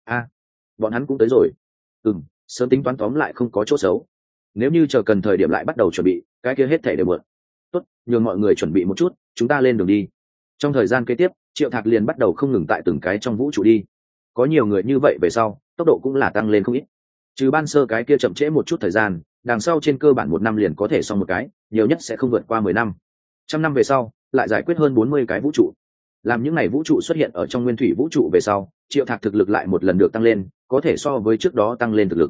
bọn hắn cũng tới rồi. Sớm tính toán, tóm lại không có chỗ xấu. Nếu như chờ cần thời điểm lại bắt đầu chuẩn bị, cái kia hết thảy đều mượn. Tốt, nhường mọi người chuẩn bị một chút, chúng ta lên đường đi. Trong thời gian kế tiếp, Triệu Thạc liền bắt đầu không ngừng tại từng cái trong vũ trụ đi. Có nhiều người như vậy về sau, tốc độ cũng là tăng lên không ít. Trừ ban sơ cái kia chậm trễ một chút thời gian, đằng sau trên cơ bản 1 năm liền có thể xong một cái, nhiều nhất sẽ không vượt qua 10 năm. 100 năm về sau, lại giải quyết hơn 40 cái vũ trụ. Làm những ngày vũ trụ xuất hiện ở trong nguyên thủy vũ trụ về sau, Triệu Thạc thực lực lại một lần được tăng lên, có thể so với trước đó tăng lên thực lực.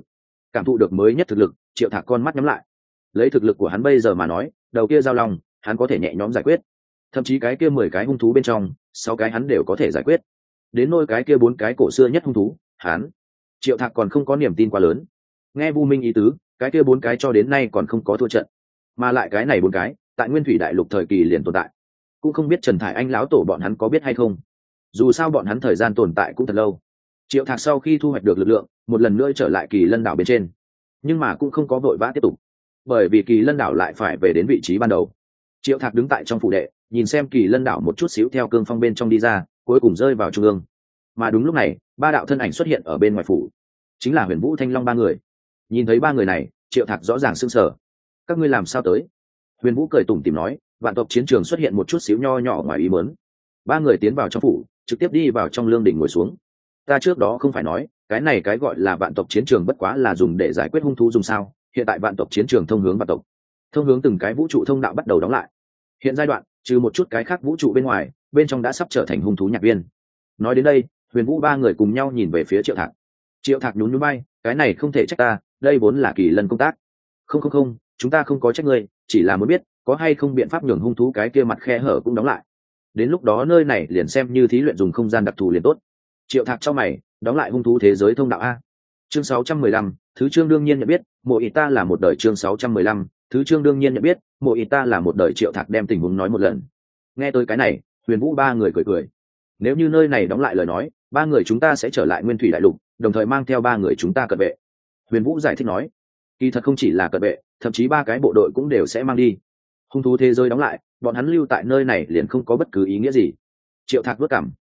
Cảm thụ được mới nhất thực lực, Triệu Thạc con mắt nhắm lại. Lấy thực lực của hắn bây giờ mà nói, đầu kia giao long hắn có thể nhẹ nhõm giải quyết, thậm chí cái kia 10 cái hung thú bên trong 6 cái hắn đều có thể giải quyết. Đến nôi cái kia 4 cái cổ xưa nhất hung thú, hắn Triệu Thạc còn không có niềm tin quá lớn. Nghe Vu Minh ý tứ, cái kia 4 cái cho đến nay còn không có thua trận, mà lại cái này 4 cái tại Nguyên Thủy Đại Lục thời kỳ liền tồn tại. Cũng không biết Trần Thải Anh lão tổ bọn hắn có biết hay không, dù sao bọn hắn thời gian tồn tại cũng thật lâu. Triệu Thạc sau khi thu hoạch được lực lượng, một lần nữa trở lại Kỳ Lân đảo bên trên, nhưng mà cũng không có vội vã tiếp tục, bởi vì Kỳ Lân đảo lại phải về đến vị trí ban đầu. Triệu Thạc đứng tại trong phủ đệ, nhìn xem Kỳ Lân đảo một chút xíu theo cương phong bên trong đi ra, cuối cùng rơi vào trung ương. Mà đúng lúc này, ba đạo thân ảnh xuất hiện ở bên ngoài phủ, chính là Huyền Vũ, Thanh Long ba người. Nhìn thấy ba người này, Triệu Thạc rõ ràng sững sờ. Các ngươi làm sao tới? Huyền Vũ cười tủm tỉm nói, vạn tộc chiến trường xuất hiện một chút xíu nho nhỏ ngoài ý muốn. Ba người tiến vào trong phủ, trực tiếp đi vào trong lương đình ngồi xuống. Ta trước đó không phải nói, cái này cái gọi là vạn tộc chiến trường bất quá là dùng để giải quyết hung thú dùng sao? Hiện tại vạn tộc chiến trường thông hướng vạn tộc, thông hướng từng cái vũ trụ thông đạo bắt đầu đóng lại. Hiện giai đoạn, trừ một chút cái khác vũ trụ bên ngoài, bên trong đã sắp trở thành hung thú nhạc viên. Nói đến đây, Huyền Vũ ba người cùng nhau nhìn về phía Triệu Thạc. Triệu Thạc nhún nhún vai, cái này không thể trách ta, đây vốn là Kỳ Lân công tác. Không, chúng ta không có trách ngươi, chỉ là muốn biết có hay không biện pháp nhường hung thú cái kia mặt khe hở cũng đóng lại. Đến lúc đó nơi này liền xem như thí luyện dùng không gian đặc thù liền tốt. Triệu Thạc cho mày, đóng lại hung thú thế giới thông đạo a. Chương 615, thứ chương đương nhiên nhận biết, Mộ Ý ta là một đời. Chương 615, thứ chương đương nhiên nhận biết, Mộ Ý ta là một đời. Triệu Thạc đem tình huống nói một lần. Nghe tới cái này, Huyền Vũ ba người cười cười. Nếu như nơi này đóng lại lời nói, ba người chúng ta sẽ trở lại Nguyên Thủy Đại Lục, đồng thời mang theo ba người chúng ta cận vệ. Huyền Vũ giải thích nói, kỳ thật không chỉ là cận vệ, thậm chí ba cái bộ đội cũng đều sẽ mang đi. Hung thú thế giới đóng lại, bọn hắn lưu tại nơi này liền không có bất cứ ý nghĩa gì. Triệu Thạc vất cảm,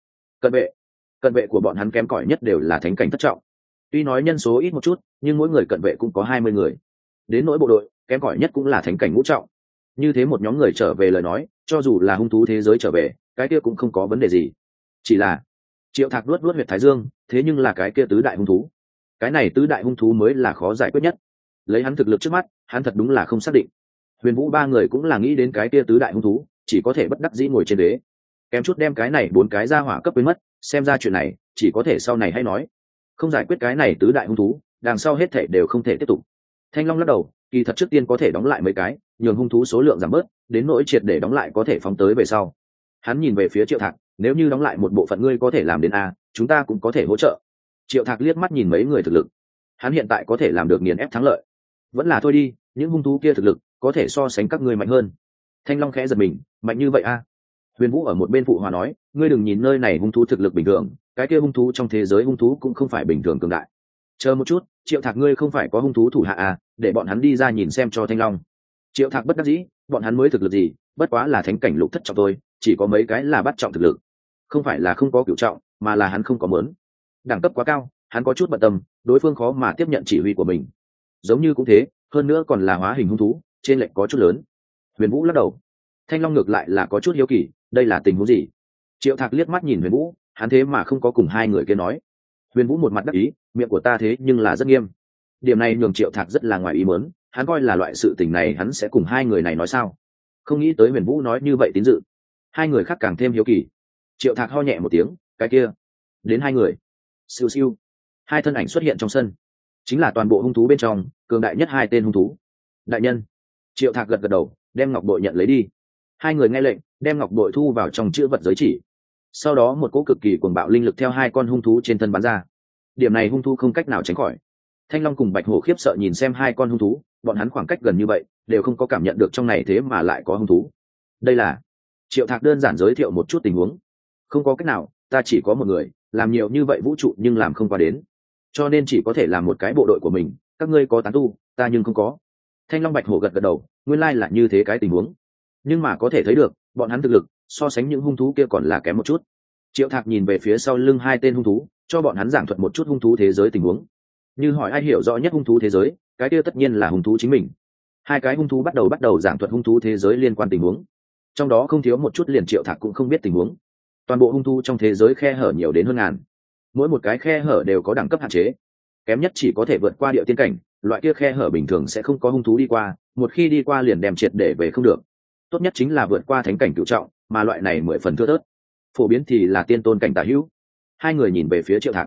cận vệ của bọn hắn kém cỏi nhất đều là thánh cảnh thất trọng. Tuy nói nhân số ít một chút, nhưng mỗi người cận vệ cũng có 20 người. Đến nỗi bộ đội, kém cỏi nhất cũng là thánh cảnh ngũ trọng. Như thế một nhóm người trở về lời nói, cho dù là hung thú thế giới trở về, cái kia cũng không có vấn đề gì. Chỉ là Triệu Thạc luốt huyệt thái dương, thế nhưng là cái kia tứ đại hung thú, cái này tứ đại hung thú mới là khó giải quyết nhất. Lấy hắn thực lực trước mắt, hắn thật đúng là không xác định. Huyền Vũ ba người cũng là nghĩ đến cái kia tứ đại hung thú, chỉ có thể bất đắc dĩ ngồi trên đế, kém chút đem cái này 4 cái ra hỏa cấp quên mất. Xem ra chuyện này chỉ có thể sau này hay nói, không giải quyết cái này tứ đại hung thú, đằng sau hết thể đều không thể tiếp tục. Thanh Long lắc đầu, kỳ thật trước tiên có thể đóng lại mấy cái, nhường hung thú số lượng giảm bớt, đến nỗi triệt để đóng lại có thể phóng tới về sau. Hắn nhìn về phía Triệu Thạc, nếu như đóng lại một bộ phận ngươi có thể làm đến a, chúng ta cũng có thể hỗ trợ. Triệu Thạc liếc mắt nhìn mấy người thực lực, hắn hiện tại có thể làm được nghiền ép thắng lợi. Vẫn là thôi đi, những hung thú kia thực lực có thể so sánh các ngươi mạnh hơn. Thanh Long khẽ giật mình, mạnh như vậy a? Huyền Vũ ở một bên phụ hòa nói, ngươi đừng nhìn nơi này hung thú thực lực bình thường, cái kia hung thú trong thế giới hung thú cũng không phải bình thường cường đại. Chờ một chút, Triệu Thạc ngươi không phải có hung thú thủ hạ à, để bọn hắn đi ra nhìn xem cho Thanh Long. Triệu Thạc bất đắc dĩ, bọn hắn mới thực lực gì, bất quá là thánh cảnh lục thất trọng thôi, chỉ có mấy cái là bắt trọng thực lực. Không phải là không có cửu trọng, mà là hắn không có muốn. Đẳng cấp quá cao, hắn có chút bận tâm, đối phương khó mà tiếp nhận chỉ huy của mình. Giống như cũng thế, hơn nữa còn là hóa hình hung thú, trên lệch có chút lớn. Huyền Vũ lắc đầu. Thanh Long ngược lại là có chút hiếu kỳ, đây là tình huống gì? Triệu Thạc liếc mắt nhìn Huyền Vũ, hắn thế mà không có cùng hai người kia nói. Huyền Vũ một mặt đắc ý, miệng của ta thế nhưng là rất nghiêm. Điểm này nhường Triệu Thạc rất là ngoài ý muốn, hắn coi là loại sự tình này hắn sẽ cùng hai người này nói sao? Không nghĩ tới Huyền Vũ nói như vậy tín dự. Hai người khác càng thêm hiếu kỳ. Triệu Thạc ho nhẹ một tiếng, cái kia, đến hai người. Siêu siêu. Hai thân ảnh xuất hiện trong sân, chính là toàn bộ hung thú bên trong cường đại nhất hai tên hung thú. Đại nhân. Triệu Thạc gật gật đầu, đem ngọc bội nhận lấy đi. Hai người nghe lệnh, đem ngọc bội thu vào trong chữ vật giới chỉ. Sau đó một cỗ cực kỳ cuồng bạo linh lực theo hai con hung thú trên thân bắn ra. Điểm này hung thú không cách nào tránh khỏi. Thanh Long cùng Bạch Hổ khiếp sợ nhìn xem hai con hung thú, bọn hắn khoảng cách gần như vậy, đều không có cảm nhận được trong này thế mà lại có hung thú. Đây là Triệu Thạc đơn giản giới thiệu một chút tình huống. Không có cách nào, ta chỉ có một người, làm nhiều như vậy vũ trụ nhưng làm không qua đến, cho nên chỉ có thể làm một cái bộ đội của mình. Các ngươi có tán tu, ta nhưng không có. Thanh Long Bạch Hổ gật gật đầu, nguyên lai là như thế cái tình huống. Nhưng mà có thể thấy được, bọn hắn thực lực so sánh những hung thú kia còn là kém một chút. Triệu Thạc nhìn về phía sau lưng hai tên hung thú, cho bọn hắn giảng thuật một chút hung thú thế giới tình huống. Như hỏi ai hiểu rõ nhất hung thú thế giới, cái kia tất nhiên là hung thú chính mình. Hai cái hung thú bắt đầu giảng thuật hung thú thế giới liên quan tình huống, trong đó không thiếu một chút liền Triệu Thạc cũng không biết tình huống. Toàn bộ hung thú trong thế giới khe hở nhiều đến hơn ngàn, mỗi một cái khe hở đều có đẳng cấp hạn chế, kém nhất chỉ có thể vượt qua địa tiên cảnh, loại kia khe hở bình thường sẽ không có hung thú đi qua, một khi đi qua liền đem triệt để về không được. Tốt nhất chính là vượt qua thánh cảnh cửu trọng, mà loại này 10 phần thưa thớt, phổ biến thì là tiên tôn cảnh tả hữu. Hai người nhìn về phía Triệu Thạc.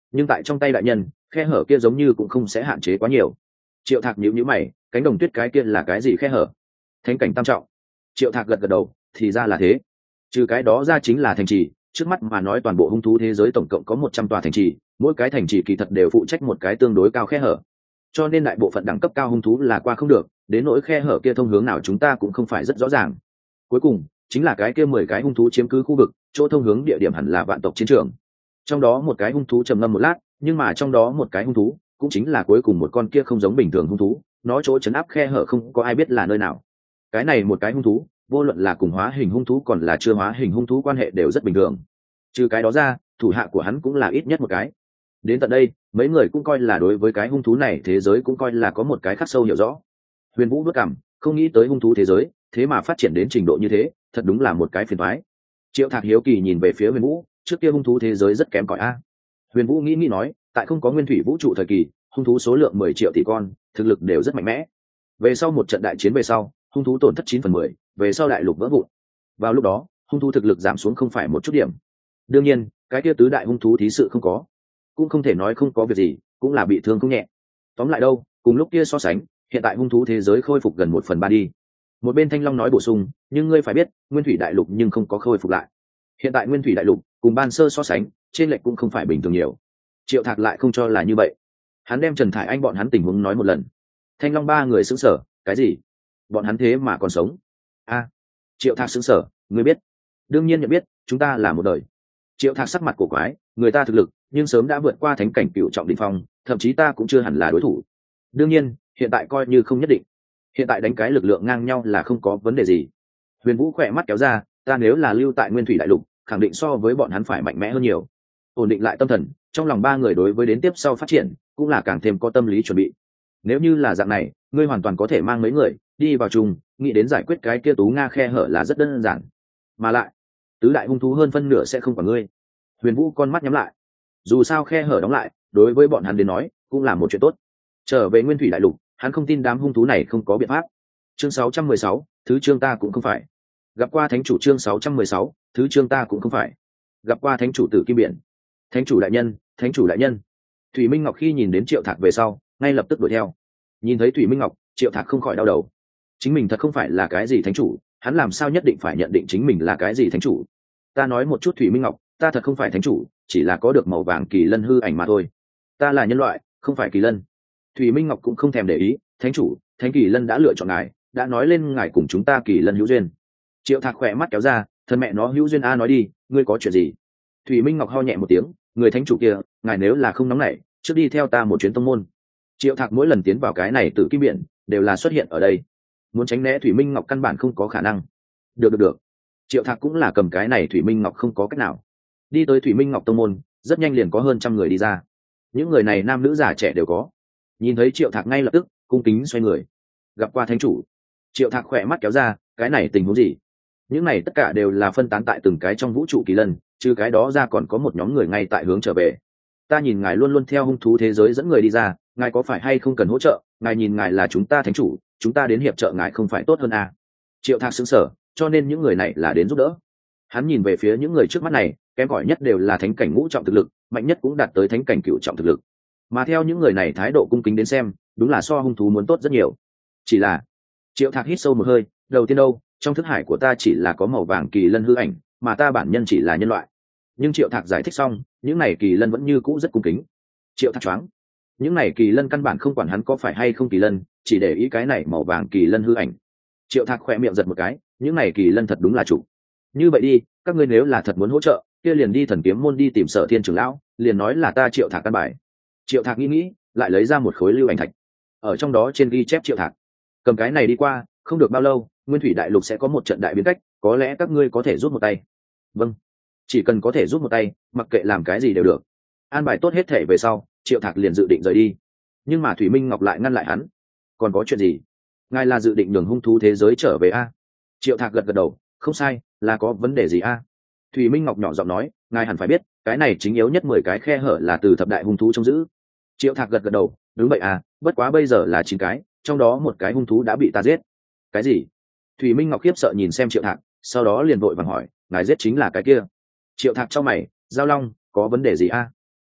nhưng tại trong tay đại nhân khe hở kia giống như cũng không sẽ hạn chế quá nhiều. Triệu Thạc nhíu nhíu mày, cánh đồng tuyết cái kia là cái gì khe hở? Thánh cảnh tam trọng. Triệu Thạc gật gật đầu, thì ra là thế. Trừ cái đó ra chính là thành trì, trước mắt mà nói toàn bộ hung thú thế giới tổng cộng có 100 tòa thành trì, mỗi cái thành trì kỳ thật đều phụ trách một cái tương đối cao khe hở, cho nên đại bộ phận đẳng cấp cao hung thú là qua không được, đến nỗi khe hở kia thông hướng nào chúng ta cũng không phải rất rõ ràng. Cuối cùng chính là cái kia 10 cái hung thú chiếm cứ khu vực, chỗ thông hướng địa điểm hẳn là vạn tộc chiến trường. Trong đó một cái hung thú trầm ngâm một lát, nhưng mà trong đó một cái hung thú cũng chính là cuối cùng một con kia không giống bình thường hung thú, nó chỗ chấn áp khe hở không có ai biết là nơi nào. Cái này một cái hung thú, vô luận là cùng hóa hình hung thú còn là chưa hóa hình hung thú quan hệ đều rất bình thường. Trừ cái đó ra, thủ hạ của hắn cũng là ít nhất một cái. Đến tận đây, mấy người cũng coi là đối với cái hung thú này thế giới cũng coi là có một cái khắc sâu hiểu rõ. Huyền Vũ bước cảm, không nghĩ tới hung thú thế giới thế mà phát triển đến trình độ như thế, thật đúng là một cái phiền toái. Triệu Thạc hiếu kỳ nhìn về phía Huyền Vũ, trước kia hung thú thế giới rất kém cỏi a. Huyền Vũ nghĩ nói, tại không có nguyên thủy vũ trụ thời kỳ, hung thú số lượng 10 triệu tỷ con, thực lực đều rất mạnh mẽ. Về sau một trận đại chiến về sau, hung thú tổn thất 9/10, về sau đại lục vỡ vụn. Vào lúc đó, hung thú thực lực giảm xuống không phải một chút điểm. Đương nhiên, cái kia tứ đại hung thú thí sự không có, cũng không thể nói không có việc gì, cũng là bị thương không nhẹ. Tóm lại đâu, cùng lúc kia so sánh, hiện tại hung thú thế giới khôi phục gần 1/3 đi. Một bên Thanh Long nói bổ sung, nhưng ngươi phải biết, nguyên thủy đại lục nhưng không có khôi phục lại. Hiện tại nguyên thủy đại lục cùng ban sơ so sánh, trên lệch cũng không phải bình thường nhiều. Triệu Thạc lại không cho là như vậy. Hắn đem Trần Thải Anh bọn hắn tình huống nói một lần. Thanh Long ba người sững sờ, cái gì? Bọn hắn thế mà còn sống? A. Triệu Thạc sững sờ, ngươi biết? Đương nhiên nhận biết, chúng ta là một đời. Triệu Thạc sắc mặt cổ quái, người ta thực lực nhưng sớm đã vượt qua thánh cảnh cựu trọng đỉnh phong, thậm chí ta cũng chưa hẳn là đối thủ. Đương nhiên, hiện tại coi như không nhất định. Hiện tại đánh cái lực lượng ngang nhau là không có vấn đề gì. Huyền Vũ khỏe mắt kéo ra, ta nếu là lưu tại nguyên thủy đại lục, khẳng định so với bọn hắn phải mạnh mẽ hơn nhiều. Ổn định lại tâm thần, trong lòng ba người đối với đến tiếp sau phát triển cũng là càng thêm có tâm lý chuẩn bị. Nếu như là dạng này, ngươi hoàn toàn có thể mang mấy người đi vào chung, nghĩ đến giải quyết cái kia tú nga khe hở là rất đơn giản. Mà lại, tứ đại hung thú hơn phân nửa sẽ không phải ngươi. Huyền Vũ con mắt nhắm lại. Dù sao khe hở đóng lại, đối với bọn hắn đến nói cũng là một chuyện tốt. Trở về nguyên thủy đại lục, hắn không tin đám hung thú này không có biện pháp. Chương 616, thứ chương ta cũng không phải. Gặp qua thánh chủ. Chương 616, thứ chương ta cũng không phải. Gặp qua thánh chủ Tử Kim Biển. Thánh chủ đại nhân, thánh chủ đại nhân. Thủy Minh Ngọc khi nhìn đến Triệu Thạc về sau, ngay lập tức đuổi theo. Nhìn thấy Thủy Minh Ngọc, Triệu Thạc không khỏi đau đầu. Chính mình thật không phải là cái gì thánh chủ, hắn làm sao nhất định phải nhận định chính mình là cái gì thánh chủ? Ta nói một chút Thủy Minh Ngọc, ta thật không phải thánh chủ, chỉ là có được màu vàng kỳ lân hư ảnh mà thôi. Ta là nhân loại, không phải kỳ lân. Thủy Minh Ngọc cũng không thèm để ý, thánh chủ, thánh kỳ lân đã lựa chọn ngài, đã nói lên ngài cùng chúng ta kỳ lân hữu duyên. Triệu Thạc khỏe mắt kéo ra, thân mẹ nó hữu duyên a, nói đi, ngươi có chuyện gì? Thủy Minh Ngọc ho nhẹ một tiếng, người thánh chủ kia, ngài nếu là không nóng nảy, trước đi theo ta một chuyến tông môn. Triệu Thạc mỗi lần tiến vào cái này Tử Kim Biển đều là xuất hiện ở đây, muốn tránh né Thủy Minh Ngọc căn bản không có khả năng. Được. Triệu Thạc cũng là cầm cái này Thủy Minh Ngọc không có cách nào. Đi tới Thủy Minh Ngọc tông môn, rất nhanh liền có hơn 100 người đi ra. Những người này nam nữ già trẻ đều có. Nhìn thấy Triệu Thạc ngay lập tức cung kính xoay người. Gặp qua thánh chủ. Triệu Thạc khỏe mắt kéo ra, cái này tình huống gì? Những này tất cả đều là phân tán tại từng cái trong vũ trụ kỳ lân, trừ cái đó ra còn có một nhóm người ngay tại hướng trở về. Ta nhìn ngài luôn luôn theo hung thú thế giới dẫn người đi ra, ngài có phải hay không cần hỗ trợ? Ngài nhìn ngài là chúng ta thánh chủ, chúng ta đến hiệp trợ ngài không phải tốt hơn à? Triệu Thạc sững sờ, cho nên những người này là đến giúp đỡ. Hắn nhìn về phía những người trước mắt này, kém cỏi nhất đều là thánh cảnh ngũ trọng thực lực, mạnh nhất cũng đạt tới thánh cảnh cửu trọng thực lực. Mà theo những người này thái độ cung kính đến xem, đúng là so hung thú muốn tốt rất nhiều. Chỉ là, Triệu Thạc hít sâu một hơi, đầu tiên đâu, trong thức hải của ta chỉ là có màu vàng kỳ lân hư ảnh, mà ta bản nhân chỉ là nhân loại. Nhưng Triệu Thạc giải thích xong, những này kỳ lân vẫn như cũ rất cung kính. Triệu Thạc choáng. Những này kỳ lân căn bản không quản hắn có phải hay không kỳ lân, chỉ để ý cái này màu vàng kỳ lân hư ảnh. Triệu Thạc khỏe miệng giật một cái, những này kỳ lân thật đúng là chủ. Như vậy đi, các ngươi nếu là thật muốn hỗ trợ, kia liền đi Thần Kiếm môn đi tìm Sở Thiên trưởng lão, liền nói là ta Triệu Thạc căn bài. Triệu Thạc nghĩ, lại lấy ra một khối lưu ảnh thạch. Ở trong đó trên ghi chép Triệu Thạc. Cầm cái này đi qua, không được bao lâu, Nguyên Thủy Đại Lục sẽ có một trận đại biến cách, có lẽ các ngươi có thể giúp một tay. Vâng, chỉ cần có thể giúp một tay, mặc kệ làm cái gì đều được. An bài tốt hết thể về sau, Triệu Thạc liền dự định rời đi. Nhưng mà Thủy Minh Ngọc lại ngăn lại hắn. Còn có chuyện gì? Ngài là dự định nhường hung thú thế giới trở về a? Triệu Thạc gật gật đầu, không sai, là có vấn đề gì a? Thủy Minh Ngọc nhỏ giọng nói, ngài hẳn phải biết, cái này chính yếu nhất 10 cái khe hở là từ thập đại hung thú trông giữ. Triệu Thạc gật gật đầu, đúng vậy à, bất quá bây giờ là 9 cái, trong đó một cái hung thú đã bị ta giết. Cái gì? Thủy Minh Ngọc khiếp sợ nhìn xem Triệu Thạc, sau đó liền vội vàng hỏi, ngài giết chính là cái kia? Triệu Thạc chau mày, Giao Long, có vấn đề gì a?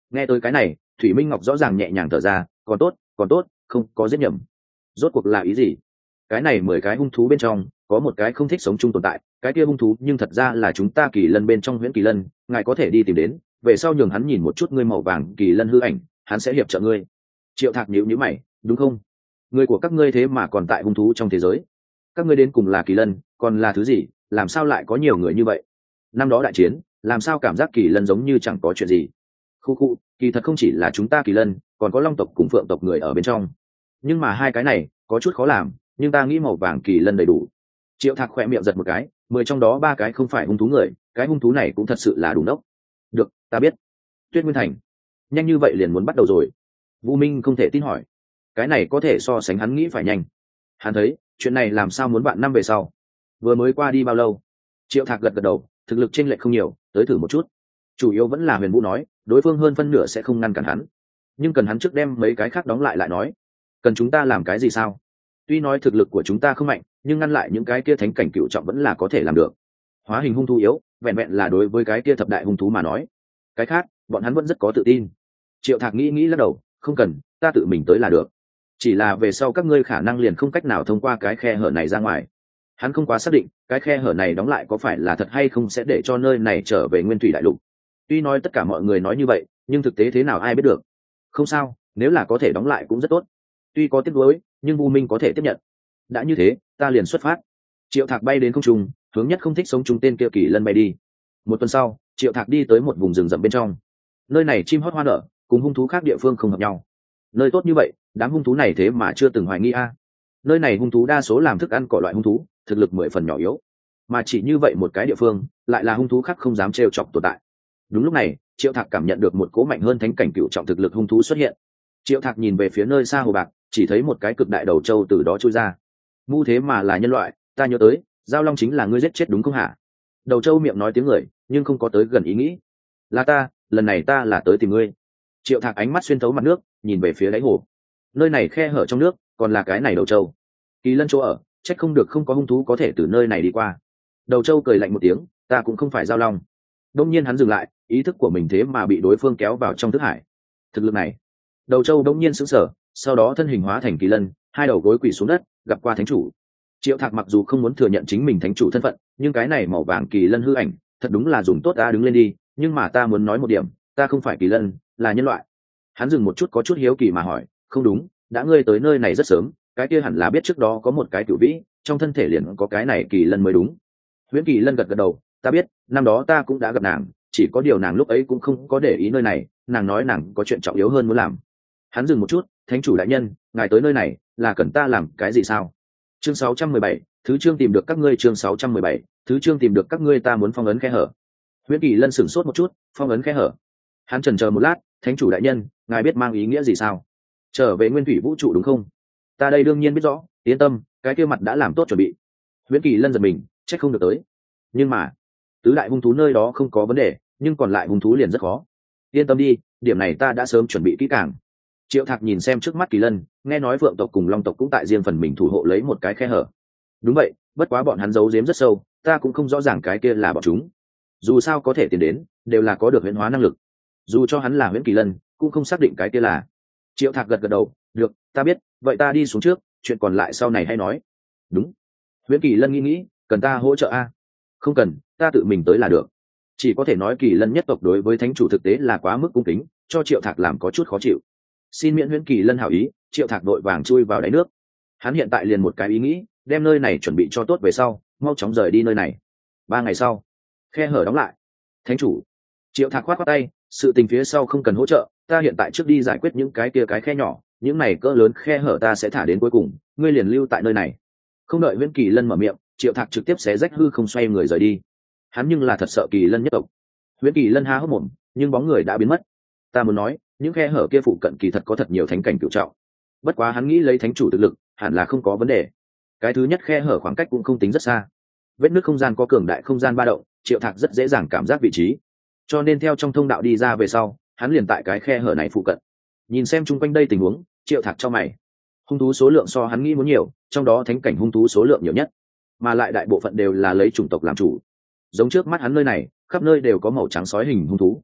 Nghe tới cái này, Thủy Minh Ngọc rõ ràng nhẹ nhàng thở ra, còn tốt, không có giết nhầm. Rốt cuộc là ý gì? Cái này 10 cái hung thú bên trong có một cái không thích sống chung tồn tại, cái kia hung thú nhưng thật ra là chúng ta Kỳ Lân bên trong Huyễn Kỳ Lân, ngài có thể đi tìm đến, về sau nhường hắn nhìn một chút ngươi màu vàng Kỳ Lân hư ảnh, hắn sẽ hiệp trợ ngươi. Triệu Thạc nhíu nhíu mày, đúng không? Người của các ngươi thế mà còn tại hung thú trong thế giới, các ngươi đến cùng là Kỳ Lân, còn là thứ gì? Làm sao lại có nhiều người như vậy? Năm đó đại chiến, làm sao cảm giác Kỳ Lân giống như chẳng có chuyện gì? Khu, kỳ thật không chỉ là chúng ta Kỳ Lân, còn có Long tộc cùng Phượng tộc người ở bên trong. Nhưng mà hai cái này có chút khó làm, nhưng ta nghĩ màu vàng Kỳ Lân đầy đủ. Triệu Thạc khỏe miệng giật một cái, 10 trong đó 3 cái không phải hung thú người, cái hung thú này cũng thật sự là đủ nốc. Được, ta biết. Tuyết Nguyên Thành, nhanh như vậy liền muốn bắt đầu rồi. Vũ Minh không thể tin hỏi, cái này có thể so sánh hắn nghĩ phải nhanh. Hắn thấy chuyện này làm sao muốn bạn năm về sau, vừa mới qua đi bao lâu. Triệu Thạc gật gật đầu, thực lực chênh lệch không nhiều, tới thử một chút. Chủ yếu vẫn là Huyền Vũ nói, đối phương hơn phân nửa sẽ không ngăn cản hắn, nhưng cần hắn trước đem mấy cái khác đóng lại nói. Cần chúng ta làm cái gì sao? Tuy nói thực lực của chúng ta không mạnh, nhưng ngăn lại những cái kia thánh cảnh cựu trọng vẫn là có thể làm được. Hóa hình hung thú yếu, vẹn vẹn là đối với cái kia thập đại hung thú mà nói. Cái khác, bọn hắn vẫn rất có tự tin. Triệu Thạc nghĩ lắc đầu, không cần, ta tự mình tới là được. Chỉ là về sau các ngươi khả năng liền không cách nào thông qua cái khe hở này ra ngoài. Hắn không quá xác định, cái khe hở này đóng lại có phải là thật hay không sẽ để cho nơi này trở về nguyên thủy đại lục. Tuy nói tất cả mọi người nói như vậy, nhưng thực tế thế nào ai biết được. Không sao, nếu là có thể đóng lại cũng rất tốt. Tuy có tiếc nuối, nhưng Vu Minh có thể tiếp nhận. Đã như thế, ta liền xuất phát. Triệu Thạc bay đến không trung, hướng nhất không thích sống chung tên kia Kỳ Lân bay đi. Một tuần sau, Triệu Thạc đi tới một vùng rừng rậm bên trong. Nơi này chim hót hoa nở, cùng hung thú khác địa phương không hợp nhau. Nơi tốt như vậy, đám hung thú này thế mà chưa từng hoài nghi a. Nơi này hung thú đa số làm thức ăn cỏ loại hung thú, thực lực 10 phần nhỏ yếu, mà chỉ như vậy một cái địa phương, lại là hung thú khác không dám trêu chọc tồn tại. Đúng lúc này, Triệu Thạc cảm nhận được một cỗ mạnh hơn thánh cảnh cựu trọng thực lực hung thú xuất hiện. Triệu Thạc nhìn về phía nơi xa hồ bạc, chỉ thấy một cái cực đại đầu trâu từ đó trôi ra. Ngu thế mà là nhân loại, ta nhớ tới, Giao Long chính là ngươi giết chết đúng không hả? Đầu trâu miệng nói tiếng người, nhưng không có tới gần ý nghĩ. Là ta, lần này ta là tới tìm ngươi. Triệu Thạc ánh mắt xuyên thấu mặt nước, nhìn về phía đáy hồ. Nơi này khe hở trong nước, còn là cái này đầu trâu. Kỳ Lân chỗ ở, trách không được không có hung thú có thể từ nơi này đi qua. Đầu trâu cười lạnh một tiếng, ta cũng không phải Giao Long. Đông nhiên hắn dừng lại, ý thức của mình thế mà bị đối phương kéo vào trong thức hải. Thực lực này, đầu trâu đông nhiên sững sờ, sau đó thân hình hóa thành Kỳ Lân, hai đầu gối quỳ xuống đất, gặp qua thánh chủ. Triệu Thạc mặc dù không muốn thừa nhận chính mình thánh chủ thân phận, nhưng cái này màu vàng Kỳ Lân hư ảnh, thật đúng là dùng tốt. Ta đứng lên đi, nhưng mà ta muốn nói một điểm, ta không phải Kỳ Lân, là nhân loại. Hắn dừng một chút, có chút hiếu kỳ mà hỏi, không đúng, đã ngươi tới nơi này rất sớm, cái kia hẳn là biết trước đó có một cái cửu vĩ, trong thân thể liền có cái này Kỳ Lân mới đúng. Huyễn Kỳ Lân gật gật đầu, ta biết, năm đó ta cũng đã gặp nàng, chỉ có điều nàng lúc ấy cũng không có để ý nơi này, nàng nói nàng có chuyện trọng yếu hơn muốn làm. Hắn dừng một chút, thánh chủ đại nhân, ngài tới nơi này là cần ta làm cái gì sao? Chương 617, thứ chương tìm được các ngươi. Chương 617, thứ chương tìm được các ngươi. Ta muốn phong ấn khe hở. Huyễn Kỳ Lân sửng sốt một chút, phong ấn khe hở. Hắn chần chờ một lát, thánh chủ đại nhân, ngài biết mang ý nghĩa gì sao? Trở về nguyên thủy vũ trụ đúng không? Ta đây đương nhiên biết rõ, yên tâm, cái kia mặt đã làm tốt chuẩn bị. Huyễn Kỳ Lân giật mình, chắc không được tới. Nhưng mà, tứ đại hung thú nơi đó không có vấn đề, nhưng còn lại hung thú liền rất khó. Yên tâm đi, điểm này ta đã sớm chuẩn bị kỹ càng. Triệu Thạc nhìn xem trước mắt Kỳ Lân, nghe nói Phượng tộc cùng Long tộc cũng tại riêng phần mình thủ hộ lấy một cái khe hở. Đúng vậy, bất quá bọn hắn giấu giếm rất sâu, ta cũng không rõ ràng cái kia là bọn chúng. Dù sao có thể tiến đến, đều là có được huyễn hóa năng lực. Dù cho hắn là Huyễn Kỳ Lân, cũng không xác định cái kia là. Triệu Thạc gật gật đầu, được, ta biết, vậy ta đi xuống trước, chuyện còn lại sau này hay nói. Đúng. Huyễn Kỳ Lân nghĩ, cần ta hỗ trợ a? Không cần, ta tự mình tới là được. Chỉ có thể nói Kỳ Lân nhất tộc đối với thánh chủ thực tế là quá mức cung kính, cho Triệu Thạc làm có chút khó chịu. Xin miễn Huyễn Kỳ Lân hảo ý, Triệu Thạc đội vàng chui vào đáy nước. Hắn hiện tại liền một cái ý nghĩ, đem nơi này chuẩn bị cho tốt về sau, mau chóng rời đi nơi này. 3 ngày sau, khe hở đóng lại. Thánh chủ. Triệu Thạc khoát tay, sự tình phía sau không cần hỗ trợ, ta hiện tại trước đi giải quyết những cái kia cái khe nhỏ, những này cỡ lớn khe hở ta sẽ thả đến cuối cùng, ngươi liền lưu tại nơi này. Không đợi Huyễn Kỳ Lân mở miệng, Triệu Thạc trực tiếp xé rách hư không xoay người rời đi. Hắn nhưng là thật sợ Kỳ Lân nhất tộc. Huyễn Kỳ Lân há hốc mồm, nhưng bóng người đã biến mất. Ta muốn nói, những khe hở kia phụ cận kỳ thật có thật nhiều thánh cảnh cửu trọng. Bất quá hắn nghĩ lấy thánh chủ thực lực, hẳn là không có vấn đề. Cái thứ nhất khe hở khoảng cách cũng không tính rất xa. Vết nứt không gian có cường đại không gian ba động, Triệu Thạc rất dễ dàng cảm giác vị trí. Cho nên theo trong thông đạo đi ra về sau, hắn liền tại cái khe hở này phụ cận. Nhìn xem chung quanh đây tình huống, Triệu Thạc cho mày. Hung thú số lượng so hắn nghĩ muốn nhiều, trong đó thánh cảnh hung thú số lượng nhiều nhất, mà lại đại bộ phận đều là lấy chủng tộc làm chủ. Giống trước mắt hắn nơi này, khắp nơi đều có màu trắng sói hình hung thú.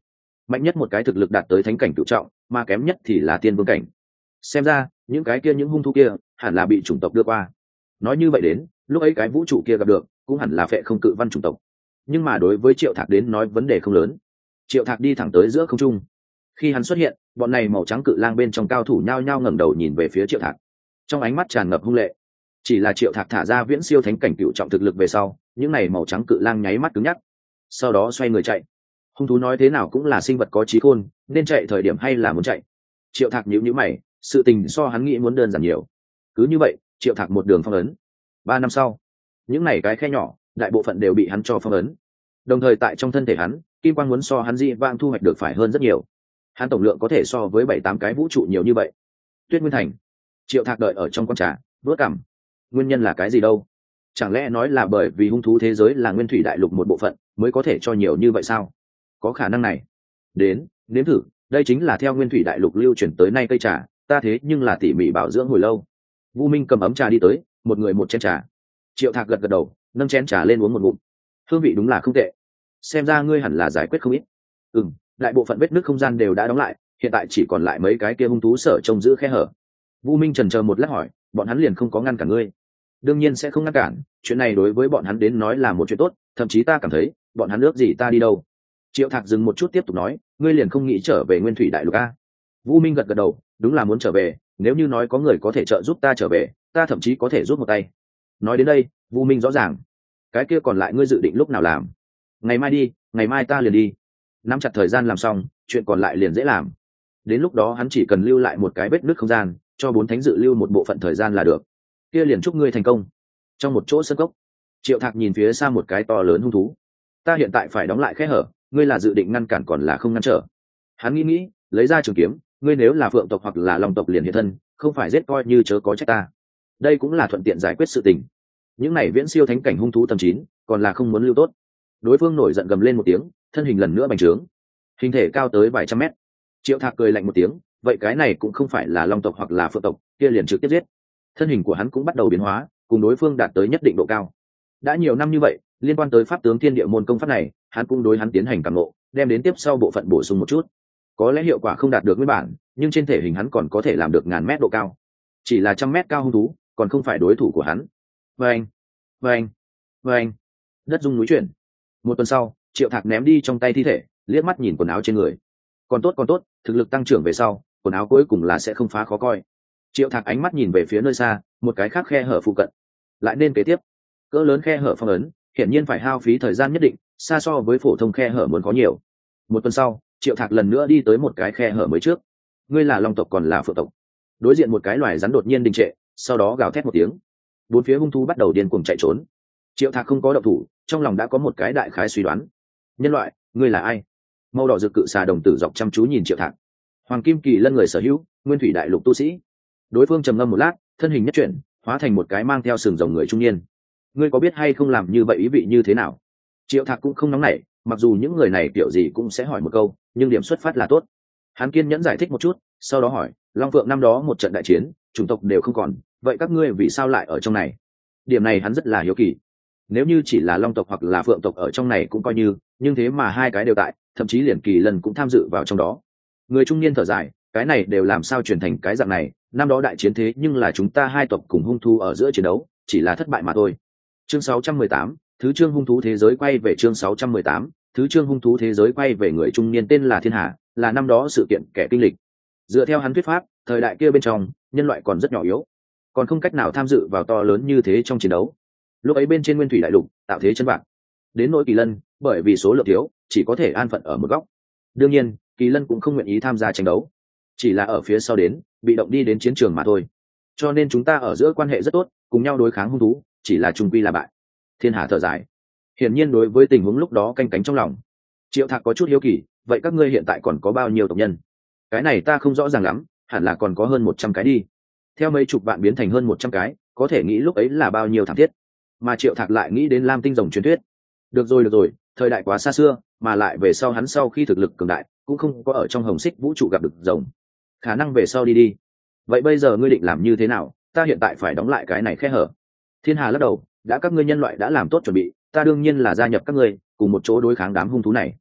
mạnh nhất một cái thực lực đạt tới thánh cảnh cửu trọng, mà kém nhất thì là tiên vương cảnh. Xem ra những cái kia những hung thú kia hẳn là bị chủng tộc đưa qua. Nói như vậy đến, lúc ấy cái vũ trụ kia gặp được cũng hẳn là phệ không cự văn chủng tộc. Nhưng mà đối với Triệu Thạc đến nói vấn đề không lớn. Triệu Thạc đi thẳng tới giữa không trung. Khi hắn xuất hiện, bọn này màu trắng cự lang bên trong cao thủ nhao nhao ngẩng đầu nhìn về phía Triệu Thạc, trong ánh mắt tràn ngập hung lệ. Chỉ là Triệu Thạc thả ra viễn siêu thánh cảnh cựu trọng thực lực về sau, những này màu trắng cự lang nháy mắt cứng nhắc, sau đó xoay người chạy. Hung thú nói thế nào cũng là sinh vật có trí khôn, nên chạy thời điểm hay là muốn chạy. Triệu Thạc nhíu nhíu mày, sự tình so hắn nghĩ muốn đơn giản nhiều. Cứ như vậy, Triệu Thạc một đường phong ấn. 3 năm sau, những này cái khe nhỏ, đại bộ phận đều bị hắn cho phong ấn. Đồng thời tại trong thân thể hắn, kim quang muốn so hắn dị vang thu hoạch được phải hơn rất nhiều. Hắn tổng lượng có thể so với 7-8 cái vũ trụ nhiều như vậy. Tuyết Nguyên Thành. Triệu Thạc đợi ở trong con trà, vớt cằm. Nguyên nhân là cái gì đâu? Chẳng lẽ nói là bởi vì hung thú thế giới là nguyên thủy đại lục một bộ phận mới có thể cho nhiều như vậy sao? Có khả năng này. Đến, nếm thử, đây chính là theo nguyên thủy đại lục lưu truyền tới nay cây trà, ta thế nhưng là tỉ mỉ bảo dưỡng hồi lâu. Vu Minh cầm ấm trà đi tới, một người một chén trà. Triệu Thạc gật gật đầu, nâng chén trà lên uống một ngụm. Hương vị đúng là không tệ. Xem ra ngươi hẳn là giải quyết không ít. Đại bộ phận vết nứt không gian đều đã đóng lại, hiện tại chỉ còn lại mấy cái kia hung thú sở trông giữ khe hở. Vu Minh chần chờ một lát hỏi, bọn hắn liền không có ngăn cản ngươi? Đương nhiên sẽ không ngăn cản, chuyện này đối với bọn hắn đến nói là một chuyện tốt, thậm chí ta cảm thấy bọn hắn ước gì ta đi đâu. Triệu Thạc dừng một chút tiếp tục nói, ngươi liền không nghĩ trở về nguyên thủy đại lục a? Vu Minh gật gật đầu, đúng là muốn trở về, nếu như nói có người có thể trợ giúp ta trở về, ta thậm chí có thể giúp một tay. Nói đến đây, Vu Minh rõ ràng, cái kia còn lại ngươi dự định lúc nào làm? Ngày mai đi, ngày mai ta liền đi. Nắm chặt thời gian làm xong, chuyện còn lại liền dễ làm. Đến lúc đó hắn chỉ cần lưu lại một cái vết nứt không gian, cho 4 thánh dự lưu một bộ phận thời gian là được. Kia liền chúc ngươi thành công. Trong một chỗ sân cốc, Triệu Thạc nhìn phía xa một cái to lớn hung thú. Ta hiện tại phải đóng lại khe hở, ngươi là dự định ngăn cản còn là không ngăn trở? Hắn nghĩ, lấy ra trường kiếm, ngươi nếu là phượng tộc hoặc là long tộc liền hiện thân, không phải giết coi như chớ có trách ta. Đây cũng là thuận tiện giải quyết sự tình. Những này viễn siêu thánh cảnh hung thú tầm 9, còn là không muốn lưu tốt. Đối phương nổi giận gầm lên một tiếng, thân hình lần nữa bành trướng, hình thể cao tới vài trăm mét. Triệu Thạc cười lạnh một tiếng, vậy cái này cũng không phải là long tộc hoặc là phượng tộc, kia liền trực tiếp giết. Thân hình của hắn cũng bắt đầu biến hóa, cùng đối phương đạt tới nhất định độ cao. Đã nhiều năm như vậy, liên quan tới pháp tướng thiên địa môn công pháp này, hắn cũng đối hắn tiến hành cảm ngộ, đem đến tiếp sau bộ phận bổ sung một chút. Có lẽ hiệu quả không đạt được nguyên bản, nhưng trên thể hình hắn còn có thể làm được ngàn mét độ cao. Chỉ là 100 mét cao hung thú, còn không phải đối thủ của hắn. Vâng, vâng, vâng. Đất rung núi chuyển. Một tuần sau, Triệu Thạc ném đi trong tay thi thể, liếc mắt nhìn quần áo trên người. Còn tốt, thực lực tăng trưởng về sau, quần áo cuối cùng là sẽ không phá khó coi. Triệu Thạc ánh mắt nhìn về phía nơi xa, một cái khác khe hở phụ cận. Lại nên kế tiếp. Cỡ lớn khe hở phong ấn, hiển nhiên phải hao phí thời gian nhất định, xa so với phổ thông khe hở muốn có nhiều. Một tuần sau, Triệu Thạc lần nữa đi tới một cái khe hở mới trước. Ngươi là long tộc còn là phượng tộc? Đối diện một cái loài rắn đột nhiên đình trệ, sau đó gào thét một tiếng. 4 phía hung thú bắt đầu điên cuồng chạy trốn. Triệu Thạc không có động thủ, trong lòng đã có một cái đại khái suy đoán. Nhân loại, ngươi là ai? Màu đỏ rực cự xà đồng tử dọc chăm chú nhìn Triệu Thạc. Hoàng kim kỳ lân người sở hữu, nguyên thủy đại lục tu sĩ. Đối phương trầm ngâm một lát, thân hình nhất chuyển, hóa thành một cái mang theo sừng rồng người trung niên. Ngươi có biết hay không làm như vậy ý vị như thế nào? Triệu Thạc cũng không nóng nảy, mặc dù những người này kiểu gì cũng sẽ hỏi một câu, nhưng điểm xuất phát là tốt. Hắn kiên nhẫn giải thích một chút, sau đó hỏi, Long Phượng năm đó một trận đại chiến, chủng tộc đều không còn, vậy các ngươi vì sao lại ở trong này? Điểm này hắn rất là hiếu kỳ. Nếu như chỉ là long tộc hoặc là phượng tộc ở trong này cũng coi như, nhưng thế mà hai cái đều tại, thậm chí liền kỳ lần cũng tham dự vào trong đó. Người trung niên thở dài, cái này đều làm sao chuyển thành cái dạng này, năm đó đại chiến thế nhưng là chúng ta hai tộc cùng hung thú ở giữa chiến đấu, chỉ là thất bại mà thôi. Chương 618, thứ chương hung thú thế giới quay về chương 618, thứ chương hung thú thế giới quay về. Người trung niên tên là Thiên Hà, là năm đó sự kiện kẻ kinh lịch. Dựa theo hắn thuyết pháp, thời đại kia bên trong, nhân loại còn rất nhỏ yếu, còn không cách nào tham dự vào to lớn như thế trong chiến đấu. Lúc ấy bên trên nguyên thủy đại lục tạo thế chân bạc, đến nỗi kỳ lân bởi vì số lượng thiếu chỉ có thể an phận ở một góc. Đương nhiên kỳ lân cũng không nguyện ý tham gia tranh đấu, chỉ là ở phía sau đến bị động đi đến chiến trường mà thôi. Cho nên chúng ta ở giữa quan hệ rất tốt, cùng nhau đối kháng hung thú, chỉ là trung quy là bại. Thiên Hà thở dài, hiển nhiên đối với tình huống lúc đó canh cánh trong lòng. Triệu Thạc có chút hiếu kỳ, vậy các ngươi hiện tại còn có bao nhiêu tộc nhân? Cái này ta không rõ ràng lắm, hẳn là còn có hơn 100 cái đi. Theo mấy chục vạn biến thành hơn 100 cái, có thể nghĩ lúc ấy là bao nhiêu thảm thiết. Mà Triệu Thạc lại nghĩ đến Lam Tinh rồng truyền thuyết. Được rồi, thời đại quá xa xưa, mà lại về sau hắn sau khi thực lực cường đại, cũng không có ở trong hồng xích vũ trụ gặp được rồng. Khả năng về sau đi. Vậy bây giờ ngươi định làm như thế nào? Ta hiện tại phải đóng lại cái này khe hở. Thiên Hà lắc đầu, đã các ngươi nhân loại đã làm tốt chuẩn bị, ta đương nhiên là gia nhập các ngươi, cùng một chỗ đối kháng đám hung thú này.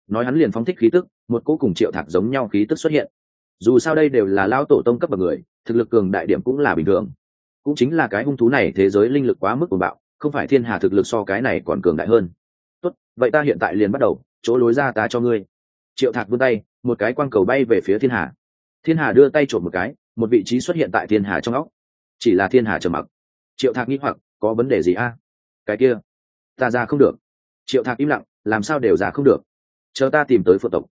nói hắn liền phóng thích khí tức, một cỗ cùng Triệu Thạc giống nhau khí tức xuất hiện. Dù sao đây đều là lão tổ tông cấp bậc người, thực lực cường đại điểm cũng là bình thường. Cũng chính là cái hung thú này thế giới linh lực quá mức cuồng bạo, không phải thiên hà thực lực so cái này còn cường đại hơn. Tốt, vậy ta hiện tại liền bắt đầu, chỗ lối ra ta cho ngươi. Triệu Thạc vươn tay, một cái quang cầu bay về phía thiên hà. Thiên hà đưa tay trộm một cái, một vị trí xuất hiện tại thiên hà trong óc. Chỉ là thiên hà trầm mặc. Triệu Thạc nghĩ hoặc, có vấn đề gì a? Cái kia, ta ra không được. Triệu Thạc im lặng, làm sao đều ra không được. Chờ ta tìm tới Phượng tộc,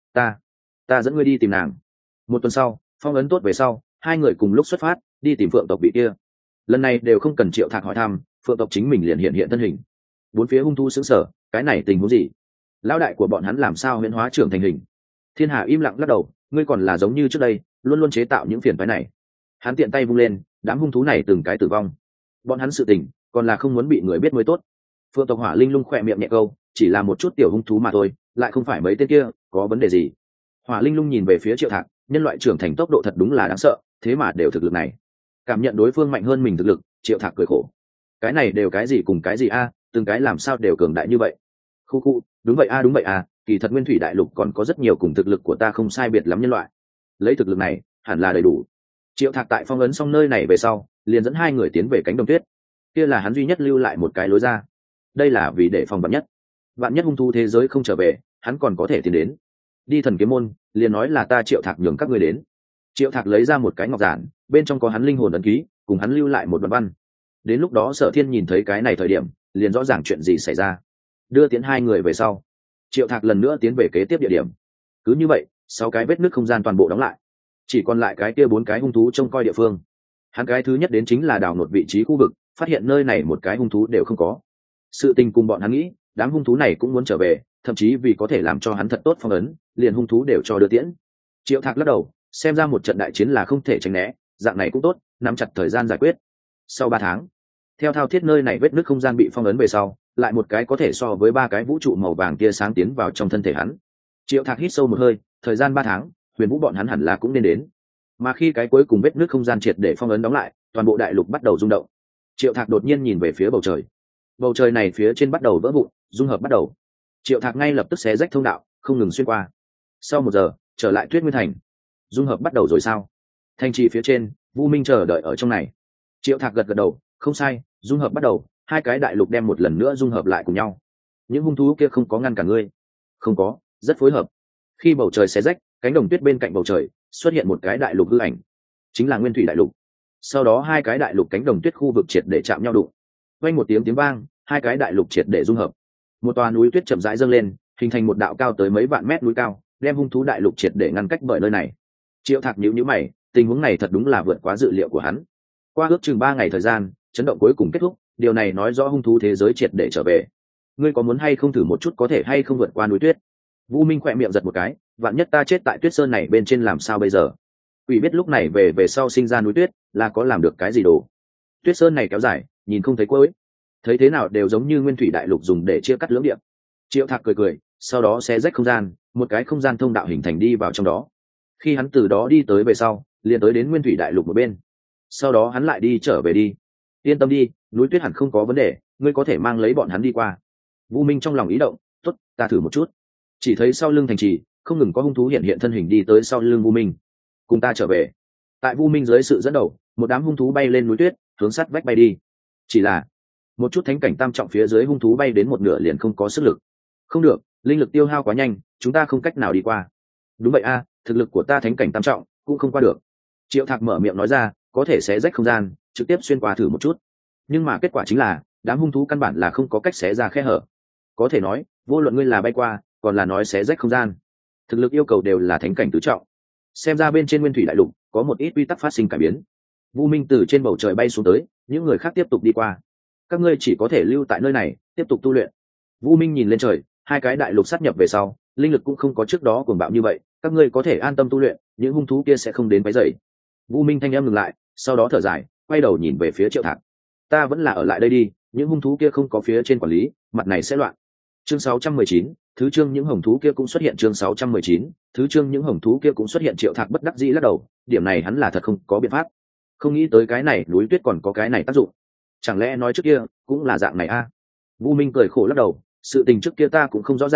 ta dẫn ngươi đi tìm nàng. Một tuần sau, phong ấn tốt về sau, hai người cùng lúc xuất phát, đi tìm Phượng tộc vị kia. Lần này đều không cần Triệu Thạc hỏi thăm, Phượng tộc chính mình liền hiện hiện thân hình. Bốn phía hung thú sững sờ, cái này tình huống gì? Lão đại của bọn hắn làm sao huyễn hóa trưởng thành hình? Thiên Hà im lặng lắc đầu, ngươi còn là giống như trước đây, luôn luôn chế tạo những phiền phái này. Hắn tiện tay vung lên, đám hung thú này từng cái tử vong. Bọn hắn sự tình, còn là không muốn bị người biết mới tốt. Phượng tộc Hỏa Linh Lung khỏe miệng nhẹ câu, chỉ là một chút tiểu hung thú mà thôi, lại không phải mấy tên kia, có vấn đề gì? Hỏa Linh Lung nhìn về phía Triệu Thạc, nhân loại trưởng thành tốc độ thật đúng là đáng sợ, thế mà đều thực lực này. Cảm nhận đối phương mạnh hơn mình thực lực, Triệu Thạc cười khổ. Cái này đều cái gì cùng cái gì a, từng cái làm sao đều cường đại như vậy? Khu khu, đúng vậy a, kỳ thật Nguyên Thủy Đại Lục còn có rất nhiều cùng thực lực của ta không sai biệt lắm nhân loại. Lấy thực lực này, hẳn là đầy đủ. Triệu Thạc tại phong ấn xong nơi này về sau, liền dẫn hai người tiến về cánh đồng tuyết. Kia là hắn duy nhất lưu lại một cái lối ra. Đây là vì để phòng vạn nhất hung thú thế giới không trở về, hắn còn có thể tiến đến. Đi Thần Kiếm môn, liền nói là ta Triệu Thạc nhường các ngươi đến. Triệu Thạc lấy ra một cái ngọc giản, bên trong có hắn linh hồn ấn ký, cùng hắn lưu lại một đoạn văn. Đến lúc đó Sở Thiên nhìn thấy cái này thời điểm, liền rõ ràng chuyện gì xảy ra. Đưa tiến hai người về sau, Triệu Thạc lần nữa tiến về kế tiếp địa điểm. Cứ như vậy, 6 cái vết nứt không gian toàn bộ đóng lại, chỉ còn lại cái kia 4 cái hung thú trông coi địa phương. Hắn cái thứ nhất đến chính là đào nột vị trí khu vực, phát hiện nơi này một cái hung thú đều không có. Sự tình cùng bọn hắn nghĩ, đám hung thú này cũng muốn trở về, thậm chí vì có thể làm cho hắn thật tốt phong ấn, liền hung thú đều cho đưa tiễn. Triệu Thạc lắc đầu, xem ra một trận đại chiến là không thể tránh né, dạng này cũng tốt, nắm chặt thời gian giải quyết. Sau 3 tháng, theo thao thiết nơi này vết nứt không gian bị phong ấn về sau, lại một cái có thể so với 3 cái vũ trụ màu vàng kia sáng tiến vào trong thân thể hắn. Triệu Thạc hít sâu một hơi, thời gian 3 tháng, huyền vũ bọn hắn hẳn là cũng nên đến. Mà khi cái cuối cùng vết nứt không gian triệt để phong ấn đóng lại, toàn bộ đại lục bắt đầu rung động. Triệu Thạc đột nhiên nhìn về phía bầu trời. Bầu trời này phía trên bắt đầu vỡ vụn, dung hợp bắt đầu. Triệu Thạc ngay lập tức xé rách thông đạo, không ngừng xuyên qua. Sau 1 giờ, trở lại Tuyết Nguyên Thành. Dung hợp bắt đầu rồi sao? Thành trì phía trên, Vu Minh chờ đợi ở trong này. Triệu Thạc gật gật đầu, không sai, dung hợp bắt đầu, 2 cái đại lục đem một lần nữa dung hợp lại cùng nhau. Những hung thú kia không có ngăn cả ngươi. Không có, rất phối hợp. Khi bầu trời xé rách, cánh đồng tuyết bên cạnh bầu trời xuất hiện một cái đại lục hư ảnh, chính là Nguyên Thủy Đại Lục. Sau đó 2 cái đại lục cánh đồng tuyết khu vực triệt để chạm nhau đụng. Vang một tiếng vang, 2 cái đại lục triệt để dung hợp. Một tòa núi tuyết chậm rãi dâng lên, hình thành một đạo cao tới mấy vạn mét núi cao, đem hung thú đại lục triệt để ngăn cách bởi nơi này. Triệu Thạc nhíu mày, tình huống này thật đúng là vượt quá dự liệu của hắn. Qua ước chừng 3 ngày thời gian, chấn động cuối cùng kết thúc, điều này nói rõ hung thú thế giới triệt để trở về. Ngươi có muốn hay không thử một chút có thể hay không vượt qua núi tuyết? Vu Minh khỏe miệng giật một cái, vạn nhất ta chết tại tuyết sơn này bên trên làm sao bây giờ? Quỷ biết lúc này về sau sinh ra núi tuyết, là có làm được cái gì đồ? Tuyết sơn này kéo dài, nhìn không thấy cuối. Thấy thế nào đều giống như Nguyên Thủy Đại Lục dùng để chia cắt lưỡng địa. Triệu Thạc cười cười, sau đó xé rách không gian, một cái không gian thông đạo hình thành đi vào trong đó. Khi hắn từ đó đi tới về sau, liền tới đến Nguyên Thủy Đại Lục một bên. Sau đó hắn lại đi trở về đi. Yên tâm đi, núi tuyết hẳn không có vấn đề, ngươi có thể mang lấy bọn hắn đi qua. Vu Minh trong lòng ý động, tốt, ta thử một chút. Chỉ thấy sau lưng thành trì, không ngừng có hung thú hiện hiện thân hình đi tới sau lưng Vu Minh. Cùng ta trở về. Tại Vu Minh dưới sự dẫn đầu, một đám hung thú bay lên núi tuyết, hướng sát vách bay đi. Chỉ là một chút thánh cảnh tam trọng phía dưới hung thú bay đến một nửa liền không có sức lực. Không được, linh lực tiêu hao quá nhanh, chúng ta không cách nào đi qua. Đúng vậy a, thực lực của ta thánh cảnh tam trọng cũng không qua được. Triệu Thạc mở miệng nói ra, có thể xé rách không gian, trực tiếp xuyên qua thử một chút. Nhưng mà kết quả chính là, đám hung thú căn bản là không có cách xé ra khe hở. Có thể nói, vô luận ngươi là bay qua, còn là nói xé rách không gian, thực lực yêu cầu đều là thánh cảnh tứ trọng. Xem ra bên trên Nguyên Thủy Đại Lục có một ít quy tắc phát sinh cải biến. Vu Minh từ trên bầu trời bay xuống tới, những người khác tiếp tục đi qua. Các ngươi chỉ có thể lưu tại nơi này, tiếp tục tu luyện. Vu Minh nhìn lên trời, 2 cái đại lục sát nhập về sau, linh lực cũng không có trước đó cuồng bạo như vậy, các ngươi có thể an tâm tu luyện, những hung thú kia sẽ không đến quấy rầy. Vu Minh thanh âm ngừng lại, sau đó thở dài, quay đầu nhìn về phía Triệu Thạc. Ta vẫn là ở lại đây đi, những hung thú kia không có phía trên quản lý, mặt này sẽ loạn. Chương 619, thứ chương những hồng thú kia cũng xuất hiện. Chương 619, thứ chương những hồng thú kia cũng xuất hiện. Triệu Thạc bất đắc dĩ lắc đầu, điểm này hắn là thật không có biện pháp. Không nghĩ tới cái này núi tuyết còn có cái này tác dụng. Chẳng lẽ nói trước kia cũng là dạng này a? Vu Minh cười khổ lắc đầu, sự tình trước kia ta cũng không rõ ràng,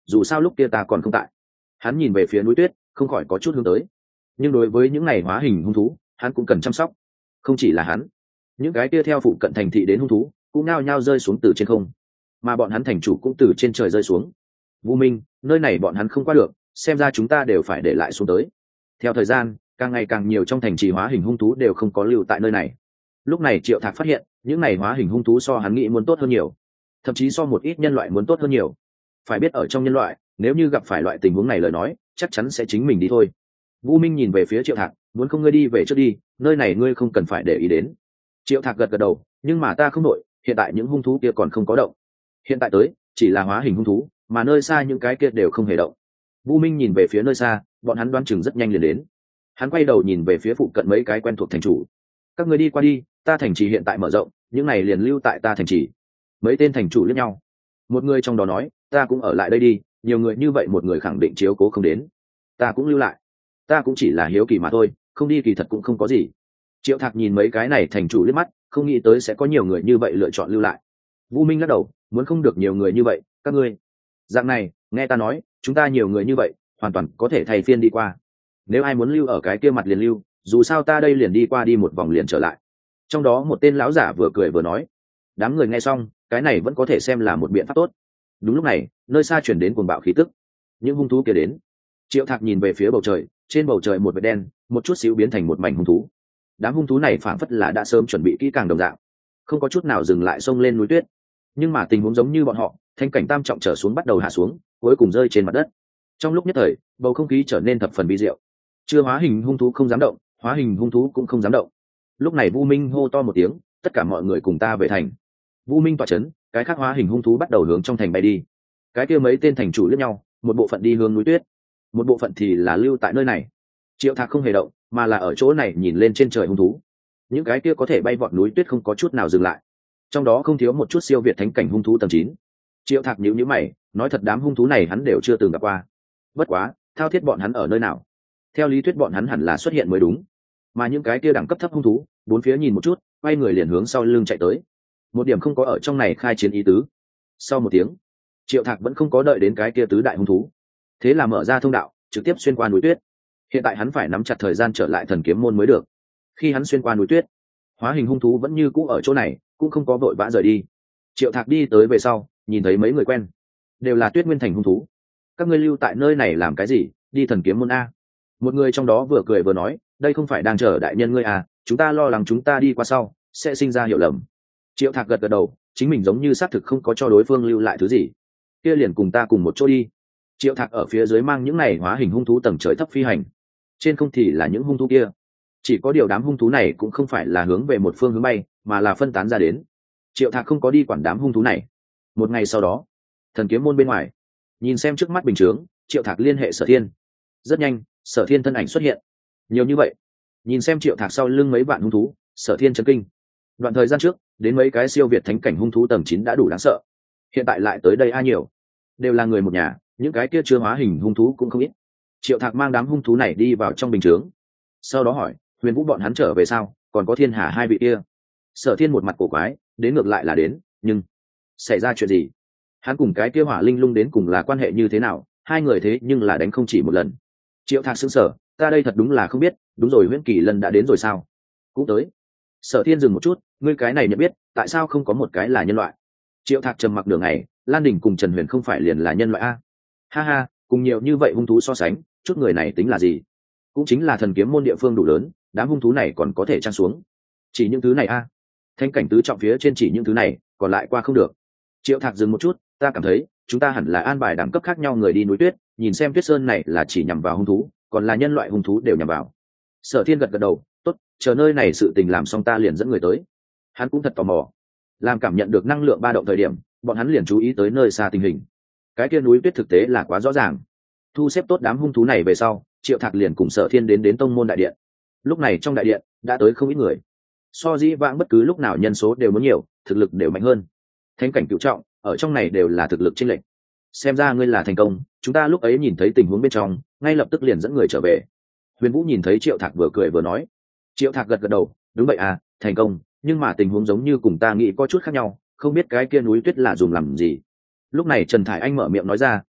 dù sao lúc kia ta còn không tại. Hắn nhìn về phía núi tuyết, không khỏi có chút hướng tới. Nhưng đối với những này hóa hình hung thú, hắn cũng cần chăm sóc. Không chỉ là hắn, những cái kia theo phụ cận thành thị đến hung thú cũng nao nhao rơi xuống từ trên không, mà bọn hắn thành chủ cũng từ trên trời rơi xuống. Vu Minh, nơi này bọn hắn không qua được, xem ra chúng ta đều phải để lại xuống tới. Theo thời gian, càng ngày càng nhiều trong thành trì hóa hình hung thú đều không có lưu tại nơi này. Lúc này Triệu Thạc phát hiện, những này hóa hình hung thú so hắn nghĩ muốn tốt hơn nhiều, thậm chí so một ít nhân loại muốn tốt hơn nhiều. Phải biết ở trong nhân loại, nếu như gặp phải loại tình huống này lời nói, chắc chắn sẽ chính mình đi thôi. Vu Minh nhìn về phía Triệu Thạc, muốn không ngươi đi về trước đi, nơi này ngươi không cần phải để ý đến. Triệu Thạc gật gật đầu, nhưng mà ta không đội, hiện tại những hung thú kia còn không có động. Hiện tại tới chỉ là hóa hình hung thú, mà nơi xa những cái kia đều không hề động. Vu Minh nhìn về phía nơi xa, bọn hắn đoán chừng rất nhanh liền đến. Hắn quay đầu nhìn về phía phụ cận mấy cái quen thuộc thành chủ. Các người đi qua đi, ta thành trì hiện tại mở rộng, những này liền lưu tại ta thành trì. Mấy tên thành chủ liếc nhau. Một người trong đó nói, ta cũng ở lại đây đi, nhiều người như vậy một người khẳng định chiếu cố không đến. Ta cũng lưu lại. Ta cũng chỉ là hiếu kỳ mà thôi, không đi kỳ thật cũng không có gì. Triệu Thạc nhìn mấy cái này thành chủ liếc mắt, không nghĩ tới sẽ có nhiều người như vậy lựa chọn lưu lại. Vu Minh lắc đầu, muốn không được nhiều người như vậy, các ngươi. Dạng này, nghe ta nói, chúng ta nhiều người như vậy, hoàn toàn có thể thay phiên đi qua. Nếu ai muốn lưu ở cái kia mặt liền lưu, dù sao ta đây liền đi qua đi một vòng liền trở lại. Trong đó một tên lão giả vừa cười vừa nói. Đám người nghe xong, cái này vẫn có thể xem là một biện pháp tốt. Đúng lúc này, nơi xa chuyển đến cuồng bạo khí tức. Những hung thú kia đến. Triệu Thạc nhìn về phía bầu trời, trên bầu trời một vệt đen, một chút xíu biến thành một mảnh hung thú. Đám hung thú này phảng phất là đã sớm chuẩn bị kỹ càng đồng dạng, không có chút nào dừng lại xông lên núi tuyết. Nhưng mà tình huống giống như bọn họ, thanh cảnh tam trọng trở xuống bắt đầu hạ xuống, cuối cùng rơi trên mặt đất. Trong lúc nhất thời, bầu không khí trở nên thập phần vi diệu. Chưa hóa hình hung thú không dám động, hóa hình hung thú cũng không dám động. Lúc này Vu Minh hô to một tiếng, tất cả mọi người cùng ta về thành. Vu Minh tọa chấn, cái khác hóa hình hung thú bắt đầu hướng trong thành bay đi. Cái kia mấy tên thành chủ liếc nhau, một bộ phận đi hướng núi tuyết, một bộ phận thì là lưu tại nơi này. Triệu Thạc không hề động, mà là ở chỗ này nhìn lên trên trời hung thú. Những cái kia có thể bay vọt núi tuyết không có chút nào dừng lại, trong đó không thiếu một chút siêu việt thánh cảnh hung thú tầng 9. Triệu Thạc nhíu nhíu mày, nói thật đám hung thú này hắn đều chưa từng gặp qua. Bất quá, thao thiết bọn hắn ở nơi nào? Theo lý thuyết bọn hắn hẳn là xuất hiện mới đúng. Mà những cái kia đẳng cấp thấp hung thú, bốn phía nhìn một chút, quay người liền hướng sau lưng chạy tới. Một điểm không có ở trong này khai chiến ý tứ. Sau một tiếng, Triệu Thạc vẫn không có đợi đến cái kia tứ đại hung thú. Thế là mở ra thông đạo, trực tiếp xuyên qua núi tuyết. Hiện tại hắn phải nắm chặt thời gian trở lại thần kiếm môn mới được. Khi hắn xuyên qua núi tuyết, hóa hình hung thú vẫn như cũ ở chỗ này, cũng không có vội vã rời đi. Triệu Thạc đi tới về sau, nhìn thấy mấy người quen, đều là Tuyết Nguyên thành hung thú. Các ngươi lưu tại nơi này làm cái gì? Đi thần kiếm môn a? Một người trong đó vừa cười vừa nói, đây không phải đang chờ đại nhân ngươi à, chúng ta lo lắng chúng ta đi qua sau sẽ sinh ra hiểu lầm. Triệu Thạc gật gật đầu, chính mình giống như xác thực không có cho đối phương lưu lại thứ gì. Kia liền cùng ta cùng một chỗ đi. Triệu Thạc ở phía dưới mang những này hóa hình hung thú tầng trời thấp phi hành, trên không thì là những hung thú kia. Chỉ có điều đám hung thú này cũng không phải là hướng về một phương hướng bay, mà là phân tán ra đến. Triệu Thạc không có đi quản đám hung thú này. Một ngày sau đó, thần kiếm môn bên ngoài, nhìn xem trước mắt bình chướng, Triệu Thạc liên hệ Sở Thiên. Rất nhanh, Sở Thiên thân ảnh xuất hiện. Nhiều như vậy, nhìn xem Triệu Thạc sau lưng mấy vạn hung thú, Sở Thiên chấn kinh. Đoạn thời gian trước, đến mấy cái siêu việt thánh cảnh hung thú tầng 9 đã đủ đáng sợ. Hiện tại lại tới đây ai nhiều, đều là người một nhà, những cái kia chưa hóa hình hung thú cũng không ít. Triệu Thạc mang đám hung thú này đi vào trong bình chướng, sau đó hỏi, Huyền Vũ bọn hắn trở về sao, còn có Thiên Hà hai vị kia? Sở Thiên một mặt cổ quái, đến ngược lại là đến, nhưng xảy ra chuyện gì? Hắn cùng cái kia Hỏa Linh Lung đến cùng là quan hệ như thế nào? Hai người thế nhưng là đánh không chỉ một lần. Triệu Thạc sững sờ, ta đây thật đúng là không biết, đúng rồi Huyễn Kỳ Lân đã đến rồi sao? Cũng tới. Sở Thiên dừng một chút, ngươi cái này nhận biết, tại sao không có một cái là nhân loại? Triệu Thạc trầm mặc nửa ngày, Lan Đình cùng Trần Huyền không phải liền là nhân loại a? Ha ha, cùng nhiều như vậy hung thú so sánh, chút người này tính là gì? Cũng chính là thần kiếm môn địa phương đủ lớn, đám hung thú này còn có thể trang xuống. Chỉ những thứ này a? Thánh cảnh tứ trọng phía trên chỉ những thứ này, còn lại qua không được. Triệu Thạc dừng một chút, ta cảm thấy chúng ta hẳn là an bài đẳng cấp khác nhau người đi núi tuyết, nhìn xem Tuyết Sơn này là chỉ nhằm vào hung thú, còn là nhân loại hung thú đều nhằm vào. Sở Thiên gật gật đầu, tốt, chờ nơi này sự tình làm xong ta liền dẫn người tới. Hắn cũng thật tò mò, làm cảm nhận được năng lượng ba động thời điểm, bọn hắn liền chú ý tới nơi xa tình hình. Cái kia núi tuyết thực tế là quá rõ ràng. Thu xếp tốt đám hung thú này về sau, Triệu Thạc liền cùng Sở Thiên đến tông môn đại điện. Lúc này trong đại điện đã tới không ít người, so dĩ vãng bất cứ lúc nào nhân số đều muốn nhiều, thực lực đều mạnh hơn. Thánh cảnh cửu trọng ở trong này đều là thực lực chênh lệch. Xem ra ngươi là thành công, chúng ta lúc ấy nhìn thấy tình huống bên trong, ngay lập tức liền dẫn người trở về. Huyền Vũ nhìn thấy Triệu Thạc vừa cười vừa nói. Triệu Thạc gật gật đầu, đúng vậy à, thành công, nhưng mà tình huống giống như cùng ta nghĩ có chút khác nhau, không biết cái kia núi tuyết là dùng làm gì. Lúc này Trần Thải Anh mở miệng nói ra,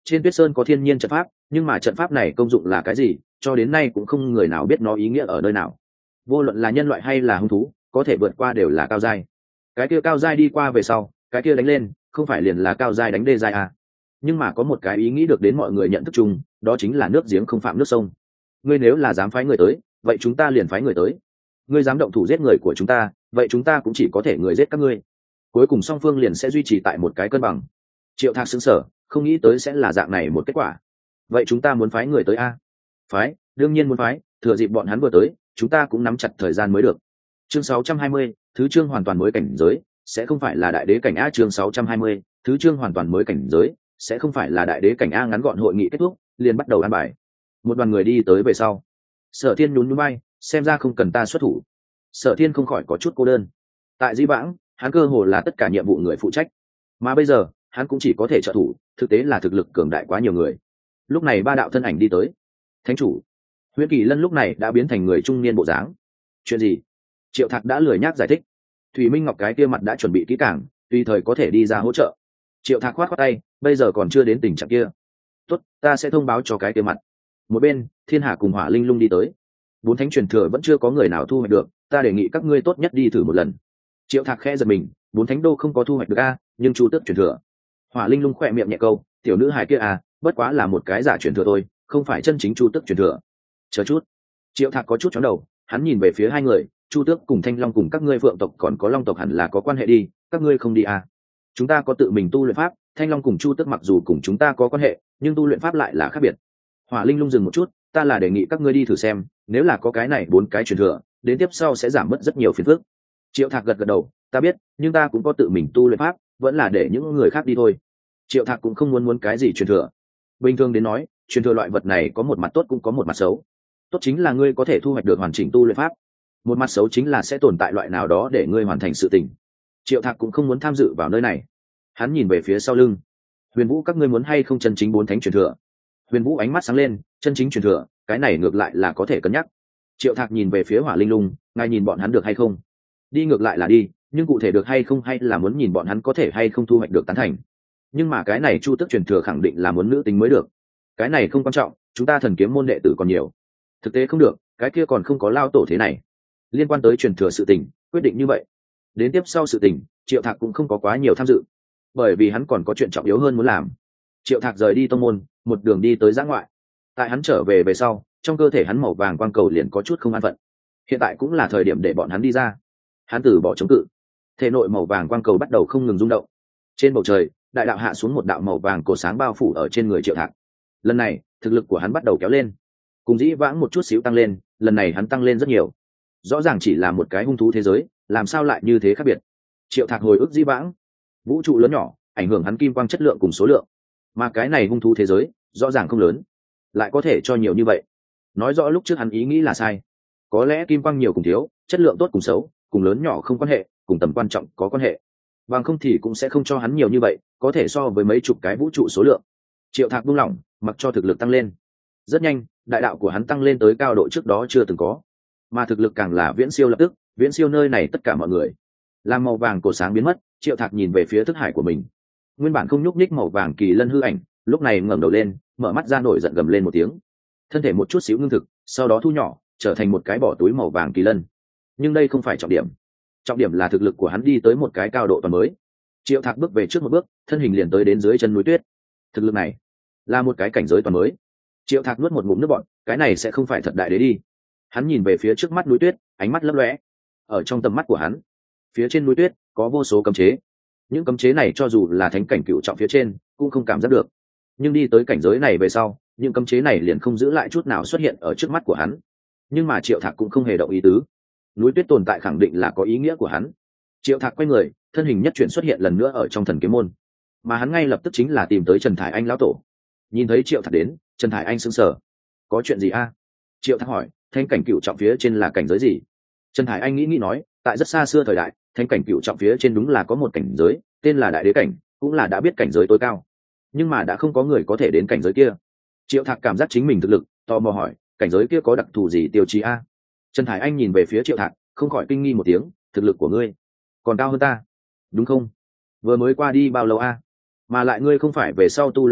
Trên tuyết sơn có thiên nhiên trận pháp, nhưng mà trận pháp này công dụng là cái gì cho đến nay cũng không người nào biết nó ý nghĩa ở nơi nào. Vô luận là nhân loại hay là hung thú có thể vượt qua đều là cao giai, cái kia cao giai đi qua về sau cái kia đánh lên không phải liền là cao giai đánh đê giai à. Nhưng mà có một cái ý nghĩ được đến mọi người nhận thức chung, đó chính là nước giếng không phạm nước sông. Ngươi nếu là dám phái người tới, vậy chúng ta liền phái người tới. Ngươi dám động thủ giết người của chúng ta, vậy chúng ta cũng chỉ có thể người giết các ngươi. Cuối cùng song phương liền sẽ duy trì tại một cái cân bằng. Triệu Thạc sững sờ, không nghĩ tới sẽ là dạng này một kết quả. Vậy chúng ta muốn phái người tới a? Phái, đương nhiên muốn phái, thừa dịp bọn hắn vừa tới, chúng ta cũng nắm chặt thời gian mới được. Chương 620, thứ chương hoàn toàn mới cảnh giới, sẽ không phải là đại đế cảnh a. Chương 620, thứ chương hoàn toàn mới cảnh giới, sẽ không phải là đại đế cảnh a. Ngắn gọn hội nghị kết thúc, liền bắt đầu ăn bài. Một đoàn người đi tới về sau, Sở Thiên nhún nhún vai, xem ra không cần ta xuất thủ. Sở Thiên không khỏi có chút cô đơn. Tại Dĩ Vãng, hắn cơ hồ là tất cả nhiệm vụ người phụ trách, mà bây giờ hắn cũng chỉ có thể trợ thủ, thực tế là thực lực cường đại quá nhiều người. Lúc này ba đạo thân ảnh đi tới. Thánh chủ Huyễn Kỳ Lân lúc này đã biến thành người trung niên bộ dáng. Chuyện gì? Triệu Thạc đã lười nhác giải thích. Thủy Minh Ngọc cái kia mặt đã chuẩn bị kỹ càng, tùy thời có thể đi ra hỗ trợ. Triệu Thạc khoát khoát tay, bây giờ còn chưa đến tình trạng kia. Tốt, ta sẽ thông báo cho cái kia mặt. Một bên, Thiên Hà cùng Hỏa Linh Lung đi tới. 4 thánh truyền thừa vẫn chưa có người nào thu hoạch được, ta đề nghị các ngươi tốt nhất đi thử một lần. Triệu Thạc khẽ giật mình, 4 thánh đô không có thu hoạch được a, nhưng Chu Tước truyền thừa. Hỏa Linh Lung khẽ miệng nhẹ câu, tiểu nữ hài kia à, bất quá là một cái giả truyền thừa thôi, không phải chân chính Chu Tước truyền thừa. Chờ chút. Triệu Thạc có chút chóng đầu, hắn nhìn về phía hai người, Chu Tước cùng Thanh Long cùng các ngươi Phượng tộc còn có Long tộc hẳn là có quan hệ đi, các ngươi không đi à? Chúng ta có tự mình tu luyện pháp, Thanh Long cùng Chu Tước mặc dù cùng chúng ta có quan hệ, nhưng tu luyện pháp lại là khác biệt. Hỏa Linh Lung dừng một chút, ta là đề nghị các ngươi đi thử xem, nếu là có cái này 4 cái truyền thừa, đến tiếp sau sẽ giảm bớt rất nhiều phiền phức. Triệu Thạc gật gật đầu, ta biết, nhưng ta cũng có tự mình tu luyện pháp, vẫn là để những người khác đi thôi. Triệu Thạc cũng không muốn cái gì truyền thừa. Bình thường đến nói, truyền thừa loại vật này có một mặt tốt cũng có một mặt xấu. Tốt chính là ngươi có thể thu hoạch được hoàn chỉnh tu luyện pháp, một mặt xấu chính là sẽ tồn tại loại nào đó để ngươi hoàn thành sự tình. Triệu Thạc cũng không muốn tham dự vào nơi này. Hắn nhìn về phía sau lưng. Huyền Vũ, các ngươi muốn hay không chân chính 4 thánh truyền thừa? Huyền Vũ ánh mắt sáng lên, chân chính truyền thừa, cái này ngược lại là có thể cân nhắc. Triệu Thạc nhìn về phía Hỏa Linh Lung, ngài nhìn bọn hắn được hay không? Đi ngược lại là đi, nhưng cụ thể được hay không hay là muốn nhìn bọn hắn có thể hay không thu hoạch được tán thành. Nhưng mà cái này Chu Tước truyền thừa khẳng định là muốn nữ tính mới được. Cái này không quan trọng, chúng ta Thần Kiếm môn đệ tử còn nhiều. Thực tế không được, cái kia còn không có lao tổ thế này. Liên quan tới truyền thừa sự tình, quyết định như vậy. Đến tiếp sau sự tình, Triệu Thạc cũng không có quá nhiều tham dự, bởi vì hắn còn có chuyện trọng yếu hơn muốn làm. Triệu Thạc rời đi tông môn, một đường đi tới giã ngoại. Tại hắn trở về sau, trong cơ thể hắn màu vàng quang cầu liền có chút không an phận. Hiện tại cũng là thời điểm để bọn hắn đi ra. Hắn từ bỏ chống cự, thể nội màu vàng quang cầu bắt đầu không ngừng rung động. Trên bầu trời, đại đạo hạ xuống một đạo màu vàng cổ sáng bao phủ ở trên người Triệu Thạc. Lần này, thực lực của hắn bắt đầu kéo lên, cùng dĩ vãng một chút xíu tăng lên. Lần này hắn tăng lên rất nhiều. Rõ ràng chỉ là một cái hung thú thế giới, làm sao lại như thế khác biệt? Triệu Thạc hồi ức dĩ vãng, vũ trụ lớn nhỏ ảnh hưởng hắn kim quang chất lượng cùng số lượng, mà cái này hung thú thế giới rõ ràng không lớn, lại có thể cho nhiều như vậy. Nói rõ lúc trước hắn ý nghĩ là sai. Có lẽ kim quang nhiều cùng thiếu, chất lượng tốt cùng xấu, cùng lớn nhỏ không quan hệ, cùng tầm quan trọng có quan hệ. Bằng không thì cũng sẽ không cho hắn nhiều như vậy, có thể so với mấy chục cái vũ trụ số lượng. Triệu Thạc buông lỏng, mặc cho thực lực tăng lên. Rất nhanh, đại đạo của hắn tăng lên tới cao độ trước đó chưa từng có, mà thực lực càng là viễn siêu lập tức, viễn siêu nơi này tất cả mọi người. Làm màu vàng cổ sáng biến mất, Triệu Thạc nhìn về phía thức hải của mình. Nguyên bản không nhúc nhích màu vàng kỳ lân hư ảnh, lúc này ngẩng đầu lên, mở mắt ra nổi giận gầm lên một tiếng. Thân thể một chút xíu ngưng thực, sau đó thu nhỏ, trở thành một cái bỏ túi màu vàng kỳ lân. Nhưng đây không phải trọng điểm. Trọng điểm là thực lực của hắn đi tới một cái cao độ toàn mới. Triệu Thạc bước về trước một bước, thân hình liền tới đến dưới chân núi tuyết. Thực lực này là một cái cảnh giới toàn mới. Triệu Thạc nuốt một ngụm nước bọt, cái này sẽ không phải thật đại đế đi. Hắn nhìn về phía trước mắt núi tuyết, ánh mắt lấp lóe. Ở trong tầm mắt của hắn, phía trên núi tuyết có vô số cấm chế. Những cấm chế này cho dù là thánh cảnh cựu trọng phía trên cũng không cảm giác được, nhưng đi tới cảnh giới này về sau, những cấm chế này liền không giữ lại chút nào xuất hiện ở trước mắt của hắn. Nhưng mà Triệu Thạc cũng không hề động ý tứ. Núi tuyết tồn tại khẳng định là có ý nghĩa của hắn. Triệu Thạc quay người, thân hình nhất chuyển xuất hiện lần nữa ở trong Thần Kiếm môn, mà hắn ngay lập tức chính là tìm tới Trần Thải Anh lão tổ. Nhìn thấy Triệu Thạc đến, Trần Thải Anh sững sờ. Có chuyện gì a? Triệu Thạc hỏi, thánh cảnh cựu trọng phía trên là cảnh giới gì? Trần Thải Anh nghĩ nói, tại rất xa xưa thời đại, thánh cảnh cựu trọng phía trên đúng là có một cảnh giới, tên là đại đế cảnh, cũng là đã biết cảnh giới tối cao. Nhưng mà đã không có người có thể đến cảnh giới kia. Triệu Thạc cảm giác chính mình thực lực, tò mò hỏi, cảnh giới kia có đặc thù gì tiêu chí a? Trần Thải Anh nhìn về phía Triệu Thạc, không khỏi kinh nghi một tiếng, thực lực của ngươi còn cao hơn ta, đúng không? Vừa mới qua đi bao lâu a? Mà lại ngươi không phải về sau tu luyện sao,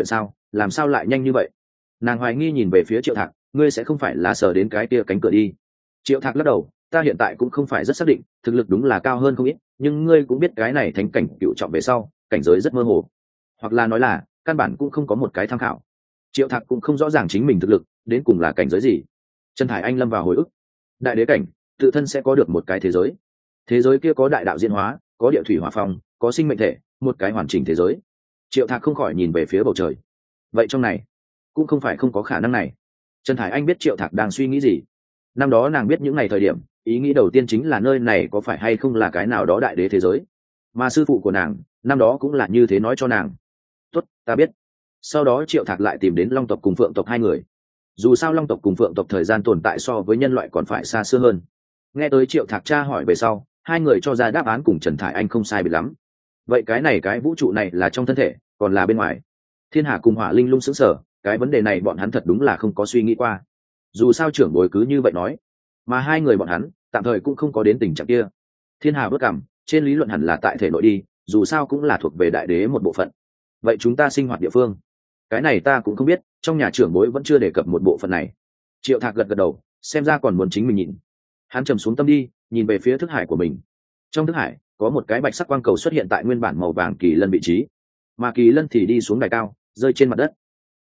làm sao lại nhanh như vậy? Nàng hoài nghi nhìn về phía Triệu Thạc, ngươi sẽ không phải là sờ đến cái kia cánh cửa đi? Triệu Thạc lắc đầu, ta hiện tại cũng không phải rất xác định, thực lực đúng là cao hơn không ít, nhưng ngươi cũng biết cái này thánh cảnh cựu trọng về sau, cảnh giới rất mơ hồ, hoặc là nói là căn bản cũng không có một cái tham khảo. Triệu Thạc cũng không rõ ràng chính mình thực lực đến cùng là cảnh giới gì. Trần Thải Anh lâm vào hồi ức, đại đế cảnh tự thân sẽ có được một cái thế giới, thế giới kia có đại đạo diễn hóa, có địa thủy hỏa phong, có sinh mệnh thể, một cái hoàn chỉnh thế giới. Triệu Thạc không khỏi nhìn về phía bầu trời, vậy trong này cũng không phải không có khả năng này. Trần Thải Anh biết Triệu Thạc đang suy nghĩ gì. Năm đó nàng biết những ngày thời điểm, ý nghĩ đầu tiên chính là nơi này có phải hay không là cái nào đó đại đế thế giới, mà sư phụ của nàng năm đó cũng là như thế nói cho nàng. Tốt, ta biết. Sau đó Triệu Thạc lại tìm đến Long tộc cùng Phượng tộc hai người. Dù sao Long tộc cùng Phượng tộc thời gian tồn tại so với nhân loại còn phải xa xưa hơn. Nghe tới Triệu Thạc tra hỏi về sau, hai người cho ra đáp án cùng Trần Thải Anh không sai biệt lắm. Vậy cái này cái vũ trụ này là trong thân thể, còn là bên ngoài? Thiên Hà cùng Hỏa Linh lung sững sờ, cái vấn đề này bọn hắn thật đúng là không có suy nghĩ qua. Dù sao trưởng bối cứ như vậy nói, mà hai người bọn hắn tạm thời cũng không có đến tình trạng kia. Thiên Hà bước cảm, trên lý luận hẳn là tại thể nội đi, dù sao cũng là thuộc về đại đế một bộ phận. Vậy chúng ta sinh hoạt địa phương, cái này ta cũng không biết, trong nhà trưởng bối vẫn chưa đề cập một bộ phận này. Triệu Thạc gật gật đầu, xem ra còn muốn chính mình nhìn. Hắn trầm xuống tâm đi, nhìn về phía thức hải của mình. Trong thức hải có một cái bạch sắc quang cầu xuất hiện tại nguyên bản màu vàng kỳ lân vị trí, mà kỳ lân thì đi xuống đài cao, rơi trên mặt đất.